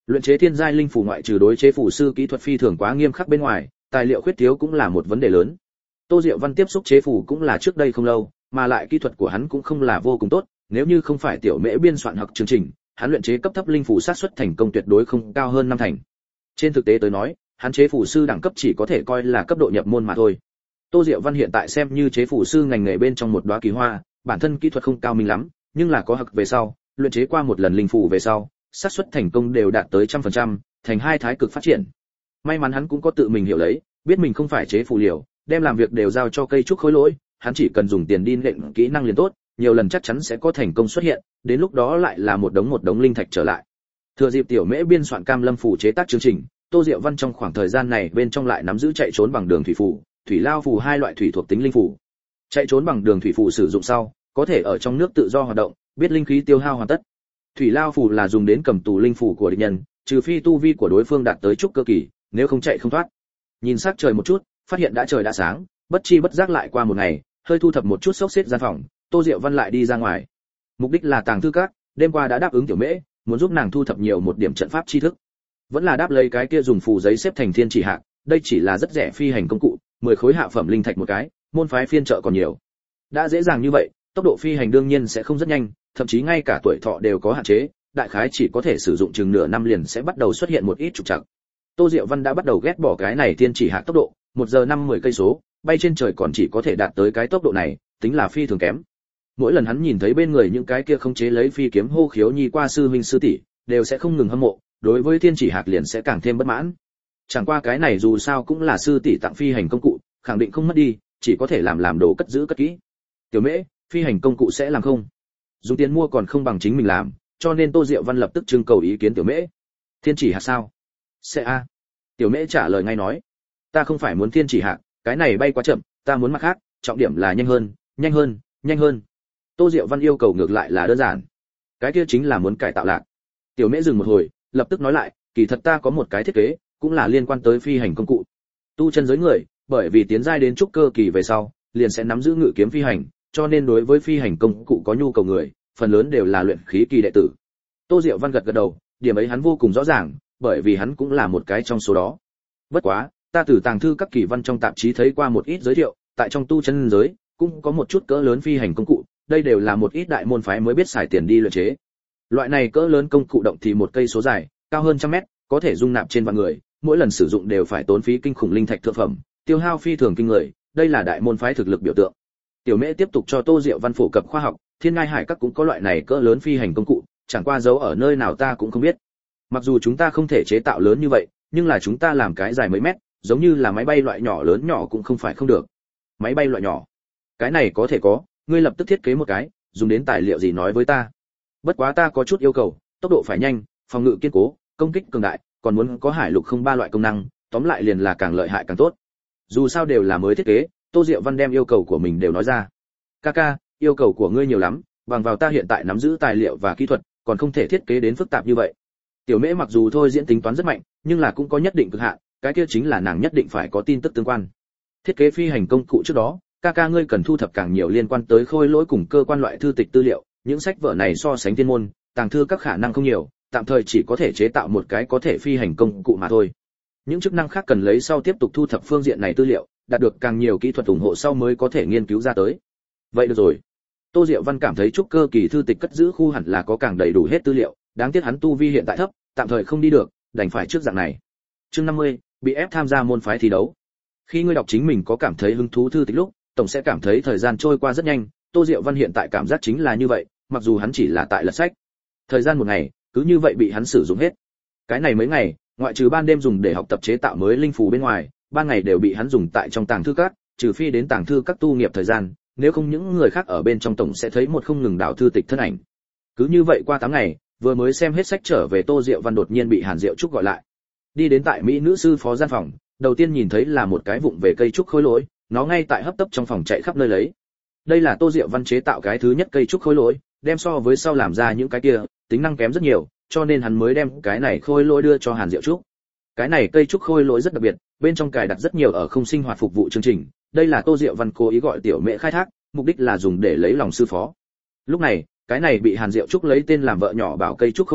Luyện chế thiên giai linh phù ngoại trừ đối chế phù sư kỹ thuật phi thường quá nghiêm khắc bên ngoài, tài liệu khuyết thiếu cũng là một vấn đề lớn. Tô Diệu Văn tiếp xúc chế phù cũng là trước đây không lâu, mà lại kỹ thuật của hắn cũng không là vô cùng tốt, nếu như không phải tiểu mễ biên soạn học chương trình, hắn luyện chế cấp thấp linh phù xác suất thành công tuyệt đối không cao hơn năm thành. Trên thực tế tới nói, hắn chế phù sư đẳng cấp chỉ có thể coi là cấp độ nhập môn mà thôi. Tô Diệu Văn hiện tại xem như chế phù sư ngành nghề bên trong một đóa kỳ hoa, bản thân kỹ thuật không cao minh lắm, nhưng là có học về sau, luyện chế qua một lần linh phù về sau, xác suất thành công đều đạt tới trăm phần trăm, thành hai thái cực phát triển. May mắn hắn cũng có tự mình hiểu lấy, biết mình không phải chế phù liều, đem làm việc đều giao cho cây trúc khối lỗi, hắn chỉ cần dùng tiền đi lệnh kỹ năng liền tốt, nhiều lần chắc chắn sẽ có thành công xuất hiện, đến lúc đó lại là một đống một đống linh thạch trở lại. Thừa dịp tiểu mễ biên soạn cam lâm phù chế tác chương trình, Tô Diệu Văn trong khoảng thời gian này bên trong lại nắm giữ chạy trốn bằng đường thủy phù, thủy lao phù hai loại thủy thuộc tính linh phù. Chạy trốn bằng đường thủy phù sử dụng sau, có thể ở trong nước tự do hoạt động, biết linh khí tiêu hao hoàn tất. Thủy lao phù là dùng đến cầm tù linh phù của địch nhân, trừ phi tu vi của đối phương đạt tới trúc cơ kỳ, nếu không chạy không thoát. Nhìn sắc trời một chút, phát hiện đã trời đã sáng, bất chi bất giác lại qua một ngày, hơi thu thập một chút xốc xếp gian phòng, Tô Diệu Văn lại đi ra ngoài. Mục đích là tàng thư các, đêm qua đã đáp ứng tiểu mễ, muốn giúp nàng thu thập nhiều một điểm trận pháp tri thức. Vẫn là đáp lấy cái kia dùng phù giấy xếp thành thiên chỉ hạc, đây chỉ là rất rẻ phi hành công cụ, mười khối hạ phẩm linh thạch một cái, môn phái phiên trợ còn nhiều. Đã dễ dàng như vậy, tốc độ phi hành đương nhiên sẽ không rất nhanh, thậm chí ngay cả tuổi thọ đều có hạn chế, đại khái chỉ có thể sử dụng chừng nửa năm liền sẽ bắt đầu xuất hiện một ít trục trặc. Tô Diệu Văn đã bắt đầu ghét bỏ cái này thiên chỉ hạc tốc độ, một giờ năm mười cây số, bay trên trời còn chỉ có thể đạt tới cái tốc độ này, tính là phi thường kém. Mỗi lần hắn nhìn thấy bên người những cái kia không chế lấy phi kiếm hô khiếu nhi qua sư huynh sư tỷ, đều sẽ không ngừng hâm mộ, đối với thiên chỉ hạc liền sẽ càng thêm bất mãn. Chẳng qua cái này dù sao cũng là sư tỷ tặng phi hành công cụ, khẳng định không mất đi, chỉ có thể làm làm đồ cất giữ cất kỹ. Tiểu mễ, phi hành công cụ sẽ làm không? Dùng tiền mua còn không bằng chính mình làm, cho nên Tô Diệu Văn lập tức trưng cầu ý kiến tiểu mễ. Thiên chỉ hạc sao? Sẽ a. Tiểu mễ trả lời ngay nói, ta không phải muốn thiên chỉ hạc, cái này bay quá chậm, ta muốn mặt khác, trọng điểm là nhanh hơn, nhanh hơn, nhanh hơn. Tô Diệu Văn yêu cầu ngược lại là đơn giản, cái kia chính là muốn cải tạo lạc. Tiểu mễ dừng một hồi, lập tức nói lại, kỳ thật ta có một cái thiết kế, cũng là liên quan tới phi hành công cụ. Tu chân giới người, bởi vì tiến giai đến trúc cơ kỳ về sau, liền sẽ nắm giữ ngự kiếm phi hành, cho nên đối với phi hành công cụ có nhu cầu người, phần lớn đều là luyện khí kỳ đệ tử. Tô Diệu Văn gật gật đầu, điểm ấy hắn vô cùng rõ ràng, bởi vì hắn cũng là một cái trong số đó. Bất quá, ta từ tàng thư các kỳ văn trong tạp chí thấy qua một ít giới thiệu, tại trong tu chân giới cũng có một chút cỡ lớn phi hành công cụ, đây đều là một ít đại môn phái mới biết xài tiền đi luyện chế. Loại này cỡ lớn công cụ động thì một cây số dài, cao hơn trăm mét, có thể dung nạp trên vạn người, mỗi lần sử dụng đều phải tốn phí kinh khủng linh thạch thượng phẩm, tiêu hao phi thường kinh người, đây là đại môn phái thực lực biểu tượng. Tiểu Mễ tiếp tục cho Tô Diệu Văn phổ cập khoa học, Thiên Ngai Hải các cũng có loại này cỡ lớn phi hành công cụ, chẳng qua giấu ở nơi nào ta cũng không biết. Mặc dù chúng ta không thể chế tạo lớn như vậy, nhưng là chúng ta làm cái dài mấy mét, giống như là máy bay loại nhỏ lớn nhỏ cũng không phải không được. Máy bay loại nhỏ, cái này có thể có, ngươi lập tức thiết kế một cái, dùng đến tài liệu gì nói với ta. Bất quá ta có chút yêu cầu, tốc độ phải nhanh, phòng ngự kiên cố, công kích cường đại, còn muốn có hải lục không ba loại công năng, tóm lại liền là càng lợi hại càng tốt. Dù sao đều là mới thiết kế, Tô Diệu Văn đem yêu cầu của mình đều nói ra. Kaka, yêu cầu của ngươi nhiều lắm, bằng vào ta hiện tại nắm giữ tài liệu và kỹ thuật, còn không thể thiết kế đến phức tạp như vậy. Tiểu Mễ mặc dù thôi diễn tính toán rất mạnh, nhưng là cũng có nhất định cực hạn, cái kia chính là nàng nhất định phải có tin tức tương quan. Thiết kế phi hành công cụ trước đó, Kaka ngươi cần thu thập càng nhiều liên quan tới khôi lỗi cùng cơ quan loại thư tịch tư liệu, những sách vở này so sánh thiên môn, tàng thư các khả năng không nhiều, tạm thời chỉ có thể chế tạo một cái có thể phi hành công cụ mà thôi. Những chức năng khác cần lấy sau tiếp tục thu thập phương diện này tư liệu, đạt được càng nhiều kỹ thuật ủng hộ sau mới có thể nghiên cứu ra tới. Vậy được rồi. Tô Diệu Văn cảm thấy trúc cơ kỳ thư tịch cất giữ khu hẳn là có càng đầy đủ hết tư liệu, đáng tiếc hắn tu vi hiện tại thấp, tạm thời không đi được, đành phải trước dạng này. Chương năm mươi, bị ép tham gia môn phái thi đấu. Khi ngươi đọc chính mình có cảm thấy hứng thú thư tịch lúc, tổng sẽ cảm thấy thời gian trôi qua rất nhanh, Tô Diệu Văn hiện tại cảm giác chính là như vậy, mặc dù hắn chỉ là tại lật sách. Thời gian một ngày, cứ như vậy bị hắn sử dụng hết. Cái này mấy ngày, ngoại trừ ban đêm dùng để học tập chế tạo mới linh phù bên ngoài, ban ngày đều bị hắn dùng tại trong tàng thư các, trừ phi đến tàng thư các tu nghiệp thời gian, nếu không những người khác ở bên trong tổng sẽ thấy một không ngừng đảo thư tịch thân ảnh. Cứ như vậy qua tám ngày, vừa mới xem hết sách trở về Tô Diệu Văn đột nhiên bị Hàn Diệu Trúc gọi lại. Đi đến tại mỹ nữ sư phó gian phòng, đầu tiên nhìn thấy là một cái vụng về cây trúc khối lỗi, nó ngay tại hấp tấp trong phòng chạy khắp nơi lấy. Đây là Tô Diệu Văn chế tạo cái thứ nhất cây trúc khối lỗi, đem so với sau làm ra những cái kia, tính năng kém rất nhiều, cho nên hắn mới đem cái này khôi lỗi đưa cho Hàn Diệu Trúc. Cái này cây trúc khôi lỗi rất đặc biệt, bên trong cài đặt rất nhiều ở không sinh hoạt phục vụ chương trình, đây là Tô Diệu Văn cố ý gọi Tiểu Mễ khai thác, mục đích là dùng để lấy lòng sư phó. Lúc này, cái này bị Hàn Diệu Trúc lấy tên làm vợ nhỏ bảo cây trúc khôi lỗi,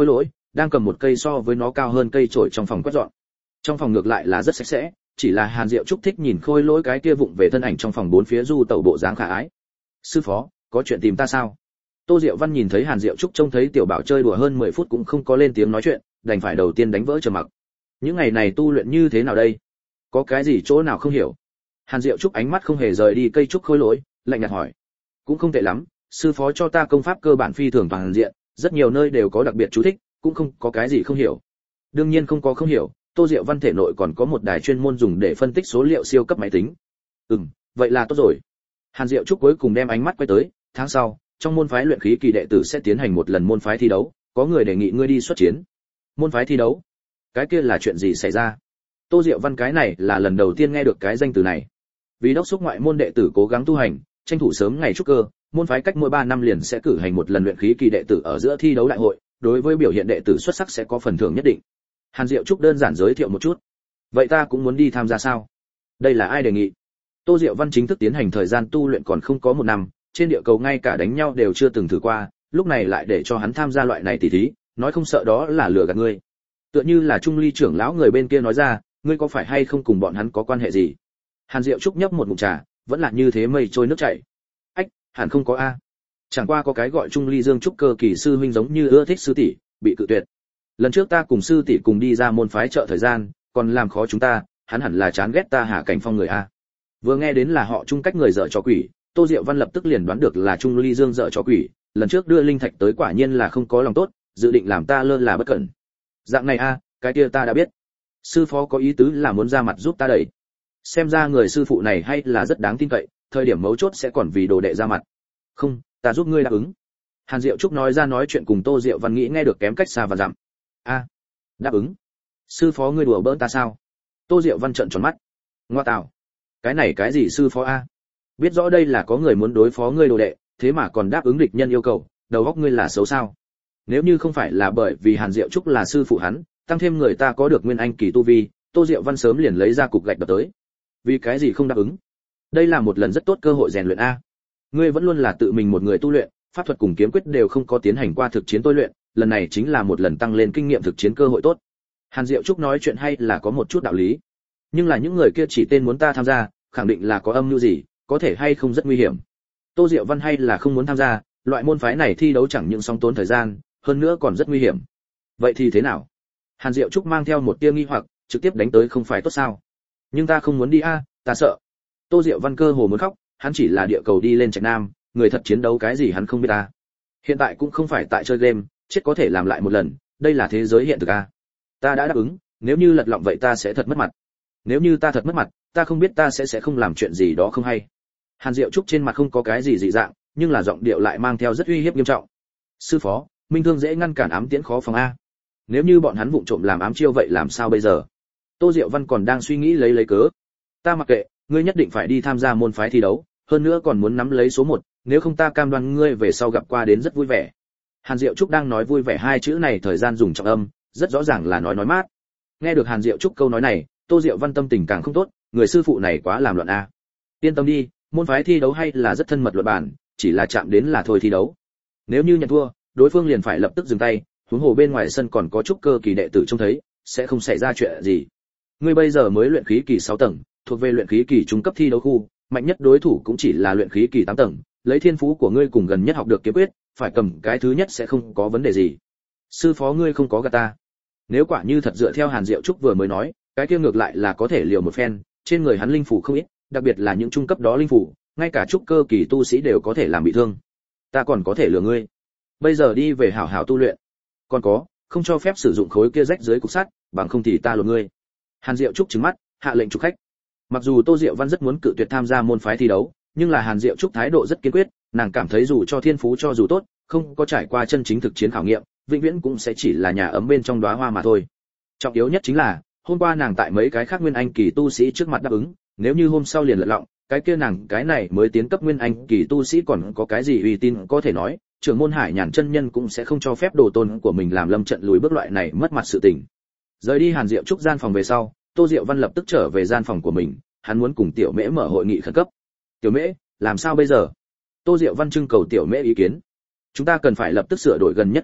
đang cầm một cây so với nó cao hơn cây chổi trong phòng quét dọn. Trong phòng ngược lại là rất sạch sẽ, chỉ là Hàn Diệu Trúc thích nhìn Khôi Lỗi cái kia vụng về thân ảnh trong phòng bốn phía du tẩu bộ dáng khả ái. "Sư phó, có chuyện tìm ta sao?" Tô Diệu Văn nhìn thấy Hàn Diệu Trúc trông thấy tiểu bảo chơi đùa hơn mười phút cũng không có lên tiếng nói chuyện, đành phải đầu tiên đánh vỡ trầm mặc. "Những ngày này tu luyện như thế nào đây? Có cái gì chỗ nào không hiểu?" Hàn Diệu Trúc ánh mắt không hề rời đi cây trúc Khôi Lỗi, lạnh nhạt hỏi. "Cũng không tệ lắm, sư phó cho ta công pháp cơ bản phi thường toàn diện, rất nhiều nơi đều có đặc biệt chú thích, cũng không có cái gì không hiểu." Đương nhiên không có không hiểu, Tô Diệu Văn thể nội còn có một đài chuyên môn dùng để phân tích số liệu siêu cấp máy tính. "Ừm, vậy là tốt rồi." Hàn Diệu Trúc cuối cùng đem ánh mắt quay tới, "Tháng sau, trong môn phái luyện khí kỳ đệ tử sẽ tiến hành một lần môn phái thi đấu, có người đề nghị ngươi đi xuất chiến." "Môn phái thi đấu? Cái kia là chuyện gì xảy ra?" Tô Diệu Văn cái này là lần đầu tiên nghe được cái danh từ này. Vì đốc thúc ngoại môn đệ tử cố gắng tu hành, tranh thủ sớm ngày trúc cơ, môn phái cách mỗi ba năm liền sẽ cử hành một lần luyện khí kỳ đệ tử ở giữa thi đấu đại hội, đối với biểu hiện đệ tử xuất sắc sẽ có phần thưởng nhất định. Hàn Diệu Trúc đơn giản giới thiệu một chút. "Vậy ta cũng muốn đi tham gia sao? Đây là ai đề nghị?" Tô Diệu Văn chính thức tiến hành thời gian tu luyện còn không có một năm, trên địa cầu ngay cả đánh nhau đều chưa từng thử qua, lúc này lại để cho hắn tham gia loại này tỷ thí, nói không sợ đó là lừa gạt ngươi. Tựa như là Trung Ly trưởng lão người bên kia nói ra, ngươi có phải hay không cùng bọn hắn có quan hệ gì? Hàn Diệu Trúc nhấp một ngụm trà, vẫn là như thế mây trôi nước chảy. "Ách, hẳn không có a. Chẳng qua có cái gọi Trung Ly Dương Trúc cơ kỳ sư huynh giống như ưa thích sư tỷ, bị cự tuyệt. Lần trước ta cùng sư tỷ cùng đi ra môn phái chợ thời gian, còn làm khó chúng ta, hắn hẳn là chán ghét ta Hà Cảnh Phong người a." Vừa nghe đến là họ Trung cách người dở trò quỷ, Tô Diệu Văn lập tức liền đoán được là Trung Ly Dương dở trò quỷ, lần trước đưa linh thạch tới quả nhiên là không có lòng tốt, dự định làm ta lơ là bất cẩn. Dạng này a, cái kia ta đã biết. Sư phó có ý tứ là muốn ra mặt giúp ta đẩy. Xem ra người sư phụ này hay là rất đáng tin cậy, thời điểm mấu chốt sẽ còn vì đồ đệ ra mặt. "Không, ta giúp ngươi đáp ứng." Hàn Diệu Trúc nói ra nói chuyện cùng Tô Diệu Văn nghĩ nghe được kém cách xa và dặm. "A, đáp ứng? Sư phó ngươi đùa bỡn ta sao?" Tô Diệu Văn trợn tròn mắt. "Ngoa tạo, cái này cái gì sư phó a? Biết rõ đây là có người muốn đối phó ngươi đồ đệ, thế mà còn đáp ứng địch nhân yêu cầu, đầu óc ngươi là xấu sao? Nếu như không phải là bởi vì Hàn Diệu Trúc là sư phụ hắn, tăng thêm người ta có được nguyên anh kỳ tu vi, Tô Diệu Văn sớm liền lấy ra cục gạch đập tới. Vì cái gì không đáp ứng? Đây là một lần rất tốt cơ hội rèn luyện a. Ngươi vẫn luôn là tự mình một người tu luyện, pháp thuật cùng kiếm quyết đều không có tiến hành qua thực chiến tôi luyện, lần này chính là một lần tăng lên kinh nghiệm thực chiến cơ hội tốt. Hàn Diệu Trúc nói chuyện hay là có một chút đạo lý. Nhưng là những người kia chỉ tên muốn ta tham gia, khẳng định là có âm mưu gì, có thể hay không rất nguy hiểm. Tô Diệu Văn hay là không muốn tham gia, loại môn phái này thi đấu chẳng những song tốn thời gian, hơn nữa còn rất nguy hiểm. Vậy thì thế nào? Hàn Diệu Trúc mang theo một tia nghi hoặc, trực tiếp đánh tới không phải tốt sao? Nhưng ta không muốn đi a, ta sợ. Tô Diệu Văn cơ hồ muốn khóc, hắn chỉ là địa cầu đi lên Trạch Nam, người thật chiến đấu cái gì hắn không biết ta. Hiện tại cũng không phải tại chơi game, chết có thể làm lại một lần, đây là thế giới hiện thực a. Ta đã đáp ứng, nếu như lật lọng vậy ta sẽ thật mất mặt. Nếu như ta thật mất mặt, ta không biết ta sẽ sẽ không làm chuyện gì đó không hay. Hàn Diệu Trúc trên mặt không có cái gì dị dạng, nhưng là giọng điệu lại mang theo rất uy hiếp nghiêm trọng. Sư phó, minh thương dễ ngăn cản ám tiễn khó phòng a. Nếu như bọn hắn vụng trộm làm ám chiêu vậy làm sao bây giờ? Tô Diệu Văn còn đang suy nghĩ lấy lấy cớ. Ta mặc kệ, ngươi nhất định phải đi tham gia môn phái thi đấu, hơn nữa còn muốn nắm lấy số một, nếu không ta cam đoan ngươi về sau gặp qua đến rất vui vẻ. Hàn Diệu Trúc đang nói vui vẻ hai chữ này thời gian dùng trọng âm, rất rõ ràng là nói nói mát. Nghe được Hàn Diệu Trúc câu nói này, Tô Diệu Văn tâm tình càng không tốt, người sư phụ này quá làm loạn a. Yên tâm đi, môn phái thi đấu hay là rất thân mật luận bàn, chỉ là chạm đến là thôi thi đấu. Nếu như nhận thua, đối phương liền phải lập tức dừng tay, huống hồ bên ngoài sân còn có trúc cơ kỳ đệ tử trông thấy, sẽ không xảy ra chuyện gì. Ngươi bây giờ mới luyện khí kỳ sáu tầng, thuộc về luyện khí kỳ trung cấp thi đấu khu, mạnh nhất đối thủ cũng chỉ là luyện khí kỳ tám tầng, lấy thiên phú của ngươi cùng gần nhất học được kiếm quyết, phải cầm cái thứ nhất sẽ không có vấn đề gì. Sư phó ngươi không có gạt ta. Nếu quả như thật dựa theo Hàn Diệu Trúc vừa mới nói, cái kia ngược lại là có thể liều một phen, trên người hắn linh phủ không ít, đặc biệt là những trung cấp đó linh phủ, ngay cả trúc cơ kỳ tu sĩ đều có thể làm bị thương. Ta còn có thể lừa ngươi. Bây giờ đi về hảo hảo tu luyện. Còn có, không cho phép sử dụng khối kia rách dưới cục sắt, bằng không thì ta lừa ngươi. Hàn Diệu Trúc trừng mắt, hạ lệnh chụp khách. Mặc dù Tô Diệu Văn rất muốn cự tuyệt tham gia môn phái thi đấu, nhưng là Hàn Diệu Trúc thái độ rất kiên quyết, nàng cảm thấy dù cho thiên phú cho dù tốt, không có trải qua chân chính thực chiến khảo nghiệm, vĩnh viễn cũng sẽ chỉ là nhà ấm bên trong đóa hoa mà thôi. Trọng yếu nhất chính là, hôm qua nàng tại mấy cái khác nguyên anh kỳ tu sĩ trước mặt đáp ứng, nếu như hôm sau liền lật lọng, cái kia nàng cái này mới tiến cấp nguyên anh kỳ tu sĩ còn có cái gì uy tín có thể nói, trưởng môn Hải Nhàn chân nhân cũng sẽ không cho phép đồ tôn của mình làm lâm trận lùi bước loại này mất mặt sự tình. Rời đi Hàn Diệu Trúc gian phòng về sau, Tô Diệu Văn lập tức trở về gian phòng của mình, hắn muốn cùng Tiểu Mễ mở hội nghị khẩn cấp. Tiểu Mễ, làm sao bây giờ? Tô Diệu Văn trưng cầu Tiểu Mễ ý kiến. Chúng ta cần phải lập tức sửa đổi gần nhất kế hoạch,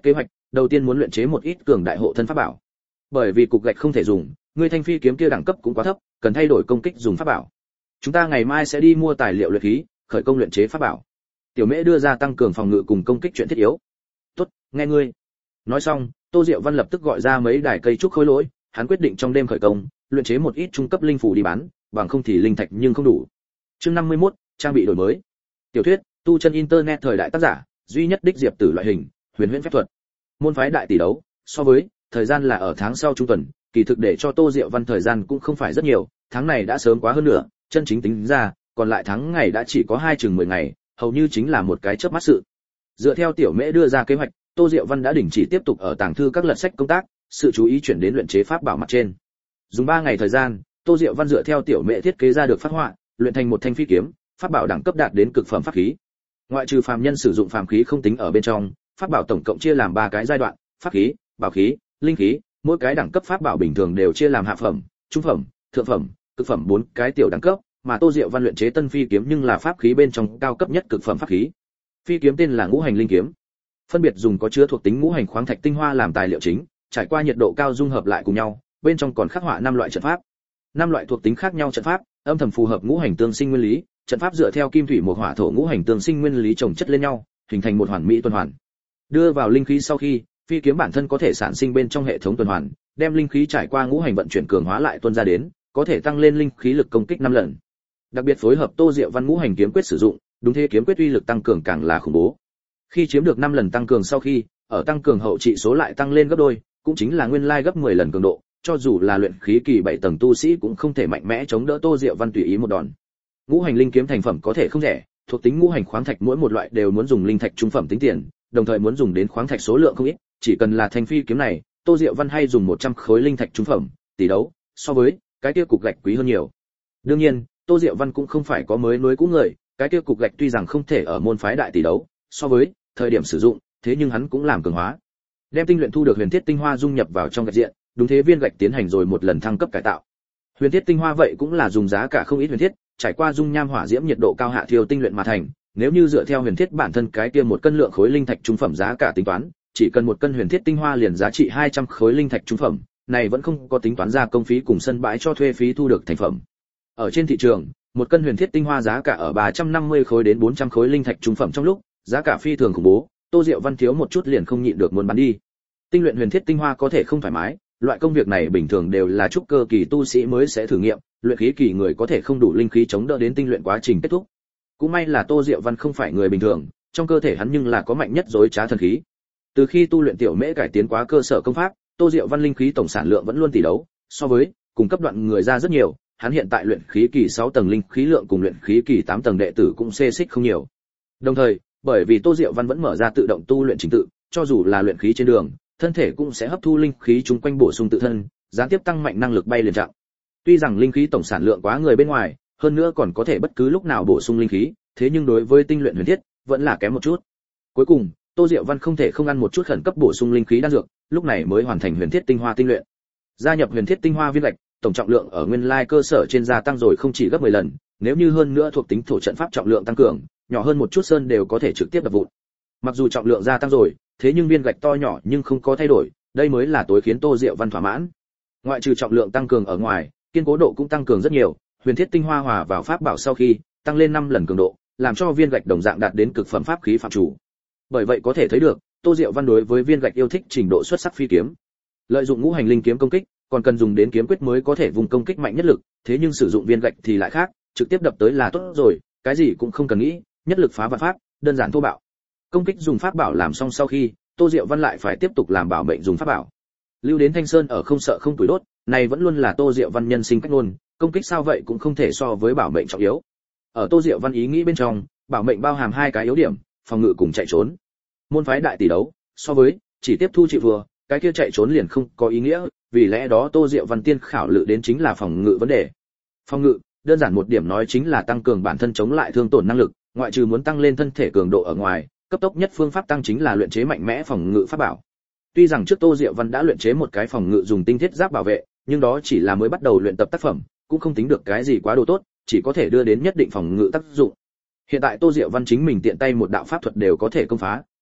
đầu tiên muốn luyện chế một ít cường đại hộ thân pháp bảo. Bởi vì cục gạch không thể dùng, ngươi thanh phi kiếm kia đẳng cấp cũng quá thấp, cần thay đổi công kích dùng pháp bảo. Chúng ta ngày mai sẽ đi mua tài liệu luyện khí, khởi công luyện chế pháp bảo. Tiểu Mễ đưa ra tăng cường phòng ngự cùng công kích chuyện thiết yếu. Tốt, nghe ngươi. Nói xong, Tô Diệu Văn lập tức gọi ra mấy đài cây trúc khối lỗi, hắn quyết định trong đêm khởi công, luyện chế một ít trung cấp linh phù đi bán, bằng không thì linh thạch nhưng không đủ. Chương năm mươi mốt, trang bị đổi mới. Tiểu thuyết, tu chân internet thời đại tác giả, duy nhất đích diệp tử loại hình, huyền huyễn phép thuật. Môn phái đại tỷ đấu, so với thời gian là ở tháng sau trung tuần, kỳ thực để cho Tô Diệu Văn thời gian cũng không phải rất nhiều, tháng này đã sớm quá hơn nữa, chân chính tính ra, còn lại tháng ngày đã chỉ có hai chừng mười ngày, hầu như chính là một cái chớp mắt sự. Dựa theo Tiểu Mễ đưa ra kế hoạch, Tô Diệu Văn đã đình chỉ tiếp tục ở tàng thư các lật sách công tác, sự chú ý chuyển đến luyện chế pháp bảo mặt trên. Dùng ba ngày thời gian, Tô Diệu Văn dựa theo Tiểu Mễ thiết kế ra được phát họa, luyện thành một thanh phi kiếm, pháp bảo đẳng cấp đạt đến cực phẩm pháp khí. Ngoại trừ phàm nhân sử dụng phàm khí không tính ở bên trong, pháp bảo tổng cộng chia làm ba cái giai đoạn, pháp khí, bảo khí, linh khí, mỗi cái đẳng cấp pháp bảo bình thường đều chia làm hạ phẩm, trung phẩm, thượng phẩm, cực phẩm bốn cái tiểu đẳng cấp, mà Tô Diệu Văn luyện chế tân phi kiếm nhưng là pháp khí bên trong cao cấp nhất cực phẩm pháp khí. Phi kiếm tên là Ngũ Hành Linh Kiếm, phân biệt dùng có chứa thuộc tính ngũ hành khoáng thạch tinh hoa làm tài liệu chính, trải qua nhiệt độ cao dung hợp lại cùng nhau, bên trong còn khắc họa năm loại trận pháp. Năm loại thuộc tính khác nhau trận pháp, âm thầm phù hợp ngũ hành tương sinh nguyên lý, trận pháp dựa theo kim thủy mộc hỏa thổ ngũ hành tương sinh nguyên lý chồng chất lên nhau, hình thành một hoàn mỹ tuần hoàn. Đưa vào linh khí sau khi, phi kiếm bản thân có thể sản sinh bên trong hệ thống tuần hoàn, đem linh khí trải qua ngũ hành vận chuyển cường hóa lại tuôn ra đến, có thể tăng lên linh khí lực công kích năm lần. Đặc biệt phối hợp Tô Diệu Văn ngũ hành kiếm quyết sử dụng, đúng thế kiếm quyết uy lực tăng cường càng là khủng bố. Khi chiếm được năm lần tăng cường sau khi, ở tăng cường hậu trị số lại tăng lên gấp đôi, cũng chính là nguyên lai gấp mười lần cường độ, cho dù là luyện khí kỳ bảy tầng tu sĩ cũng không thể mạnh mẽ chống đỡ Tô Diệu Văn tùy ý một đòn. Ngũ hành linh kiếm thành phẩm có thể không rẻ, thuộc tính ngũ hành khoáng thạch mỗi một loại đều muốn dùng linh thạch trung phẩm tính tiền, đồng thời muốn dùng đến khoáng thạch số lượng không ít, chỉ cần là thanh phi kiếm này, Tô Diệu Văn hay dùng một trăm khối linh thạch trung phẩm, tỷ đấu, so với cái kia cục gạch quý hơn nhiều. Đương nhiên, Tô Diệu Văn cũng không phải có mới nối cũ người, cái kia cục gạch tuy rằng không thể ở môn phái đại tỷ đấu, so với thời điểm sử dụng, thế nhưng hắn cũng làm cường hóa. Đem tinh luyện thu được huyền thiết tinh hoa dung nhập vào trong gạch diện, đúng thế viên gạch tiến hành rồi một lần thăng cấp cải tạo. Huyền thiết tinh hoa vậy cũng là dùng giá cả không ít huyền thiết, trải qua dung nham hỏa diễm nhiệt độ cao hạ thiêu tinh luyện mà thành, nếu như dựa theo huyền thiết bản thân cái kia một cân lượng khối linh thạch trung phẩm giá cả tính toán, chỉ cần một cân huyền thiết tinh hoa liền giá trị hai trăm khối linh thạch trung phẩm, này vẫn không có tính toán ra công phí cùng sân bãi cho thuê phí thu được thành phẩm. Ở trên thị trường, một cân huyền thiết tinh hoa giá cả ở ba trăm năm mươi khối đến bốn trăm khối linh thạch trung phẩm trong lúc, giá cả phi thường khủng bố, Tô Diệu Văn thiếu một chút liền không nhịn được muốn bán đi. Tinh luyện huyền thiết tinh hoa có thể không thoải mái, loại công việc này bình thường đều là trúc cơ kỳ tu sĩ mới sẽ thử nghiệm, luyện khí kỳ người có thể không đủ linh khí chống đỡ đến tinh luyện quá trình kết thúc. Cũng may là Tô Diệu Văn không phải người bình thường, trong cơ thể hắn nhưng là có mạnh nhất dối trá thần khí. Từ khi tu luyện Tiểu Mễ cải tiến quá cơ sở công pháp, Tô Diệu Văn linh khí tổng sản lượng vẫn luôn tỷ đấu, so với cùng cấp đoạn người ra rất nhiều, hắn hiện tại luyện khí kỳ sáu tầng linh khí lượng cùng luyện khí kỳ tám tầng đệ tử cũng xê xích không nhiều. Đồng thời, bởi vì Tô Diệu Văn vẫn mở ra tự động tu luyện trình tự, cho dù là luyện khí trên đường, thân thể cũng sẽ hấp thu linh khí chúng quanh bổ sung tự thân, gián tiếp tăng mạnh năng lực bay liền trạng. Tuy rằng linh khí tổng sản lượng quá người bên ngoài, hơn nữa còn có thể bất cứ lúc nào bổ sung linh khí, thế nhưng đối với tinh luyện huyền thiết, vẫn là kém một chút. Cuối cùng, Tô Diệu Văn không thể không ăn một chút khẩn cấp bổ sung linh khí đan dược, lúc này mới hoàn thành huyền thiết tinh hoa tinh luyện. Gia nhập huyền thiết tinh hoa viên gạch, tổng trọng lượng ở nguyên lai cơ sở trên gia tăng rồi không chỉ gấp mười lần, nếu như hơn nữa thuộc tính thổ trận pháp trọng lượng tăng cường, nhỏ hơn một chút sơn đều có thể trực tiếp đập vụn. Mặc dù trọng lượng gia tăng rồi, thế nhưng viên gạch to nhỏ nhưng không có thay đổi, đây mới là tối khiến Tô Diệu Văn thỏa mãn. Ngoại trừ trọng lượng tăng cường ở ngoài, kiên cố độ cũng tăng cường rất nhiều, huyền thiết tinh hoa hòa vào pháp bảo sau khi tăng lên năm lần cường độ, làm cho viên gạch đồng dạng đạt đến cực phẩm pháp khí phạm chủ. Bởi vậy có thể thấy được, Tô Diệu Văn đối với viên gạch yêu thích trình độ xuất sắc phi kiếm. Lợi dụng ngũ hành linh kiếm công kích, còn cần dùng đến kiếm quyết mới có thể vùng công kích mạnh nhất lực, thế nhưng sử dụng viên gạch thì lại khác, trực tiếp đập tới là tốt rồi, cái gì cũng không cần nghĩ, nhất lực phá vạn pháp, đơn giản thô bạo. Công kích dùng pháp bảo làm xong sau khi, Tô Diệu Văn lại phải tiếp tục làm bảo mệnh dùng pháp bảo. Lưu đến Thanh Sơn ở không sợ không tuổi đốt, này vẫn luôn là Tô Diệu Văn nhân sinh cách ngôn, công kích sao vậy cũng không thể so với bảo mệnh trọng yếu. Ở Tô Diệu Văn ý nghĩ bên trong, bảo mệnh bao hàm hai cái yếu điểm, phòng ngự cùng chạy trốn. Môn phái đại tỷ đấu, so với chỉ tiếp thu chịu vừa, cái kia chạy trốn liền không có ý nghĩa, vì lẽ đó Tô Diệu Văn tiên khảo lự đến chính là phòng ngự vấn đề. Phòng ngự, đơn giản một điểm nói chính là tăng cường bản thân chống lại thương tổn năng lực, ngoại trừ muốn tăng lên thân thể cường độ ở ngoài, cấp tốc nhất phương pháp tăng chính là luyện chế mạnh mẽ phòng ngự pháp bảo. Tuy rằng trước Tô Diệu Văn đã luyện chế một cái phòng ngự dùng tinh thiết giáp bảo vệ, nhưng đó chỉ là mới bắt đầu luyện tập tác phẩm, cũng không tính được cái gì quá đồ tốt, chỉ có thể đưa đến nhất định phòng ngự tác dụng. Hiện tại Tô Diệu Văn chính mình tiện tay một đạo pháp thuật đều có thể công phá,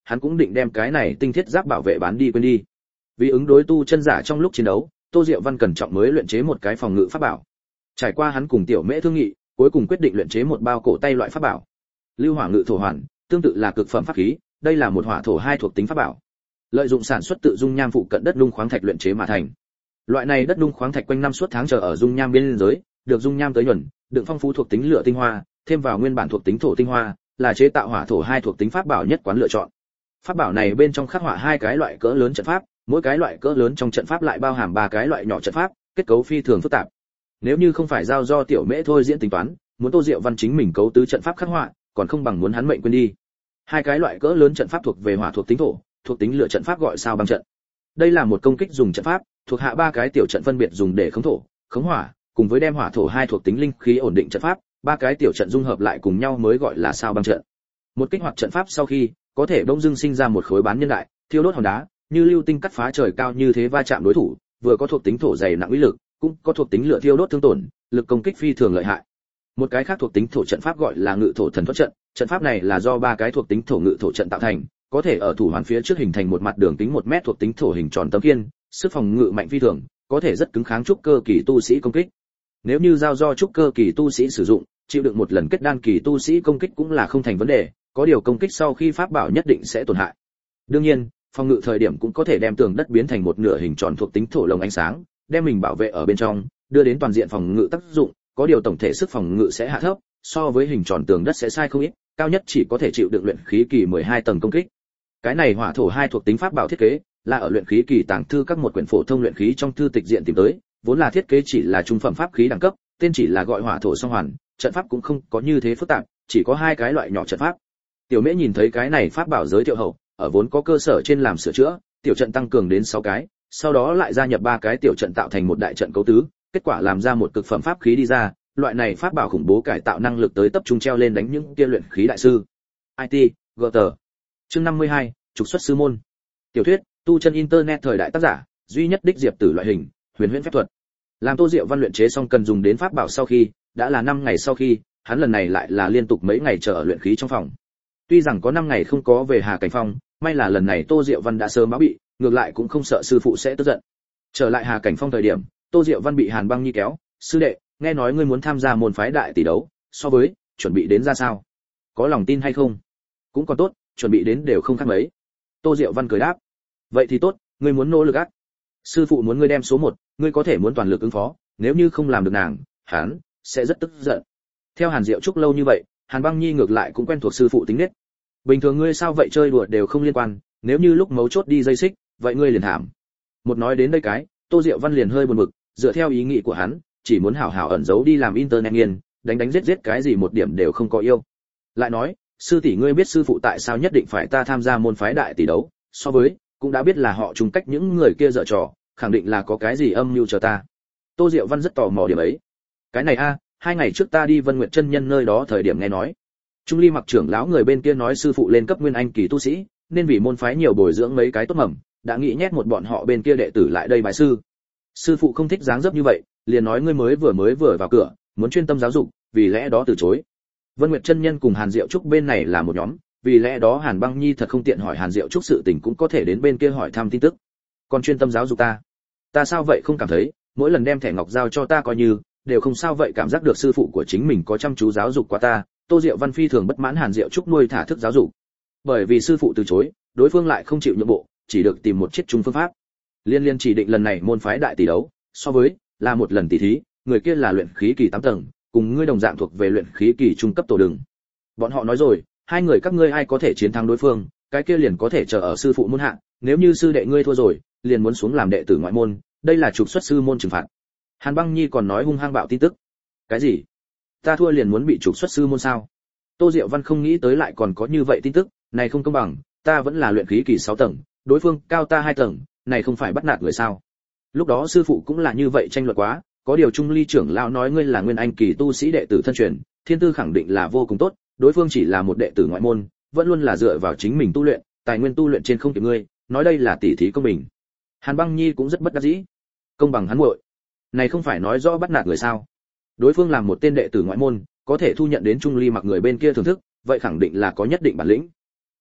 hắn cũng định đem cái này tinh thiết giáp bảo vệ bán đi quên đi. Vì ứng đối tu chân giả trong lúc chiến đấu, Tô Diệu Văn cẩn trọng mới luyện chế một cái phòng ngự pháp bảo. Trải qua hắn cùng Tiểu Mễ thương nghị, cuối cùng quyết định luyện chế một bao cổ tay loại pháp bảo. Lưu Hỏa Ngự Thổ Hoàn, tương tự là cực phẩm pháp khí, đây là một hỏa thổ hai thuộc tính pháp bảo. Lợi dụng sản xuất tự dung nham phụ cận đất nung khoáng thạch luyện chế mà thành. Loại này đất nung khoáng thạch quanh năm suốt tháng chờ ở dung nham biên giới, được dung nham tới nhuần, đựng phong phú thuộc tính lửa tinh hoa, thêm vào nguyên bản thuộc tính thổ tinh hoa, là chế tạo hỏa thổ hai thuộc tính pháp bảo nhất quán lựa chọn. Pháp bảo này bên trong khắc họa hai cái loại cỡ lớn trận pháp, mỗi cái loại cỡ lớn trong trận pháp lại bao hàm ba cái loại nhỏ trận pháp, kết cấu phi thường phức tạp. Nếu như không phải giao do Tiểu Mễ thôi diễn tính toán, muốn Tô Diệu Văn chính mình cấu tứ trận pháp khắc họa, còn không bằng muốn hắn mệnh quên đi. Hai cái loại cỡ lớn trận pháp thuộc về hỏa thuộc tính thổ, thuộc tính lửa trận pháp gọi sao băng trận. Đây là một công kích dùng trận pháp, thuộc hạ ba cái tiểu trận phân biệt dùng để khống thổ, khống hỏa, cùng với đem hỏa thổ hai thuộc tính linh khí ổn định trận pháp, ba cái tiểu trận dung hợp lại cùng nhau mới gọi là sao băng trận. Một kích hoạt trận pháp sau khi, có thể bỗng dưng sinh ra một khối bán nhân đại, thiêu đốt hòn đá, như lưu tinh cắt phá trời cao như thế va chạm đối thủ, vừa có thuộc tính thổ dày nặng uy lực, cũng có thuộc tính lửa thiêu đốt thương tổn, lực công kích phi thường lợi hại. Một cái khác thuộc tính thổ trận pháp gọi là ngự thổ thần thoát trận, trận pháp này là do ba cái thuộc tính thổ ngự thổ trận tạo thành, có thể ở thủ hoàn phía trước hình thành một mặt đường kính một mét thuộc tính thổ hình tròn tấm kiên, sức phòng ngự mạnh phi thường, có thể rất cứng kháng trúc cơ kỳ tu sĩ công kích. Nếu như giao do trúc cơ kỳ tu sĩ sử dụng, chịu đựng một lần kết đan kỳ tu sĩ công kích cũng là không thành vấn đề, có điều công kích sau khi pháp bảo nhất định sẽ tổn hại. Đương nhiên, phòng ngự thời điểm cũng có thể đem tường đất biến thành một nửa hình tròn thuộc tính thổ lồng ánh sáng, đem mình bảo vệ ở bên trong, đưa đến toàn diện phòng ngự tác dụng, có điều tổng thể sức phòng ngự sẽ hạ thấp, so với hình tròn tường đất sẽ sai không ít, cao nhất chỉ có thể chịu đựng luyện khí kỳ mười hai tầng công kích. Cái này hỏa thổ hai thuộc tính pháp bảo thiết kế, là ở luyện khí kỳ tàng thư các một quyển phổ thông luyện khí trong thư tịch diện tìm tới, vốn là thiết kế chỉ là trung phẩm pháp khí đẳng cấp, tên chỉ là gọi hỏa thổ song hoàn, trận pháp cũng không có như thế phức tạp, chỉ có hai cái loại nhỏ trận pháp. Tiểu Mễ nhìn thấy cái này pháp bảo giới thiệu hậu, ở vốn có cơ sở trên làm sửa chữa, tiểu trận tăng cường đến sáu cái, sau đó lại gia nhập ba cái tiểu trận tạo thành một đại trận cấu tứ, kết quả làm ra một cực phẩm pháp khí đi ra, loại này pháp bảo khủng bố cải tạo năng lực tới tập trung treo lên đánh những kia luyện khí đại sư. i tê, giê tê. Chương năm mươi hai, trục xuất sư môn. Tiểu thuyết, tu chân internet thời đại tác giả, duy nhất đích diệp tử loại hình, huyền huyễn phép thuật. Làm Tô Diệu Văn luyện chế xong cần dùng đến pháp bảo sau khi, đã là năm ngày sau khi, hắn lần này lại là liên tục mấy ngày chờ ở luyện khí trong phòng. Tuy rằng có năm ngày không có về Hà Cảnh Phong, may là lần này Tô Diệu Văn đã sớm báo bị, ngược lại cũng không sợ sư phụ sẽ tức giận. Trở lại Hà Cảnh Phong thời điểm, Tô Diệu Văn bị Hàn Băng Nhi kéo, "Sư đệ, nghe nói ngươi muốn tham gia môn phái đại tỷ đấu, so với chuẩn bị đến ra sao? Có lòng tin hay không?" "Cũng còn tốt, chuẩn bị đến đều không khác mấy." Tô Diệu Văn cười đáp. "Vậy thì tốt, ngươi muốn nỗ lực ác. Sư phụ muốn ngươi đem số một, ngươi có thể muốn toàn lực ứng phó, nếu như không làm được nàng, hắn sẽ rất tức giận." Theo Hàn Diệu Trúc lâu như vậy, Hàn Băng Nhi ngược lại cũng quen thuộc sư phụ tính nết. "Bình thường ngươi sao vậy chơi đùa đều không liên quan, nếu như lúc mấu chốt đi dây xích, vậy ngươi liền thảm." Một nói đến đây cái, Tô Diệu Văn liền hơi buồn bực, dựa theo ý nghĩ của hắn, chỉ muốn hảo hảo ẩn giấu đi làm internet nghiên, đánh đánh giết giết cái gì một điểm đều không có yêu. Lại nói, sư tỷ ngươi biết sư phụ tại sao nhất định phải ta tham gia môn phái đại tỷ đấu, so với, cũng đã biết là họ chung cách những người kia dở trò, khẳng định là có cái gì âm mưu chờ ta. Tô Diệu Văn rất tò mò điểm ấy. Cái này a, hai ngày trước ta đi Vân Nguyệt chân nhân nơi đó thời điểm nghe nói, Trung Ly Mặc trưởng lão người bên kia nói sư phụ lên cấp nguyên anh kỳ tu sĩ, nên vì môn phái nhiều bồi dưỡng mấy cái tốt mầm, đã nghĩ nhét một bọn họ bên kia đệ tử lại đây bái sư. Sư phụ không thích dáng dấp như vậy, liền nói ngươi mới vừa mới vừa vào cửa, muốn chuyên tâm giáo dục, vì lẽ đó từ chối. Vân Nguyệt chân nhân cùng Hàn Diệu Trúc bên này là một nhóm, vì lẽ đó Hàn Băng Nhi thật không tiện hỏi Hàn Diệu Trúc sự tình, cũng có thể đến bên kia hỏi thăm tin tức. Còn chuyên tâm giáo dục ta, ta sao vậy không cảm thấy, mỗi lần đem thẻ ngọc giao cho ta coi như đều không sao vậy, cảm giác được sư phụ của chính mình có chăm chú giáo dục qua ta. Tô Diệu Văn phi thường bất mãn Hàn Diệu Trúc nuôi thả thức giáo dục, bởi vì sư phụ từ chối, đối phương lại không chịu nhượng bộ, chỉ được tìm một chiết trung phương pháp. Liên liên chỉ định lần này môn phái đại tỷ đấu, so với là một lần tỷ thí, người kia là luyện khí kỳ tám tầng, cùng ngươi đồng dạng thuộc về luyện khí kỳ trung cấp tổ đường. Bọn họ nói rồi, hai người các ngươi ai có thể chiến thắng đối phương, cái kia liền có thể chờ ở sư phụ môn hạ, nếu như sư đệ ngươi thua rồi, liền muốn xuống làm đệ tử ngoại môn, đây là trục xuất sư môn trừng phạt. Hàn Băng Nhi còn nói hung hăng bạo tin tức. Cái gì? Ta thua liền muốn bị trục xuất sư môn sao? Tô Diệu Văn không nghĩ tới lại còn có như vậy tin tức, này không công bằng, ta vẫn là luyện khí kỳ sáu tầng, đối phương cao ta hai tầng, này không phải bắt nạt người sao? Lúc đó sư phụ cũng là như vậy tranh luận quá, có điều Trung Ly trưởng lão nói ngươi là nguyên anh kỳ tu sĩ đệ tử thân truyền, thiên tư khẳng định là vô cùng tốt, đối phương chỉ là một đệ tử ngoại môn, vẫn luôn là dựa vào chính mình tu luyện, tài nguyên tu luyện trên không kịp ngươi, nói đây là tỷ thí công bình. Hàn Băng Nhi cũng rất bất đắc dĩ. Công bằng hắn muội, này không phải nói rõ bắt nạt người sao? Đối phương làm một tên đệ tử ngoại môn, có thể thu nhận đến Trung Ly Mặc người bên kia thưởng thức, vậy khẳng định là có nhất định bản lĩnh.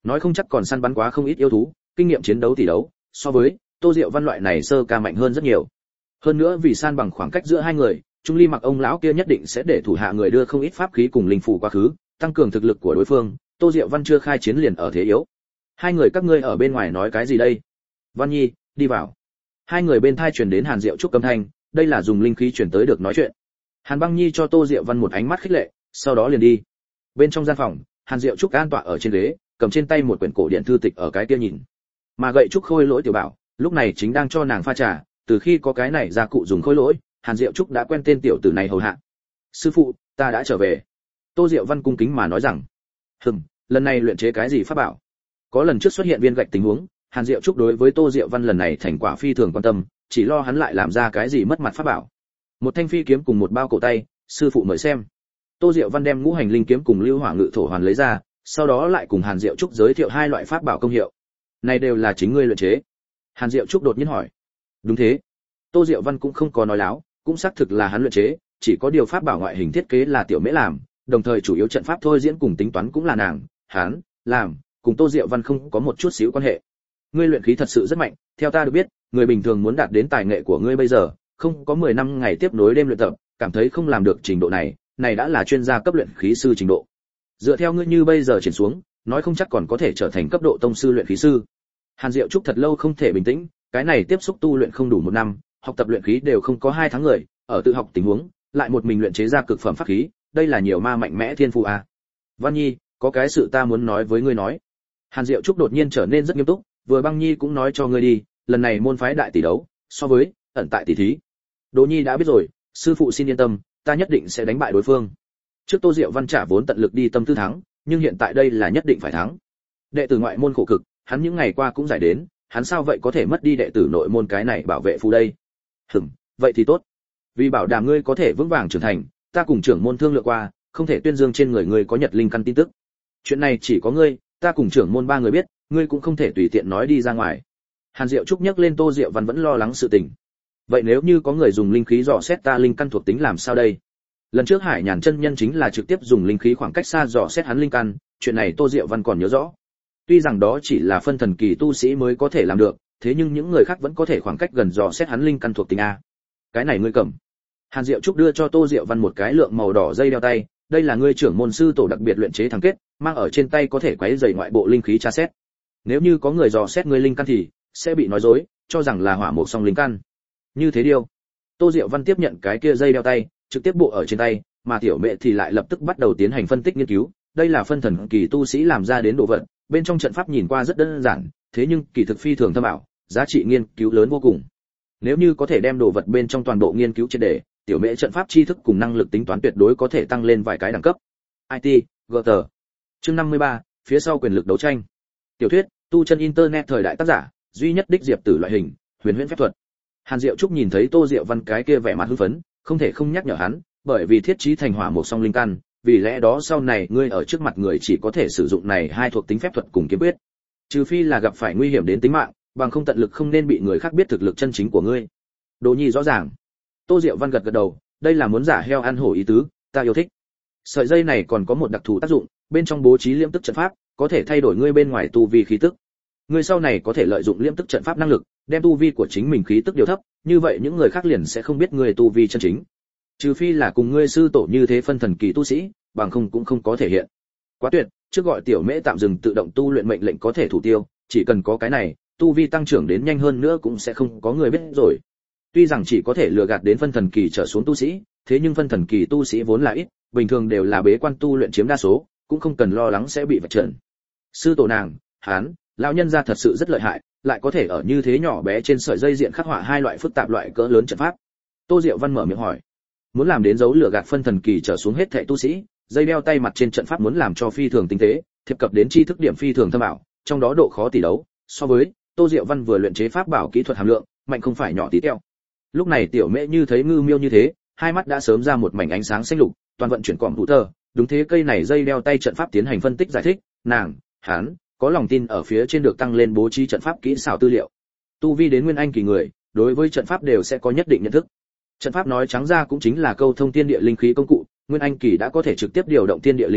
nói không chắc còn săn bắn quá không ít yêu thú, kinh nghiệm chiến đấu tỷ đấu, so với Tô Diệu Văn loại này sơ ca mạnh hơn rất nhiều. Hơn nữa vì san bằng khoảng cách giữa hai người, Trung Ly Mặc ông lão kia nhất định sẽ để thủ hạ người đưa không ít pháp khí cùng linh phù quá khứ, tăng cường thực lực của đối phương. Tô Diệu Văn chưa khai chiến liền ở thế yếu. Hai người các ngươi ở bên ngoài nói cái gì đây? Văn Nhi, đi vào. Hai người bên thai truyền đến Hàn Diệu Trúc âm thanh, đây là dùng linh khí truyền tới được nói chuyện. Hàn Băng Nhi cho Tô Diệu Văn một ánh mắt khích lệ, sau đó liền đi. Bên trong gian phòng, Hàn Diệu Trúc an tọa ở trên ghế, cầm trên tay một quyển cổ điển thư tịch ở cái kia nhìn. Mà gậy trúc khôi lỗi tiểu bảo, lúc này chính đang cho nàng pha trà, từ khi có cái này gia cụ dùng khôi lỗi, Hàn Diệu Trúc đã quen tên tiểu tử này hầu hạ. Sư phụ, ta đã trở về. Tô Diệu Văn cung kính mà nói rằng, hừm, lần này luyện chế cái gì pháp bảo? Có lần trước xuất hiện viên gạch tình huống, Hàn Diệu Trúc đối với Tô Diệu Văn lần này thành quả phi thường quan tâm, chỉ lo hắn lại làm ra cái gì mất mặt pháp bảo. Một thanh phi kiếm cùng một bao cổ tay, sư phụ mời xem. Tô Diệu Văn đem ngũ hành linh kiếm cùng lưu hỏa ngự thổ hoàn lấy ra, sau đó lại cùng Hàn Diệu Trúc giới thiệu hai loại pháp bảo công hiệu. Này đều là chính ngươi luyện chế? Hàn Diệu Trúc đột nhiên hỏi. Đúng thế. Tô Diệu Văn cũng không có nói láo, cũng xác thực là hắn luyện chế, chỉ có điều pháp bảo ngoại hình thiết kế là tiểu mễ làm, đồng thời chủ yếu trận pháp thôi diễn cùng tính toán cũng là nàng, hắn làm, cùng Tô Diệu Văn không có một chút xíu quan hệ. Ngươi luyện khí thật sự rất mạnh, theo ta được biết, người bình thường muốn đạt đến tài nghệ của ngươi bây giờ, không có mười năm ngày tiếp nối đêm luyện tập, cảm thấy không làm được trình độ này, này đã là chuyên gia cấp luyện khí sư trình độ. Dựa theo ngươi như bây giờ triển xuống, nói không chắc còn có thể trở thành cấp độ tông sư luyện khí sư. Hàn Diệu Trúc thật lâu không thể bình tĩnh, cái này tiếp xúc tu luyện không đủ một năm, học tập luyện khí đều không có hai tháng người, ở tự học tình huống, lại một mình luyện chế ra cực phẩm pháp khí, đây là nhiều ma mạnh mẽ thiên phú à. Văn Nhi, có cái sự ta muốn nói với ngươi nói. Hàn Diệu Trúc đột nhiên trở nên rất nghiêm túc, vừa Băng Nhi cũng nói cho ngươi đi, lần này môn phái đại tỷ đấu, so với ẩn tại tỷ thí. Đỗ Nhi đã biết rồi, sư phụ xin yên tâm, ta nhất định sẽ đánh bại đối phương. Trước Tô Diệu Văn trả vốn tận lực đi tâm tư thắng, nhưng hiện tại đây là nhất định phải thắng. Đệ tử ngoại môn khổ cực, hắn những ngày qua cũng giải đến, hắn sao vậy có thể mất đi đệ tử nội môn cái này bảo vệ phù đây? Hừm, vậy thì tốt. Vì bảo đảm ngươi có thể vững vàng trưởng thành, ta cùng trưởng môn thương lượng qua, không thể tuyên dương trên người ngươi có nhật linh căn tin tức. Chuyện này chỉ có ngươi, ta cùng trưởng môn ba người biết, ngươi cũng không thể tùy tiện nói đi ra ngoài. Hàn Diệu Trúc nhắc lên Tô Diệu Văn vẫn lo lắng sự tình. Vậy nếu như có người dùng linh khí dò xét ta linh căn thuộc tính làm sao đây? Lần trước Hải Nhàn chân nhân chính là trực tiếp dùng linh khí khoảng cách xa dò xét hắn linh căn, chuyện này Tô Diệu Văn còn nhớ rõ. Tuy rằng đó chỉ là phân thần kỳ tu sĩ mới có thể làm được, thế nhưng những người khác vẫn có thể khoảng cách gần dò xét hắn linh căn thuộc tính a. Cái này ngươi cầm. Hàn Diệu Trúc đưa cho Tô Diệu Văn một cái lượng màu đỏ dây đeo tay, đây là ngươi trưởng môn sư tổ đặc biệt luyện chế thắng kết, mang ở trên tay có thể quấy rầy ngoại bộ linh khí tra xét. Nếu như có người dò xét ngươi linh căn thì sẽ bị nói dối, cho rằng là hỏa mộc song linh căn. Như thế điều. Tô Diệu Văn tiếp nhận cái kia dây đeo tay, trực tiếp bộ ở trên tay, mà tiểu mẹ thì lại lập tức bắt đầu tiến hành phân tích nghiên cứu, đây là phân thần kỳ tu sĩ làm ra đến đồ vật, bên trong trận pháp nhìn qua rất đơn giản, thế nhưng kỳ thực phi thường thâm ảo, giá trị nghiên cứu lớn vô cùng. Nếu như có thể đem đồ vật bên trong toàn bộ nghiên cứu triệt để, tiểu mẹ trận pháp tri thức cùng năng lực tính toán tuyệt đối có thể tăng lên vài cái đẳng cấp. i tê, giê tê. Chương năm mươi ba, phía sau quyền lực đấu tranh. Tiểu thuyết, tu chân internet thời đại tác giả, duy nhất đích diệp tử loại hình, huyền huyễn phép thuật. Hàn Diệu Trúc nhìn thấy Tô Diệu Văn cái kia vẻ mặt hưng phấn, không thể không nhắc nhở hắn, bởi vì thiết trí thành hỏa một song linh căn, vì lẽ đó sau này ngươi ở trước mặt người chỉ có thể sử dụng này hai thuộc tính phép thuật cùng kiếm quyết. Trừ phi là gặp phải nguy hiểm đến tính mạng, bằng không tận lực không nên bị người khác biết thực lực chân chính của ngươi. Đồ Nhi rõ ràng. Tô Diệu Văn gật gật đầu, đây là muốn giả heo ăn hổ ý tứ, ta yêu thích. Sợi dây này còn có một đặc thù tác dụng, bên trong bố trí liễm tức trận pháp, có thể thay đổi ngươi bên ngoài tu vi khí tức. Ngươi sau này có thể lợi dụng liễm tức trận pháp năng lực, đem tu vi của chính mình khí tức điều thấp, như vậy những người khác liền sẽ không biết ngươi tu vi chân chính. Trừ phi là cùng ngươi sư tổ như thế phân thần kỳ tu sĩ, bằng không cũng không có thể hiện. Quá tuyệt, trước gọi tiểu mễ tạm dừng tự động tu luyện mệnh lệnh có thể thủ tiêu, chỉ cần có cái này, tu vi tăng trưởng đến nhanh hơn nữa cũng sẽ không có người biết rồi. Tuy rằng chỉ có thể lừa gạt đến phân thần kỳ trở xuống tu sĩ, thế nhưng phân thần kỳ tu sĩ vốn là ít, bình thường đều là bế quan tu luyện chiếm đa số, cũng không cần lo lắng sẽ bị vạch trần. Sư tổ nàng, hán, lão nhân gia thật sự rất lợi hại, lại có thể ở như thế nhỏ bé trên sợi dây diện khắc họa hai loại phức tạp loại cỡ lớn trận pháp. Tô Diệu Văn mở miệng hỏi, muốn làm đến dấu lửa gạt phân thần kỳ trở xuống hết thảy tu sĩ, dây đeo tay mặt trên trận pháp muốn làm cho phi thường tinh tế, thiệp cập đến tri thức điểm phi thường thâm ảo, trong đó độ khó tỷ đấu, so với Tô Diệu Văn vừa luyện chế pháp bảo kỹ thuật hàm lượng, mạnh không phải nhỏ tí teo. Lúc này tiểu mễ như thấy ngư miêu như thế, hai mắt đã sớm ra một mảnh ánh sáng xanh lục, toàn vận chuyển cọm hữu tờ, đúng thế cây này dây đeo tay trận pháp tiến hành phân tích giải thích, nàng, hắn, có lòng tin ở phía trên được tăng lên bố trí trận pháp kỹ xảo tư liệu. Tu vi đến nguyên anh kỳ người, đối với trận pháp đều sẽ có nhất định nhận thức. Trận pháp nói trắng ra cũng chính là câu thông thiên địa linh khí công cụ, nguyên anh kỳ đã có thể trực tiếp điều động thiên địa linh khí,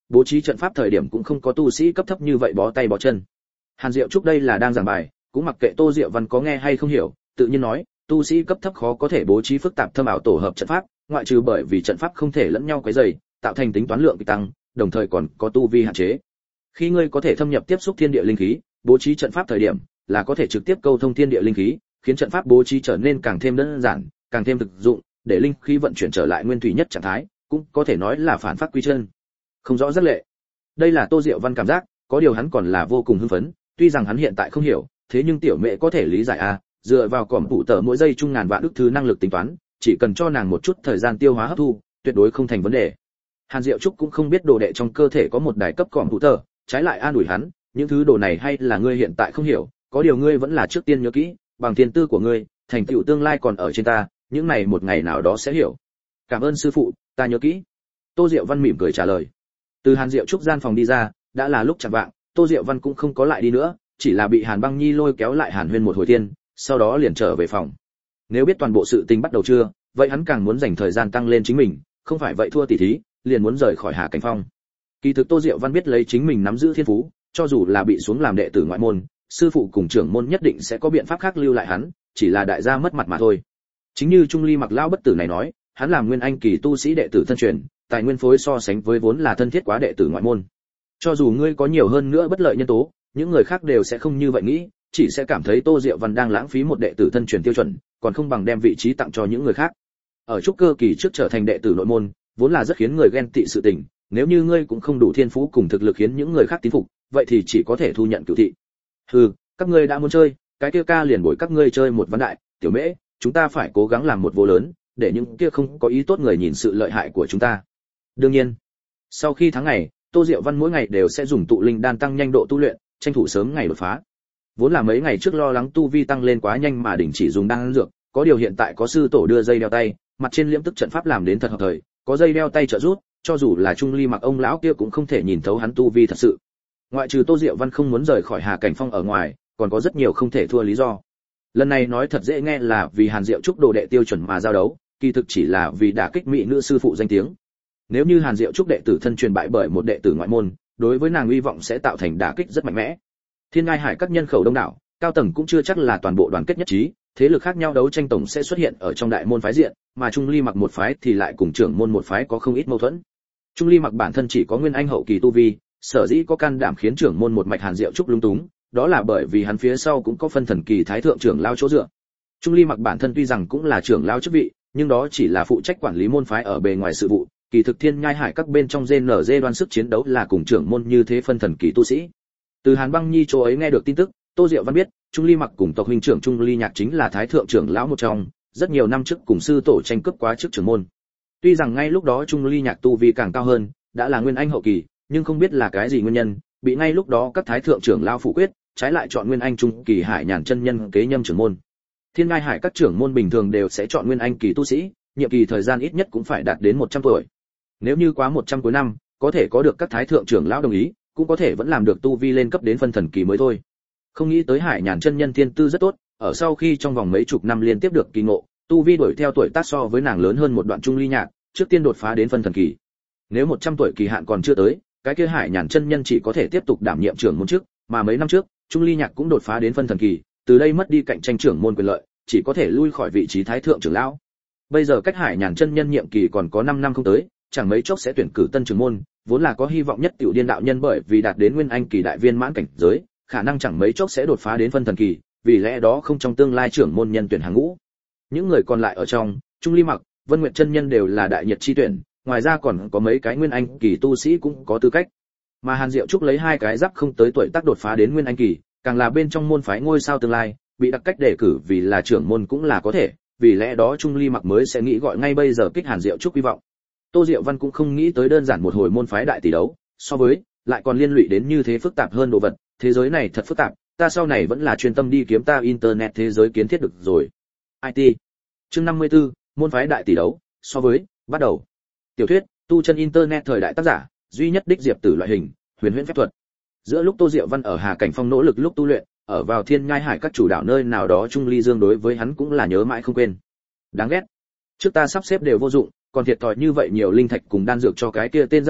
bố trí trận pháp thời điểm cũng không có tu sĩ cấp thấp như vậy bó tay bó chân. Hàn Diệu Trúc đây là đang giảng bài, cũng mặc kệ Tô Diệu Văn có nghe hay không hiểu, tự nhiên nói, tu sĩ cấp thấp khó có thể bố trí phức tạp thâm ảo tổ hợp trận pháp, ngoại trừ bởi vì trận pháp không thể lẫn nhau quấy rầy, tạo thành tính toán lượng bị tăng, đồng thời còn có tu vi hạn chế. Khi ngươi có thể thâm nhập tiếp xúc thiên địa linh khí, bố trí trận pháp thời điểm, là có thể trực tiếp câu thông thiên địa linh khí, khiến trận pháp bố trí trở nên càng thêm đơn giản, càng thêm thực dụng, để linh khí vận chuyển trở lại nguyên thủy nhất trạng thái, cũng có thể nói là phản phát quy chân. Không rõ rất lệ. Đây là Tô Diệu Văn cảm giác, có điều hắn còn là vô cùng hưng phấn, tuy rằng hắn hiện tại không hiểu, thế nhưng tiểu mẹ có thể lý giải a, à, dựa vào cọm phụ tờ mỗi giây chung ngàn vạn ức thứ năng lực tính toán, chỉ cần cho nàng một chút thời gian tiêu hóa hấp thu, tuyệt đối không thành vấn đề. Hàn Diệu Trúc cũng không biết đồ đệ trong cơ thể có một đài cấp cọm phụ tờ, trái lại an ủi hắn, những thứ đồ này hay là ngươi hiện tại không hiểu, có điều ngươi vẫn là trước tiên nhớ kỹ, bằng thiên tư của ngươi, thành tựu tương lai còn ở trên ta, những này một ngày nào đó sẽ hiểu. Cảm ơn sư phụ, ta nhớ kỹ. Tô Diệu Văn mỉm cười trả lời. Từ Hàn Diệu Trúc gian phòng đi ra, đã là lúc chạng vạng, Tô Diệu Văn cũng không có lại đi nữa, chỉ là bị Hàn Băng Nhi lôi kéo lại Hàn Huyên một hồi tiên, sau đó liền trở về phòng. Nếu biết toàn bộ sự tình bắt đầu chưa, vậy hắn càng muốn dành thời gian tăng lên chính mình, không phải vậy thua tỷ thí, liền muốn rời khỏi Hà Cảnh Phong. Kỳ thực Tô Diệu Văn biết lấy chính mình nắm giữ thiên phú, cho dù là bị xuống làm đệ tử ngoại môn, sư phụ cùng trưởng môn nhất định sẽ có biện pháp khác lưu lại hắn, chỉ là đại gia mất mặt mà thôi. Chính như Trung Ly Mặc lão bất tử này nói, hắn làm nguyên anh kỳ tu sĩ đệ tử thân truyền, tài nguyên phối so sánh với vốn là thân thiết quá đệ tử ngoại môn. Cho dù ngươi có nhiều hơn nữa bất lợi nhân tố, những người khác đều sẽ không như vậy nghĩ, chỉ sẽ cảm thấy Tô Diệu Văn đang lãng phí một đệ tử thân truyền tiêu chuẩn, còn không bằng đem vị trí tặng cho những người khác. Ở trúc cơ kỳ trước trở thành đệ tử nội môn, vốn là rất khiến người ghen tị sự tình, nếu như ngươi cũng không đủ thiên phú cùng thực lực khiến những người khác tín phục, vậy thì chỉ có thể thu nhận cửu thị. Hừ, các ngươi đã muốn chơi, cái kia ca liền bồi các ngươi chơi một ván đại, tiểu mễ, chúng ta phải cố gắng làm một vô lớn, để những kia không có ý tốt người nhìn sự lợi hại của chúng ta. Đương nhiên, sau khi tháng ngày, Tô Diệu Văn mỗi ngày đều sẽ dùng tụ linh đan tăng nhanh độ tu luyện, tranh thủ sớm ngày đột phá. Vốn là mấy ngày trước lo lắng tu vi tăng lên quá nhanh mà đình chỉ dùng đan dược, có điều hiện tại có sư tổ đưa dây đeo tay, mặt trên liễm tức trận pháp làm đến thật hợp thời, có dây đeo tay trợ giúp, cho dù là Trung Ly Mặc ông lão kia cũng không thể nhìn thấu hắn tu vi thật sự. Ngoại trừ Tô Diệu Văn không muốn rời khỏi Hà Cảnh Phong ở ngoài, còn có rất nhiều không thể thua lý do. Lần này nói thật dễ nghe là vì Hàn Diệu Trúc đồ đệ tiêu chuẩn mà giao đấu, kỳ thực chỉ là vì đả kích mỹ nữ sư phụ danh tiếng. Nếu như Hàn Diệu Trúc đệ tử thân truyền bại bởi một đệ tử ngoại môn, đối với nàng uy vọng sẽ tạo thành đả kích rất mạnh mẽ. Thiên Ngai Hải các nhân khẩu đông đảo, cao tầng cũng chưa chắc là toàn bộ đoàn kết nhất trí, thế lực khác nhau đấu tranh tổng sẽ xuất hiện ở trong đại môn phái diện, mà Trung Ly Mặc một phái thì lại cùng trưởng môn một phái có không ít mâu thuẫn. Trung Ly Mặc bản thân chỉ có nguyên anh hậu kỳ tu vi, sở dĩ có can đảm khiến trưởng môn một mạch Hàn Diệu Trúc lung túng, đó là bởi vì hắn phía sau cũng có phân thần kỳ thái thượng trưởng lao chỗ dựa. Trung Ly Mặc bản thân tuy rằng cũng là trưởng lao chức vị, nhưng đó chỉ là phụ trách quản lý môn phái ở bề ngoài sự vụ, kỳ thực Thiên Nhai Hải các bên trong giê en giê đoan sức chiến đấu là cùng trưởng môn như thế phân thần kỳ tu sĩ. Từ Hàn Băng Nhi chỗ ấy nghe được tin tức, Tô Diệu Văn biết, Trung Ly Mặc cùng tộc huynh trưởng Trung Ly Nhạc chính là thái thượng trưởng lão một trong, rất nhiều năm trước cùng sư tổ tranh cướp quá chức trưởng môn. Tuy rằng ngay lúc đó Trung Ly Nhạc tu vi càng cao hơn, đã là nguyên anh hậu kỳ, nhưng không biết là cái gì nguyên nhân, bị ngay lúc đó các thái thượng trưởng lão phủ quyết, trái lại chọn nguyên anh trung kỳ Hải Nhàn chân nhân kế nhâm trưởng môn. Thiên Ngai Hải các trưởng môn bình thường đều sẽ chọn nguyên anh kỳ tu sĩ, nhiệm kỳ thời gian ít nhất cũng phải đạt đến một trăm tuổi. Nếu như quá một trăm cuối năm, có thể có được các thái thượng trưởng lão đồng ý, cũng có thể vẫn làm được tu vi lên cấp đến phân thần kỳ mới thôi. Không nghĩ tới Hải Nhàn chân nhân thiên tư rất tốt, ở sau khi trong vòng mấy chục năm liên tiếp được kỳ ngộ, tu vi đuổi theo tuổi tác so với nàng lớn hơn một đoạn Trung Ly Nhạc, trước tiên đột phá đến phân thần kỳ. Nếu một trăm tuổi kỳ hạn còn chưa tới, cái kia Hải Nhàn chân nhân chỉ có thể tiếp tục đảm nhiệm trưởng môn trước, mà mấy năm trước, Trung Ly Nhạc cũng đột phá đến phân thần kỳ, từ đây mất đi cạnh tranh trưởng môn quyền lợi, chỉ có thể lui khỏi vị trí thái thượng trưởng lão. Bây giờ cách Hải Nhàn chân nhân nhiệm kỳ còn có năm năm không tới, chẳng mấy chốc sẽ tuyển cử tân trưởng môn, vốn là có hy vọng nhất tiểu điên đạo nhân bởi vì đạt đến nguyên anh kỳ đại viên mãn cảnh giới, khả năng chẳng mấy chốc sẽ đột phá đến phân thần kỳ, vì lẽ đó không trong tương lai trưởng môn nhân tuyển hàng ngũ. Những người còn lại ở trong, Trung Ly Mặc, Vân Nguyệt chân nhân đều là đại nhiệt chi tuyển, ngoài ra còn có mấy cái nguyên anh kỳ tu sĩ cũng có tư cách. Mà Hàn Diệu Trúc lấy hai cái giáp không tới tuổi tác đột phá đến nguyên anh kỳ, càng là bên trong môn phái ngôi sao tương lai, bị đặc cách đề cử vì là trưởng môn cũng là có thể, vì lẽ đó Trung Ly Mặc mới sẽ nghĩ gọi ngay bây giờ kích Hàn Diệu Trúc hy vọng. Tô Diệu Văn cũng không nghĩ tới đơn giản một hồi môn phái đại tỷ đấu, so với lại còn liên lụy đến như thế phức tạp hơn đồ vật, thế giới này thật phức tạp, ta sau này vẫn là chuyên tâm đi kiếm ta internet thế giới kiến thiết được rồi. i tê. Chương năm mươi tư, môn phái đại tỷ đấu, so với, bắt đầu. Tiểu thuyết, tu chân internet thời đại tác giả, duy nhất đích diệp tử loại hình, huyền huyễn phép thuật. Giữa lúc Tô Diệu Văn ở Hà Cảnh Phong nỗ lực lúc tu luyện, ở vào Thiên Nhai Hải các chủ đảo nơi nào đó Trung Ly Dương đối với hắn cũng là nhớ mãi không quên. Đáng ghét. Trước ta sắp xếp đều vô dụng, còn thiệt thòi như vậy nhiều linh thạch cùng đan dược cho cái kia tên rác rưởi,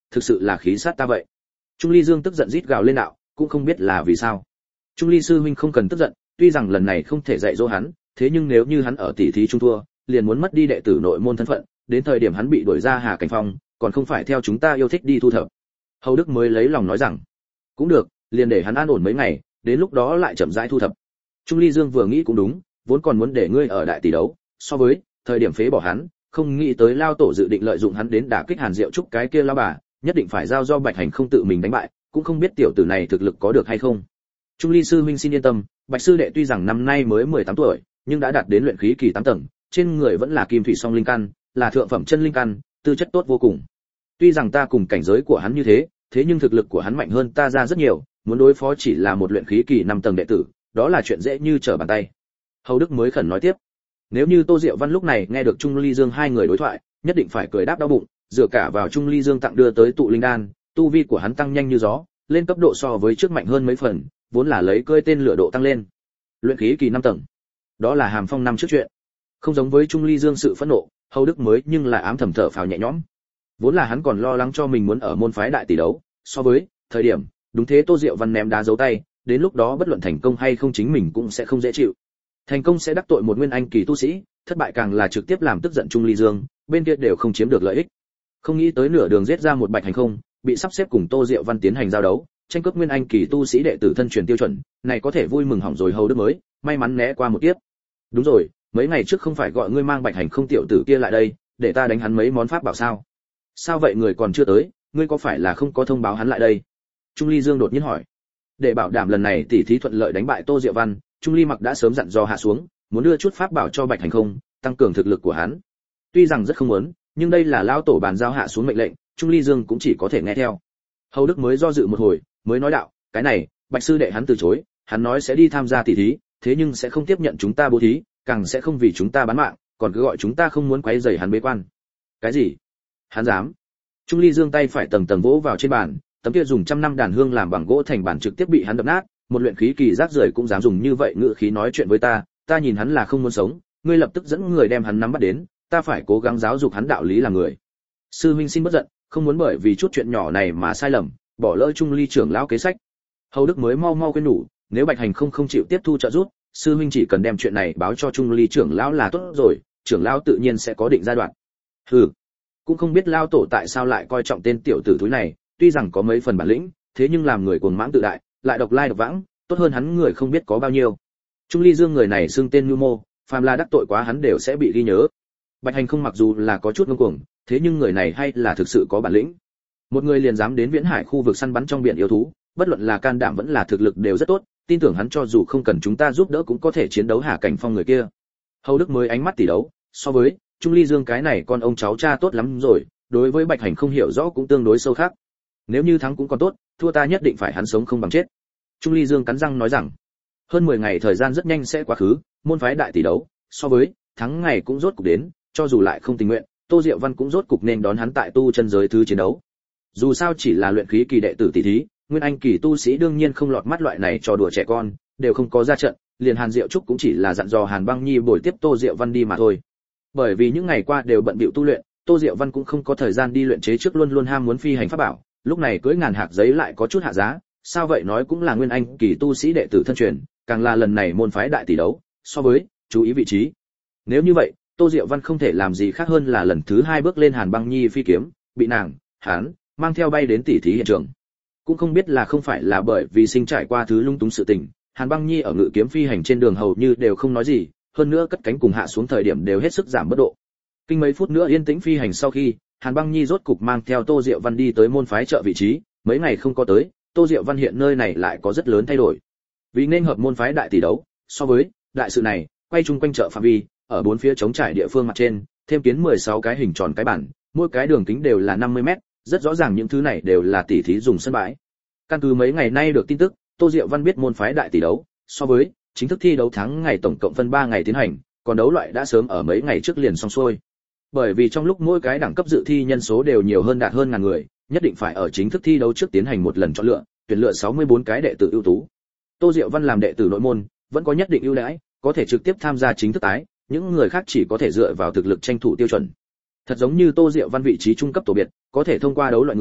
thực sự là khí sát ta vậy. Trung Ly Dương tức giận rít gào lên đạo, cũng không biết là vì sao. Trung Ly sư huynh không cần tức giận, tuy rằng lần này không thể dạy dỗ hắn, thế nhưng nếu như hắn ở tỷ thí trung thua, liền muốn mất đi đệ tử nội môn thân phận, đến thời điểm hắn bị đuổi ra Hà Cảnh Phong, còn không phải theo chúng ta yêu thích đi thu thập. Hầu Đức mới lấy lòng nói rằng, cũng được, liền để hắn an ổn mấy ngày, đến lúc đó lại chậm rãi thu thập. Trung Ly Dương vừa nghĩ cũng đúng, vốn còn muốn để ngươi ở đại tỷ đấu, so với thời điểm phế bỏ hắn, không nghĩ tới lao tổ dự định lợi dụng hắn đến đả kích Hàn Diệu Trúc cái kia lao bà, nhất định phải giao do Bạch Hành không tự mình đánh bại, cũng không biết tiểu tử này thực lực có được hay không. Trung Ly sư huynh xin yên tâm, Bạch sư đệ tuy rằng năm nay mới mười tám tuổi, nhưng đã đạt đến luyện khí kỳ tám tầng, trên người vẫn là kim thủy song linh căn, là thượng phẩm chân linh căn, tư chất tốt vô cùng. Tuy rằng ta cùng cảnh giới của hắn như thế, thế nhưng thực lực của hắn mạnh hơn ta ra rất nhiều, muốn đối phó chỉ là một luyện khí kỳ năm tầng đệ tử, đó là chuyện dễ như trở bàn tay. Hầu Đức mới khẩn nói tiếp. Nếu như Tô Diệu Văn lúc này nghe được Trung Ly Dương hai người đối thoại, nhất định phải cười đáp đau bụng, dựa cả vào Trung Ly Dương tặng đưa tới tụ linh đan, tu vi của hắn tăng nhanh như gió, lên cấp độ so với trước mạnh hơn mấy phần, vốn là lấy cơi tên lửa độ tăng lên. Luyện khí kỳ năm tầng, đó là Hàm Phong năm trước chuyện. Không giống với Trung Ly Dương sự phẫn nộ, Hầu Đức mới nhưng là ám thầm thở phào nhẹ nhõm. Vốn là hắn còn lo lắng cho mình muốn ở môn phái đại tỷ đấu, so với thời điểm, đúng thế Tô Diệu Văn ném đá giấu tay, đến lúc đó bất luận thành công hay không chính mình cũng sẽ không dễ chịu. Thành công sẽ đắc tội một nguyên anh kỳ tu sĩ, thất bại càng là trực tiếp làm tức giận Trung Ly Dương, bên kia đều không chiếm được lợi ích. Không nghĩ tới nửa đường giết ra một Bạch Hành không, bị sắp xếp cùng Tô Diệu Văn tiến hành giao đấu, tranh cướp nguyên anh kỳ tu sĩ đệ tử thân truyền tiêu chuẩn, này có thể vui mừng hỏng rồi Hầu Đức mới, may mắn né qua một kiếp. Đúng rồi, mấy ngày trước không phải gọi ngươi mang Bạch Hành không tiểu tử kia lại đây, để ta đánh hắn mấy món pháp bảo sao? Sao vậy người còn chưa tới, ngươi có phải là không có thông báo hắn lại đây? Trung Ly Dương đột nhiên hỏi. Để bảo đảm lần này tỷ thí thuận lợi đánh bại Tô Diệu Văn, Trung Ly Mặc đã sớm dặn dò hạ xuống, muốn đưa chút pháp bảo cho Bạch Hành không, tăng cường thực lực của hắn. Tuy rằng rất không muốn, nhưng đây là lão tổ bàn giao hạ xuống mệnh lệnh, Trung Ly Dương cũng chỉ có thể nghe theo. Hầu Đức mới do dự một hồi, mới nói đạo, cái này, Bạch sư đệ hắn từ chối, hắn nói sẽ đi tham gia tỷ thí, thế nhưng sẽ không tiếp nhận chúng ta bố thí, càng sẽ không vì chúng ta bán mạng, còn cứ gọi chúng ta không muốn quấy rầy hắn bế quan. Cái gì? Hắn dám? Trung Ly Dương tay phải tầng tầng vỗ vào trên bàn, tấm kia dùng trăm năm đàn hương làm bằng gỗ thành bàn trực tiếp bị hắn đập nát, một luyện khí kỳ rác rưởi cũng dám dùng như vậy ngữ khí nói chuyện với ta, ta nhìn hắn là không muốn sống, ngươi lập tức dẫn người đem hắn nắm bắt đến, ta phải cố gắng giáo dục hắn đạo lý làm người. Sư huynh xin bất giận, không muốn bởi vì chút chuyện nhỏ này mà sai lầm, bỏ lỡ Trung Ly trưởng lão kế sách. Hầu Đức mới mau mau khuyên nhủ, nếu Bạch Hành không không chịu tiếp thu trợ giúp, sư huynh chỉ cần đem chuyện này báo cho Trung Ly trưởng lão là tốt rồi, trưởng lão tự nhiên sẽ có định giai đoạn. Hừ, cũng không biết lao tổ tại sao lại coi trọng tên tiểu tử thúi này, tuy rằng có mấy phần bản lĩnh, thế nhưng làm người cuồng mãng tự đại, lại độc lai độc vãng, tốt hơn hắn người không biết có bao nhiêu. Trung Ly Dương người này xưng tên Nưu Mô, phàm là đắc tội quá hắn đều sẽ bị ghi nhớ. Bạch Hành không mặc dù là có chút ngông cuồng, thế nhưng người này hay là thực sự có bản lĩnh. Một người liền dám đến Viễn Hải khu vực săn bắn trong biển yêu thú, bất luận là can đảm vẫn là thực lực đều rất tốt, tin tưởng hắn cho dù không cần chúng ta giúp đỡ cũng có thể chiến đấu Hà Cảnh Phong người kia. Hầu Đức mới ánh mắt tỷ đấu, so với Trung Ly Dương cái này con ông cháu cha tốt lắm rồi, đối với Bạch Hành không hiểu rõ cũng tương đối sâu khác. Nếu như thắng cũng còn tốt, thua ta nhất định phải hắn sống không bằng chết. Trung Ly Dương cắn răng nói rằng, hơn mười ngày thời gian rất nhanh sẽ quá khứ, môn phái đại tỷ đấu, so với thắng ngày cũng rốt cục đến, cho dù lại không tình nguyện, Tô Diệu Văn cũng rốt cục nên đón hắn tại tu chân giới thứ chiến đấu. Dù sao chỉ là luyện khí kỳ đệ tử tỷ thí, nguyên anh kỳ tu sĩ đương nhiên không lọt mắt loại này trò đùa trẻ con, đều không có ra trận, liền Hàn Diệu Trúc cũng chỉ là dặn dò Hàn Băng Nhi bồi tiếp Tô Diệu Văn đi mà thôi. Bởi vì những ngày qua đều bận bịu tu luyện, Tô Diệu Văn cũng không có thời gian đi luyện chế trước luôn luôn ham muốn phi hành pháp bảo, lúc này cưỡi ngàn hạc giấy lại có chút hạ giá, sao vậy nói cũng là nguyên anh kỳ tu sĩ đệ tử thân truyền, càng là lần này môn phái đại tỷ đấu, so với chú ý vị trí. Nếu như vậy, Tô Diệu Văn không thể làm gì khác hơn là lần thứ hai bước lên Hàn Băng Nhi phi kiếm, bị nàng, hắn mang theo bay đến tỷ thí hiện trường. Cũng không biết là không phải là bởi vì sinh trải qua thứ lung túng sự tình, Hàn Băng Nhi ở ngự kiếm phi hành trên đường hầu như đều không nói gì, hơn nữa cất cánh cùng hạ xuống thời điểm đều hết sức giảm bất độ. Kinh mấy phút nữa yên tĩnh phi hành sau khi, Hàn Băng Nhi rốt cục mang theo Tô Diệu Văn đi tới môn phái chợ vị trí, mấy ngày không có tới, Tô Diệu Văn hiện nơi này lại có rất lớn thay đổi. Vì nên hợp môn phái đại tỷ đấu, so với đại sự này, quay chung quanh chợ phạm vi, ở bốn phía trống trải địa phương mặt trên, thêm kiến mười sáu cái hình tròn cái bản, mỗi cái đường kính đều là năm mươi mét, rất rõ ràng những thứ này đều là tỷ thí dùng sân bãi. Căn cứ mấy ngày nay được tin tức, Tô Diệu Văn biết môn phái đại tỷ đấu, so với chính thức thi đấu thắng ngày tổng cộng phân ba ngày tiến hành, còn đấu loại đã sớm ở mấy ngày trước liền xong xuôi. Bởi vì trong lúc mỗi cái đẳng cấp dự thi nhân số đều nhiều hơn đạt hơn ngàn người, nhất định phải ở chính thức thi đấu trước tiến hành một lần chọn lựa, tuyển lựa sáu mươi bốn cái đệ tử ưu tú. Tô Diệu Văn làm đệ tử nội môn, vẫn có nhất định ưu đãi, có thể trực tiếp tham gia chính thức tái, những người khác chỉ có thể dựa vào thực lực tranh thủ tiêu chuẩn. Thật giống như Tô Diệu Văn vị trí trung cấp tổ biệt, có thể thông qua đấu loại người,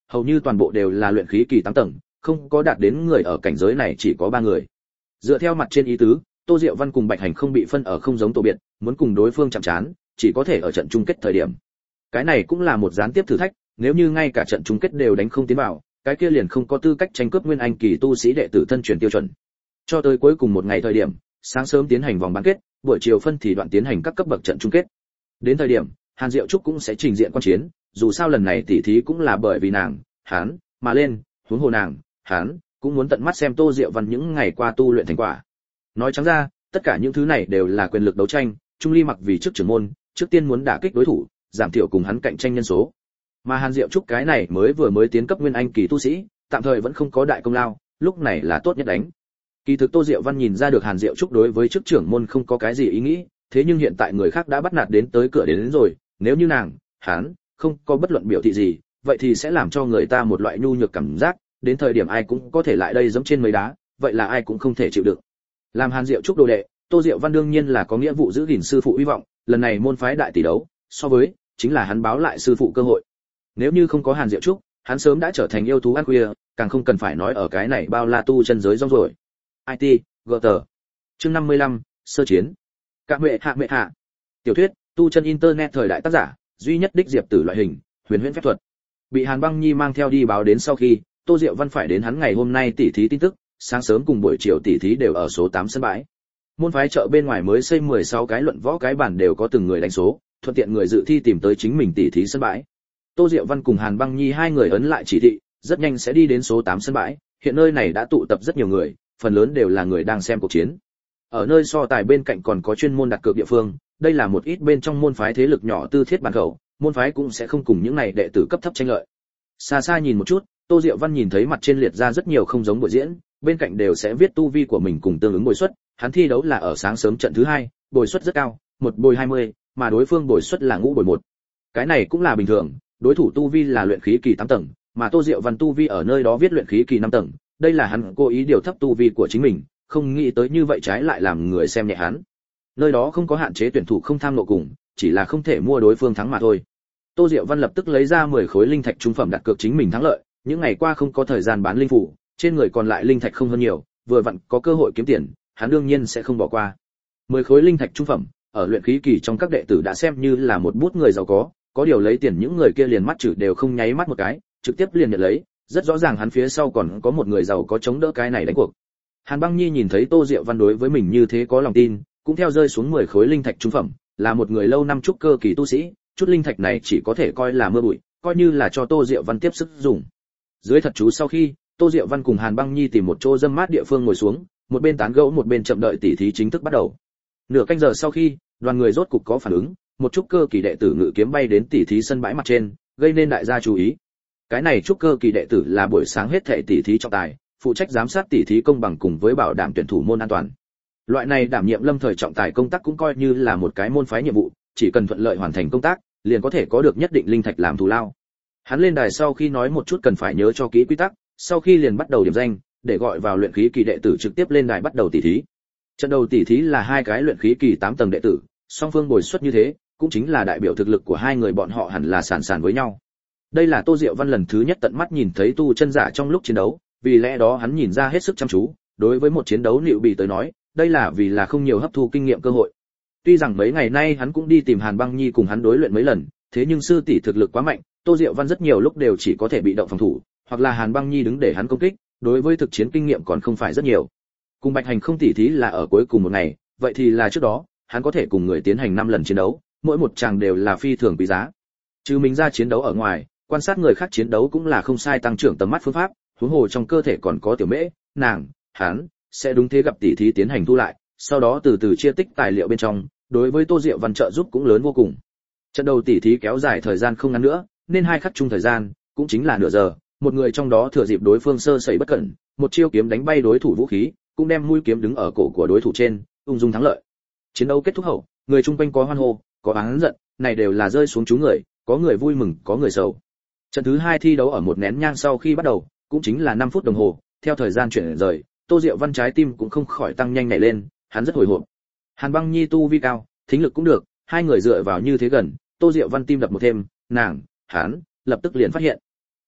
hầu như toàn bộ đều là luyện khí kỳ tám tầng, không có đạt đến người ở cảnh giới này chỉ có ba người. Dựa theo mặt trên ý tứ, Tô Diệu Văn cùng Bạch Hành không bị phân ở không giống tổ biệt, muốn cùng đối phương chạm trán, chỉ có thể ở trận chung kết thời điểm. Cái này cũng là một gián tiếp thử thách, nếu như ngay cả trận chung kết đều đánh không tiến vào, cái kia liền không có tư cách tranh cướp nguyên anh kỳ tu sĩ đệ tử thân truyền tiêu chuẩn. Cho tới cuối cùng một ngày thời điểm, sáng sớm tiến hành vòng bán kết, buổi chiều phân thì đoạn tiến hành các cấp bậc trận chung kết. Đến thời điểm, Hàn Diệu Trúc cũng sẽ trình diện quan chiến, dù sao lần này tỷ thí cũng là bởi vì nàng, hắn mà lên, huống hồ nàng, hắn cũng muốn tận mắt xem Tô Diệu Văn những ngày qua tu luyện thành quả. Nói trắng ra, tất cả những thứ này đều là quyền lực đấu tranh, Trung Ly mặc vì trước trưởng môn, trước tiên muốn đả kích đối thủ, giảm thiểu cùng hắn cạnh tranh nhân số. Mà Hàn Diệu Trúc cái này mới vừa mới tiến cấp nguyên anh kỳ tu sĩ, tạm thời vẫn không có đại công lao, lúc này là tốt nhất đánh. Kỳ thực Tô Diệu Văn nhìn ra được Hàn Diệu Trúc đối với chức trưởng môn không có cái gì ý nghĩ, thế nhưng hiện tại người khác đã bắt nạt đến tới cửa đến, đến rồi, nếu như nàng, hắn không có bất luận biểu thị gì, vậy thì sẽ làm cho người ta một loại nhu nhược cảm giác, đến thời điểm ai cũng có thể lại đây giẫm trên mấy đá, vậy là ai cũng không thể chịu đựng. Làm Hàn Diệu Trúc đồ đệ, Tô Diệu Văn đương nhiên là có nghĩa vụ giữ gìn sư phụ hy vọng, lần này môn phái đại tỷ đấu, so với chính là hắn báo lại sư phụ cơ hội. Nếu như không có Hàn Diệu Trúc, hắn sớm đã trở thành yêu thú ăn khuya, càng không cần phải nói ở cái này bao la tu chân giới rong rồi. i tê, giê tê. Chương năm mươi lăm, sơ chiến. Cả huệ hạ mẹ hạ. Tiểu thuyết, tu chân internet thời đại tác giả, duy nhất đích diệp tử loại hình, huyền huyễn phép thuật. Bị Hàn Băng Nhi mang theo đi báo đến sau khi, Tô Diệu Văn phải đến hắn ngày hôm nay tỉ thí tin tức, sáng sớm cùng buổi chiều tỉ thí đều ở số tám sân bãi. Môn phái chợ bên ngoài mới xây mười sáu cái luận võ cái bản đều có từng người đánh số, thuận tiện người dự thi tìm tới chính mình tỉ thí sân bãi. Tô Diệu Văn cùng Hàn Băng Nhi hai người ấn lại chỉ thị, rất nhanh sẽ đi đến số tám sân bãi, hiện nơi này đã tụ tập rất nhiều người, phần lớn đều là người đang xem cuộc chiến. Ở nơi so tài bên cạnh còn có chuyên môn đặt cược địa phương, đây là một ít bên trong môn phái thế lực nhỏ tư thiết bàn khẩu, môn phái cũng sẽ không cùng những này đệ tử cấp thấp tranh lợi. Xa xa nhìn một chút, Tô Diệu Văn nhìn thấy mặt trên liệt ra rất nhiều không giống buổi diễn, bên cạnh đều sẽ viết tu vi của mình cùng tương ứng bồi suất, hắn thi đấu là ở sáng sớm trận thứ hai, bồi suất rất cao, một bồi hai mươi, mà đối phương bồi suất là ngũ bồi một. Cái này cũng là bình thường, đối thủ tu vi là luyện khí kỳ tám tầng, mà Tô Diệu Văn tu vi ở nơi đó viết luyện khí kỳ năm tầng, đây là hắn cố ý điều thấp tu vi của chính mình, không nghĩ tới như vậy trái lại làm người xem nhẹ hắn. Nơi đó không có hạn chế tuyển thủ không tham nộ cùng, chỉ là không thể mua đối phương thắng mà thôi. Tô Diệu Văn lập tức lấy ra mười khối linh thạch trung phẩm đặt cược chính mình thắng lợi, những ngày qua không có thời gian bán linh phủ, trên người còn lại linh thạch không hơn nhiều, vừa vặn có cơ hội kiếm tiền, hắn đương nhiên sẽ không bỏ qua. mười khối linh thạch trung phẩm, ở luyện khí kỳ trong các đệ tử đã xem như là một bút người giàu có, có điều lấy tiền những người kia liền mắt chữ đều không nháy mắt một cái, trực tiếp liền nhận lấy, rất rõ ràng hắn phía sau còn có một người giàu có chống đỡ cái này đánh cuộc. Hàn Băng Nhi nhìn thấy Tô Diệu Văn đối với mình như thế có lòng tin, cũng theo rơi xuống mười khối linh thạch trung phẩm, là một người lâu năm trúc cơ kỳ tu sĩ, chút linh thạch này chỉ có thể coi là mưa bụi, coi như là cho Tô Diệu Văn tiếp sức dùng. Dưới thật chú sau khi, Tô Diệu Văn cùng Hàn Băng Nhi tìm một chỗ râm mát địa phương ngồi xuống, một bên tán gẫu một bên chậm đợi tỉ thí chính thức bắt đầu. Nửa canh giờ sau khi, đoàn người rốt cục có phản ứng, một trúc cơ kỳ đệ tử ngự kiếm bay đến tỉ thí sân bãi mặt trên, gây nên đại gia chú ý. Cái này trúc cơ kỳ đệ tử là buổi sáng hết thảy tỉ thí trọng tài, phụ trách giám sát tỉ thí công bằng cùng với bảo đảm tuyển thủ môn an toàn. Loại này đảm nhiệm lâm thời trọng tài công tác cũng coi như là một cái môn phái nhiệm vụ, chỉ cần thuận lợi hoàn thành công tác, liền có thể có được nhất định linh thạch làm thù lao. Hắn lên đài sau khi nói một chút cần phải nhớ cho kỹ quy tắc, sau khi liền bắt đầu điểm danh, để gọi vào luyện khí kỳ đệ tử trực tiếp lên đài bắt đầu tỉ thí. Trận đầu tỉ thí là hai cái luyện khí kỳ tám tầng đệ tử, song phương bồi suất như thế, cũng chính là đại biểu thực lực của hai người bọn họ hẳn là sàn sàn với nhau. Đây là Tô Diệu Văn lần thứ nhất tận mắt nhìn thấy tu chân giả trong lúc chiến đấu, vì lẽ đó hắn nhìn ra hết sức chăm chú, đối với một chiến đấu liệu bị tới nói, đây là vì là không nhiều hấp thu kinh nghiệm cơ hội. Tuy rằng mấy ngày nay hắn cũng đi tìm Hàn Băng Nhi cùng hắn đối luyện mấy lần, thế nhưng sư tỷ thực lực quá mạnh, Tô Diệu Văn rất nhiều lúc đều chỉ có thể bị động phòng thủ, hoặc là Hàn Băng Nhi đứng để hắn công kích, đối với thực chiến kinh nghiệm còn không phải rất nhiều. Cùng Bạch Hành không tỉ thí là ở cuối cùng một ngày, vậy thì là trước đó, hắn có thể cùng người tiến hành năm lần chiến đấu, mỗi một chàng đều là phi thường quý giá. Trừ mình ra chiến đấu ở ngoài, quan sát người khác chiến đấu cũng là không sai tăng trưởng tầm mắt phương pháp, huống hồ trong cơ thể còn có tiểu mễ, nàng, hắn sẽ đúng thế gặp tỉ thí tiến hành thu lại, sau đó từ từ chia tích tài liệu bên trong, đối với Tô Diệu Văn trợ giúp cũng lớn vô cùng. Trận đầu tỉ thí kéo dài thời gian không ngắn nữa, nên hai khắc chung thời gian, cũng chính là nửa giờ, một người trong đó thừa dịp đối phương sơ sẩy bất cẩn, một chiêu kiếm đánh bay đối thủ vũ khí, cũng đem mũi kiếm đứng ở cổ của đối thủ trên, ung dung thắng lợi. Chiến đấu kết thúc hậu, người chung quanh có hoan hô, có oán giận, này đều là rơi xuống chú người, có người vui mừng, có người sầu. Trận thứ hai thi đấu ở một nén nhang sau khi bắt đầu, cũng chính là năm phút đồng hồ, theo thời gian chuyển rời, Tô Diệu Văn trái tim cũng không khỏi tăng nhanh nhảy lên, hắn rất hồi hộp. Hàn Băng Nhi tu vi cao, thính lực cũng được, hai người dựa vào như thế gần, Tô Diệu Văn tim đập một thêm, nàng, hắn lập tức liền phát hiện.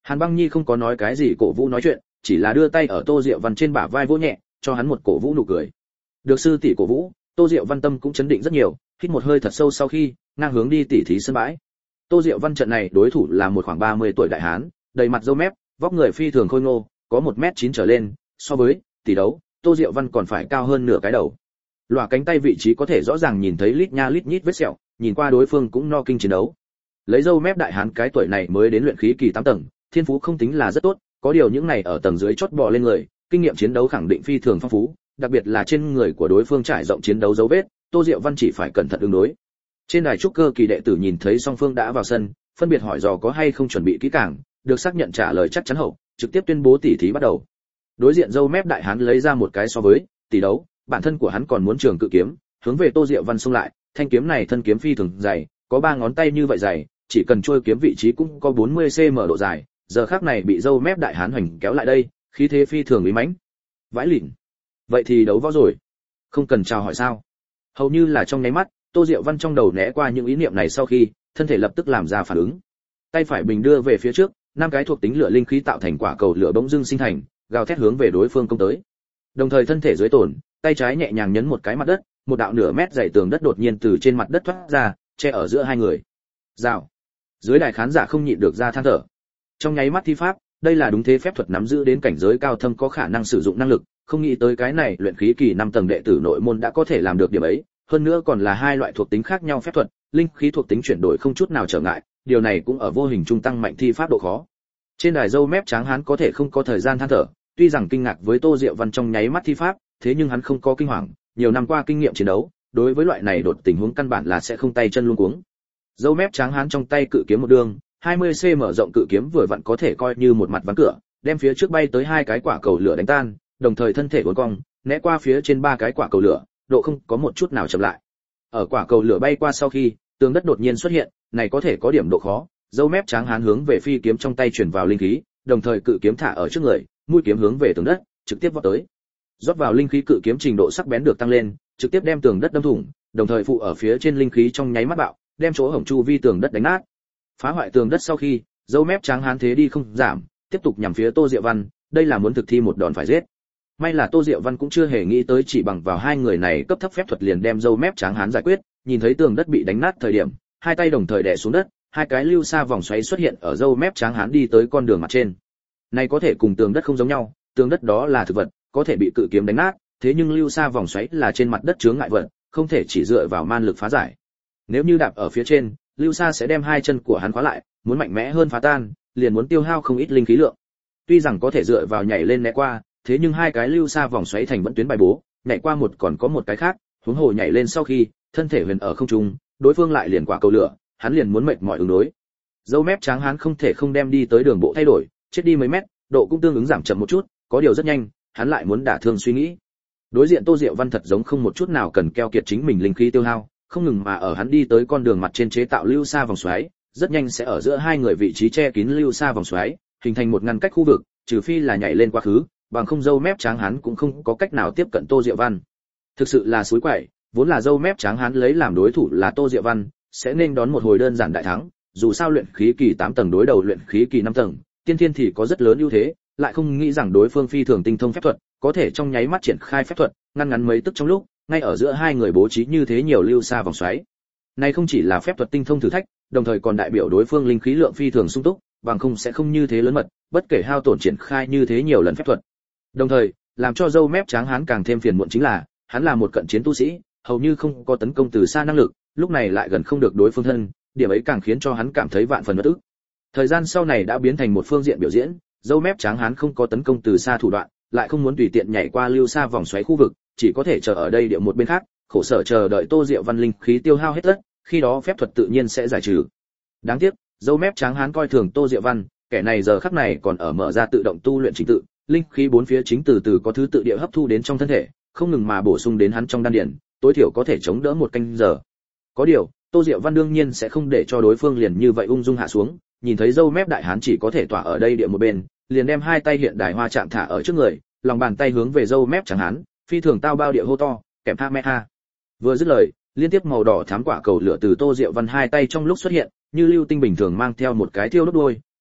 Hàn Băng Nhi không có nói cái gì cổ vũ nói chuyện, chỉ là đưa tay ở Tô Diệu Văn trên bả vai vỗ nhẹ, cho hắn một cổ vũ nụ cười. Được sư tỷ cổ vũ, Tô Diệu Văn tâm cũng chấn định rất nhiều, hít một hơi thật sâu sau khi, ngang hướng đi tỉ thí sân bãi. Tô Diệu Văn trận này đối thủ là một khoảng ba mươi tuổi đại hán, đầy mặt râu mép, vóc người phi thường khôi ngô, có một mét chín trở lên, so với tỷ đấu, Tô Diệu Văn còn phải cao hơn nửa cái đầu. Lòa cánh tay vị trí có thể rõ ràng nhìn thấy lít nha lít nhít vết sẹo, nhìn qua đối phương cũng no kinh chiến đấu. Lấy râu mép đại hán cái tuổi này mới đến luyện khí kỳ tám tầng, thiên phú không tính là rất tốt, có điều những này ở tầng dưới chót bò lên người, kinh nghiệm chiến đấu khẳng định phi thường phong phú, đặc biệt là trên người của đối phương trải rộng chiến đấu dấu vết, Tô Diệu Văn chỉ phải cẩn thận ứng đối. Trên đài trúc cơ kỳ đệ tử nhìn thấy song phương đã vào sân, phân biệt hỏi dò có hay không chuẩn bị kỹ càng, được xác nhận trả lời chắc chắn hậu, trực tiếp tuyên bố tỉ thí bắt đầu. Đối diện râu mép đại hán lấy ra một cái so với tỷ đấu, bản thân của hắn còn muốn trường cự kiếm, hướng về Tô Diệu Văn xông lại, thanh kiếm này thân kiếm phi thường dày, có ba ngón tay như vậy dày, chỉ cần trôi kiếm vị trí cũng có bốn mươi xăng-ti-mét độ dài, giờ khắc này bị râu mép đại hán hoành kéo lại đây, khí thế phi thường uy mãnh. Vãi lịn. Vậy thì đấu võ rồi. Không cần chào hỏi sao? Hầu như là trong nháy mắt, Tô Diệu Văn trong đầu né qua những ý niệm này sau khi, thân thể lập tức làm ra phản ứng. Tay phải bình đưa về phía trước, năm cái thuộc tính lửa linh khí tạo thành quả cầu lửa bỗng dưng sinh thành, gào thét hướng về đối phương công tới. Đồng thời thân thể dưới tổn, tay trái nhẹ nhàng nhấn một cái mặt đất, một đạo nửa mét dày tường đất đột nhiên từ trên mặt đất thoát ra, che ở giữa hai người. Rào. Dưới đài khán giả không nhịn được ra than thở. Trong nháy mắt thi pháp, đây là đúng thế phép thuật nắm giữ đến cảnh giới cao thâm có khả năng sử dụng năng lực, không nghĩ tới cái này luyện khí kỳ năm tầng đệ tử nội môn đã có thể làm được điểm ấy, hơn nữa còn là hai loại thuộc tính khác nhau phép thuật, linh khí thuộc tính chuyển đổi không chút nào trở ngại, điều này cũng ở vô hình trung tăng mạnh thi pháp độ khó. Trên đài râu mép trắng hán có thể không có thời gian than thở, tuy rằng kinh ngạc với Tô Diệu Văn trong nháy mắt thi pháp, thế nhưng hắn không có kinh hoàng, nhiều năm qua kinh nghiệm chiến đấu, đối với loại này đột tình huống căn bản là sẽ không tay chân luống cuống. Râu mép trắng hán trong tay cự kiếm một đường, hai mươi xăng-ti-mét mở rộng cự kiếm vừa vặn có thể coi như một mặt ván cửa, đem phía trước bay tới hai cái quả cầu lửa đánh tan, đồng thời thân thể uốn cong, né qua phía trên ba cái quả cầu lửa, độ không có một chút nào chậm lại. Ở quả cầu lửa bay qua sau khi, tường đất đột nhiên xuất hiện, này có thể có điểm độ khó, râu mép trắng hán hướng về phi kiếm trong tay chuyển vào linh khí, đồng thời cự kiếm thả ở trước người, mũi kiếm hướng về tường đất, trực tiếp vọt tới. Rót vào linh khí cự kiếm trình độ sắc bén được tăng lên, trực tiếp đem tường đất đâm thủng, đồng thời phụ ở phía trên linh khí trong nháy mắt bạo, đem chỗ hổng chu vi tường đất đánh nát. Phá hoại tường đất sau khi, râu mép trắng hán thế đi không giảm, tiếp tục nhằm phía Tô Diệu Văn, đây là muốn thực thi một đòn phải giết. May là Tô Diệu Văn cũng chưa hề nghĩ tới chỉ bằng vào hai người này cấp thấp phép thuật liền đem râu mép trắng hán giải quyết, nhìn thấy tường đất bị đánh nát thời điểm, hai tay đồng thời đè xuống đất, hai cái lưu sa vòng xoáy xuất hiện ở râu mép trắng hán đi tới con đường mặt trên. Này có thể cùng tường đất không giống nhau, tường đất đó là thực vật, có thể bị cự kiếm đánh nát, thế nhưng lưu sa vòng xoáy là trên mặt đất chướng ngại vật, không thể chỉ dựa vào man lực phá giải. Nếu như đạp ở phía trên, lưu sa sẽ đem hai chân của hắn khóa lại, muốn mạnh mẽ hơn phá tan, liền muốn tiêu hao không ít linh khí lượng. Tuy rằng có thể dựa vào nhảy lên né qua, thế nhưng hai cái lưu sa vòng xoáy thành vẫn tuyến bài bố, nhảy qua một còn có một cái khác, huống hồ nhảy lên sau khi, thân thể huyền ở không trung, đối phương lại liền quả cầu lửa, hắn liền muốn mệt mỏi ứng đối. Dâu mép trắng hắn không thể không đem đi tới đường bộ thay đổi, chết đi mấy mét, độ cũng tương ứng giảm chậm một chút, có điều rất nhanh, hắn lại muốn đả thương suy nghĩ. Đối diện Tô Diệu Văn thật giống không một chút nào cần keo kiệt chính mình linh khí tiêu hao, không ngừng mà ở hắn đi tới con đường mặt trên chế tạo lưu sa vòng xoáy, rất nhanh sẽ ở giữa hai người vị trí che kín lưu sa vòng xoáy, hình thành một ngăn cách khu vực, trừ phi là nhảy lên quá khứ, bằng không dâu mép trắng hắn cũng không có cách nào tiếp cận Tô Diệu Văn. Thực sự là suối quậy, vốn là dâu mép trắng hắn lấy làm đối thủ là Tô Diệu Văn, sẽ nên đón một hồi đơn giản đại thắng, dù sao luyện khí kỳ tám tầng đối đầu luyện khí kỳ năm tầng, tiên thiên thì có rất lớn ưu thế, lại không nghĩ rằng đối phương phi thường tinh thông phép thuật, có thể trong nháy mắt triển khai phép thuật, ngăn ngắn mấy tức trong lúc, ngay ở giữa hai người bố trí như thế nhiều lưu sa vòng xoáy. Này không chỉ là phép thuật tinh thông thử thách, đồng thời còn đại biểu đối phương linh khí lượng phi thường sung túc, bằng không sẽ không như thế lớn mật, bất kể hao tổn triển khai như thế nhiều lần phép thuật. Đồng thời, làm cho dâu mép trắng hắn càng thêm phiền muộn chính là, hắn là một cận chiến tu sĩ, hầu như không có tấn công từ xa năng lực, lúc này lại gần không được đối phương thân, điểm ấy càng khiến cho hắn cảm thấy vạn phần bất ức. Thời gian sau này đã biến thành một phương diện biểu diễn, dâu mép trắng hắn không có tấn công từ xa thủ đoạn, lại không muốn tùy tiện nhảy qua lưu xa vòng xoáy khu vực, chỉ có thể chờ ở đây địa một bên khác, khổ sở chờ đợi Tô Diệu Văn linh khí tiêu hao hết tất, khi đó phép thuật tự nhiên sẽ giải trừ. Đáng tiếc, dâu mép trắng hắn coi thường Tô Diệu Văn, kẻ này giờ khắc này còn ở mở ra tự động tu luyện chính tự, linh khí bốn phía chính từ từ có thứ tự địa hấp thu đến trong thân thể, không ngừng mà bổ sung đến hắn trong đan điền, tối thiểu có thể chống đỡ một canh giờ. Có điều, Tô Diệu Văn đương nhiên sẽ không để cho đối phương liền như vậy ung dung hạ xuống, nhìn thấy dâu mép đại hán chỉ có thể tỏa ở đây địa một bên, liền đem hai tay hiện đài hoa chạm thả ở trước người, lòng bàn tay hướng về dâu mép trắng hán, phi thường tao bao địa hô to, kèm tha mẹ ha. Vừa dứt lời, liên tiếp màu đỏ thắm quả cầu lửa từ Tô Diệu Văn hai tay trong lúc xuất hiện, như lưu tinh bình thường mang theo một cái thiêu đốt đuôi,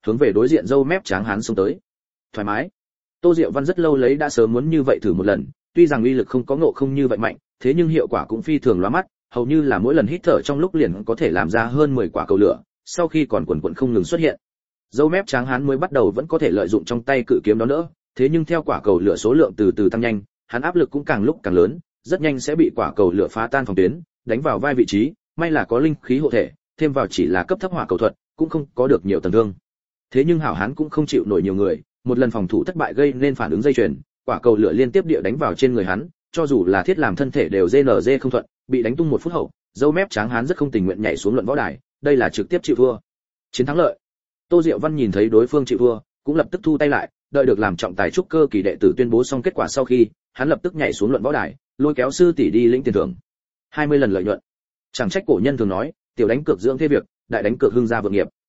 hướng về đối diện râu mép tráng hán xông tới. Thoải mái. Tô Diệu Văn rất lâu lấy đã sớm muốn như vậy thử một lần, tuy rằng uy lực không có ngộ không như vậy mạnh, thế nhưng hiệu quả cũng phi thường lóa mắt, hầu như là mỗi lần hít thở trong lúc liền có thể làm ra hơn mười quả cầu lửa, sau khi còn quần quần không ngừng xuất hiện. Dâu mép tráng hán mới bắt đầu vẫn có thể lợi dụng trong tay cự kiếm đó nữa, thế nhưng theo quả cầu lửa số lượng từ từ tăng nhanh, hắn áp lực cũng càng lúc càng lớn, rất nhanh sẽ bị quả cầu lửa phá tan phòng tuyến, đánh vào vai vị trí, may là có linh khí hộ thể, thêm vào chỉ là cấp thấp hỏa cầu thuật, cũng không có được nhiều tổn thương. Thế nhưng hảo hán cũng không chịu nổi nhiều người, một lần phòng thủ thất bại gây nên phản ứng dây chuyền, quả cầu lửa liên tiếp địa đánh vào trên người hắn, cho dù là thiết làm thân thể đều rê nở rê không thuận, bị đánh tung một phút hậu, dâu mép tráng hán rất không tình nguyện nhảy xuống luận võ đài, đây là trực tiếp chịu thua. Chiến thắng lợi. Tô Diệu Văn nhìn thấy đối phương chịu thua, cũng lập tức thu tay lại, đợi được làm trọng tài trúc cơ kỳ đệ tử tuyên bố xong kết quả sau khi, hắn lập tức nhảy xuống luận võ đài, lôi kéo sư tỷ đi lĩnh tiền thưởng. hai mươi lần lợi nhuận. Chẳng trách cổ nhân thường nói, tiểu đánh cược dưỡng thế việc, đại đánh cược hưng gia vượng nghiệp.